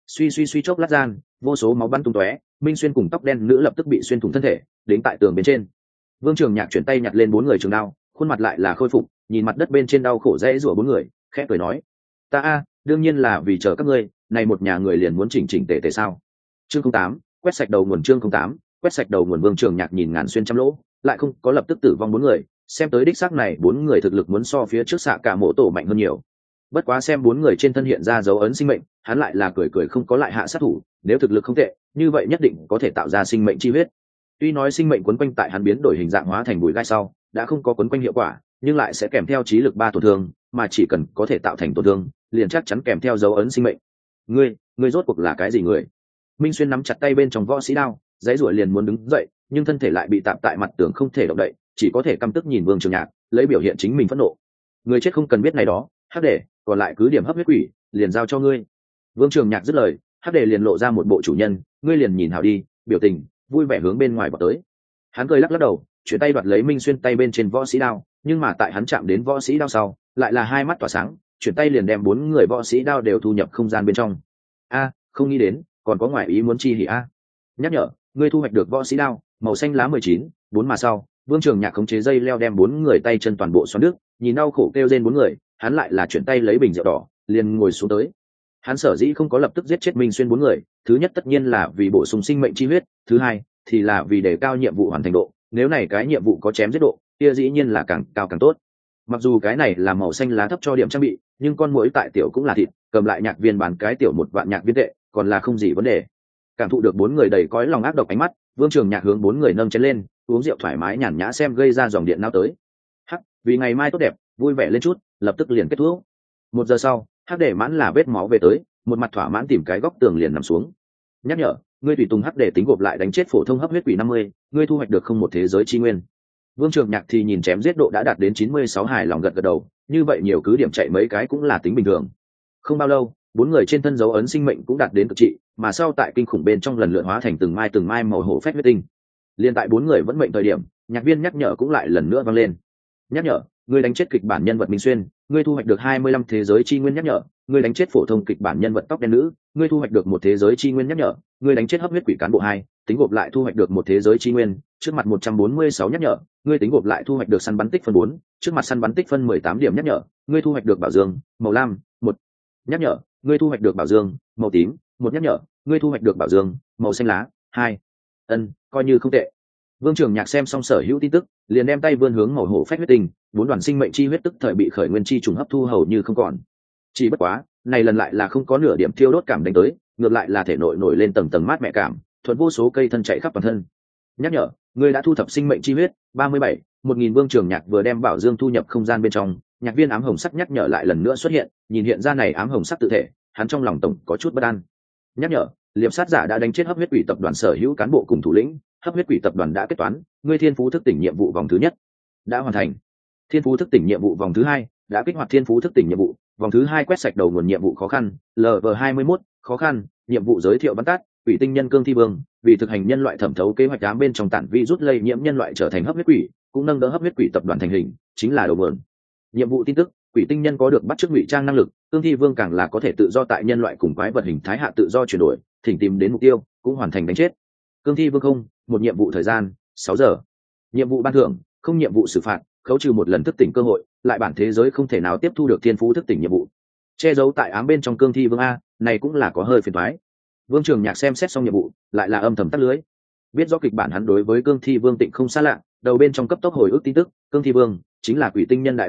Suy chốc lát gian, vô số máu bắn tung tóe, minh xuyên cùng tóc đen nữ lập tức bị xuyên thủng thân thể, đến tại tường bên trên. Vương Trường Nhạc chuyển tay nhặt lên 4 người trường đao, khuôn mặt lại là khôi phục, nhìn mặt đất bên trên đau khổ dễ rủa 4 người, khẽ cười nói: "Ta đương nhiên là vì chờ các ngươi, này một nhà người liền muốn chỉnh chỉnh tề tề sao?" Chương 08, quét sạch đầu nguồn. Chương 08, quét sạch đầu nguồn. Vương Trường Nhạc nhìn ngàn xuyên trăm lỗ, lại không có lập tức tử vong 4 người, xem tới đích xác này 4 người thực lực muốn so phía trước xạ cả mộ tổ mạnh hơn nhiều. Bất quá xem 4 người trên thân hiện ra dấu ấn sinh mệnh, hắn lại là cười cười không có lại hạ sát thủ, nếu thực lực không tệ, như vậy nhất định có thể tạo ra sinh mệnh chi huyết. Tuy nói sinh mệnh quấn quanh tại hắn biến đổi hình dạng hóa thành bụi gai sau, đã không có quấn quanh hiệu quả, nhưng lại sẽ kèm theo trí lực 3 tổn thương, mà chỉ cần có thể tạo thành tổn thương, liền chắc chắn kèm theo dấu ấn sinh mệnh. Ngươi rốt cuộc là cái gì người? Minh Xuyên nắm chặt tay bên trong võ sĩ đao, giãy giụa liền muốn đứng dậy, nhưng thân thể lại bị tạm tại mặt tường không thể động đậy, chỉ có thể căm tức nhìn Vương Trường Nhạc, lấy biểu hiện chính mình phẫn nộ. Người chết không cần biết này đó, hắc để, còn lại cứ điểm hấp huyết quỷ, liền giao cho ngươi. Vương Trường Nhạc dứt lời, hắc để liền lộ ra một bộ chủ nhân, ngươi liền nhìn hảo đi, biểu tình vui vẻ hướng bên ngoài bỏ tới. Hắn cười lắc lắc đầu, chuyển tay đoạt lấy Minh Xuyên tay bên trên võ sĩ đao, nhưng mà tại hắn chạm đến võ sĩ đao sau, lại là hai mắt tỏa sáng, chuyển tay liền đem 4 người võ sĩ đao đều thu nhập không gian bên trong. Không nghĩ đến, còn có ngoại ý muốn chi hỉ Nhắc nhở, ngươi thu hoạch được võ sĩ đao, màu xanh lá 19, 4 mà sau, Vương Trường Nhạc khống chế dây leo đem 4 người tay chân toàn bộ xoắn đứt, nhìn đau khổ kêu rên 4 người, hắn lại là chuyển tay lấy bình rượu đỏ, liền ngồi xuống tới. Hắn sở dĩ không có lập tức giết chết Minh Xuyên 4 người, thứ nhất tất nhiên là vì bổ sung sinh mệnh chi huyết, thứ hai thì là vì đề cao nhiệm vụ hoàn thành độ, nếu này cái nhiệm vụ có chém giết độ, kia dĩ nhiên là càng cao càng tốt. Mặc dù cái này là màu xanh lá thấp cho điểm trang bị, nhưng con muỗi tại tiểu cũng là thịt, cầm lại nhạc viên bán cái tiểu 1 vạn nhạc viên tệ, còn là không gì vấn đề. Cảm thụ được 4 người đầy cõi lòng ác độc ánh mắt, Vương Trường Nhạc hướng 4 người nâng chén lên, uống rượu thoải mái nhàn nhã xem gây ra dòng điện não tới. Vì ngày mai tốt đẹp, vui vẻ lên chút, lập tức liền kết thúc. 1 giờ sau, hắc để mãn là vết máu về tới, một mặt thỏa mãn tìm cái góc tường liền nằm xuống. Nhắc nhở, ngươi tùy tùng hắc để tính gộp lại đánh chết phổ thông hấp huyết quỷ 50, ngươi thu hoạch được không một thế giới chi nguyên. Vương Trường Nhạc thì nhìn chém giết độ đã đạt đến 96 hài lòng gật gật đầu, như vậy nhiều cứ điểm chạy mấy cái cũng là tính bình thường. Không bao lâu, 4 người trên thân dấu ấn sinh mệnh cũng đạt đến cực trị, mà sau tại kinh khủng bên trong lần lượt hóa thành từng mai màu hổ phách huyết tinh. Liên tại 4 người vẫn mệnh thời điểm, nhạc viên nhắc nhở cũng lại lần nữa vang lên. Nhắc nhở, ngươi đánh chết kịch bản nhân vật Minh Xuyên, ngươi thu hoạch được 25 thế giới chi nguyên. Nhắc nhở, ngươi đánh chết phổ thông kịch bản nhân vật tóc đen nữ, ngươi thu hoạch được 1 thế giới chi nguyên. Nhắc nhở, ngươi đánh chết hấp huyết quỷ cán bộ 2, tính gộp lại thu hoạch được 1 thế giới chi nguyên, trước mặt 146. Nhắc nhở, ngươi tính gộp lại thu hoạch được săn bắn tích phân 4, trước mặt săn bắn tích phân 18 điểm. Nhắc nhở, ngươi thu hoạch được bảo dương màu lam 1. Nhắc nhở, ngươi thu hoạch được bảo dương màu tím 1. Nhắc nhở, ngươi thu hoạch được bảo dương màu xanh lá 2. Coi như không tệ. Vương Trường Nhạc xem xong sở hữu tin tức, liền đem tay vươn hướng màu hổ phách huyết tinh, 4 đoàn sinh mệnh chi huyết tức thời bị khởi nguyên chi trùng hấp thu hầu như không còn. Chỉ bất quá, này lần lại là không có nửa điểm thiêu đốt cảm đánh tới, ngược lại là thể nội nổi lên tầng tầng mát mẻ cảm, thuận vô số cây thân chạy khắp toàn thân. Nhắc nhở, ngươi đã thu thập sinh mệnh chi huyết 37, 1000. Vương Trường Nhạc vừa đem bảo dương thu nhập không gian bên trong, nhạc viên ám hồng sắc nhắc nhở lại lần nữa xuất hiện, nhìn hiện ra này ám hồng sắc tự thể, hắn trong lòng tổng có chút bất an. Nhắc nhở, liệp sát giả đã đánh chết hấp huyết quỷ tập đoàn sở hữu cán bộ cùng thủ lĩnh, hấp huyết quỷ tập đoàn đã kết toán, ngươi thiên phú thức tỉnh nhiệm vụ vòng thứ nhất đã hoàn thành. Thiên phú thức tỉnh nhiệm vụ vòng thứ 2 đã kích hoạt thiên phú thức tỉnh nhiệm vụ vòng thứ 2, quét sạch đầu nguồn nhiệm vụ khó khăn LV21, khó khăn nhiệm vụ giới thiệu bắn tát quỷ tinh nhân cương thi vương, vì thực hành nhân loại thẩm thấu kế hoạch đám bên trong tản vi rút lây nhiễm nhân loại trở thành hấp huyết quỷ, cũng nâng đỡ hấp huyết quỷ tập đoàn thành hình, chính là đầu nguồn. Nhiệm vụ tin tức, quỷ tinh nhân có được bắt chước ngụy trang năng lực, cương thi vương càng là có thể tự do tại nhân loại cùng quái vật hình thái hạ tự do chuyển đổi, thỉnh tìm đến mục tiêu cũng hoàn thành đánh chết cương thi vương. Không một nhiệm vụ thời gian 6 giờ. Nhiệm vụ ban thưởng, không nhiệm vụ xử phạt, khấu trừ 1 lần thức tỉnh cơ hội, lại bản thế giới không thể nào tiếp thu được thiên phú thức tỉnh nhiệm vụ. Che giấu tại ám bên trong cương thi vương a, này cũng là có hơi phiền toái. Vương Trường Nhạc xem xét xong nhiệm vụ, lại là âm thầm tắt lưới. Biết rõ kịch bản hắn đối với cương thi vương tịnh không xa lạ, đầu bên trong cấp tốc hồi ức tin tức, cương thi vương chính là quỷ tinh nhân đại đầu mục,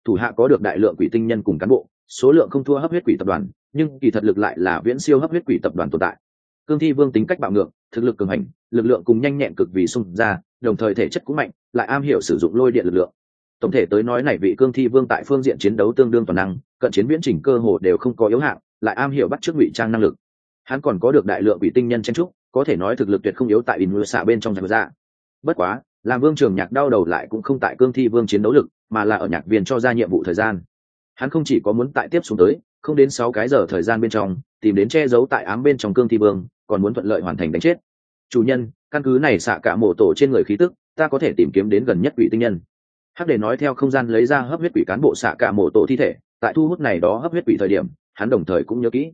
thủ hạ có được đại lượng quỷ tinh nhân cùng cán bộ, số lượng không thua hấp huyết quỷ tập đoàn, nhưng kỳ thật lực lại là viễn siêu hấp huyết quỷ tập đoàn tồn tại. Cương Thi Vương tính cách bạo ngược, thực lực cường hành, lực lượng cùng nhanh nhẹn cực vì xung ra, đồng thời thể chất cũng mạnh, lại am hiểu sử dụng lôi điện lực lượng. Tổng thể tới nói này vị Cương Thi Vương tại phương diện chiến đấu tương đương toàn năng, cận chiến viễn chỉnh cơ hồ đều không có yếu hạng, lại am hiểu bắt chước ngụy trang năng lực. Hắn còn có được đại lượng quỷ tinh nhân chen trúc, có thể nói thực lực tuyệt không yếu tại Inu xạ bên trong giặc ra. Bất quá, làm Vương Trường Nhạc đau đầu lại cũng không tại Cương Thi Vương chiến đấu lực, mà là ở nhạc viên cho ra nhiệm vụ thời gian. Hắn không chỉ có muốn tại tiếp xuống tới, không đến 6 cái giờ thời gian bên trong, tìm đến che giấu tại ám bên trong Cương Thi Vương, còn muốn thuận lợi hoàn thành đánh chết. Chủ nhân, căn cứ này xạ cả mộ tổ trên người khí tức, ta có thể tìm kiếm đến gần nhất quỷ tinh nhân. Hắc để nói theo không gian lấy ra hấp huyết quỷ cán bộ xạ cả mộ tổ thi thể, tại thu hút này đó hấp huyết quỷ thời điểm, hắn đồng thời cũng nhớ kỹ.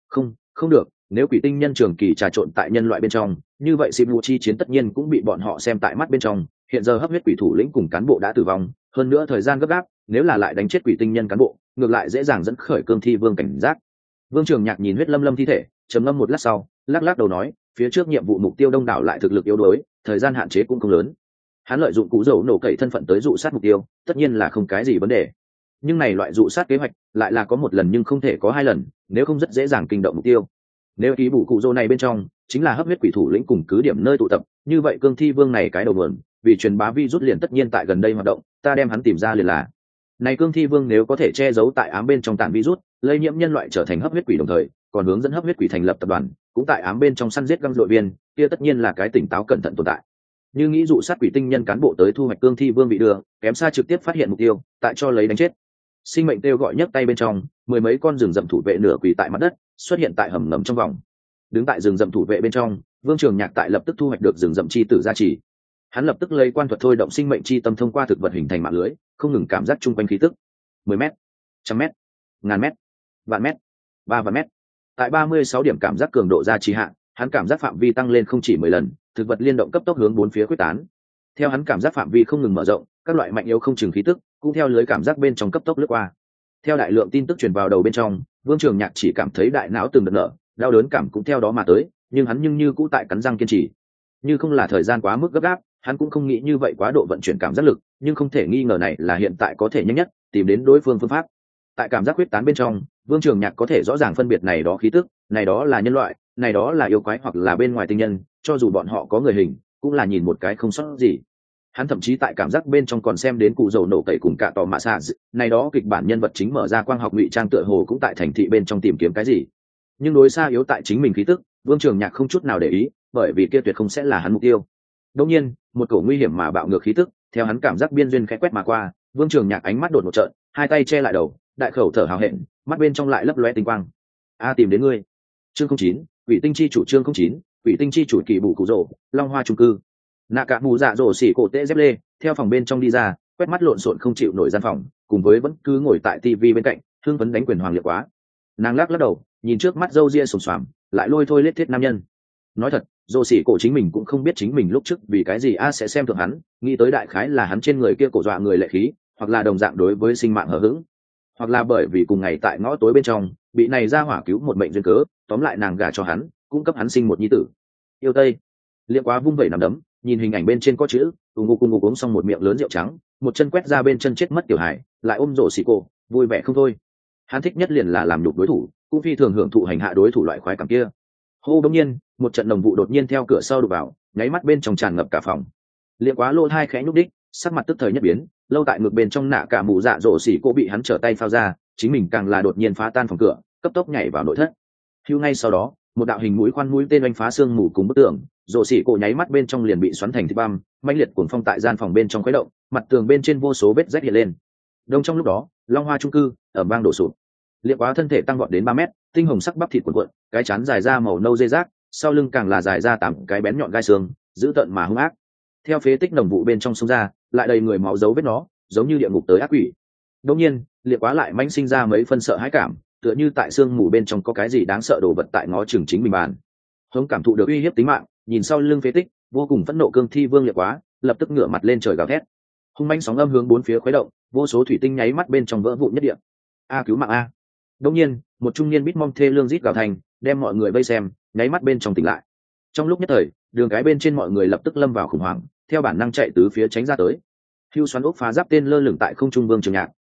Không được, nếu quỷ tinh nhân trường kỳ trà trộn tại nhân loại bên trong, như vậy Simu chi chiến tất nhiên cũng bị bọn họ xem tại mắt bên trong. Hiện giờ hấp huyết quỷ thủ lĩnh cùng cán bộ đã tử vong, hơn nữa thời gian gấp gáp, nếu là lại đánh chết quỷ tinh nhân cán bộ, ngược lại dễ dàng dẫn khởi Cương Thi Vương cảnh giác. Vương Trường Nhạc nhìn huyết lâm lâm thi thể, trầm ngâm một lát sau, lắc lắc đầu nói, phía trước nhiệm vụ mục tiêu đông đảo lại thực lực yếu đuối, thời gian hạn chế cũng không lớn. Hắn lợi dụng cú dầu nổ cậy thân phận tới dụ sát mục tiêu, tất nhiên là không cái gì vấn đề. Nhưng này loại dụ sát kế hoạch lại là có một lần nhưng không thể có 2 lần, nếu không rất dễ dàng kinh động mục tiêu. Nếu ký bù cụ dô này bên trong chính là hấp huyết quỷ thủ lĩnh cùng cứ điểm nơi tụ tập, như vậy Cương Thi Vương này cái đầu nguồn, vì truyền bá virus liền tất nhiên tại gần đây hoạt động, ta đem hắn tìm ra liền là. Này Cương Thi Vương nếu có thể che giấu tại ám bên trong tản virus, lây nhiễm nhân loại trở thành hấp huyết quỷ đồng thời, còn hướng dẫn hấp huyết quỷ thành lập tập đoàn, cũng tại ám bên trong săn giết găng đội viên, kia tất nhiên là cái tỉnh táo cẩn thận tồn tại. Như nghĩ dụ sát quỷ tinh nhân cán bộ tới thu hoạch Cương Thi Vương bị đưa, kém xa trực tiếp phát hiện mục tiêu, tại cho lấy đánh chết. Sinh mệnh kêu gọi nhấc tay bên trong, 10 mấy con rừng rậm thủ vệ nửa quỳ tại mặt đất, xuất hiện tại hầm ngầm trong vòng. Đứng tại rừng rậm thủ vệ bên trong, Vương Trường Nhạc tại lập tức thu hoạch được rừng rậm chi tử gia trì. Hắn lập tức lấy quan thuật thôi động sinh mệnh chi tâm thông qua thực vật hình thành mạng lưới, không ngừng cảm giác chung quanh khí tức. 10m, 100m, 1000m, vạn mét, 3 vạn mét. Tại 36 điểm cảm giác cường độ gia trì hạn, hắn cảm giác phạm vi tăng lên không chỉ 10 lần, thực vật liên động cấp tốc hướng 4 phía quyết tán. Theo hắn cảm giác phạm vi không ngừng mở rộng, các loại mạnh yếu không chừng khí tức cũng theo lưới cảm giác bên trong cấp tốc lướt qua. Theo đại lượng tin tức truyền vào đầu bên trong, Vương Trường Nhạc chỉ cảm thấy đại não từng đợt nở, đau đớn cảm cũng theo đó mà tới, nhưng hắn như cũ tại cắn răng kiên trì. Như không là thời gian quá mức gấp gáp, hắn cũng không nghĩ như vậy quá độ vận chuyển cảm giác lực, nhưng không thể nghi ngờ này là hiện tại có thể nhanh nhất tìm đến đối phương phương pháp. Tại cảm giác quyết tán bên trong, Vương Trường Nhạc có thể rõ ràng phân biệt này đó khí tức, này đó là nhân loại, này đó là yêu quái hoặc là bên ngoài tinh nhân, cho dù bọn họ có người hình, cũng là nhìn một cái không sót gì. Hắn thậm chí tại cảm giác bên trong còn xem đến cụ dầu nổ cậy cùng cả tò mạ xa, này đó kịch bản nhân vật chính mở ra quang học ngụy trang tựa hồ cũng tại thành thị bên trong tìm kiếm cái gì. Nhưng đối xa yếu tại chính mình khí tức, Vương Trường Nhạc không chút nào để ý, bởi vì kia tuyệt không sẽ là hắn mục tiêu. Đương nhiên, một cổ nguy hiểm mà bạo ngược khí tức, theo hắn cảm giác biên duyên khẽ quét mà qua, Vương Trường Nhạc ánh mắt đột một trợn, hai tay che lại đầu, đại khẩu thở hào hẹn, mắt bên trong lại lấp loe tinh quang. A tìm đến ngươi. Chương 09, Quỷ tinh chi chủ chương 09, Quỷ tinh chi chủ kỳ bù cụ rồ, Long Hoa trung cư. Nạ cả mù dạ rồ xỉ cổ tệ dép lê, theo phòng bên trong đi ra, quét mắt lộn xộn không chịu nổi gian phòng, cùng với vẫn cứ ngồi tại tivi bên cạnh, hưng phấn đánh quyền hoàng liệt quá. Nàng lắc đầu, nhìn trước mắt râu ria sồm xoàm, lại lôi thôi lết thiết nam nhân. Nói thật, rồ xỉ cổ chính mình cũng không biết chính mình lúc trước vì cái gì sẽ xem thường hắn, nghĩ tới đại khái là hắn trên người kia cổ dọa người lệ khí, hoặc là đồng dạng đối với sinh mạng hờ hững, hoặc là bởi vì cùng ngày tại ngõ tối bên trong bị này ra hỏa cứu một mệnh duyên cớ, tóm lại nàng gả cho hắn, cung cấp hắn sinh một nhi tử. Yêu Tây liếc quá vung vẩy nằm đấm, nhìn hình ảnh bên trên có chữ cùng ngục uống xong một miệng lớn rượu trắng, một chân quét ra bên chân chết mất tiểu hải, lại ôm rổ xì cô vui vẻ không thôi. Hắn thích nhất liền là làm nhục đối thủ, cũng phi thường hưởng thụ hành hạ đối thủ loại khoái cảm kia. Hô bỗng nhiên một trận đồng vụ đột nhiên theo cửa sau đục vào, nháy mắt bên trong tràn ngập cả phòng. Liếc quá lỗ hai khẽ nhúc đích, sắc mặt tức thời nhất biến, lâu tại ngực bên trong nạ cả mù dạ rổ xì cô bị hắn trở tay phao ra, chính mình càng là đột nhiên phá tan phòng cửa, cấp tốc nhảy vào nội thất. Hưu ngay sau đó, một đạo hình mũi khoan mũi tên oanh phá xương mù cùng bức tường, rổ xỉ cổ nháy mắt bên trong liền bị xoắn thành thịt băm, mãnh liệt cuồng phong tại gian phòng bên trong khuấy động, mặt tường bên trên vô số vết rách hiện lên. Đông trong lúc đó, Long Hoa trung cư ở bang đổ sụp. Liệt quá thân thể tăng vọt đến 3 mét, tinh hồng sắc bắp thịt cuộn cuộn, cái chán dài ra màu nâu dê rác, sau lưng càng là dài ra 8 cái bén nhọn gai xương, dữ tợn mà hung ác. Theo phế tích nồng vụ bên trong sông ra, lại đầy người máu dấu vết nó, giống như địa ngục tới ác quỷ. Đương nhiên, liệt quá lại mãnh sinh ra mấy phân sợ hãi cảm, tựa như tại xương mù bên trong có cái gì đáng sợ đồ vật tại ngó chừng chính mình bàn. Hống cảm thụ được uy hiếp tính mạng, nhìn sau lưng phế tích, vô cùng phẫn nộ cương thi vương liệt quá, lập tức ngửa mặt lên trời gào thét. Hung mãnh sóng âm hướng bốn phía khuấy động, vô số thủy tinh nháy mắt bên trong vỡ vụn nhất địa. A cứu mạng a! Đương nhiên, một trung niên bít mong thê lương rít gào thành, đem mọi người vây xem, nháy mắt bên trong tỉnh lại. Trong lúc nhất thời, đường cái bên trên mọi người lập tức lâm vào khủng hoảng, theo bản năng chạy tứ phía tránh ra tới. Hưu xoắn ốc phá giáp tên lơ lửng tại không trung Vương Trường Nhạc,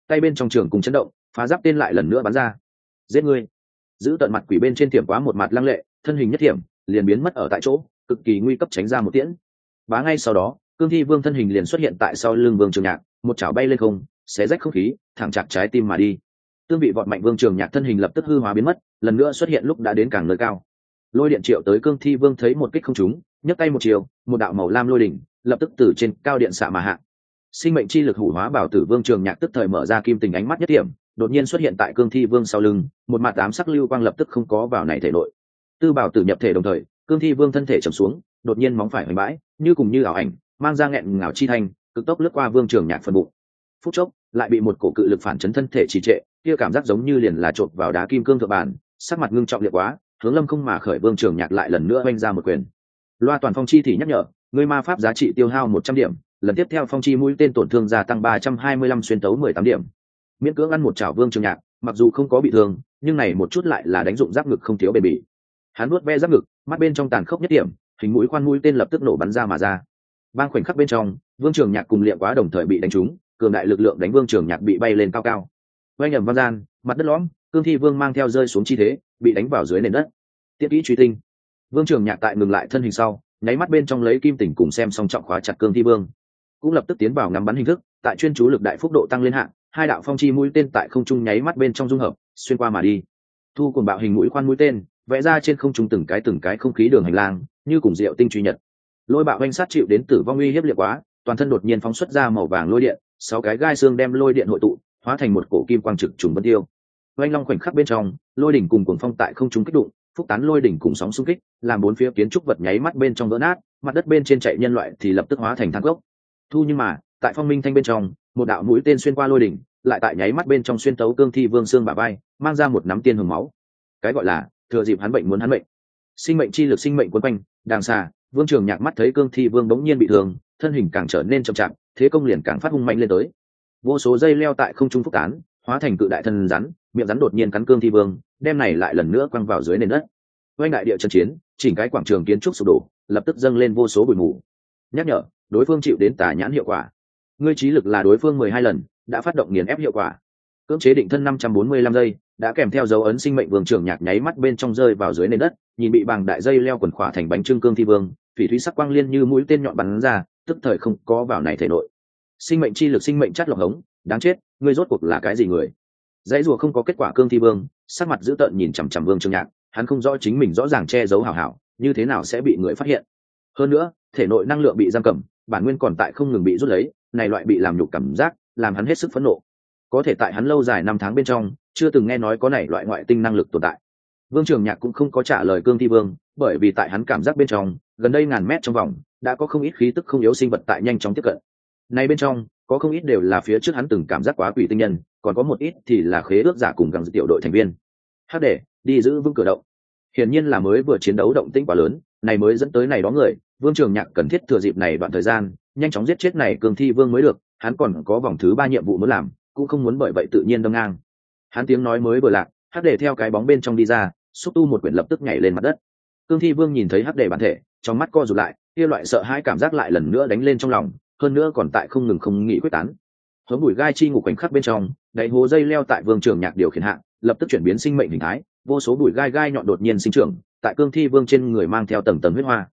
tay bên trong trường cùng chấn động, phá giáp tên lại lần nữa bắn ra. Giết ngươi! Giữ tận mặt quỷ bên trên tiệm quá một mặt lăng lệ, thân hình nhất thiểm liền biến mất ở tại chỗ, cực kỳ nguy cấp tránh ra một tiễn. Bá ngay sau đó, cương thi vương thân hình liền xuất hiện tại sau lưng Vương Trường Nhạc, một chảo bay lên không, xé rách không khí, thẳng chặt trái tim mà đi. Tương bị vọt mạnh Vương Trường Nhạc thân hình lập tức hư hóa biến mất, lần nữa xuất hiện lúc đã đến càng nơi cao. Lôi điện triệu tới cương thi vương thấy một kích không trúng, nhấc tay một chiều, một đạo màu lam lôi đỉnh lập tức từ trên cao điện xạ mà hạ. Sinh mệnh chi lực hủ hóa bảo tử Vương Trường Nhạc tức thời mở ra kim tình ánh mắt nhất điểm, đột nhiên xuất hiện tại cương thi vương sau lưng, một mặt ám sắc lưu quang lập tức không có vào này thể nội. Tư bảo tử nhập thể đồng thời, cương thi vương thân thể trầm xuống, đột nhiên móng phải hoành bãi, như cùng như ảo ảnh, mang ra nghẹn ngào chi thành, cực tốc lướt qua Vương Trường Nhạc phần bụng. Phút chốc, lại bị một cổ cự lực phản chấn thân thể trì trệ, kia cảm giác giống như liền là chộp vào đá kim cương thượng bản, sắc mặt ngưng trọng liệt quá, hướng lâm không mà khởi Vương Trường Nhạc lại lần nữa oanh ra một quyền. Loa toàn phong chi thì nhắc nhở, ngươi ma pháp giá trị tiêu hao 100 điểm, lần tiếp theo phong chi mũi tên tổn thương gia tăng 325 xuyên tấu 18 điểm. Miễn cưỡng ăn một chảo Vương Trường Nhạc, mặc dù không có bị thương, nhưng này một chút lại là đánh dụng giáp ngực không thiếu bền bỉ. Hắn nuốt ve giáp ngực, mắt bên trong tàn khốc nhất điểm, hình mũi khoan mũi tên lập tức nổ bắn ra mà ra. Bang khoảnh khắc bên trong, Vương Trường Nhạc cùng Liệm Quá đồng thời bị đánh trúng, cường đại lực lượng đánh Vương Trường Nhạc bị bay lên cao cao. Oanh ầm vang gian, mặt đất lõm, cương thi vương mang theo rơi xuống chi thế, bị đánh vào dưới nền đất. Tiếp kỹ truy tinh. Vương Trường Nhạc tại ngừng lại thân hình sau, nháy mắt bên trong lấy kim tỉnh cùng xem song trọng khóa chặt cương thi vương, cũng lập tức tiến vào ngắm bắn hình thức, tại chuyên chú lực đại phúc độ tăng lên hạng, hai đạo phong chi mũi tên tại không trung nháy mắt bên trong dung hợp, xuyên qua mà đi. Thu cuồng bạo hình mũi khoan mũi tên, vẽ ra trên không trung từng cái không khí đường hành lang, như cùng diệu tinh truy nhật. Lôi bạo oanh sát chịu đến tử vong uy hiếp liệt quá, toàn thân đột nhiên phóng xuất ra màu vàng lôi điện, 6 cái gai xương đem lôi điện hội tụ, hóa thành một cổ kim quang trực trùng vân tiêu. Oanh long khoảnh khắc bên trong, lôi đỉnh cùng cuồng phong tại không trung kích đụng, phúc tán lôi đỉnh cùng sóng xung kích, làm bốn phía kiến trúc vật nháy mắt bên trong vỡ nát, mặt đất bên trên chạy nhân loại thì lập tức hóa thành than gốc. Nhưng mà, tại phong minh thanh bên trong, một đạo mũi tên xuyên qua lôi đỉnh, lại tại nháy mắt bên trong xuyên tấu cương thi vương xương bả vai, mang ra một nắm tiên hồng máu. Cái gọi là thừa dịp hắn bệnh muốn hắn bệnh. Sinh mệnh chi lực sinh mệnh quấn quanh, đàng xa, Vương Trường Nhạc mắt thấy cương thi vương bỗng nhiên bị thương, thân hình càng trở nên chậm chạp, thế công liền càng phát hung mạnh lên tới. Vô số dây leo tại không trung phúc tán, hóa thành cự đại thân rắn, miệng rắn đột nhiên cắn cương thi vương, đem này lại lần nữa quăng vào dưới nền đất. Oanh đại địa trận chiến, chỉnh cái quảng trường kiến trúc sụp đổ, lập tức dâng lên vô số bụi mù. Nhắc nhở, đối phương chịu đến tà nhãn hiệu quả. Ngươi trí lực là đối phương 12 lần, đã phát động nghiền ép hiệu quả. Cưỡng chế định thân 545 giây, đã kèm theo dấu ấn sinh mệnh Vương Trường Nhạc nháy mắt bên trong rơi vào dưới nền đất, nhìn bị bàng đại dây leo quần khỏa thành bánh trưng cương thi vương, phỉ thúy sắc quang liên như mũi tên nhọn bắn ra, tức thời không có vào này thể nội. Sinh mệnh chi lực sinh mệnh chất lọc hống, đáng chết, ngươi rốt cuộc là cái gì người? Dãy rùa không có kết quả cương thi vương, sắc mặt dữ tợn nhìn chằm chằm Vương Trường Nhạc, hắn không rõ chính mình rõ ràng che giấu hảo hảo, như thế nào sẽ bị người phát hiện. Hơn nữa, thể nội năng lượng bị giam cầm, bản nguyên còn tại không ngừng bị rút lấy, này loại bị làm nhục cảm giác, làm hắn hết sức phẫn nộ. Có thể tại hắn lâu dài 5 tháng bên trong, chưa từng nghe nói có này loại ngoại tinh năng lực tồn tại. Vương Trường Nhạc cũng không có trả lời cương thi vương, bởi vì tại hắn cảm giác bên trong, gần đây ngàn mét trong vòng, đã có không ít khí tức không yếu sinh vật tại nhanh chóng tiếp cận. Này bên trong, có không ít đều là phía trước hắn từng cảm giác quá quỷ tinh nhân, còn có một ít thì là khế ước giả cùng gắng tiểu đội thành viên. Hắc để đi giữ vững cửa động. Hiển nhiên là mới vừa chiến đấu động tĩnh quá lớn, này mới dẫn tới này đó người. Vương Trường Nhạc cần thiết thừa dịp này đoạn thời gian, nhanh chóng giết chết này cương thi vương mới được. Hắn còn có vòng thứ 3 nhiệm vụ muốn làm, cũng không muốn bởi vậy tự nhiên đâm ngang. Hắn tiếng nói mới vừa lạc, Hắc để theo cái bóng bên trong đi ra, xúc tu một quyển lập tức nhảy lên mặt đất. Cương thi vương nhìn thấy Hắc để bản thể, trong mắt co rụt lại, kia loại sợ hãi cảm giác lại lần nữa đánh lên trong lòng, hơn nữa còn tại không nghỉ quyết tán. Hướng bụi gai chi ngục khoảnh khắc bên trong, đáy hố dây leo tại Vương Trường Nhạc điều khiển hạ, lập tức chuyển biến sinh mệnh hình thái, vô số bụi gai nhọn đột nhiên sinh trưởng, tại cương thi vương trên người mang theo tầng huyết hoa.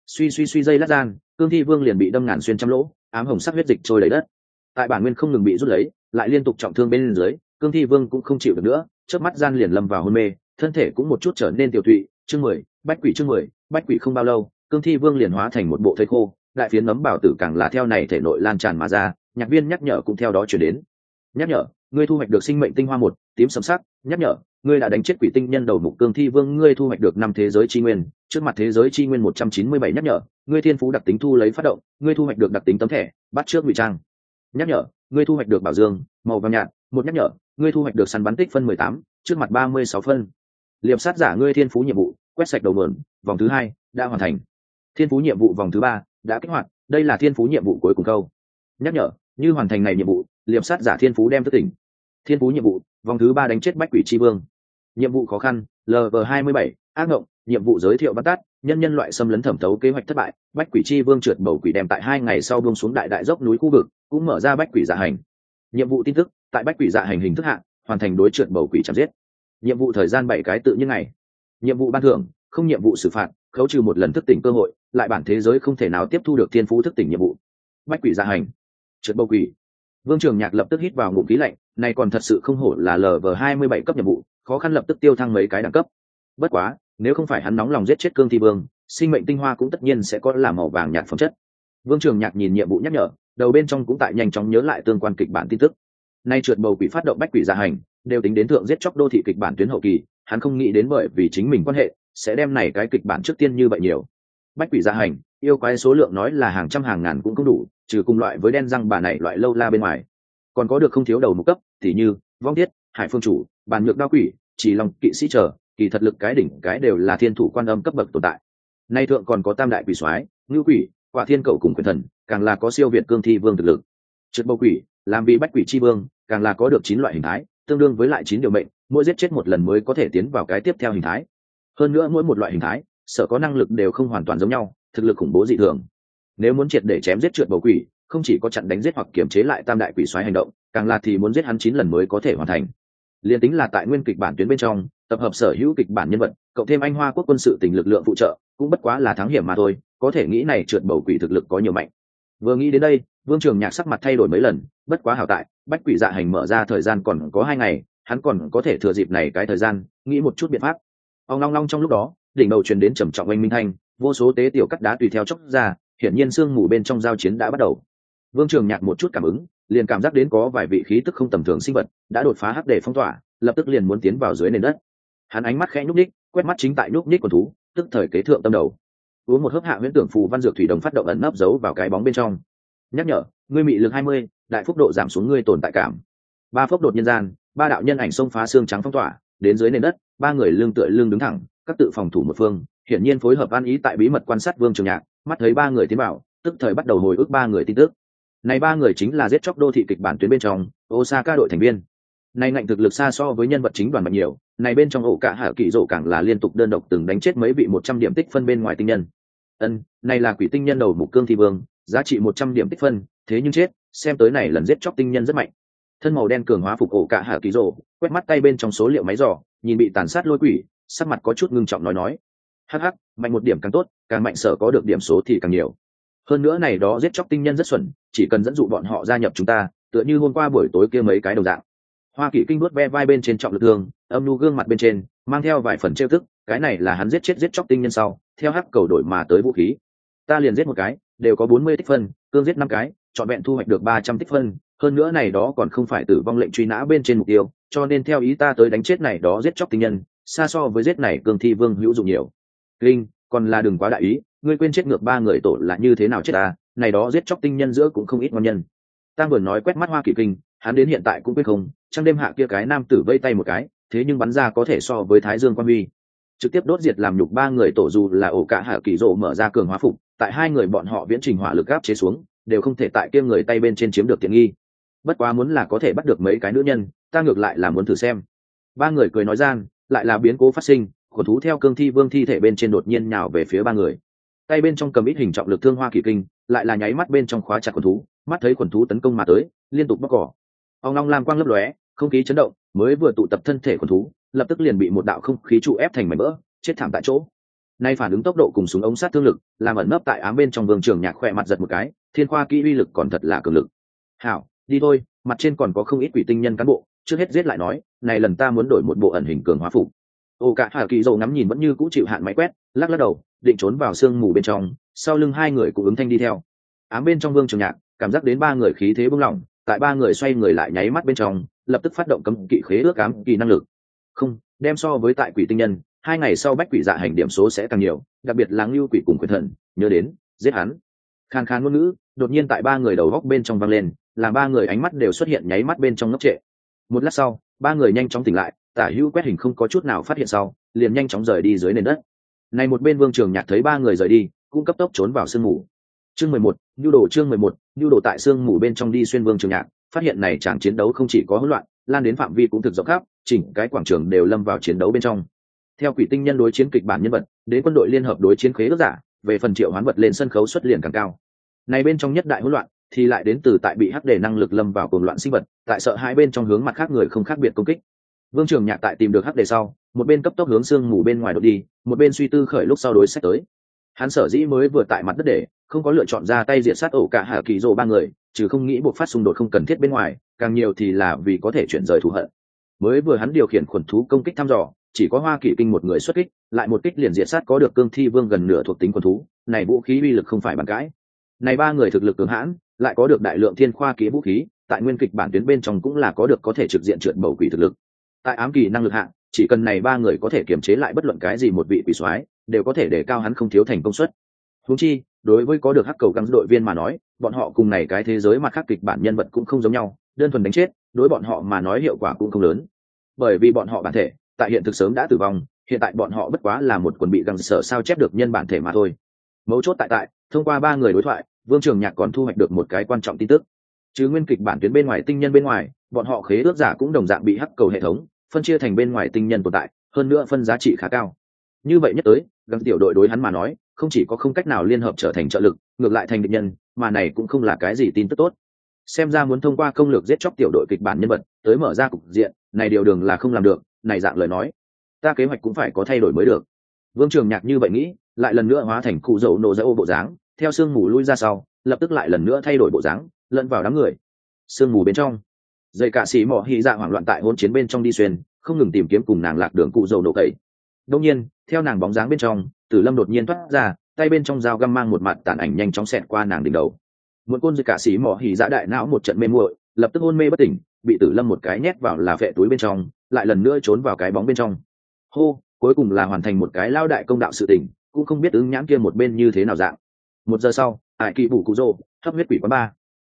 Suy dây lát gian, cương thi vương liền bị đâm ngàn xuyên trăm lỗ, ám hồng sắc huyết dịch trôi đầy đất. Tại bản nguyên không ngừng bị rút lấy, lại liên tục trọng thương bên dưới, cương thi vương cũng không chịu được nữa, chớp mắt gian liền lâm vào hôn mê, thân thể cũng một chút trở nên tiểu tụy. Chương 10, bách quỷ chương 10, bách quỷ không bao lâu, cương thi vương liền hóa thành một bộ thây khô, đại phiến nấm bảo tử càng là theo này thể nội lan tràn mà ra. Nhạc viên nhắc nhở cũng theo đó chuyển đến. Nhắc nhở, ngươi thu hoạch được sinh mệnh tinh hoa 1, tím sẫm sắc. Nhắc nhở, ngươi đã đánh chết quỷ tinh nhân đầu mục cương thi vương, ngươi thu hoạch được 5 thế giới chi nguyên, trước mặt thế giới chi nguyên 197. Nhắc nhở, ngươi thiên phú đặc tính thu lấy phát động, ngươi thu hoạch được đặc tính tấm thẻ, bắt trước ngụy trang. Nhắc nhở, ngươi thu hoạch được bảo dương màu vàng nhạt. Một nhắc nhở, ngươi thu hoạch được săn bắn tích phân 18, trước mặt 36 phân. Liệp sát giả ngươi thiên phú nhiệm vụ, quét sạch đầu mượn, vòng thứ 2 đã hoàn thành. Thiên phú nhiệm vụ vòng thứ 3 đã kích hoạt, đây là thiên phú nhiệm vụ cuối cùng câu. Nhắc nhở, như hoàn thành này nhiệm vụ, liệp sát giả thiên phú đem thức tỉnh. Thiên phú nhiệm vụ vòng thứ 3 đánh chết bách quỷ chi vương. Nhiệm vụ khó khăn LV27, ác ngộng. Nhiệm vụ giới thiệu bắt tắt, nhân loại xâm lấn thẩm thấu kế hoạch thất bại, bách quỷ chi vương trượt bầu quỷ đem tại 2 ngày sau buông xuống đại dốc núi khu vực, cũng mở ra bách quỷ giả hành. Nhiệm vụ tin tức, tại bách quỷ dạ hành hình thức hạng hoàn thành đối trượt bầu quỷ chạm giết. Nhiệm vụ thời gian 7 cái tự nhiên ngày. Nhiệm vụ ban thưởng, không nhiệm vụ xử phạt, khấu trừ một lần thức tỉnh cơ hội, lại bản thế giới không thể nào tiếp thu được thiên phú thức tỉnh nhiệm vụ. Bách quỷ dạ hành, trượt bầu quỷ. Vương Trường Nhạc lập tức hít vào ngụm khí lạnh, này còn thật sự không hổ là LV27 cấp nhiệm vụ, khó khăn lập tức tiêu thăng mấy cái đẳng cấp. Bất quá, nếu không phải hắn nóng lòng giết chết Cương Thi Vương, sinh mệnh tinh hoa cũng tất nhiên sẽ có làm màu vàng nhạt phẩm chất. Vương Trường Nhạc nhìn nhiệm vụ nhắc nhở, đầu bên trong cũng tại nhanh chóng nhớ lại tương quan kịch bản tin tức. Nay trượt bầu quỷ phát động bách quỷ dạ hành, đều tính đến thượng giết chóc đô thị kịch bản tuyến hậu kỳ, hắn không nghĩ đến bởi vì chính mình quan hệ, sẽ đem này cái kịch bản trước tiên như vậy nhiều. Bách quỷ dạ hành, yêu quái số lượng nói là hàng trăm hàng ngàn cũng không đủ, trừ cùng loại với đen răng bà này loại lâu la bên ngoài, còn có được không thiếu đầu mục cấp, tỉ như vong tiết, hải phương chủ, bàn nhược đao quỷ, chỉ long kỵ sĩ trở, kỳ thật lực cái đỉnh cái đều là thiên thủ quan âm cấp bậc tồn tại. Nay thượng còn có tam đại quỷ soái, ngưu quỷ, quả thiên cậu cùng quyền thần, càng là có siêu việt Cương Thi Vương thực lực. Trượt bầu quỷ, làm vì bách quỷ chi vương, càng là có được 9 loại hình thái, tương đương với lại 9 điều mệnh, mỗi giết chết một lần mới có thể tiến vào cái tiếp theo hình thái. Hơn nữa mỗi một loại hình thái, sở có năng lực đều không hoàn toàn giống nhau, thực lực khủng bố dị thường. Nếu muốn triệt để chém giết trượt bầu quỷ, không chỉ có chặn đánh giết hoặc kiểm chế lại tam đại quỷ soái hành động, càng là thì muốn giết hắn 9 lần mới có thể hoàn thành. Liên tính là tại nguyên kịch bản tuyến bên trong, tập hợp sở hữu kịch bản nhân vật, cộng thêm anh hoa quốc quân sự tình lực lượng phụ trợ, cũng bất quá là thắng hiểm mà thôi, có thể nghĩ này trượt bầu quỷ thực lực có nhiều mạnh. Vừa nghĩ đến đây, Vương Trường Nhạc sắc mặt thay đổi mấy lần, bất quá hảo tại bách quỷ dạ hành mở ra thời gian còn có 2 ngày, hắn còn có thể thừa dịp này cái thời gian nghĩ một chút biện pháp. Ong long long trong lúc đó, đỉnh đầu truyền đến trầm trọng oanh minh thanh, vô số tế tiểu cắt đá tùy theo chốc ra, hiển nhiên sương mù bên trong giao chiến đã bắt đầu. Vương Trường Nhạc một chút cảm ứng, liền cảm giác đến có vài vị khí tức không tầm thường sinh vật đã đột phá hắc để phong tỏa, lập tức liền muốn tiến vào dưới nền đất. Hắn ánh mắt khẽ nhúc nhích, quét mắt chính tại nhúc nhích quần thú, tức thời kế thượng tâm đầu. Uống một hớp hạ huyễn tưởng phù văn dược thủy đồng phát động ẩn nấp giấu vào cái bóng bên trong. Nhắc nhở, ngươi mị lực 20, đại phúc độ giảm xuống ngươi tồn tại cảm. 3 phốc đột nhân gian, 3 đạo nhân ảnh xông phá xương trắng phong tỏa, đến dưới nền đất, 3 người lưng tựa lưng đứng thẳng, các tự phòng thủ một phương, hiển nhiên phối hợp an ý tại bí mật quan sát Vương Trường Nhạc, mắt thấy 3 người tiến vào, tức thời bắt đầu hồi ức 3 người tin tức. Này 3 người chính là giết chóc đô thị kịch bản tuyến bên trong, Osaka đội thành viên. Này ngạnh thực lực xa so với nhân vật chính đoàn mạnh nhiều, này bên trong ổ cả hạ kỳ rộ càng là liên tục đơn độc từng đánh chết mấy vị 100 điểm tích phân bên ngoài tinh nhân. Này là quỷ tinh nhân đầu mục Cương Thi Vương, giá trị 100 điểm tích phân, thế nhưng chết, xem tới này lần giết chóc tinh nhân rất mạnh. Thân màu đen cường hóa phục ổ cả hạ kỳ rộ, quét mắt tay bên trong số liệu máy dò, nhìn bị tàn sát lôi quỷ, sắc mặt có chút ngưng trọng nói: "Hắc hắc, mạnh một điểm càng tốt, càng mạnh sở có được điểm số thì càng nhiều. Hơn nữa này đó giết chóc tinh nhân rất xuẩn, chỉ cần dẫn dụ bọn họ gia nhập chúng ta, tựa như hôm qua buổi tối kia mấy cái đồng dạng." Hoa Kỵ Kinh nuốt ve vai bên trên trọng lực thương, âm nu gương mặt bên trên mang theo vài phần trêu tức, cái này là hắn giết chết giết chóc tinh nhân sau, theo hắc cầu đổi mà tới vũ khí. Ta liền giết một cái, đều có 40 tích phân, Cương giết 5 cái, chọn vẹn thu hoạch được 300 tích phân, hơn nữa này đó còn không phải tử vong lệnh truy nã bên trên mục tiêu, cho nên theo ý ta tới đánh chết này đó giết chóc tinh nhân, xa so với giết này Cương Thi Vương hữu dụng nhiều. Linh, còn là đừng quá đại ý, ngươi quên chết ngược 3 người tổ là như thế nào chết ta, này đó giết chóc tinh nhân giữa cũng không ít ngon nhân. Tăng vừa nói quét mắt Hoa Kỵ Kinh, hắn đến hiện tại cũng biết không, trong đêm hạ kia cái nam tử vây tay một cái, thế nhưng bắn ra có thể so với Thái Dương Quan Huy, trực tiếp đốt diệt làm nhục 3 người tổ, dù là ổ cả hạ kỳ rộ mở ra cường hóa phục, tại 2 người bọn họ viễn trình hỏa lực áp chế xuống, đều không thể tại kia người tay bên trên chiếm được tiện nghi. Bất quá muốn là có thể bắt được mấy cái nữ nhân, ta ngược lại là muốn thử xem. 3 người cười nói gian, lại là biến cố phát sinh, khổ thú theo Cương Thi Vương thi thể bên trên đột nhiên nhào về phía 3 người. Tay bên trong cầm ít hình trọng lực thương Hoa Kỵ Kinh, lại là nháy mắt bên trong khóa chặt quần thú, mắt thấy quần thú tấn công mà tới, liên tục bóc cỏ. Ong long lam quang lấp lóe, không khí chấn động, mới vừa tụ tập thân thể quần thú, lập tức liền bị một đạo không khí trụ ép thành mảnh vỡ, chết thảm tại chỗ. Nay phản ứng tốc độ cùng súng ống sát thương lực, làm ẩn nấp tại ám bên trong Vương Trường Nhạc khỏe mặt giật một cái, thiên khoa kỹ uy lực còn thật là cường lực. Hảo, đi thôi, mặt trên còn có không ít quỷ tinh nhân cán bộ, trước hết giết lại nói, này lần ta muốn đổi một bộ ẩn hình cường hóa phục. Ô cả Hà Kỳ dầu ngắm nhìn vẫn như cũ chịu hạn máy quét, lắc lắc đầu, định trốn vào sương mù bên trong, sau lưng 2 người cũng ứng thanh đi theo. Ám bên trong Vương Trường Nhạc cảm giác đến 3 người khí thế bùng lỏng, tại 3 người xoay người lại nháy mắt bên trong, lập tức phát động cấm kỵ khế ước ám kỳ năng lực. Không, đem so với tại quỷ tinh nhân, 2 ngày sau bách quỷ dạ hành điểm số sẽ càng nhiều, đặc biệt là Ngưu Quỷ cùng Quyền Thần, nhớ đến, giết hắn. Khan khan ngôn ngữ, đột nhiên tại 3 người đầu góc bên trong vang lên, làm 3 người ánh mắt đều xuất hiện nháy mắt bên trong ngốc trệ. Một lát sau, 3 người nhanh chóng tỉnh lại, tả hữu quét hình không có chút nào phát hiện sau, liền nhanh chóng rời đi dưới nền đất. Này một bên Vương Trường Nhạc thấy 3 người rời đi, cũng cấp tốc trốn vào sương mù. Chương 11, nhu đồ chương 11, nhu đồ tại sương mù bên trong đi xuyên Vương Trường Nhạc, phát hiện này chẳng chiến đấu không chỉ có hỗn loạn, lan đến phạm vi cũng thực rộng khắp, chỉnh cái quảng trường đều lâm vào chiến đấu bên trong. Theo quỷ tinh nhân đối chiến kịch bản nhân vật, đến quân đội liên hợp đối chiến khế ước giả, về phần triệu hoán vật lên sân khấu xuất liền càng cao. Này bên trong nhất đại hỗn loạn, thì lại đến từ tại bị hắc đề năng lực lâm vào cuồng loạn sinh vật, tại sợ hai bên trong hướng mặt khác người không khác biệt công kích. Vương Trường Nhạc tại tìm được hắc đề sau, một bên cấp tốc hướng sương mù bên ngoài đột đi, một bên suy tư khởi lúc sau đối sách tới. Hắn sở dĩ mới vừa tại mặt đất để không có lựa chọn ra tay diệt sát ổ cả hạ kỳ rồ ba người, trừ không nghĩ buộc phát xung đột không cần thiết bên ngoài, càng nhiều thì là vì có thể chuyển rời thù hận. Mới vừa hắn điều khiển khuẩn thú công kích thăm dò, chỉ có Hoa Kỵ Kinh một người xuất kích, lại một kích liền diệt sát có được cương thi vương gần nửa thuộc tính khuẩn thú, này vũ khí uy lực không phải bàn cãi. Này ba người thực lực cường hãn, lại có được đại lượng thiên khoa kỹ vũ khí, tại nguyên kịch bản tuyến bên trong cũng là có được có thể trực diện trượt bầu quỷ thực lực. Tại ám kỳ năng lực hạng, chỉ cần này ba người có thể kiềm chế lại bất luận cái gì một vị quỷ soái, đều có thể để cao hắn không thiếu thành công suất. Huống chi, đối với có được hắc cầu găng đội viên mà nói, bọn họ cùng này cái thế giới mặt khác kịch bản nhân vật cũng không giống nhau, đơn thuần đánh chết, đối bọn họ mà nói hiệu quả cũng không lớn. Bởi vì bọn họ bản thể, tại hiện thực sớm đã tử vong, hiện tại bọn họ bất quá là một quần bị găng sở sao chép được nhân bản thể mà thôi. Mấu chốt tại, thông qua ba người đối thoại, Vương Trường Nhạc còn thu hoạch được một cái quan trọng tin tức. Chứ nguyên kịch bản tuyến bên ngoài tinh nhân bên ngoài, bọn họ khế ước giả cũng đồng dạng bị hắc cầu hệ thống phân chia thành bên ngoài tinh nhân tồn tại, hơn nữa phân giá trị khá cao. Như vậy nhất tới, găng tiểu đội đối hắn mà nói, không chỉ có không cách nào liên hợp trở thành trợ lực, ngược lại thành địch nhân, mà này cũng không là cái gì tin tức tốt. Xem ra muốn thông qua công lược giết chóc tiểu đội kịch bản nhân vật tới mở ra cục diện, này điều đường là không làm được, này dạng lời nói, ta kế hoạch cũng phải có thay đổi mới được. Vương Trường Nhạc như vậy nghĩ, lại lần nữa hóa thành cụ dầu nổ ra ô bộ dáng, theo sương mù lui ra sau, lập tức lại lần nữa thay đổi bộ dáng, lẫn vào đám người. Sương mù bên trong, dây cả sĩ mỏ hy dạ hoảng loạn tại hỗn chiến bên trong đi xuyên, không ngừng tìm kiếm cùng nàng lạc đường cụ dầu nổ cậy. Đương nhiên, theo nàng bóng dáng bên trong, Tử Lâm đột nhiên thoát ra, tay bên trong dao găm mang một mặt tàn ảnh nhanh chóng xẹt qua nàng đỉnh đầu. Một côn dây cả sĩ mỏ hỉ dạ đại não một trận mê muội, lập tức hôn mê bất tỉnh, bị Tử Lâm một cái nhét vào là phệ túi bên trong, lại lần nữa trốn vào cái bóng bên trong. Hô, cuối cùng là hoàn thành một cái lao đại công đạo sự tình, cũng không biết ứng nhãn kia một bên như thế nào dạng. 1 giờ sau, Hải Kỳ Bù Cụ Rồ, hấp huyết quỷ quán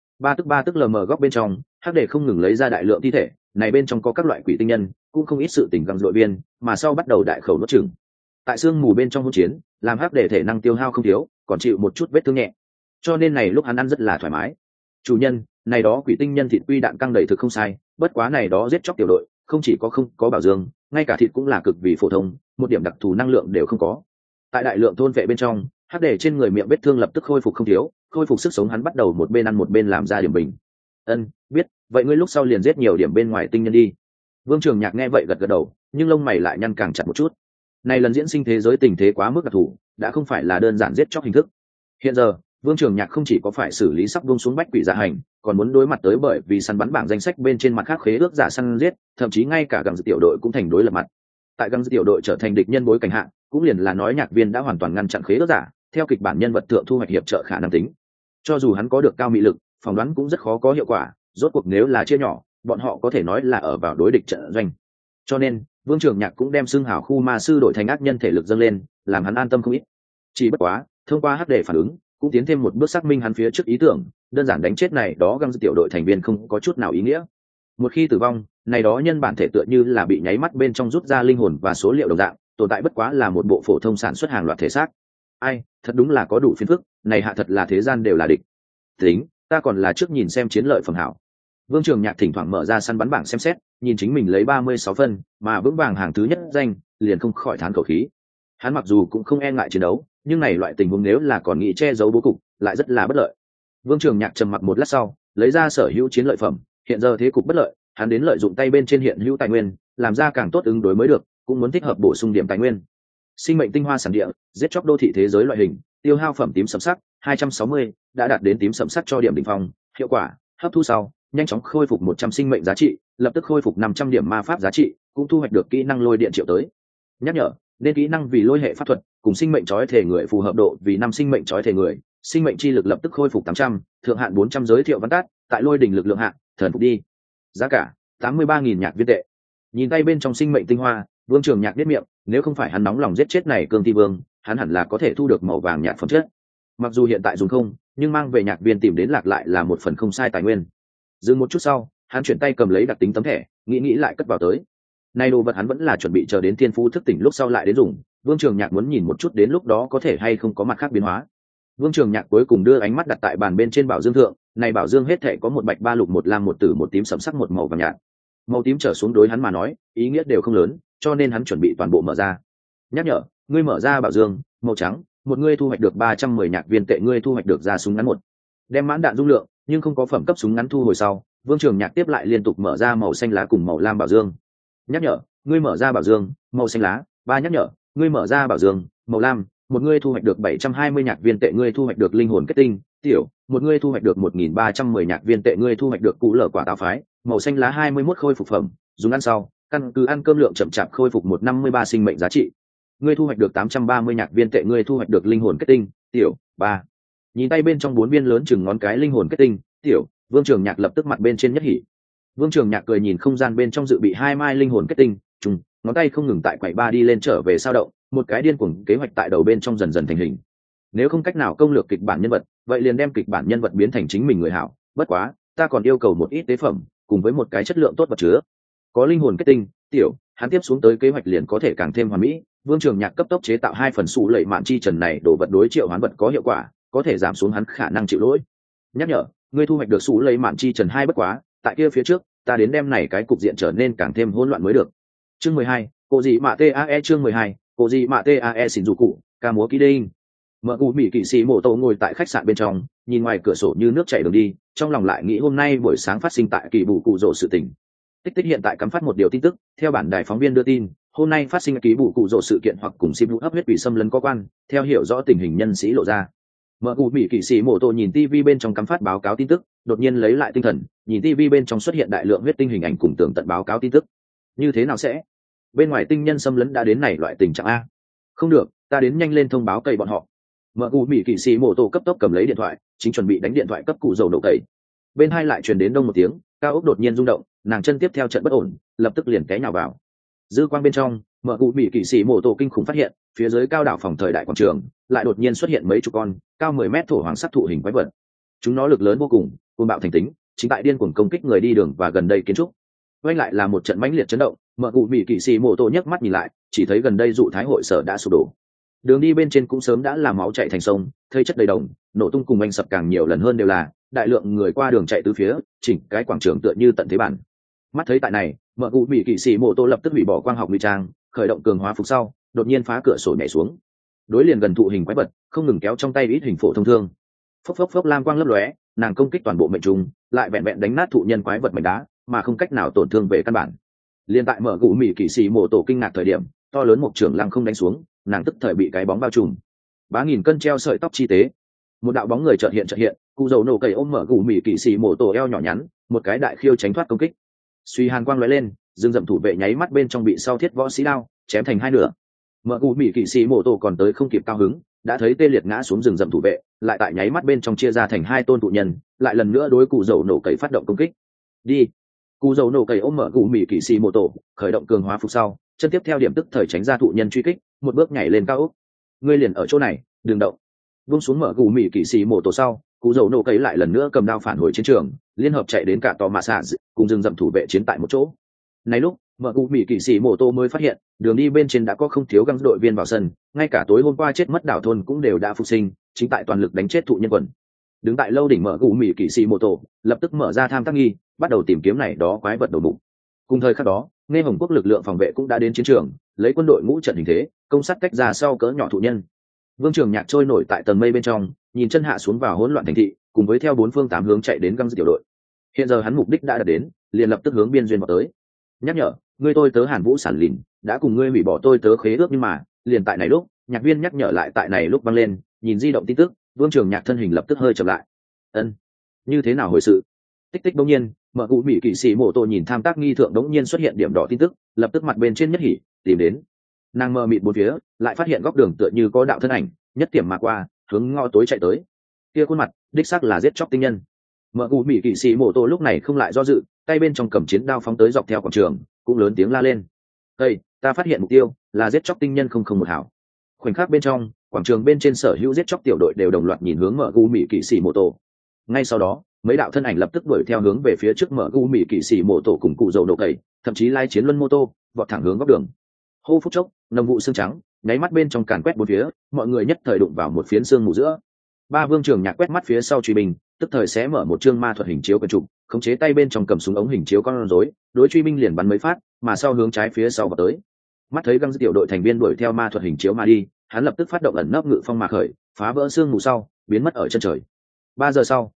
ba tức lờ mờ góc bên trong, hắc để không ngừng lấy ra đại lượng thi thể, này bên trong có các loại quỷ tinh nhân, cũng không ít sự tình găng đội viên, mà sau bắt đầu đại khẩu nuốt chửng. Tại xương mù bên trong hỗn chiến, làm hắc để thể năng tiêu hao không thiếu, còn chịu một chút vết thương nhẹ, cho nên này lúc hắn ăn rất là thoải mái. Chủ nhân, này đó quỷ tinh nhân thịt quy đạn căng đầy thực không sai, bất quá này đó giết chóc tiểu đội, không chỉ có không có bảo dương, ngay cả thịt cũng là cực vì phổ thông, một điểm đặc thù năng lượng đều không có. Tại đại lượng thôn vệ bên trong, hắc để trên người miệng vết thương lập tức khôi phục không thiếu, khôi phục sức sống hắn bắt đầu một bên ăn một bên làm ra điểm bình. Biết, vậy ngươi lúc sau liền giết nhiều điểm bên ngoài tinh nhân đi. Vương Trường Nhạc nghe vậy gật gật đầu, nhưng lông mày lại nhăn càng chặt một chút. Này lần diễn sinh thế giới tình thế quá mức đặc thù, đã không phải là đơn giản giết chóc hình thức. Hiện giờ, Vương Trường Nhạc không chỉ có phải xử lý sắp buông xuống bách quỷ dạ hành, còn muốn đối mặt tới bởi vì săn bắn bảng danh sách bên trên mặt khác khế ước giả săn giết, thậm chí ngay cả găng dự tiểu đội cũng thành đối lập mặt. Tại găng dự tiểu đội trở thành địch nhân bối cảnh hạ, cũng liền là nói Nhạc Viên đã hoàn toàn ngăn chặn khế ước giả, theo kịch bản nhân vật thượng thu hoạch hiệp trợ khả năng tính. Cho dù hắn có được cao mị lực, phỏng đoán cũng rất khó có hiệu quả, rốt cuộc nếu là chia nhỏ, bọn họ có thể nói là ở vào đối địch trận doanh. Cho nên, Vương Trường Nhạc cũng đem xưng hào khu ma sư đổi thành ác nhân thể lực dâng lên, làm hắn an tâm không ít. Chỉ bất quá, thông qua hắc đề phản ứng, cũng tiến thêm một bước xác minh hắn phía trước ý tưởng, đơn giản đánh chết này đó găng tiểu đội thành viên không có chút nào ý nghĩa. Một khi tử vong, này đó nhân bản thể tựa như là bị nháy mắt bên trong rút ra linh hồn và số liệu đồng dạng, tồn tại bất quá là một bộ phổ thông sản xuất hàng loạt thể xác. Ai, thật đúng là có đủ phiền phức, này hạ thật là thế gian đều là địch. Tính, ta còn là trước nhìn xem chiến lợi phẩm hảo. Vương Trường Nhạc thỉnh thoảng mở ra săn bắn bảng xem xét, nhìn chính mình lấy 36 phân, mà vững vàng hàng thứ nhất danh, liền không khỏi thán khẩu khí. Hắn mặc dù cũng không e ngại chiến đấu, nhưng này loại tình huống nếu là còn nghĩ che giấu bố cục, lại rất là bất lợi. Vương Trường Nhạc trầm mặc một lát sau, lấy ra sở hữu chiến lợi phẩm, hiện giờ thế cục bất lợi, hắn đến lợi dụng tay bên trên hiện hữu tài nguyên, làm ra càng tốt ứng đối mới được, cũng muốn thích hợp bổ sung điểm tài nguyên. Sinh mệnh tinh hoa sản địa, giết chóc đô thị thế giới loại hình, tiêu hao phẩm tím sẫm sắc 260, đã đạt đến tím sẫm sắc cho điểm đỉnh phong, hiệu quả, hấp thu sau, nhanh chóng khôi phục 100 sinh mệnh giá trị, lập tức khôi phục 500 điểm ma pháp giá trị, cũng thu hoạch được kỹ năng lôi điện triệu tới. Nhắc nhở, nên kỹ năng vì lôi hệ pháp thuật, cùng sinh mệnh chói thể người phù hợp độ vì 5 sinh mệnh chói thể người, sinh mệnh chi lực lập tức khôi phục 800, thượng hạn 400 giới thiệu văn tát, tại lôi đỉnh lực lượng hạn, thần phục đi. Giá cả 83.000 nhạc viên tệ. Nhìn tay bên trong sinh mệnh tinh hoa, Vương Trường Nhạc biết miệng, nếu không phải hắn nóng lòng giết chết này cương thi vương, hắn hẳn là có thể thu được màu vàng nhạt phẩm chất. Mặc dù hiện tại dùng không, nhưng mang về nhạc viên tìm đến lạc lại là một phần không sai tài nguyên. Dừng một chút sau, hắn chuyển tay cầm lấy đặc tính tấm thẻ, nghĩ lại cất vào tới. Nay đồ vật hắn vẫn là chuẩn bị chờ đến thiên phú thức tỉnh lúc sau lại đến dùng. Vương Trường Nhạc muốn nhìn một chút đến lúc đó có thể hay không có mặt khác biến hóa. Vương Trường Nhạc cuối cùng đưa ánh mắt đặt tại bàn bên trên bảo dương thượng, này bảo dương hết thảy có một bạch ba lục một lam một tử một tím sẫm sắc một màu vàng nhạt. Màu tím trở xuống đối hắn mà nói, ý nghĩa đều không lớn, cho nên hắn chuẩn bị toàn bộ mở ra. Nhắc nhở, ngươi mở ra bảo dương, màu trắng, một ngươi thu hoạch được 310 nhạc viên tệ, ngươi thu hoạch được ra súng ngắn một. Đem mãn đạn dung lượng, nhưng không có phẩm cấp súng ngắn thu hồi sau, Vương Trường Nhạc tiếp lại liên tục mở ra màu xanh lá cùng màu lam bảo dương. Nhắc nhở, ngươi mở ra bảo dương màu xanh lá, 3 nhắc nhở, ngươi mở ra bảo dương màu lam, một ngươi thu hoạch được 720 nhạc viên tệ, ngươi thu hoạch được linh hồn kết tinh tiểu, một ngươi thu hoạch được 1310 nhạc viên tệ, ngươi thu hoạch được củ lở quả táo phái màu xanh lá 21 khôi phục phẩm, dùng ăn sau, căn cứ ăn cơm lượng chậm chạp khôi phục 153 sinh mệnh giá trị. Ngươi thu hoạch được 830 nhạc viên tệ, ngươi thu hoạch được linh hồn kết tinh tiểu 3. Nhìn tay bên trong 4 viên lớn chừng ngón cái linh hồn kết tinh tiểu, Vương Trường Nhạc lập tức mặt bên trên nhất hỉ. Vương Trường Nhạc cười nhìn không gian bên trong dự bị 2 mai linh hồn kết tinh, trùng, ngón tay không ngừng tại quầy ba đi lên trở về sao động, một cái điên cuồng kế hoạch tại đầu bên trong dần dần thành hình. Nếu không cách nào công lược kịch bản nhân vật, vậy liền đem kịch bản nhân vật biến thành chính mình người hảo, bất quá, ta còn yêu cầu một ít tế phẩm, cùng với một cái chất lượng tốt vật chứa. Có linh hồn kết tinh, tiểu, hắn tiếp xuống tới kế hoạch liền có thể càng thêm hoàn mỹ. Vương Trường Nhạc cấp tốc chế tạo 2 phần sụ lệ mạn chi trần này đổ vật đối triệu hoán vật có hiệu quả, có thể giảm xuống hắn khả năng chịu lỗi. Nhắc nhở, ngươi thu hoạch được sụ lệ mạn chi trần 2 bất quá, tại kia phía trước, ta đến đem này cái cục diện trở nên càng thêm hỗn loạn mới được. Chương 12, cô gì mạ TAE chương 12, cô gì mạ TAE xỉn dù cụ, ca múa ký đinh. Mở cụ mỹ kỵ sĩ mộ tổ ngồi tại khách sạn bên trong, nhìn ngoài cửa sổ như nước chảy đường đi, trong lòng lại nghĩ hôm nay buổi sáng phát sinh tại kỳ bù cụ rổ sự tình. Tích tích hiện tại cắm phát một điều tin tức, theo bản đài phóng viên đưa tin, hôm nay phát sinh kỳ bù cụ rổ sự kiện hoặc cùng sim hấp huyết bị xâm lấn có quan, theo hiểu rõ tình hình nhân sĩ lộ ra. Mở cụ mỹ kỵ sĩ mộ tổ nhìn TV bên trong cắm phát báo cáo tin tức, đột nhiên lấy lại tinh thần, nhìn TV bên trong xuất hiện đại lượng huyết tinh hình ảnh cùng tường tận báo cáo tin tức. Như thế nào sẽ? Bên ngoài tinh nhân xâm lấn đã đến này loại tình trạng a? Không được, ta đến nhanh lên thông báo cậy bọn họ. Mở cụ mỹ kỵ sĩ mộ tổ cấp tốc cầm lấy điện thoại, chính chuẩn bị đánh điện thoại cấp cụ dầu nổ cậy. Bên hai lại truyền đến đông một tiếng, cao ốc đột nhiên rung động, nàng chân tiếp theo trận bất ổn, lập tức liền té nhào vào. Dư quang bên trong, mở cụ mỹ kỵ sĩ mộ tổ kinh khủng phát hiện, phía dưới cao đảo phòng thời đại quảng trường, lại đột nhiên xuất hiện mấy chục con, cao 10 mét thổ hoàng sắc thụ hình quái vật. Chúng nó lực lớn vô cùng, cuồng bạo thành tính, chính tại điên cuồng công kích người đi đường và gần đây kiến trúc. Quay lại là một trận mãnh liệt chấn động, mở cụ mỹ kỵ sĩ mộ tổ nhấc mắt nhìn lại, chỉ thấy gần đây dụ thái hội sở đã sụp đổ. Đường đi bên trên cũng sớm đã làm máu chảy thành sông, thây chất đầy đồng, nổ tung cùng anh sập càng nhiều lần hơn đều là đại lượng người qua đường chạy tứ phía, chỉnh cái quảng trường tựa như tận thế bản. Mắt thấy tại này, mở cụ mỹ kỵ sĩ mộ tổ lập tức hủy bỏ quang học ngụy trang, khởi động cường hóa phục sau, đột nhiên phá cửa sổ nhảy xuống. Đối liền gần thụ hình quái vật, không ngừng kéo trong tay ít hình phổ thông thương. Phốc phốc phốc lam quang lấp lóe, nàng công kích toàn bộ mệnh trùng, lại vẹn vẹn đánh nát thụ nhân quái vật mảnh đá, mà không cách nào tổn thương về căn bản. Liên tại mở cụ mỹ kỵ sĩ mộ tổ kinh ngạc thời điểm, to lớn một trưởng lăng không đánh xuống, nàng tức thời bị cái bóng bao trùm. Bá nghìn cân treo sợi tóc chi tế, một đạo bóng người chợt hiện, cụ dầu nổ cầy ôm mở cụ mỹ kỵ sĩ mộ tổ eo nhỏ nhắn, một cái đại khiêu tránh thoát công kích. Suy hàn quang lóe lên, dương dậm thủ vệ nháy mắt bên trong bị sau thiết võ sĩ đao chém thành hai nửa. Mở cụ mỹ kỵ sĩ mộ tổ còn tới không kịp cao hứng, đã thấy tê liệt ngã xuống rừng rậm thủ vệ, lại tại nháy mắt bên trong chia ra thành 2 tôn tụ nhân, lại lần nữa đối cụ dầu nổ cầy phát động công kích. Đi. Cụ dầu nổ cầy ôm mở cụ mỹ kỵ sĩ mộ tổ, khởi động cường hóa phục sau, chân tiếp theo điểm tức thời tránh ra thụ nhân truy kích, một bước nhảy lên cao ốc. Ngươi liền ở chỗ này, đừng động. Buông xuống mở cụ mỹ kỵ sĩ mộ tổ sau, cụ dầu nổ cầy lại lần nữa cầm đao phản hồi chiến trường, liên hợp chạy đến cả tòa mạ xạ cùng rừng rậm thủ vệ chiến tại một chỗ. Này lúc, mở cụ mỹ kỵ sĩ mộ tổ mới phát hiện, đường đi bên trên đã có không thiếu găng đội viên vào sân, ngay cả tối hôm qua chết mất đảo thôn cũng đều đã phục sinh, chính tại toàn lực đánh chết thụ nhân quần. Đứng tại lâu đỉnh mở cụ mỹ kỵ sĩ mộ tổ, lập tức mở ra tham tác nghi, bắt đầu tìm kiếm này đó quái vật đầu bụng. Cùng thời khắc đó, nghe hồng quốc lực lượng phòng vệ cũng đã đến chiến trường, lấy quân đội ngũ trận hình thế, công sát cách ra sau cỡ nhỏ thụ nhân. Vương Trường Nhạc trôi nổi tại tầng mây bên trong, nhìn chân hạ xuống vào hỗn loạn thành thị, cùng với theo 4 phương 8 hướng chạy đến găng tiểu đội. Hiện giờ hắn mục đích đã đạt đến, liền lập tức hướng biên duyên vào tới. Nhắc nhở, ngươi tôi tớ Hàn Vũ Sản Lìn đã cùng ngươi hủy bỏ tôi tớ khế ước, nhưng mà liền tại này lúc, nhạc viên nhắc nhở lại tại này lúc vang lên, nhìn di động tin tức, Vương Trường Nhạc thân hình lập tức hơi chậm lại. Ân, như thế nào hồi sự? Tích tích đống nhiên, mở cụ mỹ kỵ sĩ mộ tổ nhìn tham tác nghi thượng đống nhiên xuất hiện điểm đỏ tin tức, lập tức mặt bên trên nhất hỉ tìm đến. Nàng mờ mịt bốn phía, lại phát hiện góc đường tựa như có đạo thân ảnh nhất điểm mà qua, hướng ngõ tối chạy tới. Kia khuôn mặt đích xác là giết chóc tinh nhân. Mở cụ mỹ kỵ sĩ mộ tổ lúc này không lại do dự, tay bên trong cầm chiến đao phóng tới dọc theo quảng trường, cũng lớn tiếng la lên: "Hey, ta phát hiện mục tiêu là giết chóc tinh nhân 001 hảo." Khoảnh khắc bên trong, quảng trường bên trên sở hữu giết chóc tiểu đội đều đồng loạt nhìn hướng mở cụ mỹ kỵ sĩ mộ tổ. Ngay sau đó, mấy đạo thân ảnh lập tức đuổi theo hướng về phía trước mở cụ mỹ kỵ sĩ mộ tổ cùng cụ dầu nổ cầy, thậm chí lai chiến luân mô tô, vọt thẳng hướng góc đường. Hô phút chốc, nồng vụ xương trắng nháy mắt bên trong càn quét bốn phía, mọi người nhất thời đụng vào một phiến xương mù giữa. Ba Vương Trường Nhạc quét mắt phía sau truy binh, tức thời sẽ mở một chương ma thuật hình chiếu quần trục, khống chế tay bên trong cầm súng ống hình chiếu con rối, đối truy binh liền bắn mấy phát, mà sau hướng trái phía sau vào tới. Mắt thấy găng tiểu đội thành viên đuổi theo ma thuật hình chiếu mà đi, hắn lập tức phát động ẩn nấp ngự phong mà khởi, phá vỡ xương mù sau, biến mất ở chân trời. 3 giờ sau,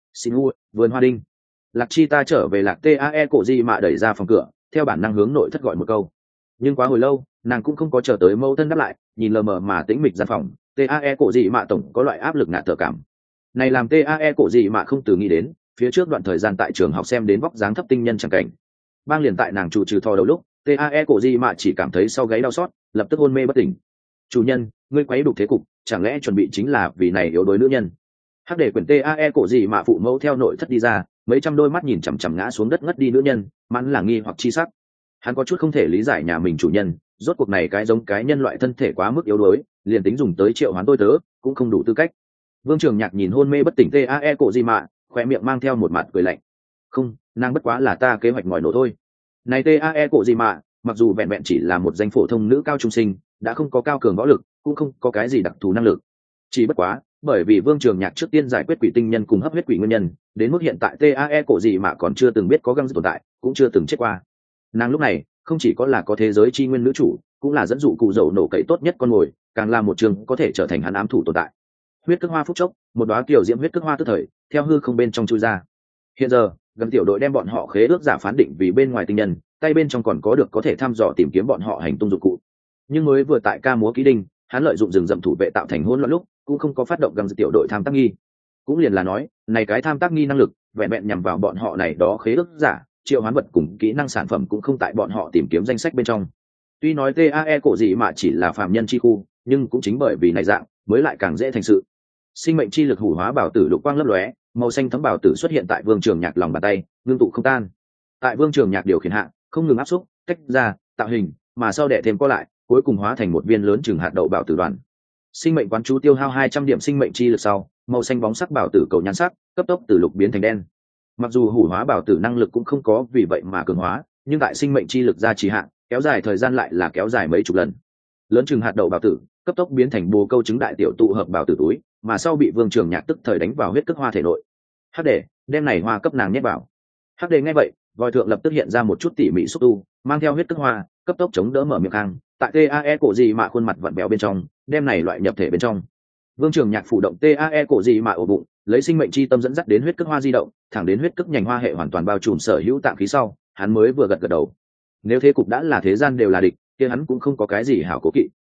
xin u vườn hoa đinh. Lạc Chi ta trở về Lạc Tae cổ gì mà đẩy ra phòng cửa, theo bản năng hướng nội thất gọi một câu. Nhưng quá hồi lâu nàng cũng không có chờ tới mẫu thân đáp lại, nhìn lờ mờ mà tĩnh mịch gian phòng. Tae cổ gì mà tổng có loại áp lực ngạt thở cảm này, làm Tae cổ gì mà không từ nghĩ đến phía trước đoạn thời gian tại trường học xem đến vóc dáng thấp tinh nhân chẳng cảnh. Bang liền tại nàng chủ trừ thò đầu lúc, Tae cổ gì mà chỉ cảm thấy sau gáy đau xót, lập tức hôn mê bất tỉnh. Chủ nhân, ngươi quấy đục thế cục, chẳng lẽ chuẩn bị chính là vì này yếu đuối nữ nhân? Hắc để quyển Tae cổ gì mà phụ mẫu theo nội thất đi ra, mấy trăm đôi mắt nhìn chằm chằm ngã xuống đất ngất đi nữ nhân, mắn là nghi hoặc chi sắc. Hắn có chút không thể lý giải nhà mình chủ nhân, rốt cuộc này cái giống cái nhân loại thân thể quá mức yếu đuối, liền tính dùng tới triệu hoán tôi tớ cũng không đủ tư cách. Vương Trường Nhạc nhìn hôn mê bất tỉnh Tae cổ gì mà, khóe miệng mang theo một mặt cười lạnh. Không, nàng bất quá là ta kế hoạch ngòi nổ thôi. Này Tae cổ gì mà, mặc dù vẹn vẹn chỉ là một danh phổ thông nữ cao trung sinh, đã không có cao cường võ lực, cũng không có cái gì đặc thù năng lực. Chỉ bất quá, bởi vì Vương Trường Nhạc trước tiên giải quyết quỷ tinh nhân cùng hấp huyết quỷ nguyên nhân, đến mức hiện tại Tae cổ gì mà còn chưa từng biết có găng tồn tại, cũng chưa từng chết qua. Nàng lúc này không chỉ có là có thế giới chi nguyên nữ chủ, cũng là dẫn dụ cụ dầu nổ cậy tốt nhất con mồi, càng là một trường có thể trở thành hắn ám thủ tồn tại. Huyết cước hoa phúc chốc, một đóa tiểu diễm huyết cước hoa tức thời theo hư không bên trong chui ra. Hiện giờ gần tiểu đội đem bọn họ khế ước giả phán định vì bên ngoài tinh nhân, tay bên trong còn có được có thể thăm dò tìm kiếm bọn họ hành tung dụng cụ. Nhưng mới vừa tại ca múa ký đinh, hắn lợi dụng rừng rậm thủ vệ tạo thành hỗn loạn lúc, cũng không có phát động gần tiểu đội tham tác nghi. Cũng liền là nói, này cái tham tác nghi năng lực vẹn vẹn nhằm vào bọn họ này đó khế ước giả, triệu hoán vật cùng kỹ năng sản phẩm cũng không tại bọn họ tìm kiếm danh sách bên trong. Tuy nói Tae cổ gì mà chỉ là phàm nhân chi khu, nhưng cũng chính bởi vì này dạng mới lại càng dễ thành sự. Sinh mệnh chi lực hủ hóa bảo tử lục quang lấp lóe, màu xanh thấm bảo tử xuất hiện tại Vương Trường Nhạc lòng bàn tay, ngưng tụ không tan. Tại Vương Trường Nhạc điều khiển hạ, không ngừng áp xúc, tách ra, tạo hình, mà sau đẻ thêm co lại, cuối cùng hóa thành một viên lớn chừng hạt đậu bảo tử đoàn. Sinh mệnh quán chú tiêu hao 200 điểm sinh mệnh chi lực sau, màu xanh bóng sắc bảo tử cầu nhan sắc, cấp tốc từ lục biến thành đen. Mặc dù hủ hóa bảo tử năng lực cũng không có vì vậy mà cường hóa, nhưng tại sinh mệnh chi lực gia trì hạn, kéo dài thời gian lại là kéo dài mấy chục lần. Lớn chừng hạt đậu bảo tử, cấp tốc biến thành bồ câu trứng đại tiểu tụ hợp bảo tử túi, mà sau bị Vương Trường Nhạc tức thời đánh vào huyết cước hoa thể nội. Hắc Đề đem này hoa cấp nàng nhét vào. Hắc Đề nghe vậy, vòi thượng lập tức hiện ra một chút tỉ mỉ xúc tu, mang theo huyết cước hoa, cấp tốc chống đỡ mở miệng khang, tại Tae cổ gì mà khuôn mặt vặn béo bên trong, đem này loại nhập thể bên trong. Vương Trường Nhạc phủ động Tae cổ gì mà ổ bụng, lấy sinh mệnh chi tâm dẫn dắt đến huyết cước hoa di động, thẳng đến huyết cước nhành hoa hệ hoàn toàn bao trùm sở hữu tạng khí sau, hắn mới vừa gật gật đầu. Nếu thế cục đã là thế gian đều là địch, kia hắn cũng không có cái gì hảo cố kỵ.